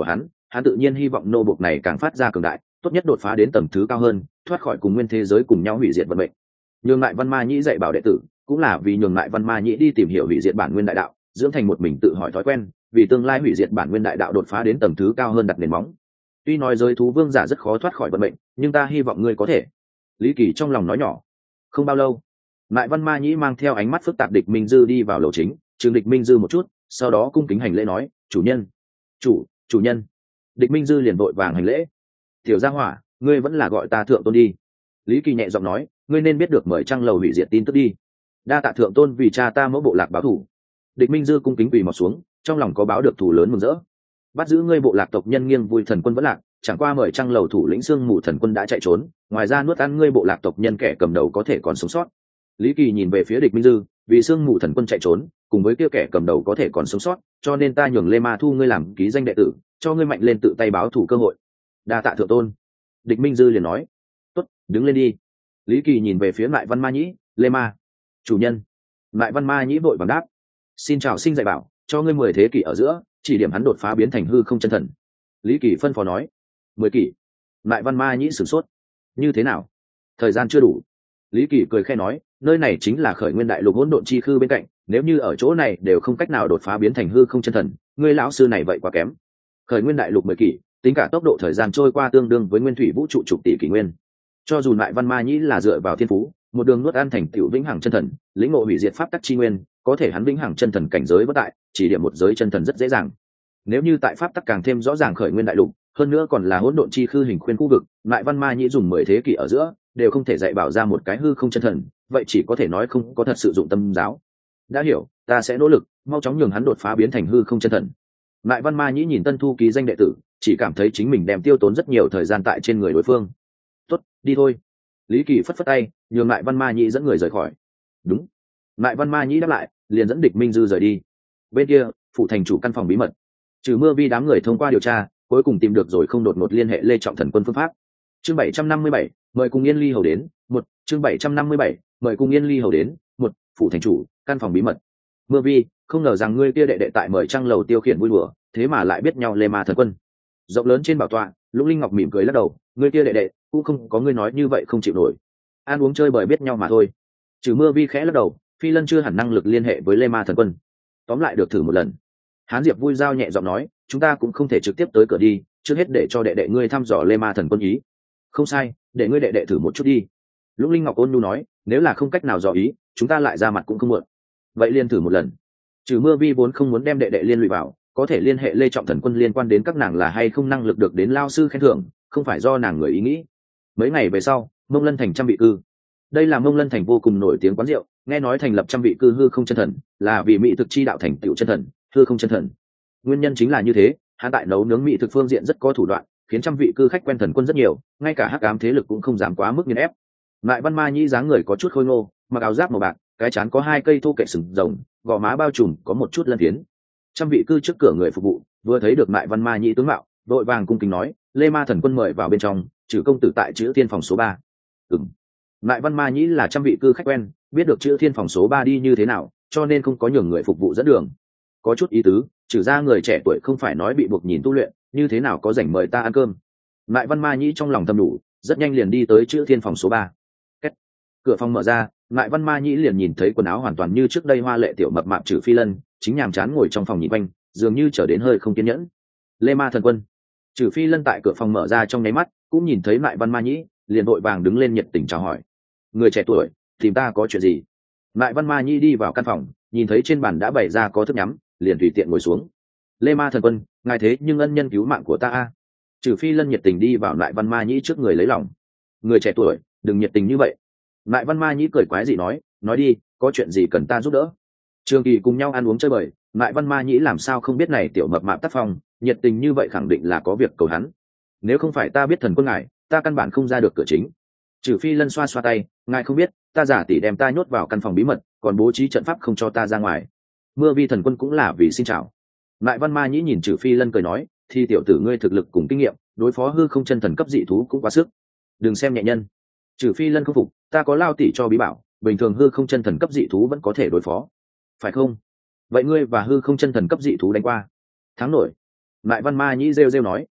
hắn tự nhiên hy vọng nô bộc này càng phát ra cường đại, tốt nhất đột phá đến tầng thứ cao hơn, thoát khỏi cùng nguyên thế giới cùng nhau hủy diệt vận mệnh. Nhường lại Văn Ma Nhĩ dạy bảo đệ tử, cũng là vì nhường lại Văn Ma Nhĩ đi tìm hiểu hủy diệt bản nguyên đại đạo, dưỡng thành một mình tự hỏi thói quen, vì tương lai hủy diệt bản nguyên đại đạo đột phá đến tầng thứ cao hơn đặt nền móng. Tuy nói giới thú vương giả rất khó thoát khỏi vận mệnh, nhưng ta hy vọng ngươi có thể. Lý Kỳ trong lòng nói nhỏ. Không bao lâu, lại Văn Ma Nhĩ mang theo ánh mắt phức tạp Địch Minh Dư đi vào lầu chính, trừng Địch Minh Dư một chút, sau đó cung kính hành lễ nói, chủ nhân, chủ, chủ nhân. Địch Minh Dư liền vội vàng hành lễ. Tiểu gia hỏa, ngươi vẫn là gọi ta thượng tôn đi. Lý Kỳ nhẹ giọng nói, ngươi nên biết được mời trăng lầu hủy diệt tin tức đi. Đa tạ thượng tôn vì cha ta mẫu bộ lạc báo thù. Địch Minh Dư cung kính quỳ mọt xuống, trong lòng có báo được thù lớn mừng rỡ. Bắt giữ ngươi bộ lạc tộc nhân Nghiêng Vui Thần Quân vẫn lạc, chẳng qua mời trăng lầu thủ lĩnh Sương Mù Thần Quân đã chạy trốn, ngoài ra nuốt ăn ngươi bộ lạc tộc nhân kẻ cầm đầu có thể còn sống sót. Lý Kỳ nhìn về phía Địch Minh Dư, vì Sương Mù Thần Quân chạy trốn, cùng với kia kẻ cầm đầu có thể còn sống sót, cho nên ta nhường Lê Ma thu ngươi làm ký danh đệ tử, cho ngươi mạnh lên tự tay báo thù cơ hội. Đa tạ thượng tôn. Địch Minh Dư liền nói, tốt, đứng lên đi. Lý Kỳ nhìn về phía lại Văn Ma Nhĩ, Lê Ma, chủ nhân. Lại Văn Ma Nhĩ vội vàng đáp, xin chào sinh dạy bảo, cho ngươi mười thế kỷ ở giữa, chỉ điểm hắn đột phá biến thành hư không chân thần. Lý Kỳ phân phó nói, mười kỷ. Lại Văn Ma Nhĩ sửng sốt, như thế nào? Thời gian chưa đủ. Lý Kỳ cười khẽ nói, nơi này chính là khởi nguyên đại lục hỗn độn chi khư bên cạnh, nếu như ở chỗ này đều không cách nào đột phá biến thành hư không chân thần, ngươi lão sư này vậy quá kém. Khởi nguyên đại lục mười kỷ, tính cả tốc độ thời gian trôi qua tương đương với nguyên thủy vũ trụ chục tỷ kỷ nguyên. Cho dù lại Văn Ma Nhĩ là dựa vào thiên phú, một đường nuốt ăn thành tiểu vĩnh hằng chân thần, lĩnh ngộ hủy diệt pháp tắc chi nguyên, có thể hắn vĩnh hằng chân thần cảnh giới bất tại, chỉ điểm một giới chân thần rất dễ dàng. Nếu như tại pháp tắc càng thêm rõ ràng khởi nguyên đại lục, hơn nữa còn là hỗn độn chi khư hình khuyên khu vực, lại Văn Ma Nhĩ dùng mười thế kỷ ở giữa, đều không thể dạy bảo ra một cái hư không chân thần, vậy chỉ có thể nói không có thật sự dụng tâm giáo. Đã hiểu, ta sẽ nỗ lực, mau chóng nhường hắn đột phá biến thành hư không chân thần. Lại Văn Ma Nhĩ nhìn tân thu ký danh đệ tử, chỉ cảm thấy chính mình đem tiêu tốn rất nhiều thời gian tại trên người đối phương. Tốt, đi thôi. Lý Kỳ phất phất tay, nhường lại Văn Ma Nhĩ dẫn người rời khỏi. Đúng. Lại Văn Ma Nhĩ đáp lại, liền dẫn Địch Minh Dư rời đi. Bên kia, phụ thành chủ căn phòng bí mật. Trừ Mưa Vi đám người thông qua điều tra, cuối cùng tìm được rồi không đột ngột liên hệ Lê Trọng Thần Quân phương pháp. Chương bảy trăm năm mươi bảy, mời cùng Yên Ly hầu đến. Một, chương bảy trăm năm mươi bảy, mời cùng Yên Ly hầu đến. Một, phụ thành chủ, căn phòng bí mật. Mưa Vi, không ngờ rằng ngươi kia đệ đệ tại mời trăng lầu tiêu khiển vui đùa, thế mà lại biết nhau Lê Ma Thần Quân. Rộng lớn trên bảo tọa, Lục Linh Ngọc mỉm cười lắc đầu, ngươi kia đệ đệ cũng không có ngươi nói như vậy không chịu nổi. Ăn uống chơi bời biết nhau mà thôi. Trừ Mưa Vi khẽ lắc đầu, Phi Lân chưa hẳn năng lực liên hệ với Lê Ma Thần Quân. Tóm lại được thử một lần. Hán Diệp vui giao nhẹ giọng nói, chúng ta cũng không thể trực tiếp tới cửa đi, trước hết để cho đệ đệ ngươi thăm dò Lê Ma Thần Quân ý. Không sai, để ngươi đệ đệ thử một chút đi. Lục Linh Ngọc ôn nhu nói, nếu là không cách nào dò ý, chúng ta lại ra mặt cũng không muộn. Vậy liên thử một lần. Trừ Mưa Vi vốn không muốn đem đệ đệ liên lụy vào, có thể liên hệ Lê Trọng Thần Quân liên quan đến các nàng là hay không năng lực được đến lao sư khen thưởng, không phải do nàng người ý nghĩ. Mấy ngày về sau, Mông Lân thành trăm vị cư. Đây là Mông Lân thành vô cùng nổi tiếng quán rượu, nghe nói thành lập trăm vị cư hư không chân thần, là vì mỹ thực chi đạo thành tựu chân thần, hư không chân thần. Nguyên nhân chính là như thế, hắn tại nấu nướng mỹ thực phương diện rất có thủ đoạn, khiến trăm vị cư khách quen thần quân rất nhiều, ngay cả hắc ám thế lực cũng không dám quá mức nghiền ép. Lại Văn Ma Nhĩ dáng người có chút khôi ngô, mặc áo giáp màu bạc, cái trán có hai cây thô kệ sừng rồng, gò má bao trùm có một chút lân phiến. Trăm vị cư trước cửa người phục vụ vừa thấy được Lại Văn Ma Nhĩ tướng mạo, đội vàng cung kính nói, Lê Ma Thần Quân mời vào bên trong, trừ công tử tại chữ thiên phòng số ba. Ừm. Lại Văn Ma Nhĩ là trăm vị cư khách quen, biết được chữ thiên phòng số ba đi như thế nào, cho nên không có nhường người phục vụ dẫn đường. Có chút ý tứ, trừ ra người trẻ tuổi không phải nói bị buộc nhìn tu luyện, như thế nào có rảnh mời ta ăn cơm. Lại Văn Ma Nhĩ trong lòng thầm đủ, rất nhanh liền đi tới chữ thiên phòng số ba. Kết. Cửa phòng mở ra, Lại Văn Ma Nhĩ liền nhìn thấy quần áo hoàn toàn như trước đây hoa lệ tiểu mập mạp Trừ Phi Lân, chính nhàm chán ngồi trong phòng nhìn quanh, dường như trở đến hơi không kiên nhẫn. Lê Ma Thần Quân. Trừ Phi Lân tại cửa phòng mở ra trong nháy mắt, cũng nhìn thấy Lại Văn Ma Nhĩ, liền vội vàng đứng lên nhiệt tình chào hỏi. Người trẻ tuổi, tìm ta có chuyện gì? Lại Văn Ma Nhĩ đi vào căn phòng, nhìn thấy trên bàn đã bày ra có thức nhắm, liền tùy tiện ngồi xuống. Lê Ma Thần Quân, ngài thế nhưng ân nhân cứu mạng của ta a. Trừ Phi Lân nhiệt tình đi vào Lại Văn Ma Nhĩ trước người lấy lòng. Người trẻ tuổi, đừng nhiệt tình như vậy. Lại Văn Ma Nhĩ cười quái dị nói, nói đi, có chuyện gì cần ta giúp đỡ? Trường Kỳ cùng nhau ăn uống chơi bời, Lại Văn Ma Nhĩ làm sao không biết này tiểu mập mạp tác phong, nhiệt tình như vậy khẳng định là có việc cầu hắn. Nếu không phải ta biết thần quân ngài, ta căn bản không ra được cửa chính. Trừ Phi Lân xoa xoa tay, ngài không biết, ta giả tỷ đem ta nhốt vào căn phòng bí mật, còn bố trí trận pháp không cho ta ra ngoài. Mưa Vi Thần Quân cũng là vì xin chào. Lại Văn Ma Nhĩ nhìn Trừ Phi Lân cười nói, thì tiểu tử ngươi thực lực cùng kinh nghiệm, đối phó hư không chân thần cấp dị thú cũng quá sức. Đừng xem nhẹ nhân. Trừ Phi Lân không phục, ta có lao tỷ cho bí bảo, bình thường hư không chân thần cấp dị thú vẫn có thể đối phó. Phải không? Vậy ngươi và hư không chân thần cấp dị thú đánh qua, thắng nổi. Lại Văn Ma Nhĩ rêu rêu nói,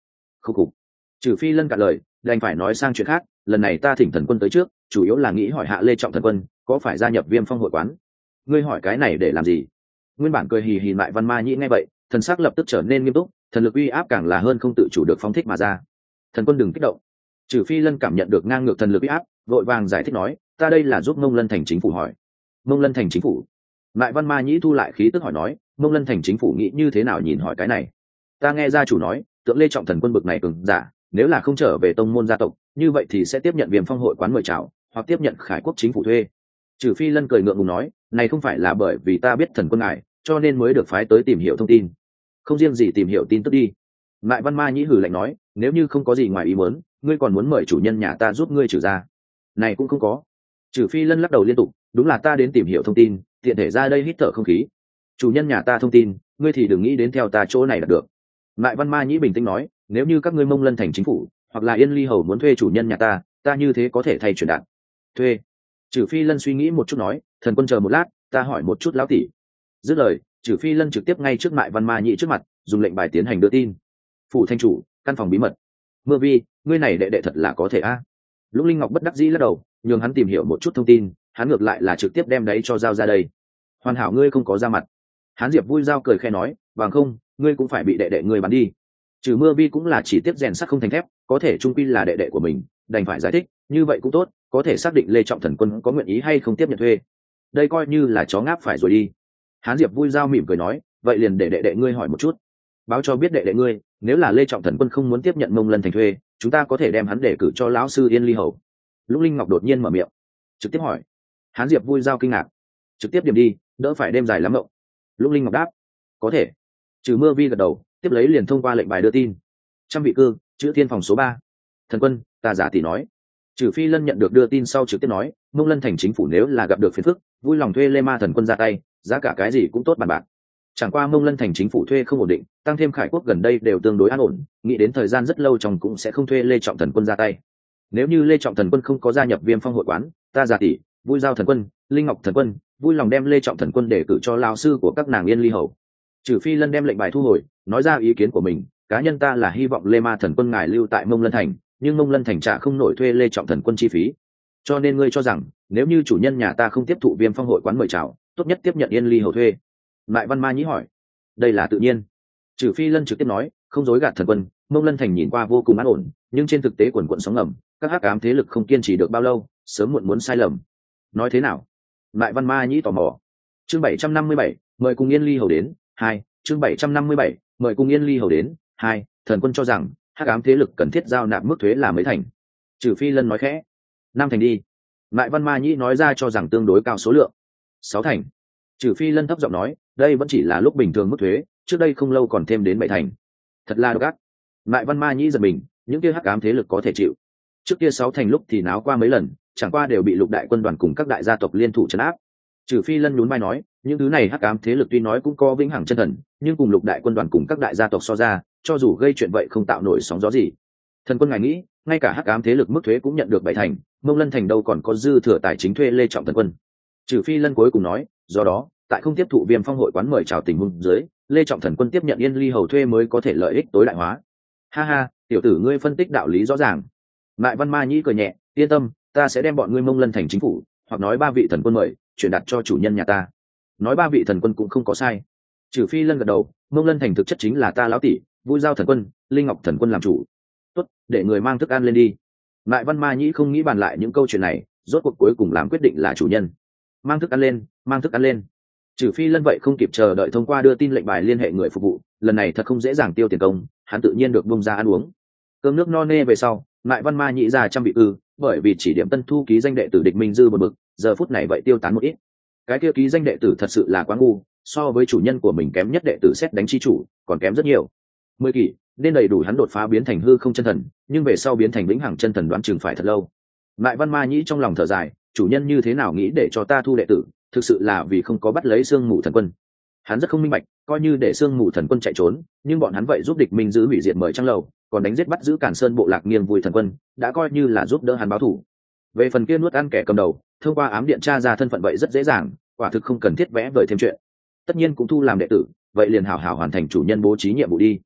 khúc cục. Trừ Phi Lân cạn lời, đành phải nói sang chuyện khác. Lần này ta thỉnh thần quân tới trước, chủ yếu là nghĩ hỏi hạ Lê Trọng thần quân có phải gia nhập Viêm Phong hội quán. Ngươi hỏi cái này để làm gì? Nguyên bản cười hì hì lại Văn Ma Nhĩ nghe vậy, thần sắc lập tức trở nên nghiêm túc, thần lực uy áp càng là hơn không tự chủ được phóng thích mà ra. Thần quân đừng kích động. Trừ Phi Lân cảm nhận được ngang ngược thần lực uy áp, vội vàng giải thích nói, ta đây là giúp Mông Lân thành chính phủ hỏi. Mông Lân thành chính phủ? Lại Văn Ma Nhĩ thu lại khí tức hỏi nói, Mông Lân thành chính phủ nghĩ như thế nào nhìn hỏi cái này? Ta nghe gia chủ nói, tượng Lê Trọng thần quân bực này cường giả, nếu là không trở về tông môn gia tộc, như vậy thì sẽ tiếp nhận Viêm Phong hội quán mời chào, hoặc tiếp nhận Khải Quốc chính phủ thuê. Trừ Phi Lân cười ngượng ngùng nói, này không phải là bởi vì ta biết thần quân ngài, cho nên mới được phái tới tìm hiểu thông tin. Không riêng gì tìm hiểu tin tức đi. Lại Văn Ma Nhĩ hử lạnh nói, nếu như không có gì ngoài ý muốn, ngươi còn muốn mời chủ nhân nhà ta giúp ngươi trừ ra. Này cũng không có. Trừ Phi Lân lắc đầu liên tục, đúng là ta đến tìm hiểu thông tin, tiện thể ra đây hít thở không khí. Chủ nhân nhà ta thông tin, ngươi thì đừng nghĩ đến theo ta chỗ này là được. Lại Văn Ma Nhĩ bình tĩnh nói, nếu như các ngươi Mông Lân thành chính phủ hoặc là Yên Ly hầu muốn thuê chủ nhân nhà ta, ta như thế có thể thay chuyển đạn. Thuê? Trừ Phi Lân suy nghĩ một chút nói, thần quân chờ một lát, ta hỏi một chút lão tỷ. Dứt lời, Trừ Phi Lân trực tiếp ngay trước Mại Văn Ma Nhĩ trước mặt, dùng lệnh bài tiến hành đưa tin. Phủ thanh chủ, căn phòng bí mật. Mưa Vi, ngươi này đệ đệ thật là có thể a. À? Lũng Linh Ngọc bất đắc dĩ lắc đầu, nhường hắn tìm hiểu một chút thông tin, hắn ngược lại là trực tiếp đem đấy cho giao ra đây. Hoàn hảo ngươi không có ra mặt. Hán Diệp vui giao cười khẽ nói, bằng không, ngươi cũng phải bị đệ đệ ngươi bắn đi. Trừ Mưa Vi cũng là chỉ tiếp rèn sắt không thành thép, có thể trung quy là đệ đệ của mình, đành phải giải thích, như vậy cũng tốt, có thể xác định Lê Trọng thần quân có nguyện ý hay không tiếp nhận thuê. Đây coi như là chó ngáp phải rồi đi. Hán Diệp vui giao mỉm cười nói, vậy liền để đệ đệ ngươi hỏi một chút, báo cho biết đệ đệ ngươi, nếu là Lê Trọng thần quân không muốn tiếp nhận Mông Lân thành thuê, chúng ta có thể đem hắn đề cử cho lão sư Yên Ly hầu. Lũng Linh Ngọc đột nhiên mở miệng, trực tiếp hỏi. Hán Diệp vui giao kinh ngạc, trực tiếp điểm đi, đỡ phải đêm dài lắm mộng. Lũng Linh Ngọc đáp, có thể. Trừ Mưa Vi gật đầu, tiếp lấy liền thông qua lệnh bài đưa tin. Trăm vị cư, chữ thiên phòng số ba. Thần quân, ta giả tỷ nói. Trừ Phi Lân nhận được đưa tin sau trực tiếp nói, Mông Lân thành chính phủ nếu là gặp được phiền phức, vui lòng thuê Lê Ma thần quân ra tay, giá cả cái gì cũng tốt bàn bạc. Chẳng qua Mông Lân thành chính phủ thuê không ổn định, tăng thêm Khải Quốc gần đây đều tương đối an ổn, nghĩ đến thời gian rất lâu trong cũng sẽ không thuê Lê Trọng thần quân ra tay. Nếu như Lê Trọng thần quân không có gia nhập Viêm Phong hội quán, ta giả tỷ, vui giao thần quân, Linh Ngọc thần quân, vui lòng đem Lê Trọng thần quân để cử cho lão sư của các nàng Yên Ly hầu. Trừ Phi Lân đem lệnh bài thu hồi, nói ra ý kiến của mình, cá nhân ta là hy vọng Lê Ma thần quân ngài lưu tại Mông Lân thành, nhưng Mông Lân thành trả không nổi thuê Lê Trọng thần quân chi phí. Cho nên ngươi cho rằng, nếu như chủ nhân nhà ta không tiếp thụ Viêm Phong hội quán mời chào, tốt nhất tiếp nhận Yên Ly hầu thuê. Mại Văn Ma Nhĩ hỏi, đây là tự nhiên. Trừ Phi Lân trực tiếp nói, không dối gạt thần quân, Mông Lân thành nhìn qua vô cùng an ổn, nhưng trên thực tế quần quận sóng ngầm, các hắc ám thế lực không kiên trì được bao lâu, sớm muộn muốn sai lầm. Nói thế nào? Mại Văn Ma Nhĩ tò mò. Chương bảy trăm năm mươi bảy, mời cùng Yên Ly hầu đến. Hai, chương bảy trăm năm mươi bảy, mời cùng Yên Ly hầu đến. Hai, thần quân cho rằng hắc ám thế lực cần thiết giao nạp mức thuế là mấy thành? Trừ Phi Lân nói khẽ, năm thành đi. Mại Văn Ma Nhĩ nói ra cho rằng tương đối cao số lượng. Sáu thành. Trừ Phi Lân thấp giọng nói, đây vẫn chỉ là lúc bình thường mức thuế, trước đây không lâu còn thêm đến bảy thành. Thật là độc ác. Mại Văn Ma Nhĩ giật mình, những kia hắc ám thế lực có thể chịu. Trước kia sáu thành lúc thì náo qua mấy lần, chẳng qua đều bị Lục đại quân đoàn cùng các đại gia tộc liên thủ trấn áp. Trừ Phi Lân nhún vai nói, những thứ này hắc ám thế lực tuy nói cũng có vĩnh hằng chân thần, nhưng cùng Lục đại quân đoàn cùng các đại gia tộc so ra, cho dù gây chuyện vậy không tạo nổi sóng gió gì. Thần quân ngài nghĩ, ngay cả hắc ám thế lực mức thuế cũng nhận được bảy thành, Mông Lân thành đâu còn có dư thừa tài chính thuê Lê Trọng thần quân. Trừ Phi Lân cuối cùng nói, do đó, tại không tiếp thụ Viêm Phong hội quán mời chào tình huống dưới, Lê Trọng thần quân tiếp nhận Yên Ly hầu thuê mới có thể lợi ích tối đại hóa. Ha ha, tiểu tử ngươi phân tích đạo lý rõ ràng. Mại Văn Ma Nhĩ cười nhẹ, yên tâm, ta sẽ đem bọn ngươi Mông Lân thành chính phủ, hoặc nói ba vị thần quân mời, chuyển đặt cho chủ nhân nhà ta. Nói ba vị thần quân cũng không có sai. Trừ Phi Lân gật đầu, Mông Lân thành thực chất chính là ta lão tỷ, vui giao thần quân, Linh Ngọc thần quân làm chủ. Tốt, để người mang thức ăn lên đi. Mại Văn Ma Nhĩ không nghĩ bàn lại những câu chuyện này, rốt cuộc cuối cùng làm quyết định là chủ nhân. Mang thức ăn lên, mang thức ăn lên. Trừ Phi Lân vậy không kịp chờ đợi thông qua đưa tin lệnh bài liên hệ người phục vụ, lần này thật không dễ dàng tiêu tiền công, hắn tự nhiên được bông ra ăn uống. Cơm nước no nê về sau, Mại Văn Ma Nhĩ ra trăm vị ư, bởi vì chỉ điểm tân thu ký danh đệ tử Địch Minh Dư một bực, giờ phút này vậy tiêu tán một ít. Cái kia ký danh đệ tử thật sự là quá ngu, so với chủ nhân của mình kém nhất đệ tử xét đánh chi chủ, còn kém rất nhiều. Mười kỷ, nên đầy đủ hắn đột phá biến thành hư không chân thần, nhưng về sau biến thành vĩnh hằng chân thần đoán chừng phải thật lâu. Mại Văn Ma Nhĩ trong lòng thở dài, chủ nhân như thế nào nghĩ để cho ta thu đệ tử, thực sự là vì không có bắt lấy Sương Mù thần quân. Hắn rất không minh bạch, coi như để Sương Mù thần quân chạy trốn, nhưng bọn hắn vậy giúp Địch Minh giữ hủy diệt mời trăng lầu, còn đánh giết bắt giữ Càn Sơn bộ lạc nghiêng vui thần quân, đã coi như là giúp đỡ hắn báo thù. Về phần kia nuốt ăn kẻ cầm đầu, thông qua ám điện tra ra thân phận vậy rất dễ dàng, quả thực không cần thiết vẽ vời thêm chuyện. Tất nhiên cũng thu làm đệ tử, vậy liền hảo hảo hoàn thành chủ nhân bố trí nhiệm vụ đi.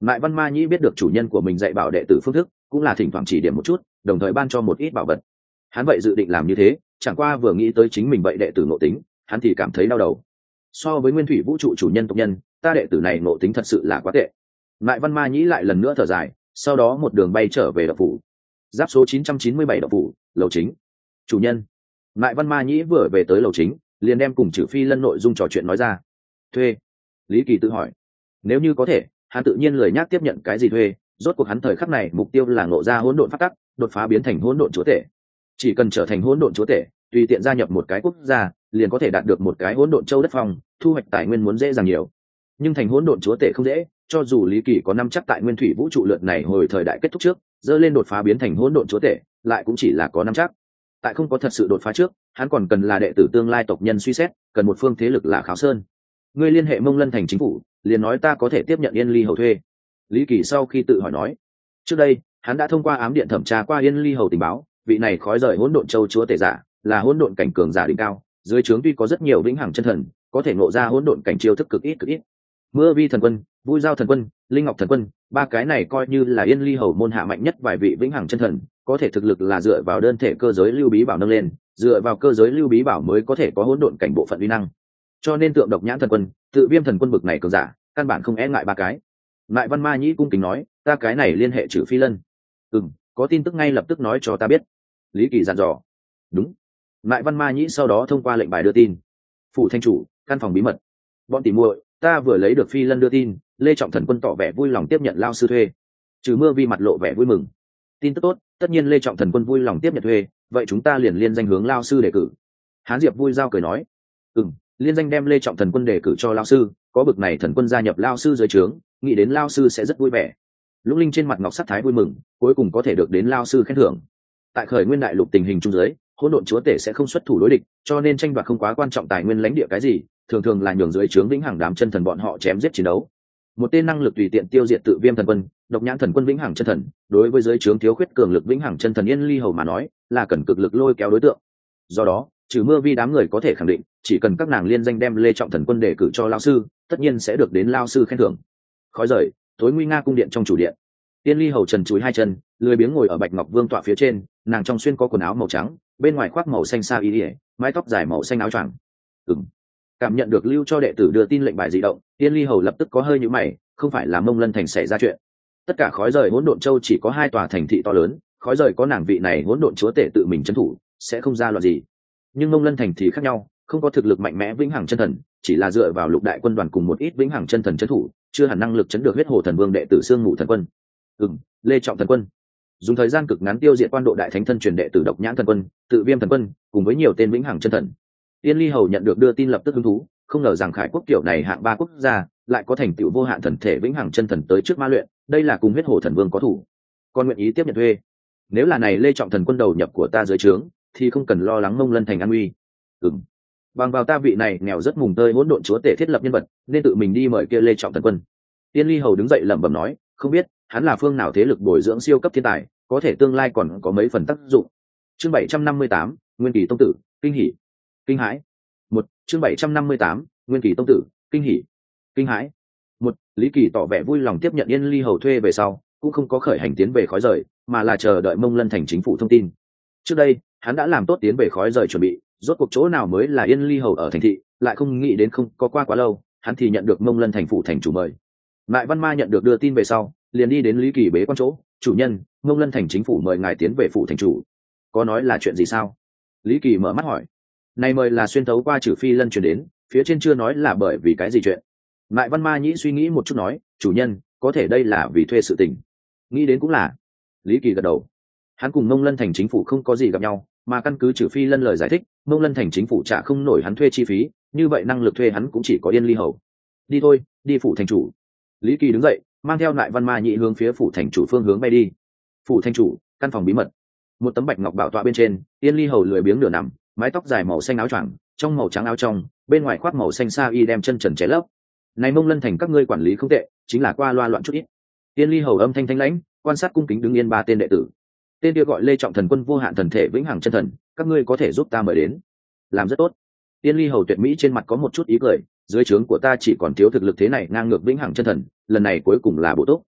Lại Văn Ma Nhĩ biết được chủ nhân của mình dạy bảo đệ tử phương thức, cũng là thỉnh thoảng chỉ điểm một chút, đồng thời ban cho một ít bảo vật. Hắn vậy dự định làm như thế, chẳng qua vừa nghĩ tới chính mình vậy đệ tử ngộ tính, hắn thì cảm thấy đau đầu. So với nguyên thủy vũ trụ chủ nhân tộc nhân, ta đệ tử này ngộ tính thật sự là quá tệ. Lại Văn Ma Nhĩ lại lần nữa thở dài, sau đó một đường bay trở về đậu phủ. Giáp số chín trăm chín mươi bảy đậu phủ, lầu chính. Chủ nhân. Lại Văn Ma Nhĩ vừa về tới lầu chính, liền đem cùng Trử Phi Lân nội dung trò chuyện nói ra. Thuê. Lý Kỳ tự hỏi, nếu như có thể, hắn tự nhiên lười nhác tiếp nhận cái gì thuê, rốt cuộc hắn thời khắc này mục tiêu là ngộ ra hỗn độn pháp tắc, đột phá biến thành hỗn độn chúa tể. Chỉ cần trở thành hỗn độn chúa tể, tùy tiện gia nhập một cái quốc gia, liền có thể đạt được một cái hỗn độn châu đất phong, thu hoạch tài nguyên muốn dễ dàng nhiều. Nhưng thành hỗn độn chúa tể không dễ, cho dù Lý Kỳ có năm chắc tại nguyên thủy vũ trụ lượt này hồi thời đại kết thúc trước, dơ lên đột phá biến thành hỗn độn chúa tể, lại cũng chỉ là có năm chắc. Tại không có thật sự đột phá trước, hắn còn cần là đệ tử tương lai tộc nhân suy xét, cần một phương thế lực là Kháo Sơn. Ngươi liên hệ Mông Lân thành chính phủ, liền nói ta có thể tiếp nhận Yên Ly hầu thuê. Lý Kỳ sau khi tự hỏi nói, trước đây hắn đã thông qua ám điện thẩm tra qua Yên Ly hầu tình báo, vị này khói rời hỗn độn châu chúa tể giả, là hỗn độn cảnh cường giả đỉnh cao, dưới trướng tuy có rất nhiều vĩnh hằng chân thần, có thể ngộ ra hỗn độn cảnh chiêu thức cực ít cực ít. Mưa Vi thần quân, Vui Giao thần quân, Linh Ngọc thần quân, ba cái này coi như là Yên Ly hầu môn hạ mạnh nhất vài vị vĩnh hằng chân thần, có thể thực lực là dựa vào đơn thể cơ giới lưu bí bảo nâng lên, dựa vào cơ giới lưu bí bảo mới có thể có hỗn độn cảnh bộ phận uy năng. Cho nên tượng độc nhãn thần quân, tự viêm thần quân bực này cường giả, căn bản không e ngại ba cái. Lại Văn Ma Nhĩ cung kính nói, ta cái này liên hệ Trử Phi Lân. Ừm, có tin tức ngay lập tức nói cho ta biết. Lý Kỳ dặn dò. Đúng. Lại Văn Ma Nhĩ sau đó thông qua lệnh bài đưa tin. Phủ thanh chủ, căn phòng bí mật. Bọn tỉ muội, ta vừa lấy được Phi Lân đưa tin, Lê Trọng thần quân tỏ vẻ vui lòng tiếp nhận lao sư thuê. Trừ Mưa Vi mặt lộ vẻ vui mừng. Tin tức tốt, tất nhiên Lê Trọng thần quân vui lòng tiếp nhận thuê, vậy chúng ta liền liên danh hướng lao sư đề cử. Hán Diệp Vui Giao cười nói, ừm, liên danh đem Lê Trọng thần quân đề cử cho lao sư, có bực này thần quân gia nhập lao sư dưới trướng, nghĩ đến lao sư sẽ rất vui vẻ. Lũng Linh trên mặt ngọc sắc thái vui mừng, cuối cùng có thể được đến lao sư khen thưởng. Tại khởi nguyên đại lục tình hình trung giới, hỗn độn chúa tể sẽ không xuất thủ đối địch, cho nên tranh đoạt không quá quan trọng tài nguyên lãnh địa cái gì, thường thường là nhường dưới trướng vĩnh hằng đám chân thần bọn họ chém giết chiến đấu. Một tên năng lực tùy tiện tiêu diệt tự viêm thần quân, độc nhãn thần quân vĩnh hằng chân thần, đối với dưới trướng thiếu khuyết cường lực vĩnh hằng chân thần Yên Ly hầu mà nói, là cần cực lực lôi kéo đối tượng. Do đó, Trừ Mưa Vi đám người có thể khẳng định, chỉ cần các nàng liên danh đem Lê Trọng thần quân đề cử cho lao sư, tất nhiên sẽ được đến lao sư khen thưởng. Khói rời, tối nguy nga cung điện trong chủ điện. Yên Ly hầu trần chúi hai chân, lười biếng ngồi ở Bạch Ngọc Vương tọa phía trên, nàng trong xuyên có quần áo màu trắng, bên ngoài khoác màu xanh sa y ỉa, mái tóc dài màu xanh áo choàng. Ừm. Cảm nhận được lưu cho đệ tử đưa tin lệnh bài dị động, Yên Ly hầu lập tức có hơi nhíu mày, không phải là Mông Lân thành xảy ra chuyện. Tất cả khói rời hỗn độn châu chỉ có hai tòa thành thị to lớn, khói rời có nàng vị này hỗn độn chúa tể tự mình trấn thủ, sẽ không ra loạn gì. Nhưng Mông Lân thành thì khác nhau, không có thực lực mạnh mẽ vĩnh hằng chân thần, chỉ là dựa vào lục đại quân đoàn cùng một ít vĩnh hằng chân thần trấn thủ, chưa hẳn năng lực chấn được huyết hồ thần vương đệ tử xương ngủ thần quân. Ừm, Lê Trọng thần quân dùng thời gian cực ngắn tiêu diệt quan độ đại thánh thân truyền đệ tử độc nhãn thần quân, tự viêm thần quân, cùng với nhiều tên vĩnh hằng chân thần. Yên Ly hầu nhận được đưa tin lập tức hứng thú, không ngờ rằng khải quốc kiểu này hạng ba quốc gia lại có thành tựu vô hạn thần thể vĩnh hằng chân thần tới trước ma luyện, đây là cùng huyết hồ thần vương có thủ. Con nguyện ý tiếp nhận thuê. Nếu là này Lê Trọng thần quân đầu nhập của ta dưới trướng, thì không cần lo lắng Mông Lân thành an nguy. Ừm. Bằng vào ta vị này nghèo rất mùng tơi hỗn độn chúa tể thiết lập nhân vật, nên tự mình đi mời kia Lê Trọng thần quân. Yên Ly hầu đứng dậy lẩm bẩm nói, không biết hắn là phương nào thế lực bồi dưỡng siêu cấp thiên tài, có thể tương lai còn có mấy phần tác dụng. Chương bảy trăm năm mươi tám, Nguyên Kỳ tông tử, kinh hỉ, kinh hãi. Một, chương bảy trăm năm mươi tám, Nguyên Kỳ tông tử, kinh hỉ, kinh hãi. Một, Lý Kỳ tỏ vẻ vui lòng tiếp nhận Yên Ly hầu thuê về sau, cũng không có khởi hành tiến về khói rời, mà là chờ đợi Mông Lân thành chính phủ thông tin. Trước đây, hắn đã làm tốt tiến về khói rời chuẩn bị, rốt cuộc chỗ nào mới là Yên Ly hầu ở thành thị, lại không nghĩ đến không có qua quá lâu, hắn thì nhận được Mông Lân thành phủ thành chủ mời. Lại Văn Ma nhận được đưa tin về sau, liền đi đến Lý Kỳ bế quan chỗ, chủ nhân, Mông Lân thành chính phủ mời ngài tiến về phủ thành chủ. Có nói là chuyện gì sao? Lý Kỳ mở mắt hỏi. Này mời là xuyên thấu qua Trừ Phi Lân truyền đến, phía trên chưa nói là bởi vì cái gì chuyện. Lại Văn Ma nhĩ suy nghĩ một chút nói, chủ nhân, có thể đây là vì thuê sự tình. Nghĩ đến cũng là. Lý Kỳ gật đầu. Hắn cùng Mông Lân thành chính phủ không có gì gặp nhau, mà căn cứ Trừ Phi Lân lời giải thích, Mông Lân thành chính phủ trả không nổi hắn thuê chi phí, như vậy năng lực thuê hắn cũng chỉ có Yên Ly hầu. Đi thôi, đi phủ thành chủ. Lý Kỳ đứng dậy, mang theo Lại Văn Ma nhĩ hướng phía phủ thành chủ phương hướng bay đi. Phủ thành chủ, căn phòng bí mật. Một tấm bạch ngọc bảo tọa bên trên, Yên Ly hầu lười biếng nửa nằm, mái tóc dài màu xanh áo choàng, trong màu trắng áo trong, bên ngoài khoác màu xanh sa y đem chân trần ché lấp. Này Mông Lân thành các ngươi quản lý không tệ, chính là qua loa loạn chút ít. Yên Ly hầu âm thanh thanh lãnh, quan sát cung kính đứng yên ba tên đệ tử. Tên kia gọi Lê Trọng thần quân vô hạn thần thể vĩnh hằng chân thần, các ngươi có thể giúp ta mời đến. Làm rất tốt. Yên Ly hầu tuyệt mỹ trên mặt có một chút ý cười, dưới trướng của ta chỉ còn thiếu thực lực thế này ngang ngược vĩnh hằng chân thần, lần này cuối cùng là bổ túc,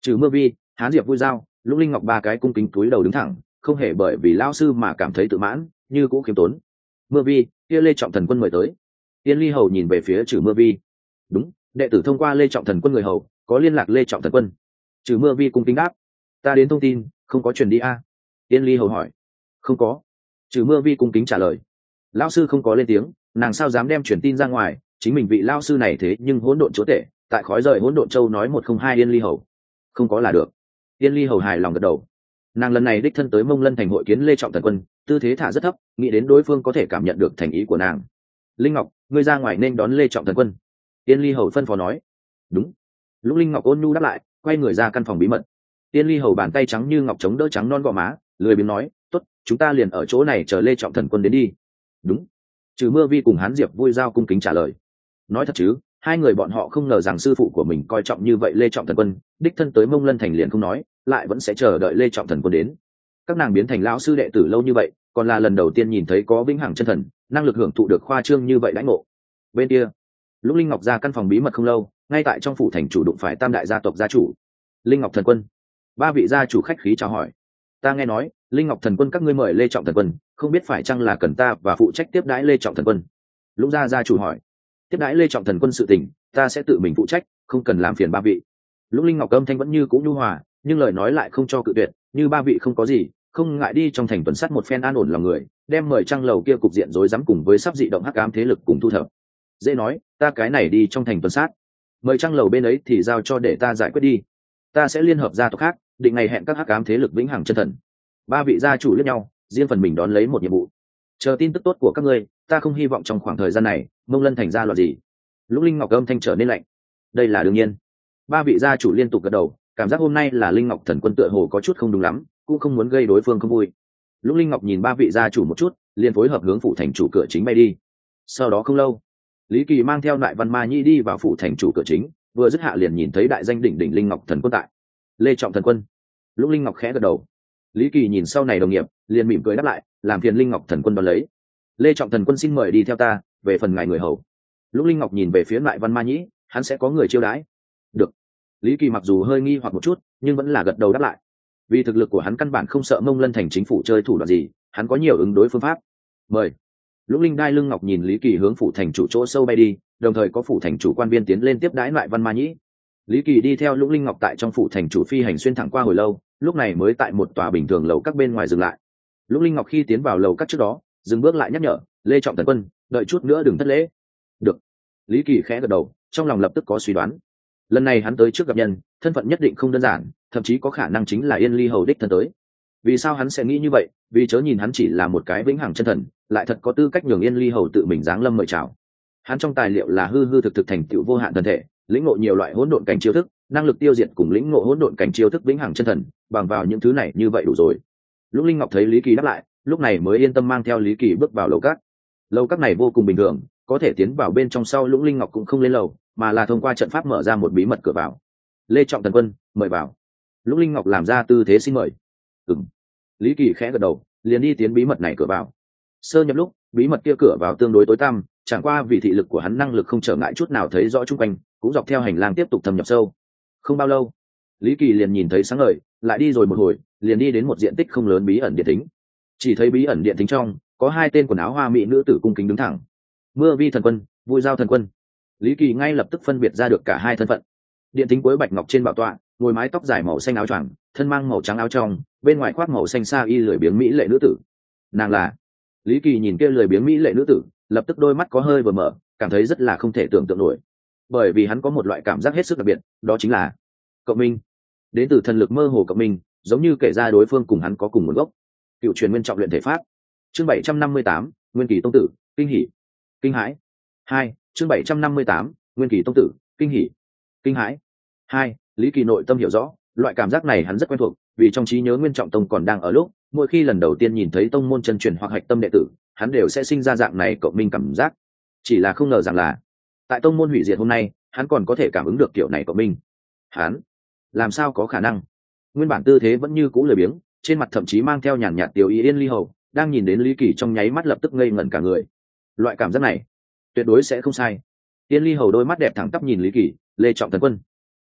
Trừ Mưa Vi, Hán Diệp Vui Giao, Lũng Linh Ngọc ba cái cung kính cúi đầu đứng thẳng, không hề bởi vì lão sư mà cảm thấy tự mãn, như cũ khiêm tốn. Mưa Vi, kia Lê Trọng Thần Quân mời tới. Tiên Ly hầu nhìn về phía Trừ Mưa Vi. Đúng, đệ tử thông qua Lê Trọng Thần Quân người hầu có liên lạc Lê Trọng Thần Quân. Trừ Mưa Vi cung kính đáp. Ta đến thông tin, không có truyền đi a? Tiên Ly hầu hỏi. Không có. Trừ Mưa Vi cung kính trả lời. Lão sư không có lên tiếng, nàng sao dám đem truyền tin ra ngoài, chính mình vị lão sư này thế nhưng hỗn độn chúa tể, tại khói rời hỗn độn châu nói một không hai Yên Ly hầu. Không có là được. Yên Ly hầu hài lòng gật đầu. Nàng lần này đích thân tới Mông Lân thành hội kiến Lê Trọng Thần Quân, tư thế thả rất thấp, nghĩ đến đối phương có thể cảm nhận được thành ý của nàng. Linh Ngọc, ngươi ra ngoài nên đón Lê Trọng Thần Quân. Yên Ly hầu phân phó nói. Đúng. Lũng Linh Ngọc ôn nhu đáp lại, quay người ra căn phòng bí mật. Yên Ly hầu bàn tay trắng như ngọc chống đỡ trắng non gò má, lười biếng nói, tốt, chúng ta liền ở chỗ này chờ Lê Trọng Thần Quân đến đi. Đúng. Trừ Mưa Vi cùng Hán Diệp Vui Giao cung kính trả lời. Nói thật chứ, hai người bọn họ không ngờ rằng sư phụ của mình coi trọng như vậy Lê Trọng Thần Quân, đích thân tới Mông Lân thành liền không nói, lại vẫn sẽ chờ đợi Lê Trọng Thần Quân đến. Các nàng biến thành lão sư đệ tử lâu như vậy, còn là lần đầu tiên nhìn thấy có vĩnh hằng chân thần, năng lực hưởng thụ được khoa trương như vậy đãi ngộ. Bên kia, Lũng Linh Ngọc ra căn phòng bí mật không lâu, ngay tại trong phủ thành chủ đụng phải tam đại gia tộc gia chủ. Linh Ngọc Thần Quân, ba vị gia chủ khách khí chào hỏi. Ta nghe nói, Linh Ngọc Thần Quân các ngươi mời Lê Trọng Thần Quân, không biết phải chăng là cần ta và phụ trách tiếp đãi Lê Trọng Thần Quân? Lũng gia gia chủ hỏi. Tiếp đãi Lê Trọng Thần Quân sự tình, ta sẽ tự mình phụ trách, không cần làm phiền ba vị. Lũng Linh Ngọc âm thanh vẫn như cũ nhu hòa, nhưng lời nói lại không cho cự tuyệt, như ba vị không có gì, không ngại đi trong thành tuần sát một phen an ổn lòng người, đem mời trăng lầu kia cục diện rối rắm cùng với sắp dị động hắc ám thế lực cùng thu thập. Dễ nói, ta cái này đi trong thành tuần sát, mời trăng lầu bên ấy thì giao cho để ta giải quyết đi. Ta sẽ liên hợp gia tộc khác, định ngày hẹn các hắc ám thế lực vĩnh hằng chân thần. Ba vị gia chủ liếc nhau, riêng phần mình đón lấy một nhiệm vụ. Chờ tin tức tốt của các ngươi, ta không hy vọng trong khoảng thời gian này Mông Lân thành ra loạn gì. Lũng Linh Ngọc âm thanh trở nên lạnh. Đây là đương nhiên. Ba vị gia chủ liên tục gật đầu, cảm giác hôm nay là Linh Ngọc Thần Quân tựa hồ có chút không đúng lắm, cũng không muốn gây đối phương không vui. Lũng Linh Ngọc nhìn ba vị gia chủ một chút, liền phối hợp hướng phủ thành chủ cửa chính bay đi. Sau đó không lâu, Lý Kỳ mang theo Đại Văn Ma Nhi đi vào phủ thành chủ cửa chính, vừa dứt hạ liền nhìn thấy đại danh đỉnh đỉnh Linh Ngọc Thần Quân tại. Lê Trọng Thần Quân. Lũng Linh Ngọc khẽ gật đầu. Lý Kỳ nhìn sau này đồng nghiệp, liền mỉm cười đáp lại, làm phiền Linh Ngọc Thần Quân đón lấy. Lê Trọng Thần Quân xin mời đi theo ta, về phần ngài người hầu. Lũng Linh Ngọc nhìn về phía Đại Văn Ma Nhĩ, hắn sẽ có người chiêu đãi. Được. Lý Kỳ mặc dù hơi nghi hoặc một chút, nhưng vẫn là gật đầu đáp lại. Vì thực lực của hắn căn bản không sợ Mông Lân thành chính phủ chơi thủ đoạn gì, hắn có nhiều ứng đối phương pháp. Mời. Lũng Linh Đai Lưng Ngọc nhìn Lý Kỳ hướng phủ thành chủ chỗ sâu bay đi, đồng thời có phủ thành chủ quan viên tiến lên tiếp đãi Đại Văn Ma Nhĩ. Lý Kỳ đi theo Lũng Linh Ngọc tại trong phủ thành chủ phi hành xuyên thẳng qua hồi lâu, lúc này mới tại một tòa bình thường lầu các bên ngoài dừng lại. Lũng Linh Ngọc khi tiến vào lầu các trước đó, dừng bước lại nhắc nhở, Lê Trọng Thần Quân, đợi chút nữa đừng thất lễ. Được. Lý Kỳ khẽ gật đầu, trong lòng lập tức có suy đoán. Lần này hắn tới trước gặp nhân, thân phận nhất định không đơn giản, thậm chí có khả năng chính là Yên Ly hầu đích thân tới. Vì sao hắn sẽ nghĩ như vậy? Vì chớ nhìn hắn chỉ là một cái vĩnh hằng chân thần, lại thật có tư cách nhường Yên Ly hầu tự mình giáng lâm mời chào. Hắn trong tài liệu là hư hư thực thực thành tựu vô hạn thần thể, lĩnh ngộ nhiều loại hỗn độn cảnh chiêu thức, năng lực tiêu diệt cùng lĩnh ngộ hỗn độn cảnh chiêu thức vĩnh hằng chân thần, bằng vào những thứ này như vậy đủ rồi. Lũng Linh Ngọc thấy Lý Kỳ đáp lại, lúc này mới yên tâm mang theo Lý Kỳ bước vào lầu các. Lầu các này vô cùng bình thường, có thể tiến vào bên trong sau Lũng Linh Ngọc cũng không lên lầu, mà là thông qua trận pháp mở ra một bí mật cửa vào. Lê Trọng Thần Quân, mời vào. Lũng Linh Ngọc làm ra tư thế xin mời. Ừm. Lý Kỳ khẽ gật đầu, liền đi tiến bí mật này cửa vào. Sơ nhập lúc, bí mật kia cửa vào tương đối tối tăm, chẳng qua vì thị lực của hắn năng lực không trở ngại chút nào thấy rõ chung quanh, cũng dọc theo hành lang tiếp tục thâm nhập sâu. Không bao lâu, Lý Kỳ liền nhìn thấy sáng ngời, lại đi rồi một hồi, liền đi đến một diện tích không lớn bí ẩn điện thính. Chỉ thấy bí ẩn điện thính trong có hai tên quần áo hoa mỹ nữ tử cung kính đứng thẳng. Mưa Vi Thần Quân, Vui Giao Thần Quân. Lý Kỳ ngay lập tức phân biệt ra được cả hai thân phận. Điện thính cuối bạch ngọc trên bảo tọa, ngồi mái tóc dài màu xanh áo choàng, thân mang màu trắng áo trong, bên ngoài khoác màu xanh sa y lười biếng mỹ lệ nữ tử. Nàng là. Lý Kỳ nhìn kia lười biếng mỹ lệ nữ tử, lập tức đôi mắt có hơi vừa mở, cảm thấy rất là không thể tưởng tượng nổi. Bởi vì hắn có một loại cảm giác hết sức đặc biệt, đó chính là cộng minh. Đến từ thần lực mơ hồ cộng minh, giống như kể ra đối phương cùng hắn có cùng nguồn gốc. Cựu truyền nguyên trọng luyện thể pháp. Chương bảy trăm năm mươi tám, Nguyên Kỳ tông tử, kinh hỉ, kinh hãi. Hai, chương bảy trăm năm mươi tám, Nguyên Kỳ tông tử, kinh hỉ, kinh hãi. Hai, Lý Kỳ nội tâm hiểu rõ, loại cảm giác này hắn rất quen thuộc, vì trong trí nhớ Nguyên Trọng Tông còn đang ở lúc, mỗi khi lần đầu tiên nhìn thấy tông môn chân truyền hoặc hạch tâm đệ tử, hắn đều sẽ sinh ra dạng này cộng minh cảm giác. Chỉ là không ngờ rằng là, tại tông môn hủy diệt hôm nay, hắn còn có thể cảm ứng được kiểu này cộng minh. Hắn, làm sao có khả năng? Nguyên bản tư thế vẫn như cũ lười biếng, trên mặt thậm chí mang theo nhàn nhạt tiêu ý Yên Ly hầu, đang nhìn đến Lý Kỳ trong nháy mắt lập tức ngây ngẩn cả người. Loại cảm giác này, tuyệt đối sẽ không sai. Yên Ly hầu đôi mắt đẹp thẳng tắp nhìn Lý Kỳ, Lê Trọng Thần Quân,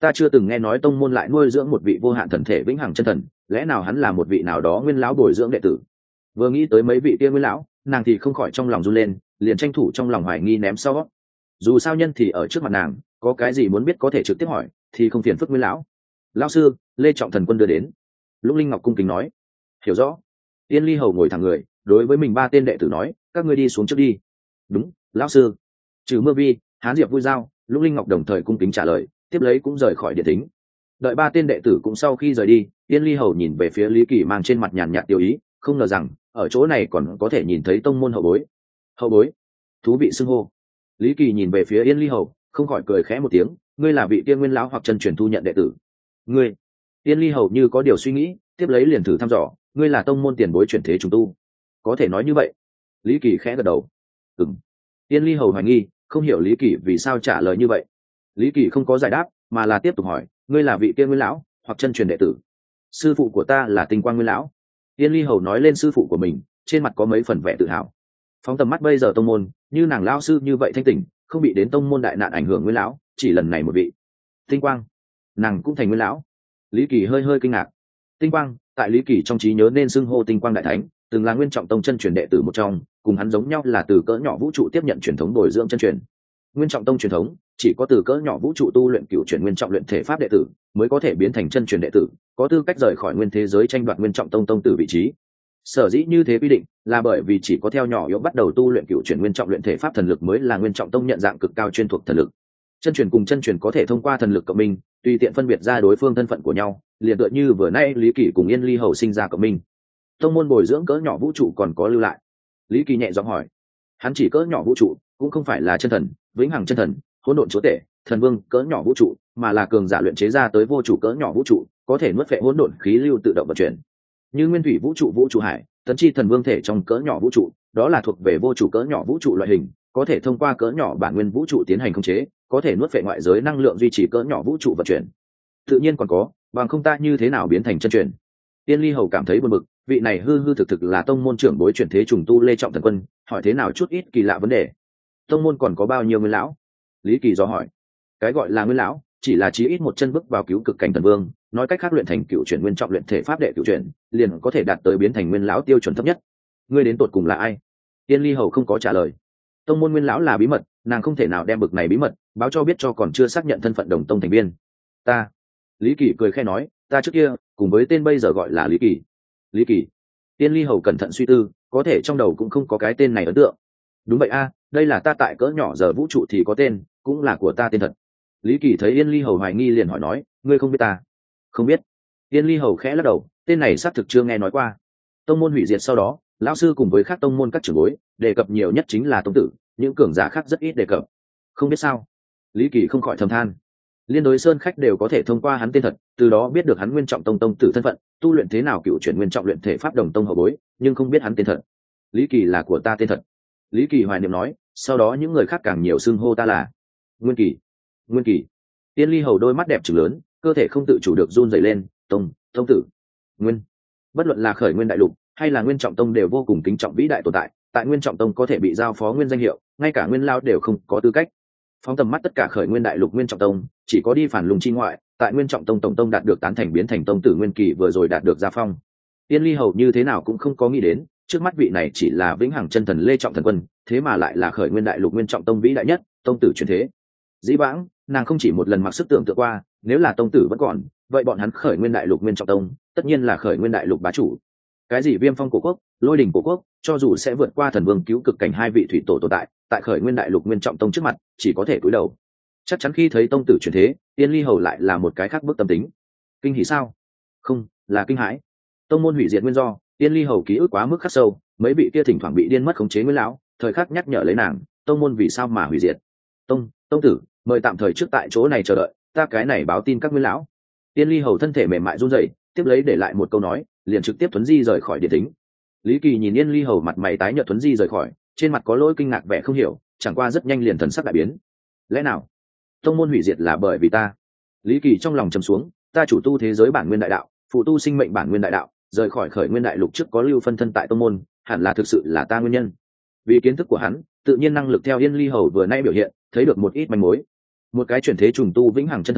ta chưa từng nghe nói tông môn lại nuôi dưỡng một vị vô hạn thần thể vĩnh hằng chân thần, lẽ nào hắn là một vị nào đó nguyên lão bồi dưỡng đệ tử? Vừa nghĩ tới mấy vị kia nguyên lão, nàng thì không khỏi trong lòng run lên, liền tranh thủ trong lòng hoài nghi ném sau. Dù sao nhân thì ở trước mặt nàng, có cái gì muốn biết có thể trực tiếp hỏi, thì không phiền phức nguyên lão. Lão sư, Lê Trọng Thần Quân đưa đến. Lũng Linh Ngọc cung kính nói. Hiểu rõ. Yên Ly Hầu ngồi thẳng người, đối với mình ba tên đệ tử nói, các ngươi đi xuống trước đi. Đúng, lão sư. Trừ Mưa Vi, Hán Diệp vui giao, Lũng Linh Ngọc đồng thời cung kính trả lời, tiếp lấy cũng rời khỏi điện thính. Đợi ba tên đệ tử cũng sau khi rời đi, Yên Ly Hầu nhìn về phía Lý Kỳ mang trên mặt nhàn nhạt tiêu ý, không ngờ rằng ở chỗ này còn có thể nhìn thấy tông môn hậu bối. Hậu bối? Thú vị xưng hô. Lý Kỳ nhìn về phía Yên Ly Hầu, không khỏi cười khẽ một tiếng, ngươi là vị tiên nguyên lão hoặc chân truyền thu nhận đệ tử? Ngươi? Yên Ly Hầu như có điều suy nghĩ, tiếp lấy liền thử thăm dò, ngươi là tông môn tiền bối chuyển thế trùng tu? Có thể nói như vậy. Lý Kỳ khẽ gật đầu. Ừm. Yên Ly Hầu hoài nghi, không hiểu Lý Kỳ vì sao trả lời như vậy. Lý Kỳ không có giải đáp, mà là tiếp tục hỏi, ngươi là vị tiên nguyên lão hoặc chân truyền đệ tử? Sư phụ của ta là Tinh Quang Nguyên lão. Yên Ly Hầu nói lên sư phụ của mình, trên mặt có mấy phần vẻ tự hào. Phóng tầm mắt bây giờ tông môn, như nàng lão sư như vậy thanh tỉnh, không bị đến tông môn đại nạn ảnh hưởng nguyên lão, chỉ lần này một vị. Tinh Quang, nàng cũng thành nguyên lão. Lý Kỳ hơi hơi kinh ngạc. Tinh Quang, tại Lý Kỳ trong trí nhớ nên xưng hô Tinh Quang đại thánh, từng là Nguyên Trọng Tông chân truyền đệ tử một trong, cùng hắn giống nhau là từ cỡ nhỏ vũ trụ tiếp nhận truyền thống bồi dưỡng chân truyền. Nguyên Trọng Tông truyền thống chỉ có từ cỡ nhỏ vũ trụ tu luyện cựu truyền nguyên trọng luyện thể pháp đệ tử mới có thể biến thành chân truyền đệ tử, có tư cách rời khỏi nguyên thế giới tranh đoạt Nguyên Trọng Tông tông tử vị trí. Sở dĩ như thế quy định là bởi vì chỉ có theo nhỏ yếu bắt đầu tu luyện cựu truyền nguyên trọng luyện thể pháp thần lực mới là Nguyên Trọng Tông nhận dạng cực cao chuyên thuộc thần lực. Chân truyền cùng chân truyền có thể thông qua thần lực cộng minh, tùy tiện phân biệt ra đối phương thân phận của nhau, liền tựa như vừa nay Lý Kỳ cùng Yên Ly Hầu sinh ra cộng minh. Tông môn bồi dưỡng cỡ nhỏ vũ trụ còn có lưu lại? Lý Kỳ nhẹ giọng hỏi. Hắn chỉ cỡ nhỏ vũ trụ, cũng không phải là chân thần, vĩnh hằng chân thần, hỗn độn chúa tể, thần vương cỡ nhỏ vũ trụ, mà là cường giả luyện chế ra tới vô chủ cỡ nhỏ vũ trụ, có thể nuốt phệ hỗn độn khí lưu tự động vận chuyển. Như nguyên thủy vũ trụ vũ trụ hải, tấn chi thần vương thể trong cỡ nhỏ vũ trụ, đó là thuộc về vô chủ cỡ nhỏ vũ trụ loại hình, có thể thông qua cỡ nhỏ bản nguyên vũ trụ tiến hành khống chế, có thể nuốt phệ ngoại giới năng lượng duy trì cỡ nhỏ vũ trụ vận chuyển. Tự nhiên còn có, bằng không ta như thế nào biến thành chân truyền? Tiên Ly Hầu cảm thấy buồn bực, vị này hư hư thực thực là tông môn trưởng bối chuyển thế trùng tu Lê Trọng Thần Quân, hỏi thế nào chút ít kỳ lạ vấn đề. Tông môn còn có bao nhiêu nguyên lão? Lý Kỳ do hỏi. Cái gọi là nguyên lão, chỉ là chí ít một chân bước vào cứu cực cảnh thần vương, nói cách khác luyện thành cựu chuyển nguyên trọng luyện thể pháp đệ cựu chuyển, liền có thể đạt tới biến thành nguyên lão tiêu chuẩn thấp nhất. Ngươi đến tột cùng là ai? Tiên Ly Hầu không có trả lời. Tông môn nguyên lão là bí mật, nàng không thể nào đem bực này bí mật báo cho biết cho còn chưa xác nhận thân phận đồng tông thành viên. Ta. Lý Kỳ cười khẽ nói, ta trước kia cùng với tên bây giờ gọi là Lý Kỳ. Lý Kỳ. Tiên Ly Hầu cẩn thận suy tư, có thể trong đầu cũng không có cái tên này ấn tượng. Đúng vậy a, đây là ta tại cỡ nhỏ giờ vũ trụ thì có tên, cũng là của ta tên thật. Lý Kỳ thấy Yên Ly Hầu hoài nghi liền hỏi nói, ngươi không biết ta? Không biết. Yên Ly Hầu khẽ lắc đầu, tên này xác thực chưa nghe nói qua. Tông môn hủy diệt sau đó, lão sư cùng với các tông môn các trưởng bối đề cập nhiều nhất chính là tông tử, những cường giả khác rất ít đề cập. Không biết sao? Lý Kỳ không khỏi thầm than. Liên đối sơn khách đều có thể thông qua hắn tên thật, từ đó biết được hắn Nguyên Trọng Tông tông tử thân phận, tu luyện thế nào cựu chuyển nguyên trọng luyện thể pháp đồng tông hậu bối, nhưng không biết hắn tên thật. Lý Kỳ là của ta tên thật. Lý Kỳ hoài niệm nói, sau đó những người khác càng nhiều xưng hô ta là Nguyên Kỳ. Nguyên Kỳ. Tiên Ly Hầu đôi mắt đẹp trừng lớn, cơ thể không tự chủ được run rẩy lên, tông, tông tử, Nguyên. Bất luận là khởi nguyên đại lục hay là Nguyên Trọng Tông đều vô cùng kính trọng vĩ đại tồn tại, tại Nguyên Trọng Tông có thể bị giao phó nguyên danh hiệu, ngay cả nguyên lao đều không có tư cách. Phóng tầm mắt tất cả khởi nguyên đại lục Nguyên Trọng Tông, chỉ có đi phản lùng chi ngoại, tại Nguyên Trọng Tông tổng tông đạt được tán thành biến thành tông tử Nguyên Kỳ vừa rồi đạt được gia phong. Tiên Ly Hầu như thế nào cũng không có nghĩ đến, trước mắt vị này chỉ là vĩnh hằng chân thần Lê Trọng Thần Quân, thế mà lại là khởi nguyên đại lục Nguyên Trọng Tông vĩ đại nhất, tông tử truyền thế. Dĩ vãng, nàng không chỉ một lần mặc sức tưởng tượng qua, nếu là tông tử vẫn còn, vậy bọn hắn khởi nguyên đại lục Nguyên Trọng Tông, tất nhiên là khởi nguyên đại lục bá chủ. Cái gì Viêm Phong cổ quốc, Lôi Đình cổ quốc, cho dù sẽ vượt qua thần vương cứu cực cảnh hai vị thủy tổ tồn tại, tại khởi nguyên đại lục Nguyên Trọng Tông trước mặt, chỉ có thể cúi đầu. Chắc chắn khi thấy tông tử truyền thế, Tiên Ly Hầu lại là một cái khác bước tâm tính. Kinh hỉ sao? Không, là kinh hãi. Tông môn hủy diệt nguyên do, Tiên Ly Hầu ký ức quá mức khắc sâu, mấy vị kia thỉnh thoảng bị điên mất khống chế nguyên lão, thời khắc nhắc nhở lấy nàng, tông môn vì sao mà hủy diệt. Tông, tông tử, mời tạm thời trước tại chỗ này chờ đợi, ta cái này báo tin các nguyên lão. Tiên Ly Hầu thân thể mềm mại run rẩy, tiếp lấy để lại một câu nói, liền trực tiếp thuấn di rời khỏi điện tính. Lý Kỳ nhìn Yên Ly Hầu mặt mày tái nhợt thuấn di rời khỏi, trên mặt có lỗi kinh ngạc vẻ không hiểu, chẳng qua rất nhanh liền thần sắc đại biến. Lẽ nào tông môn hủy diệt là bởi vì ta? Lý Kỳ trong lòng trầm xuống, ta chủ tu thế giới bản nguyên đại đạo, phụ tu sinh mệnh bản nguyên đại đạo, rời khỏi khởi nguyên đại lục trước có lưu phân thân tại tông môn, hẳn là thực sự là ta nguyên nhân. Vì kiến thức của hắn, tự nhiên năng lực theo Yên Ly Hầu vừa nay biểu hiện, thấy được một ít manh mối. Một cái chuyển thế trùng tu vĩnh hằng chân thần,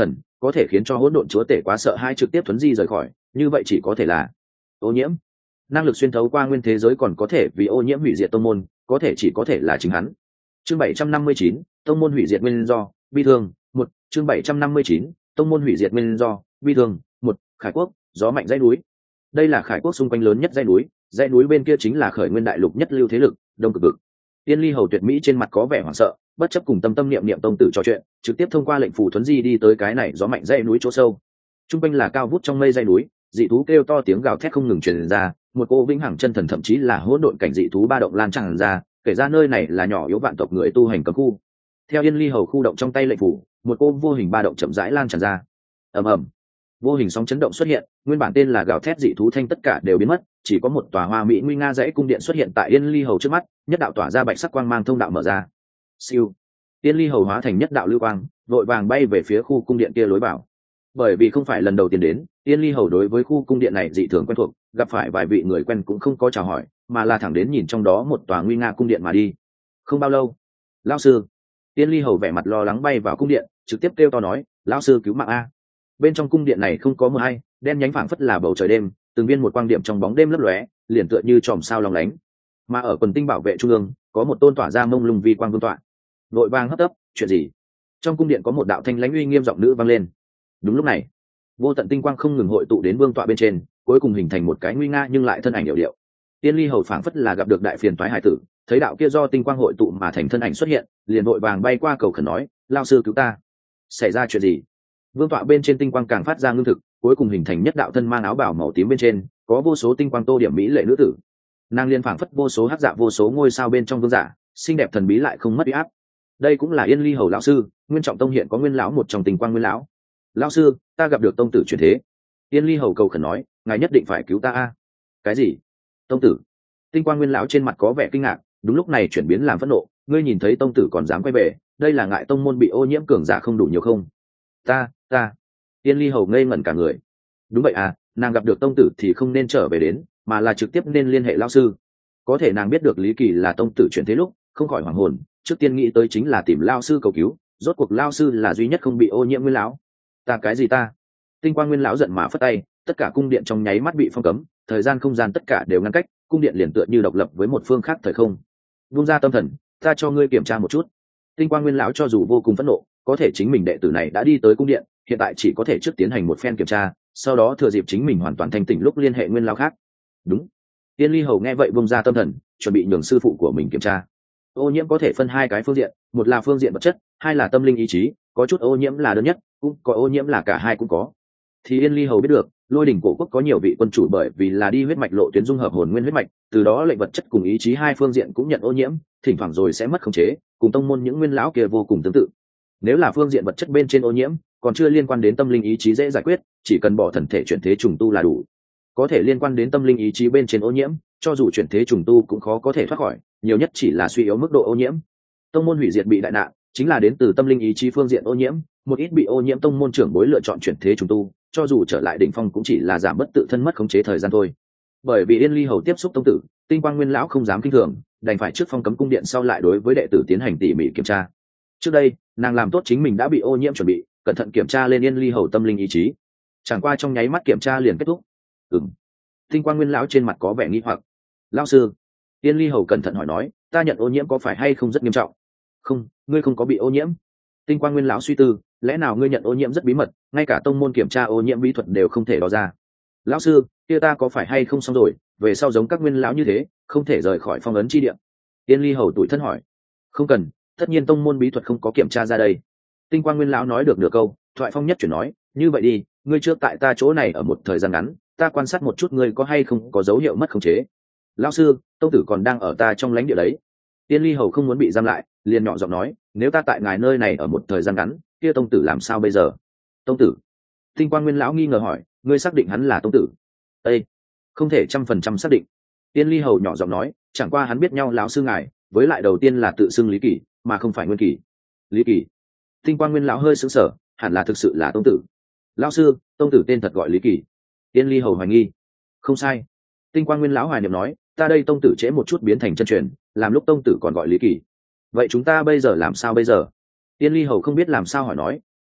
có thể khiến cho hỗn độn chúa tể quá sợ hai trực tiếp thuấn di rời khỏi, như vậy chỉ có thể là ô nhiễm. Năng lực xuyên thấu qua nguyên thế giới còn có thể vì ô nhiễm hủy diệt tông môn, có thể chỉ có thể là chính hắn. Chương bảy trăm năm mươi chín, tông môn hủy diệt nguyên do, bi thương, một. Chương bảy trăm năm mươi chín, tông môn hủy diệt nguyên do, bi thương, một. Khải quốc, gió mạnh dãy núi. Đây là Khải quốc xung quanh lớn nhất dãy núi, dãy núi bên kia chính là khởi nguyên đại lục nhất lưu thế lực, Đông Cực vực. Tiên Ly Hầu Tuyệt Mỹ trên mặt có vẻ hoảng sợ, bất chấp cùng tâm tâm niệm niệm tông tử trò chuyện, trực tiếp thông qua lệnh phù thuấn di đi tới cái này gió mạnh dãy núi chỗ sâu. Trung quanh là cao vút trong mây dãy núi, dị thú kêu to tiếng gào thét không ngừng truyền ra, một cô vĩnh hằng chân thần thậm chí là hỗn độn cảnh dị thú ba động lan tràn ra, kể ra nơi này là nhỏ yếu vạn tộc người tu hành cấm khu. Theo Yên Ly Hầu khu động trong tay lệnh phủ, một cô vô hình ba động chậm rãi lan tràn ra. Ầm ầm, vô hình sóng chấn động xuất hiện, nguyên bản tên là gào thét dị thú thanh tất cả đều biến mất, chỉ có một tòa hoa mỹ nguy nga dãy cung điện xuất hiện tại Yên Ly Hầu trước mắt, nhất đạo tỏa ra bạch sắc quang mang thông đạo mở ra. Siêu, Yên Ly Hầu hóa thành nhất đạo lưu quang, vội vàng bay về phía khu cung điện kia lối vào. Bởi vì không phải lần đầu tiên đến, Yên Ly Hầu đối với khu cung điện này dị thường quen thuộc, gặp phải vài vị người quen cũng không có chào hỏi, mà là thẳng đến nhìn trong đó một tòa nguy nga cung điện mà đi. Không bao lâu, lão sư, Yên Ly Hầu vẻ mặt lo lắng bay vào cung điện, trực tiếp kêu to nói, lão sư cứu mạng a. Bên trong cung điện này không có mưa hay, đen nhánh phảng phất là bầu trời đêm, từng viên một quang điểm trong bóng đêm lấp lóe, liền tựa như chòm sao long lánh. Mà ở quần tinh bảo vệ trung ương, có một tôn tỏa ra mông lung vi quang vương tọa. Vội vàng hấp tấp, chuyện gì? Trong cung điện có một đạo thanh lãnh uy nghiêm giọng nữ vang lên. Đúng lúc này, vô tận tinh quang không ngừng hội tụ đến vương tọa bên trên, cuối cùng hình thành một cái nguy nga nhưng lại thân ảnh điệu điệu. Tiên Ly Hầu phảng phất là gặp được đại phiền toái hải tử, thấy đạo kia do tinh quang hội tụ mà thành thân ảnh xuất hiện, liền vội vàng bay qua cầu khẩn nói, lão sư cứu ta. Xảy ra chuyện gì? Vương tọa bên trên tinh quang càng phát ra ngưng thực, cuối cùng hình thành nhất đạo thân mang áo bào màu tím bên trên, có vô số tinh quang tô điểm mỹ lệ nữ tử. Nàng liên phảng phất vô số hắc dạ vô số ngôi sao bên trong vương giả, xinh đẹp thần bí lại không mất uy áp. Đây cũng là Yên Ly Hầu lão sư, Nguyên Trọng Tông hiện có Nguyên lão một trong tinh quang Nguyên lão. Lão sư, ta gặp được tông tử chuyển thế. Yên Ly Hầu cầu khẩn nói, ngài nhất định phải cứu ta a. Cái gì? Tông tử? Tinh quang Nguyên lão trên mặt có vẻ kinh ngạc, đúng lúc này chuyển biến làm phẫn nộ, ngươi nhìn thấy tông tử còn dám quay về, đây là ngại tông môn bị ô nhiễm cường giả không đủ nhiều không? Ta, ta. Yên Ly Hầu ngây ngẩn cả người. Đúng vậy à, nàng gặp được tông tử thì không nên trở về đến, mà là trực tiếp nên liên hệ lão sư. Có thể nàng biết được Lý Kỳ là tông tử chuyển thế lúc, không khỏi hoảng hồn, trước tiên nghĩ tới chính là tìm lão sư cầu cứu, rốt cuộc lão sư là duy nhất không bị ô nhiễm Nguyên lão. Ta cái gì ta? Tinh quang Nguyên lão giận mà phất tay, tất cả cung điện trong nháy mắt bị phong cấm, thời gian không gian tất cả đều ngăn cách, cung điện liền tựa như độc lập với một phương khác thời không. Buông ra tâm thần, ta cho ngươi kiểm tra một chút. Tinh quang Nguyên lão cho dù vô cùng phẫn nộ, có thể chính mình đệ tử này đã đi tới cung điện, hiện tại chỉ có thể trước tiến hành một phen kiểm tra, sau đó thừa dịp chính mình hoàn toàn thanh tỉnh lúc liên hệ Nguyên lão khác. Đúng. Tiên Ly Hầu nghe vậy buông ra tâm thần, chuẩn bị nhường sư phụ của mình kiểm tra. Ô nhiễm có thể phân hai cái phương diện, một là phương diện vật chất, hai là tâm linh ý chí, có chút ô nhiễm là đơn nhất, cũng có ô nhiễm là cả hai cũng có. Thì Yên Ly Hầu biết được, Lôi Đỉnh cổ quốc có nhiều vị quân chủ bởi vì là đi huyết mạch lộ tuyến dung hợp hồn nguyên huyết mạch, từ đó lệnh vật chất cùng ý chí hai phương diện cũng nhận ô nhiễm, thỉnh thoảng rồi sẽ mất khống chế, cùng tông môn những nguyên lão kia vô cùng tương tự. Nếu là phương diện vật chất bên trên ô nhiễm, còn chưa liên quan đến tâm linh ý chí dễ giải quyết, chỉ cần bỏ thần thể chuyển thế trùng tu là đủ. Có thể liên quan đến tâm linh ý chí bên trên ô nhiễm, cho dù chuyển thế trùng tu cũng khó có thể thoát khỏi, nhiều nhất chỉ là suy yếu mức độ ô nhiễm. Tông môn hủy diệt bị đại nạn, chính là đến từ tâm linh ý chí phương diện ô nhiễm, một ít bị ô nhiễm tông môn trưởng bối lựa chọn chuyển thế trùng tu, cho dù trở lại đỉnh phong cũng chỉ là giảm bất tự thân mất khống chế thời gian thôi. Bởi vì Yên Ly Hầu tiếp xúc tông tử, Tinh quang Nguyên lão không dám kinh thường, đành phải trước phong cấm cung điện sau lại đối với đệ tử tiến hành tỉ mỉ kiểm tra. Trước đây, nàng làm tốt chính mình đã bị ô nhiễm chuẩn bị, cẩn thận kiểm tra lên Yên Ly Hầu tâm linh ý chí. Chẳng qua trong nháy mắt kiểm tra liền kết thúc. Ừm. Tinh quang Nguyên lão trên mặt có vẻ nghi hoặc. Lão sư, Yên Ly Hầu cẩn thận hỏi nói, ta nhận ô nhiễm có phải hay không rất nghiêm trọng? Không, ngươi không có bị ô nhiễm. Tinh quang Nguyên lão suy tư, lẽ nào ngươi nhận ô nhiễm rất bí mật, ngay cả tông môn kiểm tra ô nhiễm bí thuật đều không thể đo ra? Lão sư, kia ta có phải hay không xong rồi, về sau giống các nguyên lão như thế, không thể rời khỏi phong ấn chi địa? Yên Ly Hầu tủi thân hỏi. Không cần, tất nhiên tông môn bí thuật không có kiểm tra ra đây. Tinh quang Nguyên lão nói được nửa câu, thoại phong nhất chuyển nói, như vậy đi, ngươi trước tại ta chỗ này ở một thời gian ngắn, ta quan sát một chút ngươi có hay không có dấu hiệu mất khống chế. Lão sư, tông tử còn đang ở ta trong lãnh địa đấy. Tiên Ly Hầu không muốn bị giam lại, liền nhỏ giọng nói, nếu ta tại ngài nơi này ở một thời gian ngắn, kia tông tử làm sao bây giờ? Tông tử? Tinh quang Nguyên lão nghi ngờ hỏi, ngươi xác định hắn là tông tử? Ê, không thể trăm phần trăm xác định. Tiên Ly Hầu nhỏ giọng nói, chẳng qua hắn biết nhau lão sư ngài, với lại đầu tiên là tự xưng Lý Kỳ, mà không phải Nguyên Kỳ. Lý Kỳ? Tinh quang Nguyên lão hơi sững sờ, hẳn là thực sự là tông tử. Lão sư, tông tử tên thật gọi Lý Kỳ. Tiên Ly Hầu hoài nghi. Không sai. Tinh quang Nguyên lão hoài niệm nói, ta đây tông tử trễ một chút biến thành chân truyền, làm lúc tông tử còn gọi Lý Kỳ. Vậy chúng ta bây giờ làm sao bây giờ? Tiên Ly Hầu không biết làm sao hỏi nói,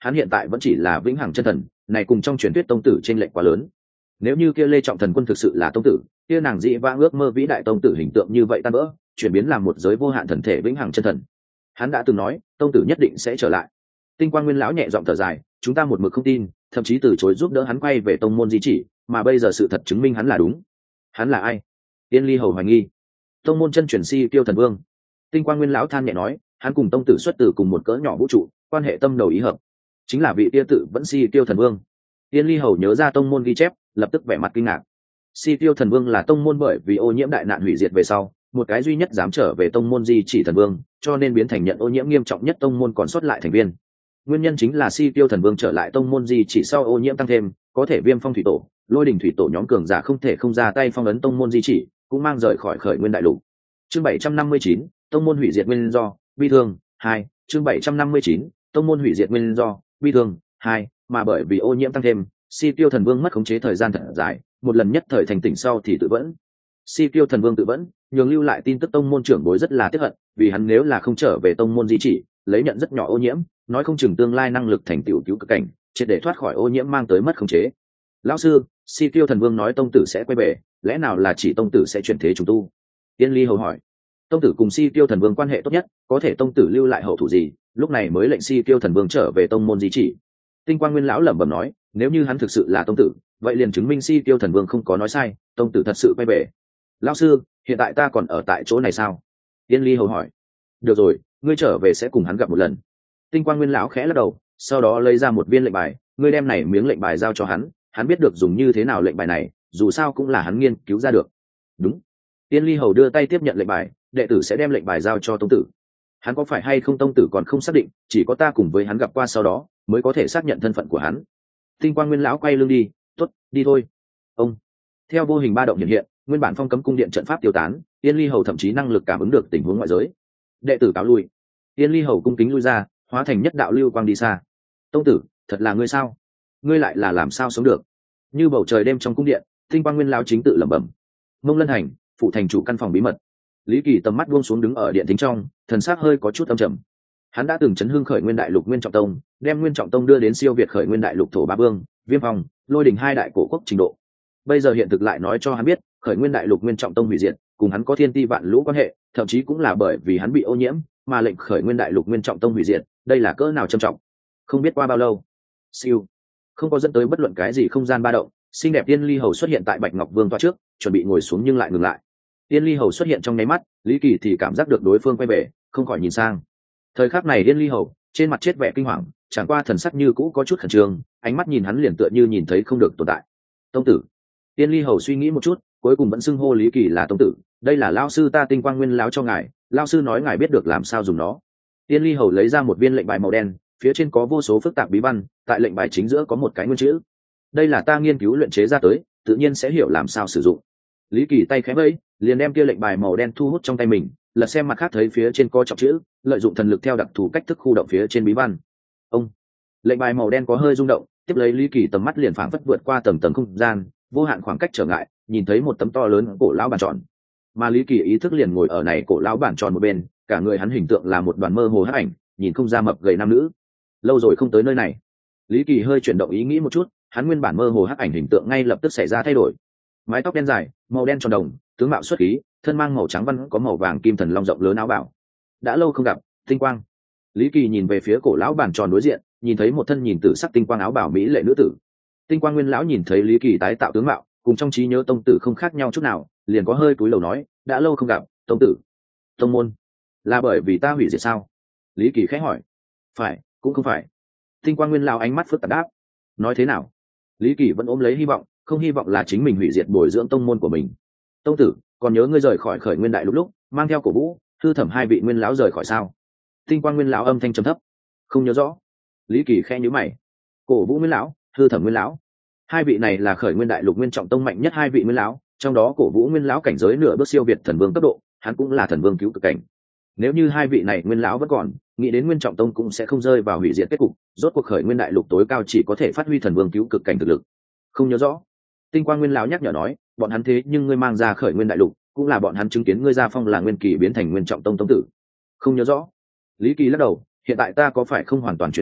hắn hiện tại vẫn chỉ là vĩnh hằng chân thần, này cùng trong truyền thuyết tông tử trên lệnh quá lớn. Nếu như kia Lê Trọng Thần Quân thực sự là tông tử, kia nàng dị vãng ước mơ vĩ đại tông tử hình tượng như vậy tan vỡ, chuyển biến làm một giới vô hạn thần thể vĩnh hằng chân thần. Hắn đã từng nói, tông tử nhất định sẽ trở lại. Tinh Quang Nguyên lão nhẹ giọng thở dài, chúng ta một mực không tin, thậm chí từ chối giúp đỡ hắn quay về tông môn di chỉ, mà bây giờ sự thật chứng minh hắn là đúng. Hắn là ai? Tiên Ly Hầu hoài nghi. Tông môn chân truyền Si Tiêu Thần Vương. Tinh Quang Nguyên lão than nhẹ nói, hắn cùng tông tử xuất từ cùng một cỡ nhỏ vũ trụ, quan hệ tâm đầu ý hợp, chính là vị tia tự vẫn Si Tiêu Thần Vương. Tiên Ly Hầu nhớ ra tông môn ghi chép, lập tức vẻ mặt kinh ngạc. Si Tiêu Thần Vương là tông môn bởi vì ô nhiễm đại nạn hủy diệt về sau, một cái duy nhất dám trở về tông môn di chỉ thần vương, cho nên biến thành nhận ô nhiễm nghiêm trọng nhất tông môn còn sót lại thành viên. Nguyên nhân chính là Si Tiêu Thần Vương trở lại tông môn di chỉ sau ô nhiễm tăng thêm, có thể Viêm Phong thủy tổ, Lôi Đình thủy tổ nhóm cường giả không thể không ra tay phong ấn tông môn di chỉ, cũng mang rời khỏi Khởi Nguyên đại lục. Chương bảy trăm năm mươi chín, tông môn hủy diệt nguyên do, bi thương, hai, chương bảy trăm năm mươi chín, tông môn hủy diệt nguyên do, bi thương, hai, mà bởi vì ô nhiễm tăng thêm, Si Tiêu Thần Vương mất khống chế thời gian thật dài, một lần nhất thời thành tỉnh sau thì tự vẫn. Si Tiêu Thần Vương tự vẫn, nhường lưu lại tin tức tông môn trưởng bối rất là tiếc hận, vì hắn nếu là không trở về tông môn di chỉ, lấy nhận rất nhỏ ô nhiễm, nói không chừng tương lai năng lực thành tựu cứu cực cảnh, triệt để thoát khỏi ô nhiễm mang tới mất khống chế. Lão sư, Si Tiêu Thần Vương nói tông tử sẽ quay về, lẽ nào là chỉ tông tử sẽ chuyển thế trùng tu? Tiên Ly Hầu hỏi. Tông tử cùng Si Tiêu Thần Vương quan hệ tốt nhất, có thể tông tử lưu lại hậu thủ gì, lúc này mới lệnh Si Tiêu Thần Vương trở về tông môn di chỉ. Tinh Quang Nguyên lão lẩm bẩm nói, nếu như hắn thực sự là tông tử, vậy liền chứng minh Si Tiêu Thần Vương không có nói sai, tông tử thật sự quay về. Lão sư, hiện tại ta còn ở tại chỗ này sao? Tiên Ly Hầu hỏi. Được rồi, ngươi trở về sẽ cùng hắn gặp một lần. Tinh Quang Nguyên lão khẽ lắc đầu, sau đó lấy ra một viên lệnh bài, ngươi đem này miếng lệnh bài giao cho hắn, hắn biết được dùng như thế nào lệnh bài này, dù sao cũng là hắn nghiên cứu ra được. Đúng. Tiên Ly Hầu đưa tay tiếp nhận lệnh bài, đệ tử sẽ đem lệnh bài giao cho tông tử. Hắn có phải hay không tông tử còn không xác định, chỉ có ta cùng với hắn gặp qua sau đó mới có thể xác nhận thân phận của hắn. Tinh Quang Nguyên lão quay lưng đi, tốt, đi thôi. Ông. Theo vô hình ba động hiện hiện, nguyên bản phong cấm cung điện trận pháp tiêu tán, Tiên Ly Hầu thậm chí năng lực cảm ứng được tình huống ngoại giới. Đệ tử cáo lui. Tiên Ly Hầu cung kính lui ra, hóa thành nhất đạo lưu quang đi xa. Tông tử, thật là ngươi sao? Ngươi lại là làm sao sống được? Như bầu trời đêm trong cung điện, Tinh Quang Nguyên lão chính tự lẩm bẩm. Mông Lân Hành, phụ thành chủ căn phòng bí mật. Lý Kỳ tầm mắt buông xuống đứng ở điện thính trong, thần sắc hơi có chút âm trầm. Hắn đã từng chấn hưng Khởi Nguyên đại lục Nguyên Trọng Tông, đem Nguyên Trọng Tông đưa đến siêu việt Khởi Nguyên đại lục thổ ba vương, Viêm Phong, Lôi Đình hai đại cổ quốc trình độ. Bây giờ hiện thực lại nói cho hắn biết, Khởi Nguyên đại lục Nguyên Trọng Tông hủy diệt, cùng hắn có thiên ti vạn lũ quan hệ, thậm chí cũng là bởi vì hắn bị ô nhiễm, mà lệnh Khởi Nguyên đại lục Nguyên Trọng Tông hủy diệt, đây là cỡ nào trầm trọng. Không biết qua bao lâu, siêu, không có dẫn tới bất luận cái gì không gian ba động, xinh đẹp Tiên Ly Hầu xuất hiện tại Bạch Ngọc Vương tọa trước, chuẩn bị ngồi xuống nhưng lại ngừng lại. Tiên Ly Hầu xuất hiện trong nháy mắt, Lý Kỳ thì cảm giác được đối phương quay về, không khỏi nhìn sang. Thời khắc này Tiên Ly Hầu trên mặt chết vẻ kinh hoàng, chẳng qua thần sắc như cũ có chút khẩn trương, ánh mắt nhìn hắn liền tựa như nhìn thấy không được tồn tại. Tông tử. Tiên Ly Hầu suy nghĩ một chút, cuối cùng vẫn xưng hô Lý Kỳ là tông tử, đây là lão sư ta Tinh Quang Nguyên lão cho ngài, lão sư nói ngài biết được làm sao dùng nó. Tiên Ly Hầu lấy ra một viên lệnh bài màu đen, phía trên có vô số phức tạp bí văn, tại lệnh bài chính giữa có một cái nguyên chữ. Đây là ta nghiên cứu luyện chế ra tới, tự nhiên sẽ hiểu làm sao sử dụng. Lý Kỳ tay khẽ vẫy, liền đem kia lệnh bài màu đen thu hút trong tay mình, lật xem mặt khác thấy phía trên có trọng chữ, lợi dụng thần lực theo đặc thù cách thức khu động phía trên bí văn. Ông. Lệnh bài màu đen có hơi rung động, tiếp lấy Lý Kỳ tầm mắt liền phảng phất vượt qua tầng tầng không gian, vô hạn khoảng cách trở ngại, nhìn thấy một tấm to lớn cổ lão bàn tròn. Mà Lý Kỳ ý thức liền ngồi ở này cổ lão bàn tròn một bên, cả người hắn hình tượng là một đoàn mơ hồ hắc ảnh, nhìn không ra mập gầy nam nữ. Lâu rồi không tới nơi này. Lý Kỳ hơi chuyển động ý nghĩ một chút, hắn nguyên bản mơ hồ hắc ảnh hình tượng ngay lập tức xảy ra thay đổi. Mái tóc đen dài, màu đen tròn đồng, tướng mạo xuất khí, thân mang màu trắng văn có màu vàng kim thần long rộng lớn áo bảo. Đã lâu không gặp, Tinh Quang. Lý Kỳ nhìn về phía cổ lão bàn tròn đối diện, nhìn thấy một thân nhìn tử sắc tinh quang áo bảo mỹ lệ nữ tử. Tinh Quang Nguyên lão nhìn thấy Lý Kỳ tái tạo tướng mạo, cùng trong trí nhớ tông tử không khác nhau chút nào, liền có hơi cúi đầu nói, đã lâu không gặp, tông tử. Tông môn, là bởi vì ta hủy diệt sao? Lý Kỳ khẽ hỏi. Phải, cũng không phải. Tinh Quang Nguyên lão ánh mắt phức tạp đáp. Nói thế nào? Lý Kỳ vẫn ôm lấy hy vọng, không hy vọng là chính mình hủy diệt bồi dưỡng tông môn của mình. Tông tử, còn nhớ ngươi rời khỏi Khởi Nguyên đại lục lúc mang theo Cổ Vũ, Thư Thẩm hai vị nguyên lão rời khỏi sao? Tinh Quang Nguyên lão âm thanh trầm thấp. Không nhớ rõ. Lý Kỳ khẽ nhíu mày. Cổ Vũ nguyên lão, Thư Thẩm nguyên lão, hai vị này là Khởi Nguyên đại lục Nguyên Trọng Tông mạnh nhất hai vị nguyên lão, trong đó Cổ Vũ nguyên lão cảnh giới nửa bước siêu việt thần vương cấp độ, hắn cũng là thần vương cứu cực cảnh. Nếu như hai vị này nguyên lão vẫn còn, nghĩ đến Nguyên Trọng Tông cũng sẽ không rơi vào hủy diệt kết cục, rốt cuộc Khởi Nguyên đại lục tối cao chỉ có thể phát huy thần vương cứu cực cảnh thực lực. Không nhớ rõ. Tinh Quang Nguyên lão nhắc nhở nói, bọn hắn thế nhưng ngươi mang ra Khởi Nguyên đại lục, cũng là bọn hắn chứng kiến ngươi gia phong là nguyên kỳ biến thành Nguyên Trọng Tông tông tử. Không nhớ rõ. Lý Kỳ lắc đầu, hiện tại ta có phải không hoàn toàn chuyển thế,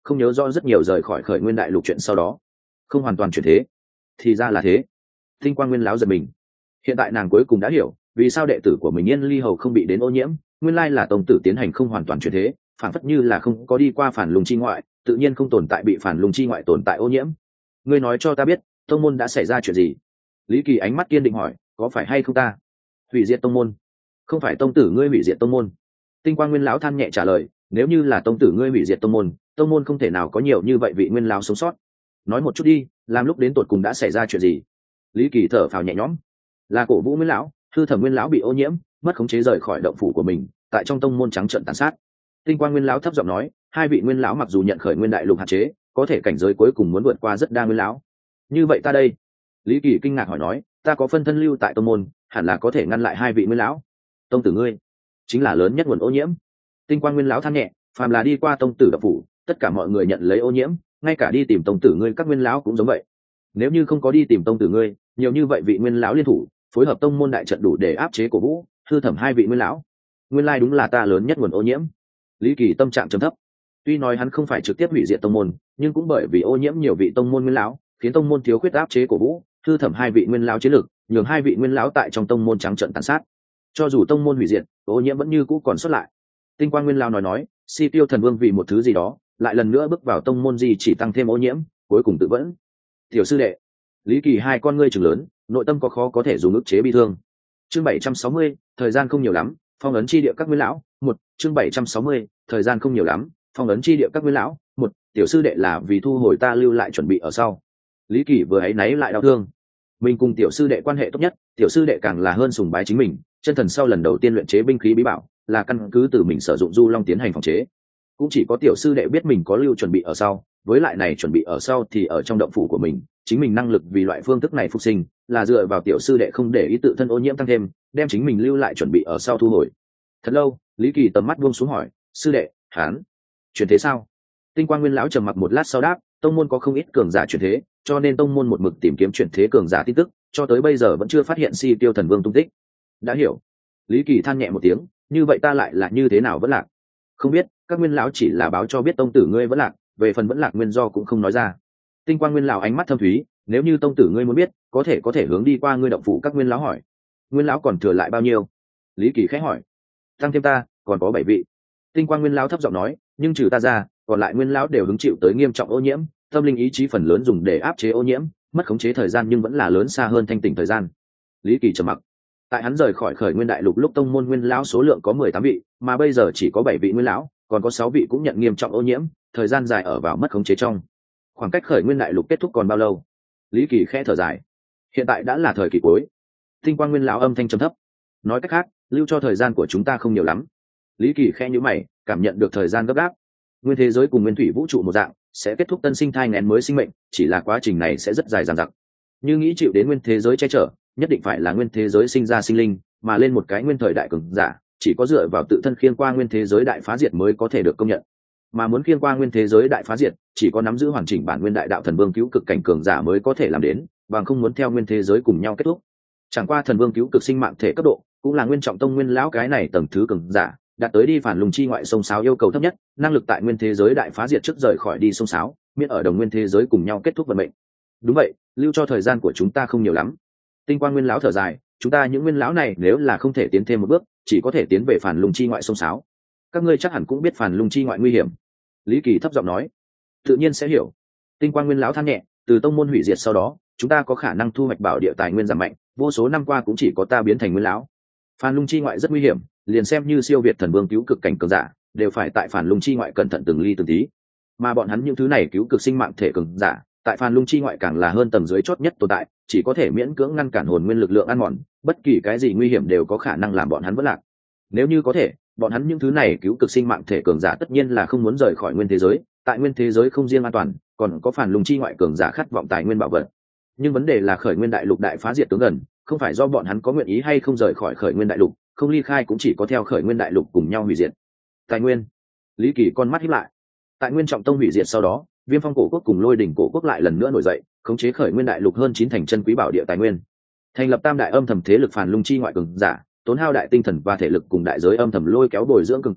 không nhớ rõ rất nhiều rời khỏi khởi nguyên đại lục chuyện sau đó không hoàn toàn chuyển thế. Thì ra là thế. Tinh quang nguyên lão giật mình. Hiện tại nàng cuối cùng đã hiểu vì sao đệ tử của mình Yên Ly Hầu không bị đến ô nhiễm, nguyên lai là tông tử tiến hành không hoàn toàn chuyển thế, phản phất như là không có đi qua phản lùng chi ngoại, tự nhiên không tồn tại bị phản lùng chi ngoại tồn tại ô nhiễm. Ngươi nói cho ta biết tông môn đã xảy ra chuyện gì? Lý Kỳ ánh mắt kiên định hỏi. Có phải hay không ta hủy diệt tông môn? Không phải tông tử ngươi hủy diệt tông môn. Tinh quang nguyên lão than nhẹ trả lời. Nếu như là tông tử ngươi hủy diệt tông môn, tông môn không thể nào có nhiều như vậy vị nguyên lão sống sót. Nói một chút đi, làm lúc đến tột cùng đã xảy ra chuyện gì? Lý Kỳ thở phào nhẹ nhõm. Là cổ vũ nguyên lão, hư thẩm nguyên lão bị ô nhiễm, mất khống chế rời khỏi động phủ của mình, tại trong tông môn trắng trợn tàn sát. Tinh quang nguyên lão thấp giọng nói, hai vị nguyên lão mặc dù nhận khởi nguyên đại lục hạn chế, có thể cảnh giới cuối cùng muốn vượt qua rất đa nguyên lão. Như vậy ta đây? Lý Kỳ kinh ngạc hỏi nói, ta có phân thân lưu tại tông môn, hẳn là có thể ngăn lại hai vị nguyên lão. Tông tử ngươi chính là lớn nhất nguồn ô nhiễm. Tinh quang nguyên lão than nhẹ, phàm là đi qua tông tử động phủ, tất cả mọi người nhận lấy ô nhiễm, ngay cả đi tìm tông tử ngươi các nguyên lão cũng giống vậy. Nếu như không có đi tìm tông tử ngươi, nhiều như vậy vị nguyên lão liên thủ phối hợp tông môn đại trận đủ để áp chế cổ vũ hư thẩm hai vị nguyên lão. Nguyên lai đúng là ta lớn nhất nguồn ô nhiễm. Lý Kỳ tâm trạng trầm thấp. Tuy nói hắn không phải trực tiếp hủy diệt tông môn, nhưng cũng bởi vì ô nhiễm nhiều vị tông môn nguyên lão, khiến tông môn thiếu khuyết áp chế cổ vũ hư thẩm hai vị nguyên lão chiến lực, nhường hai vị nguyên lão tại trong tông môn trắng trợn tàn sát. Cho dù tông môn hủy diệt, ô nhiễm vẫn như cũ còn xuất lại. Tinh quang nguyên lão nói nói, Si Tiêu thần vương vì một thứ gì đó lại lần nữa bước vào tông môn gì chỉ tăng thêm ô nhiễm, cuối cùng tự vẫn. Tiểu sư đệ. Lý Kỳ hai con ngươi trừng lớn, nội tâm có khó có thể dùng ức chế bi thương. Chương bảy trăm sáu mươi, thời gian không nhiều lắm, phong ấn chi địa các nguyên lão. Một, chương bảy trăm sáu mươi, thời gian không nhiều lắm, phong ấn chi địa các nguyên lão. Một, tiểu sư đệ là vì thu hồi ta lưu lại chuẩn bị ở sau. Lý Kỳ vừa ấy náy lại đau thương. Mình cùng tiểu sư đệ quan hệ tốt nhất, tiểu sư đệ càng là hơn sùng bái chính mình, chân thần sau lần đầu tiên luyện chế binh khí bí bảo, là căn cứ từ mình sử dụng du long tiến hành phòng chế. Cũng chỉ có tiểu sư đệ biết mình có lưu chuẩn bị ở sau, với lại này chuẩn bị ở sau thì ở trong động phủ của mình, chính mình năng lực vì loại phương thức này phục sinh là dựa vào tiểu sư đệ không để ý tự thân ô nhiễm tăng thêm, đem chính mình lưu lại chuẩn bị ở sau thu hồi. Thật lâu, Lý Kỳ tầm mắt buông xuống hỏi, sư đệ, hán chuyển thế sao? Tinh quang nguyên lão trầm mặc một lát sau đáp, tông môn có không ít cường giả chuyển thế, cho nên tông môn một mực tìm kiếm chuyển thế cường giả tin tức, cho tới bây giờ vẫn chưa phát hiện Si Tiêu thần vương tung tích. Đã hiểu. Lý Kỳ than nhẹ một tiếng, như vậy ta lại là như thế nào vẫn lạc? Không biết, các nguyên lão chỉ là báo cho biết tông tử ngươi vẫn lạc, về phần vẫn lạc nguyên do cũng không nói ra. Tinh quang nguyên lão ánh mắt thâm thúy, nếu như tông tử ngươi muốn biết, có thể có thể hướng đi qua ngươi động phủ các nguyên lão hỏi. Nguyên lão còn thừa lại bao nhiêu? Lý Kỳ khẽ hỏi. Tăng thêm ta, còn có bảy vị. Tinh quang nguyên lão thấp giọng nói, nhưng trừ ta ra, còn lại nguyên lão đều hứng chịu tới nghiêm trọng ô nhiễm, tâm linh ý chí phần lớn dùng để áp chế ô nhiễm, mất khống chế thời gian nhưng vẫn là lớn xa hơn thanh tỉnh thời gian. Lý Kỳ trầm mặc. Tại hắn rời khỏi khởi nguyên đại lục lúc tông môn nguyên lão số lượng có mười tám vị, mà bây giờ chỉ có bảy vị nguyên lão, còn có sáu vị cũng nhận nghiêm trọng ô nhiễm, thời gian dài ở vào mất khống chế trong. Khoảng cách khởi nguyên đại lục kết thúc còn bao lâu? Lý Kỳ khẽ thở dài. Hiện tại đã là thời kỳ cuối. Tinh quang nguyên lão âm thanh trầm thấp. Nói cách khác, lưu cho thời gian của chúng ta không nhiều lắm. Lý Kỳ khẽ nhíu mày, cảm nhận được thời gian gấp gáp. Nguyên thế giới cùng nguyên thủy vũ trụ một dạng, sẽ kết thúc tân sinh thai nghén mới sinh mệnh, chỉ là quá trình này sẽ rất dài dằng dặc. Như nghĩ chịu đến nguyên thế giới che chở, nhất định phải là nguyên thế giới sinh ra sinh linh, mà lên một cái nguyên thời đại cường giả, chỉ có dựa vào tự thân khiêng qua nguyên thế giới đại phá diệt mới có thể được công nhận. Mà muốn khiêng qua nguyên thế giới đại phá diệt, chỉ có nắm giữ hoàn chỉnh bản nguyên đại đạo thần vương cứu cực cảnh cường giả mới có thể làm đến, bằng không muốn theo nguyên thế giới cùng nhau kết thúc. Chẳng qua thần vương cứu cực sinh mạng thể cấp độ, cũng là nguyên trọng tông nguyên lão cái này tầng thứ cường giả, đạt tới đi phản lùng chi ngoại sông sáo yêu cầu thấp nhất, năng lực tại nguyên thế giới đại phá diệt trước rời khỏi đi sông sáo, miễn ở đồng nguyên thế giới cùng nhau kết thúc vận mệnh. Đúng vậy, lưu cho thời gian của chúng ta không nhiều lắm. Tinh quang nguyên lão thở dài, chúng ta những nguyên lão này nếu là không thể tiến thêm một bước, chỉ có thể tiến về phản lùng chi ngoại sông sáo. Các ngươi chắc hẳn cũng biết phản lùng chi ngoại nguy hiểm. Lý Kỳ thấp giọng nói. Tự nhiên sẽ hiểu. Tinh quang nguyên lão than nhẹ, từ tông môn hủy diệt sau đó, chúng ta có khả năng thu hoạch bảo địa tài nguyên giảm mạnh, vô số năm qua cũng chỉ có ta biến thành nguyên lão. Phản lùng chi ngoại rất nguy hiểm, liền xem như siêu việt thần vương cứu cực cảnh cường giả, đều phải tại phản lùng chi ngoại cẩn thận từng ly từng tí. Mà bọn hắn những thứ này cứu cực sinh mạng thể cường giả, tại phản lung chi ngoại càng là hơn tầng dưới chót nhất tồn tại, chỉ có thể miễn cưỡng ngăn cản hồn nguyên lực lượng ăn mòn, bất kỳ cái gì nguy hiểm đều có khả năng làm bọn hắn vỡ lạc. Nếu như có thể, bọn hắn những thứ này cứu cực sinh mạng thể cường giả tất nhiên là không muốn rời khỏi nguyên thế giới, tại nguyên thế giới không riêng an toàn, còn có phản lung chi ngoại cường giả khát vọng tài nguyên bảo vật. Nhưng vấn đề là khởi nguyên đại lục đại phá diệt tướng gần, không phải do bọn hắn có nguyện ý hay không rời khỏi khởi nguyên đại lục, không ly khai cũng chỉ có theo khởi nguyên đại lục cùng nhau hủy diệt. Tài nguyên. Lý Kỳ con mắt híp lại. Tại nguyên trọng tông hủy diệt sau đó, Viêm Phong cổ quốc cùng Lôi đỉnh cổ quốc lại lần nữa nổi dậy, khống chế khởi nguyên đại lục hơn chín thành chân quý bảo địa tài nguyên, thành lập tam đại âm thầm thế lực phản lung chi ngoại cường giả, tốn hao đại tinh thần và thể lực cùng đại giới âm thầm lôi kéo bồi dưỡng cường giả,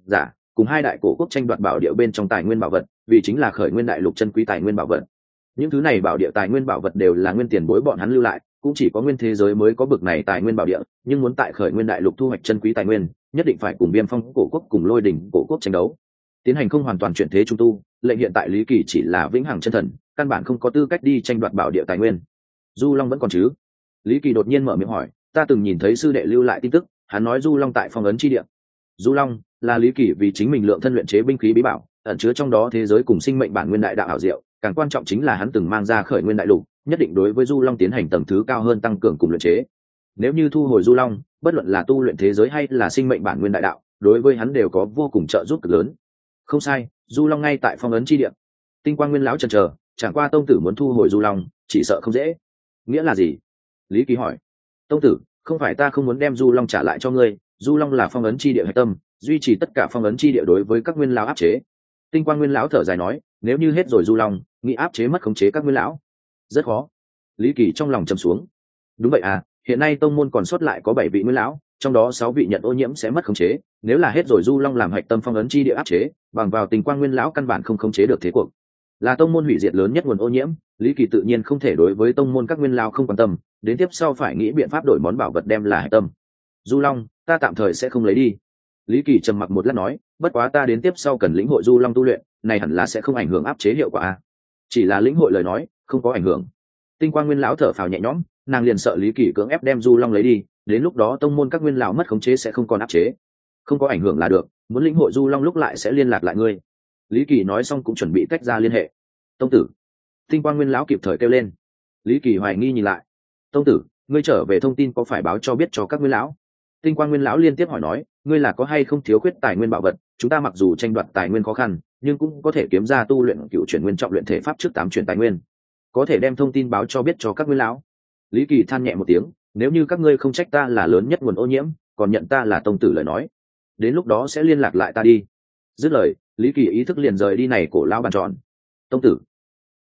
cùng hai đại cổ quốc tranh đoạt bảo địa bên trong tài nguyên bảo vật, vì chính là khởi nguyên đại lục chân quý tài nguyên bảo vật. Những thứ này bảo địa tài nguyên bảo vật đều là nguyên tiền bối bọn hắn lưu lại, cũng chỉ có nguyên thế giới mới có bực này tài nguyên bảo địa, nhưng muốn tại khởi nguyên đại lục thu hoạch chân quý tài nguyên, nhất định phải cùng Viêm Phong cổ quốc cùng Lôi đỉnh cổ quốc tranh đấu, tiến hành không hoàn toàn chuyển thế trung tu. Lệnh hiện tại Lý Kỳ chỉ là vĩnh hằng chân thần, căn bản không có tư cách đi tranh đoạt bảo địa tài nguyên. Du Long vẫn còn chứ? Lý Kỳ đột nhiên mở miệng hỏi. Ta từng nhìn thấy sư đệ lưu lại tin tức, hắn nói Du Long tại phong ấn chi địa. Du Long là Lý Kỳ vì chính mình lượng thân luyện chế binh khí bí bảo, ẩn chứa trong đó thế giới cùng sinh mệnh bản nguyên đại đạo ảo diệu, càng quan trọng chính là hắn từng mang ra khởi nguyên đại lục, nhất định đối với Du Long tiến hành tầng thứ cao hơn tăng cường cùng luyện chế. Nếu như thu hồi Du Long, bất luận là tu luyện thế giới hay là sinh mệnh bản nguyên đại đạo, đối với hắn đều có vô cùng trợ giúp cực lớn. Không sai, Du Long ngay tại phong ấn chi địa. Tinh Quang Nguyên lão chần chờ, chẳng qua tông tử muốn thu hồi Du Long, chỉ sợ không dễ. Nghĩa là gì? Lý Kỳ hỏi. Tông tử, không phải ta không muốn đem Du Long trả lại cho ngươi, Du Long là phong ấn chi địa hạch tâm, duy trì tất cả phong ấn chi địa đối với các nguyên lão áp chế. Tinh Quang Nguyên lão thở dài nói, nếu như hết rồi Du Long, nghĩ áp chế mất khống chế các nguyên lão, rất khó. Lý Kỳ trong lòng trầm xuống. Đúng vậy à, hiện nay tông môn còn sót lại có bảy vị nguyên lão, trong đó sáu vị nhận ô nhiễm sẽ mất khống chế, nếu là hết rồi Du Long làm hạch tâm phong ấn chi địa áp chế, bằng vào Tinh Quang Nguyên lão căn bản không khống chế được thế cuộc. Là tông môn hủy diệt lớn nhất nguồn ô nhiễm, Lý Kỳ tự nhiên không thể đối với tông môn các nguyên lão không quan tâm, đến tiếp sau phải nghĩ biện pháp đổi món bảo vật đem là hạch tâm. Du Long, ta tạm thời sẽ không lấy đi. Lý Kỳ trầm mặc một lát nói, bất quá ta đến tiếp sau cần lĩnh hội Du Long tu luyện, này hẳn là sẽ không ảnh hưởng áp chế hiệu quả. Chỉ là lĩnh hội lời nói, không có ảnh hưởng. Tinh Quang Nguyên lão thở phào nhẹ nhõm, nàng liền sợ Lý Kỳ cưỡng ép đem Du Long lấy đi, đến lúc đó tông môn các nguyên lão mất khống chế sẽ không còn áp chế. Không có ảnh hưởng là được, muốn lĩnh hội Du Long lúc lại sẽ liên lạc lại ngươi. Lý Kỳ nói xong cũng chuẩn bị tách ra liên hệ. Tông tử. Tinh Quang Nguyên lão kịp thời kêu lên. Lý Kỳ hoài nghi nhìn lại. Tông tử, ngươi trở về thông tin có phải báo cho biết cho các nguyên lão? Tinh Quang Nguyên lão liên tiếp hỏi nói, ngươi là có hay không thiếu khuyết tài nguyên bảo vật? Chúng ta mặc dù tranh đoạt tài nguyên khó khăn, nhưng cũng có thể kiếm ra tu luyện cựu chuyển nguyên trọng luyện thể pháp trước tám chuyển tài nguyên, có thể đem thông tin báo cho biết cho các nguyên lão. Lý Kỳ than nhẹ một tiếng, nếu như các ngươi không trách ta là lớn nhất nguồn ô nhiễm, còn nhận ta là tông tử lời nói, đến lúc đó sẽ liên lạc lại ta đi. Dứt lời, Lý Kỳ ý thức liền rời đi này cổ lão bàn tròn. Tông tử,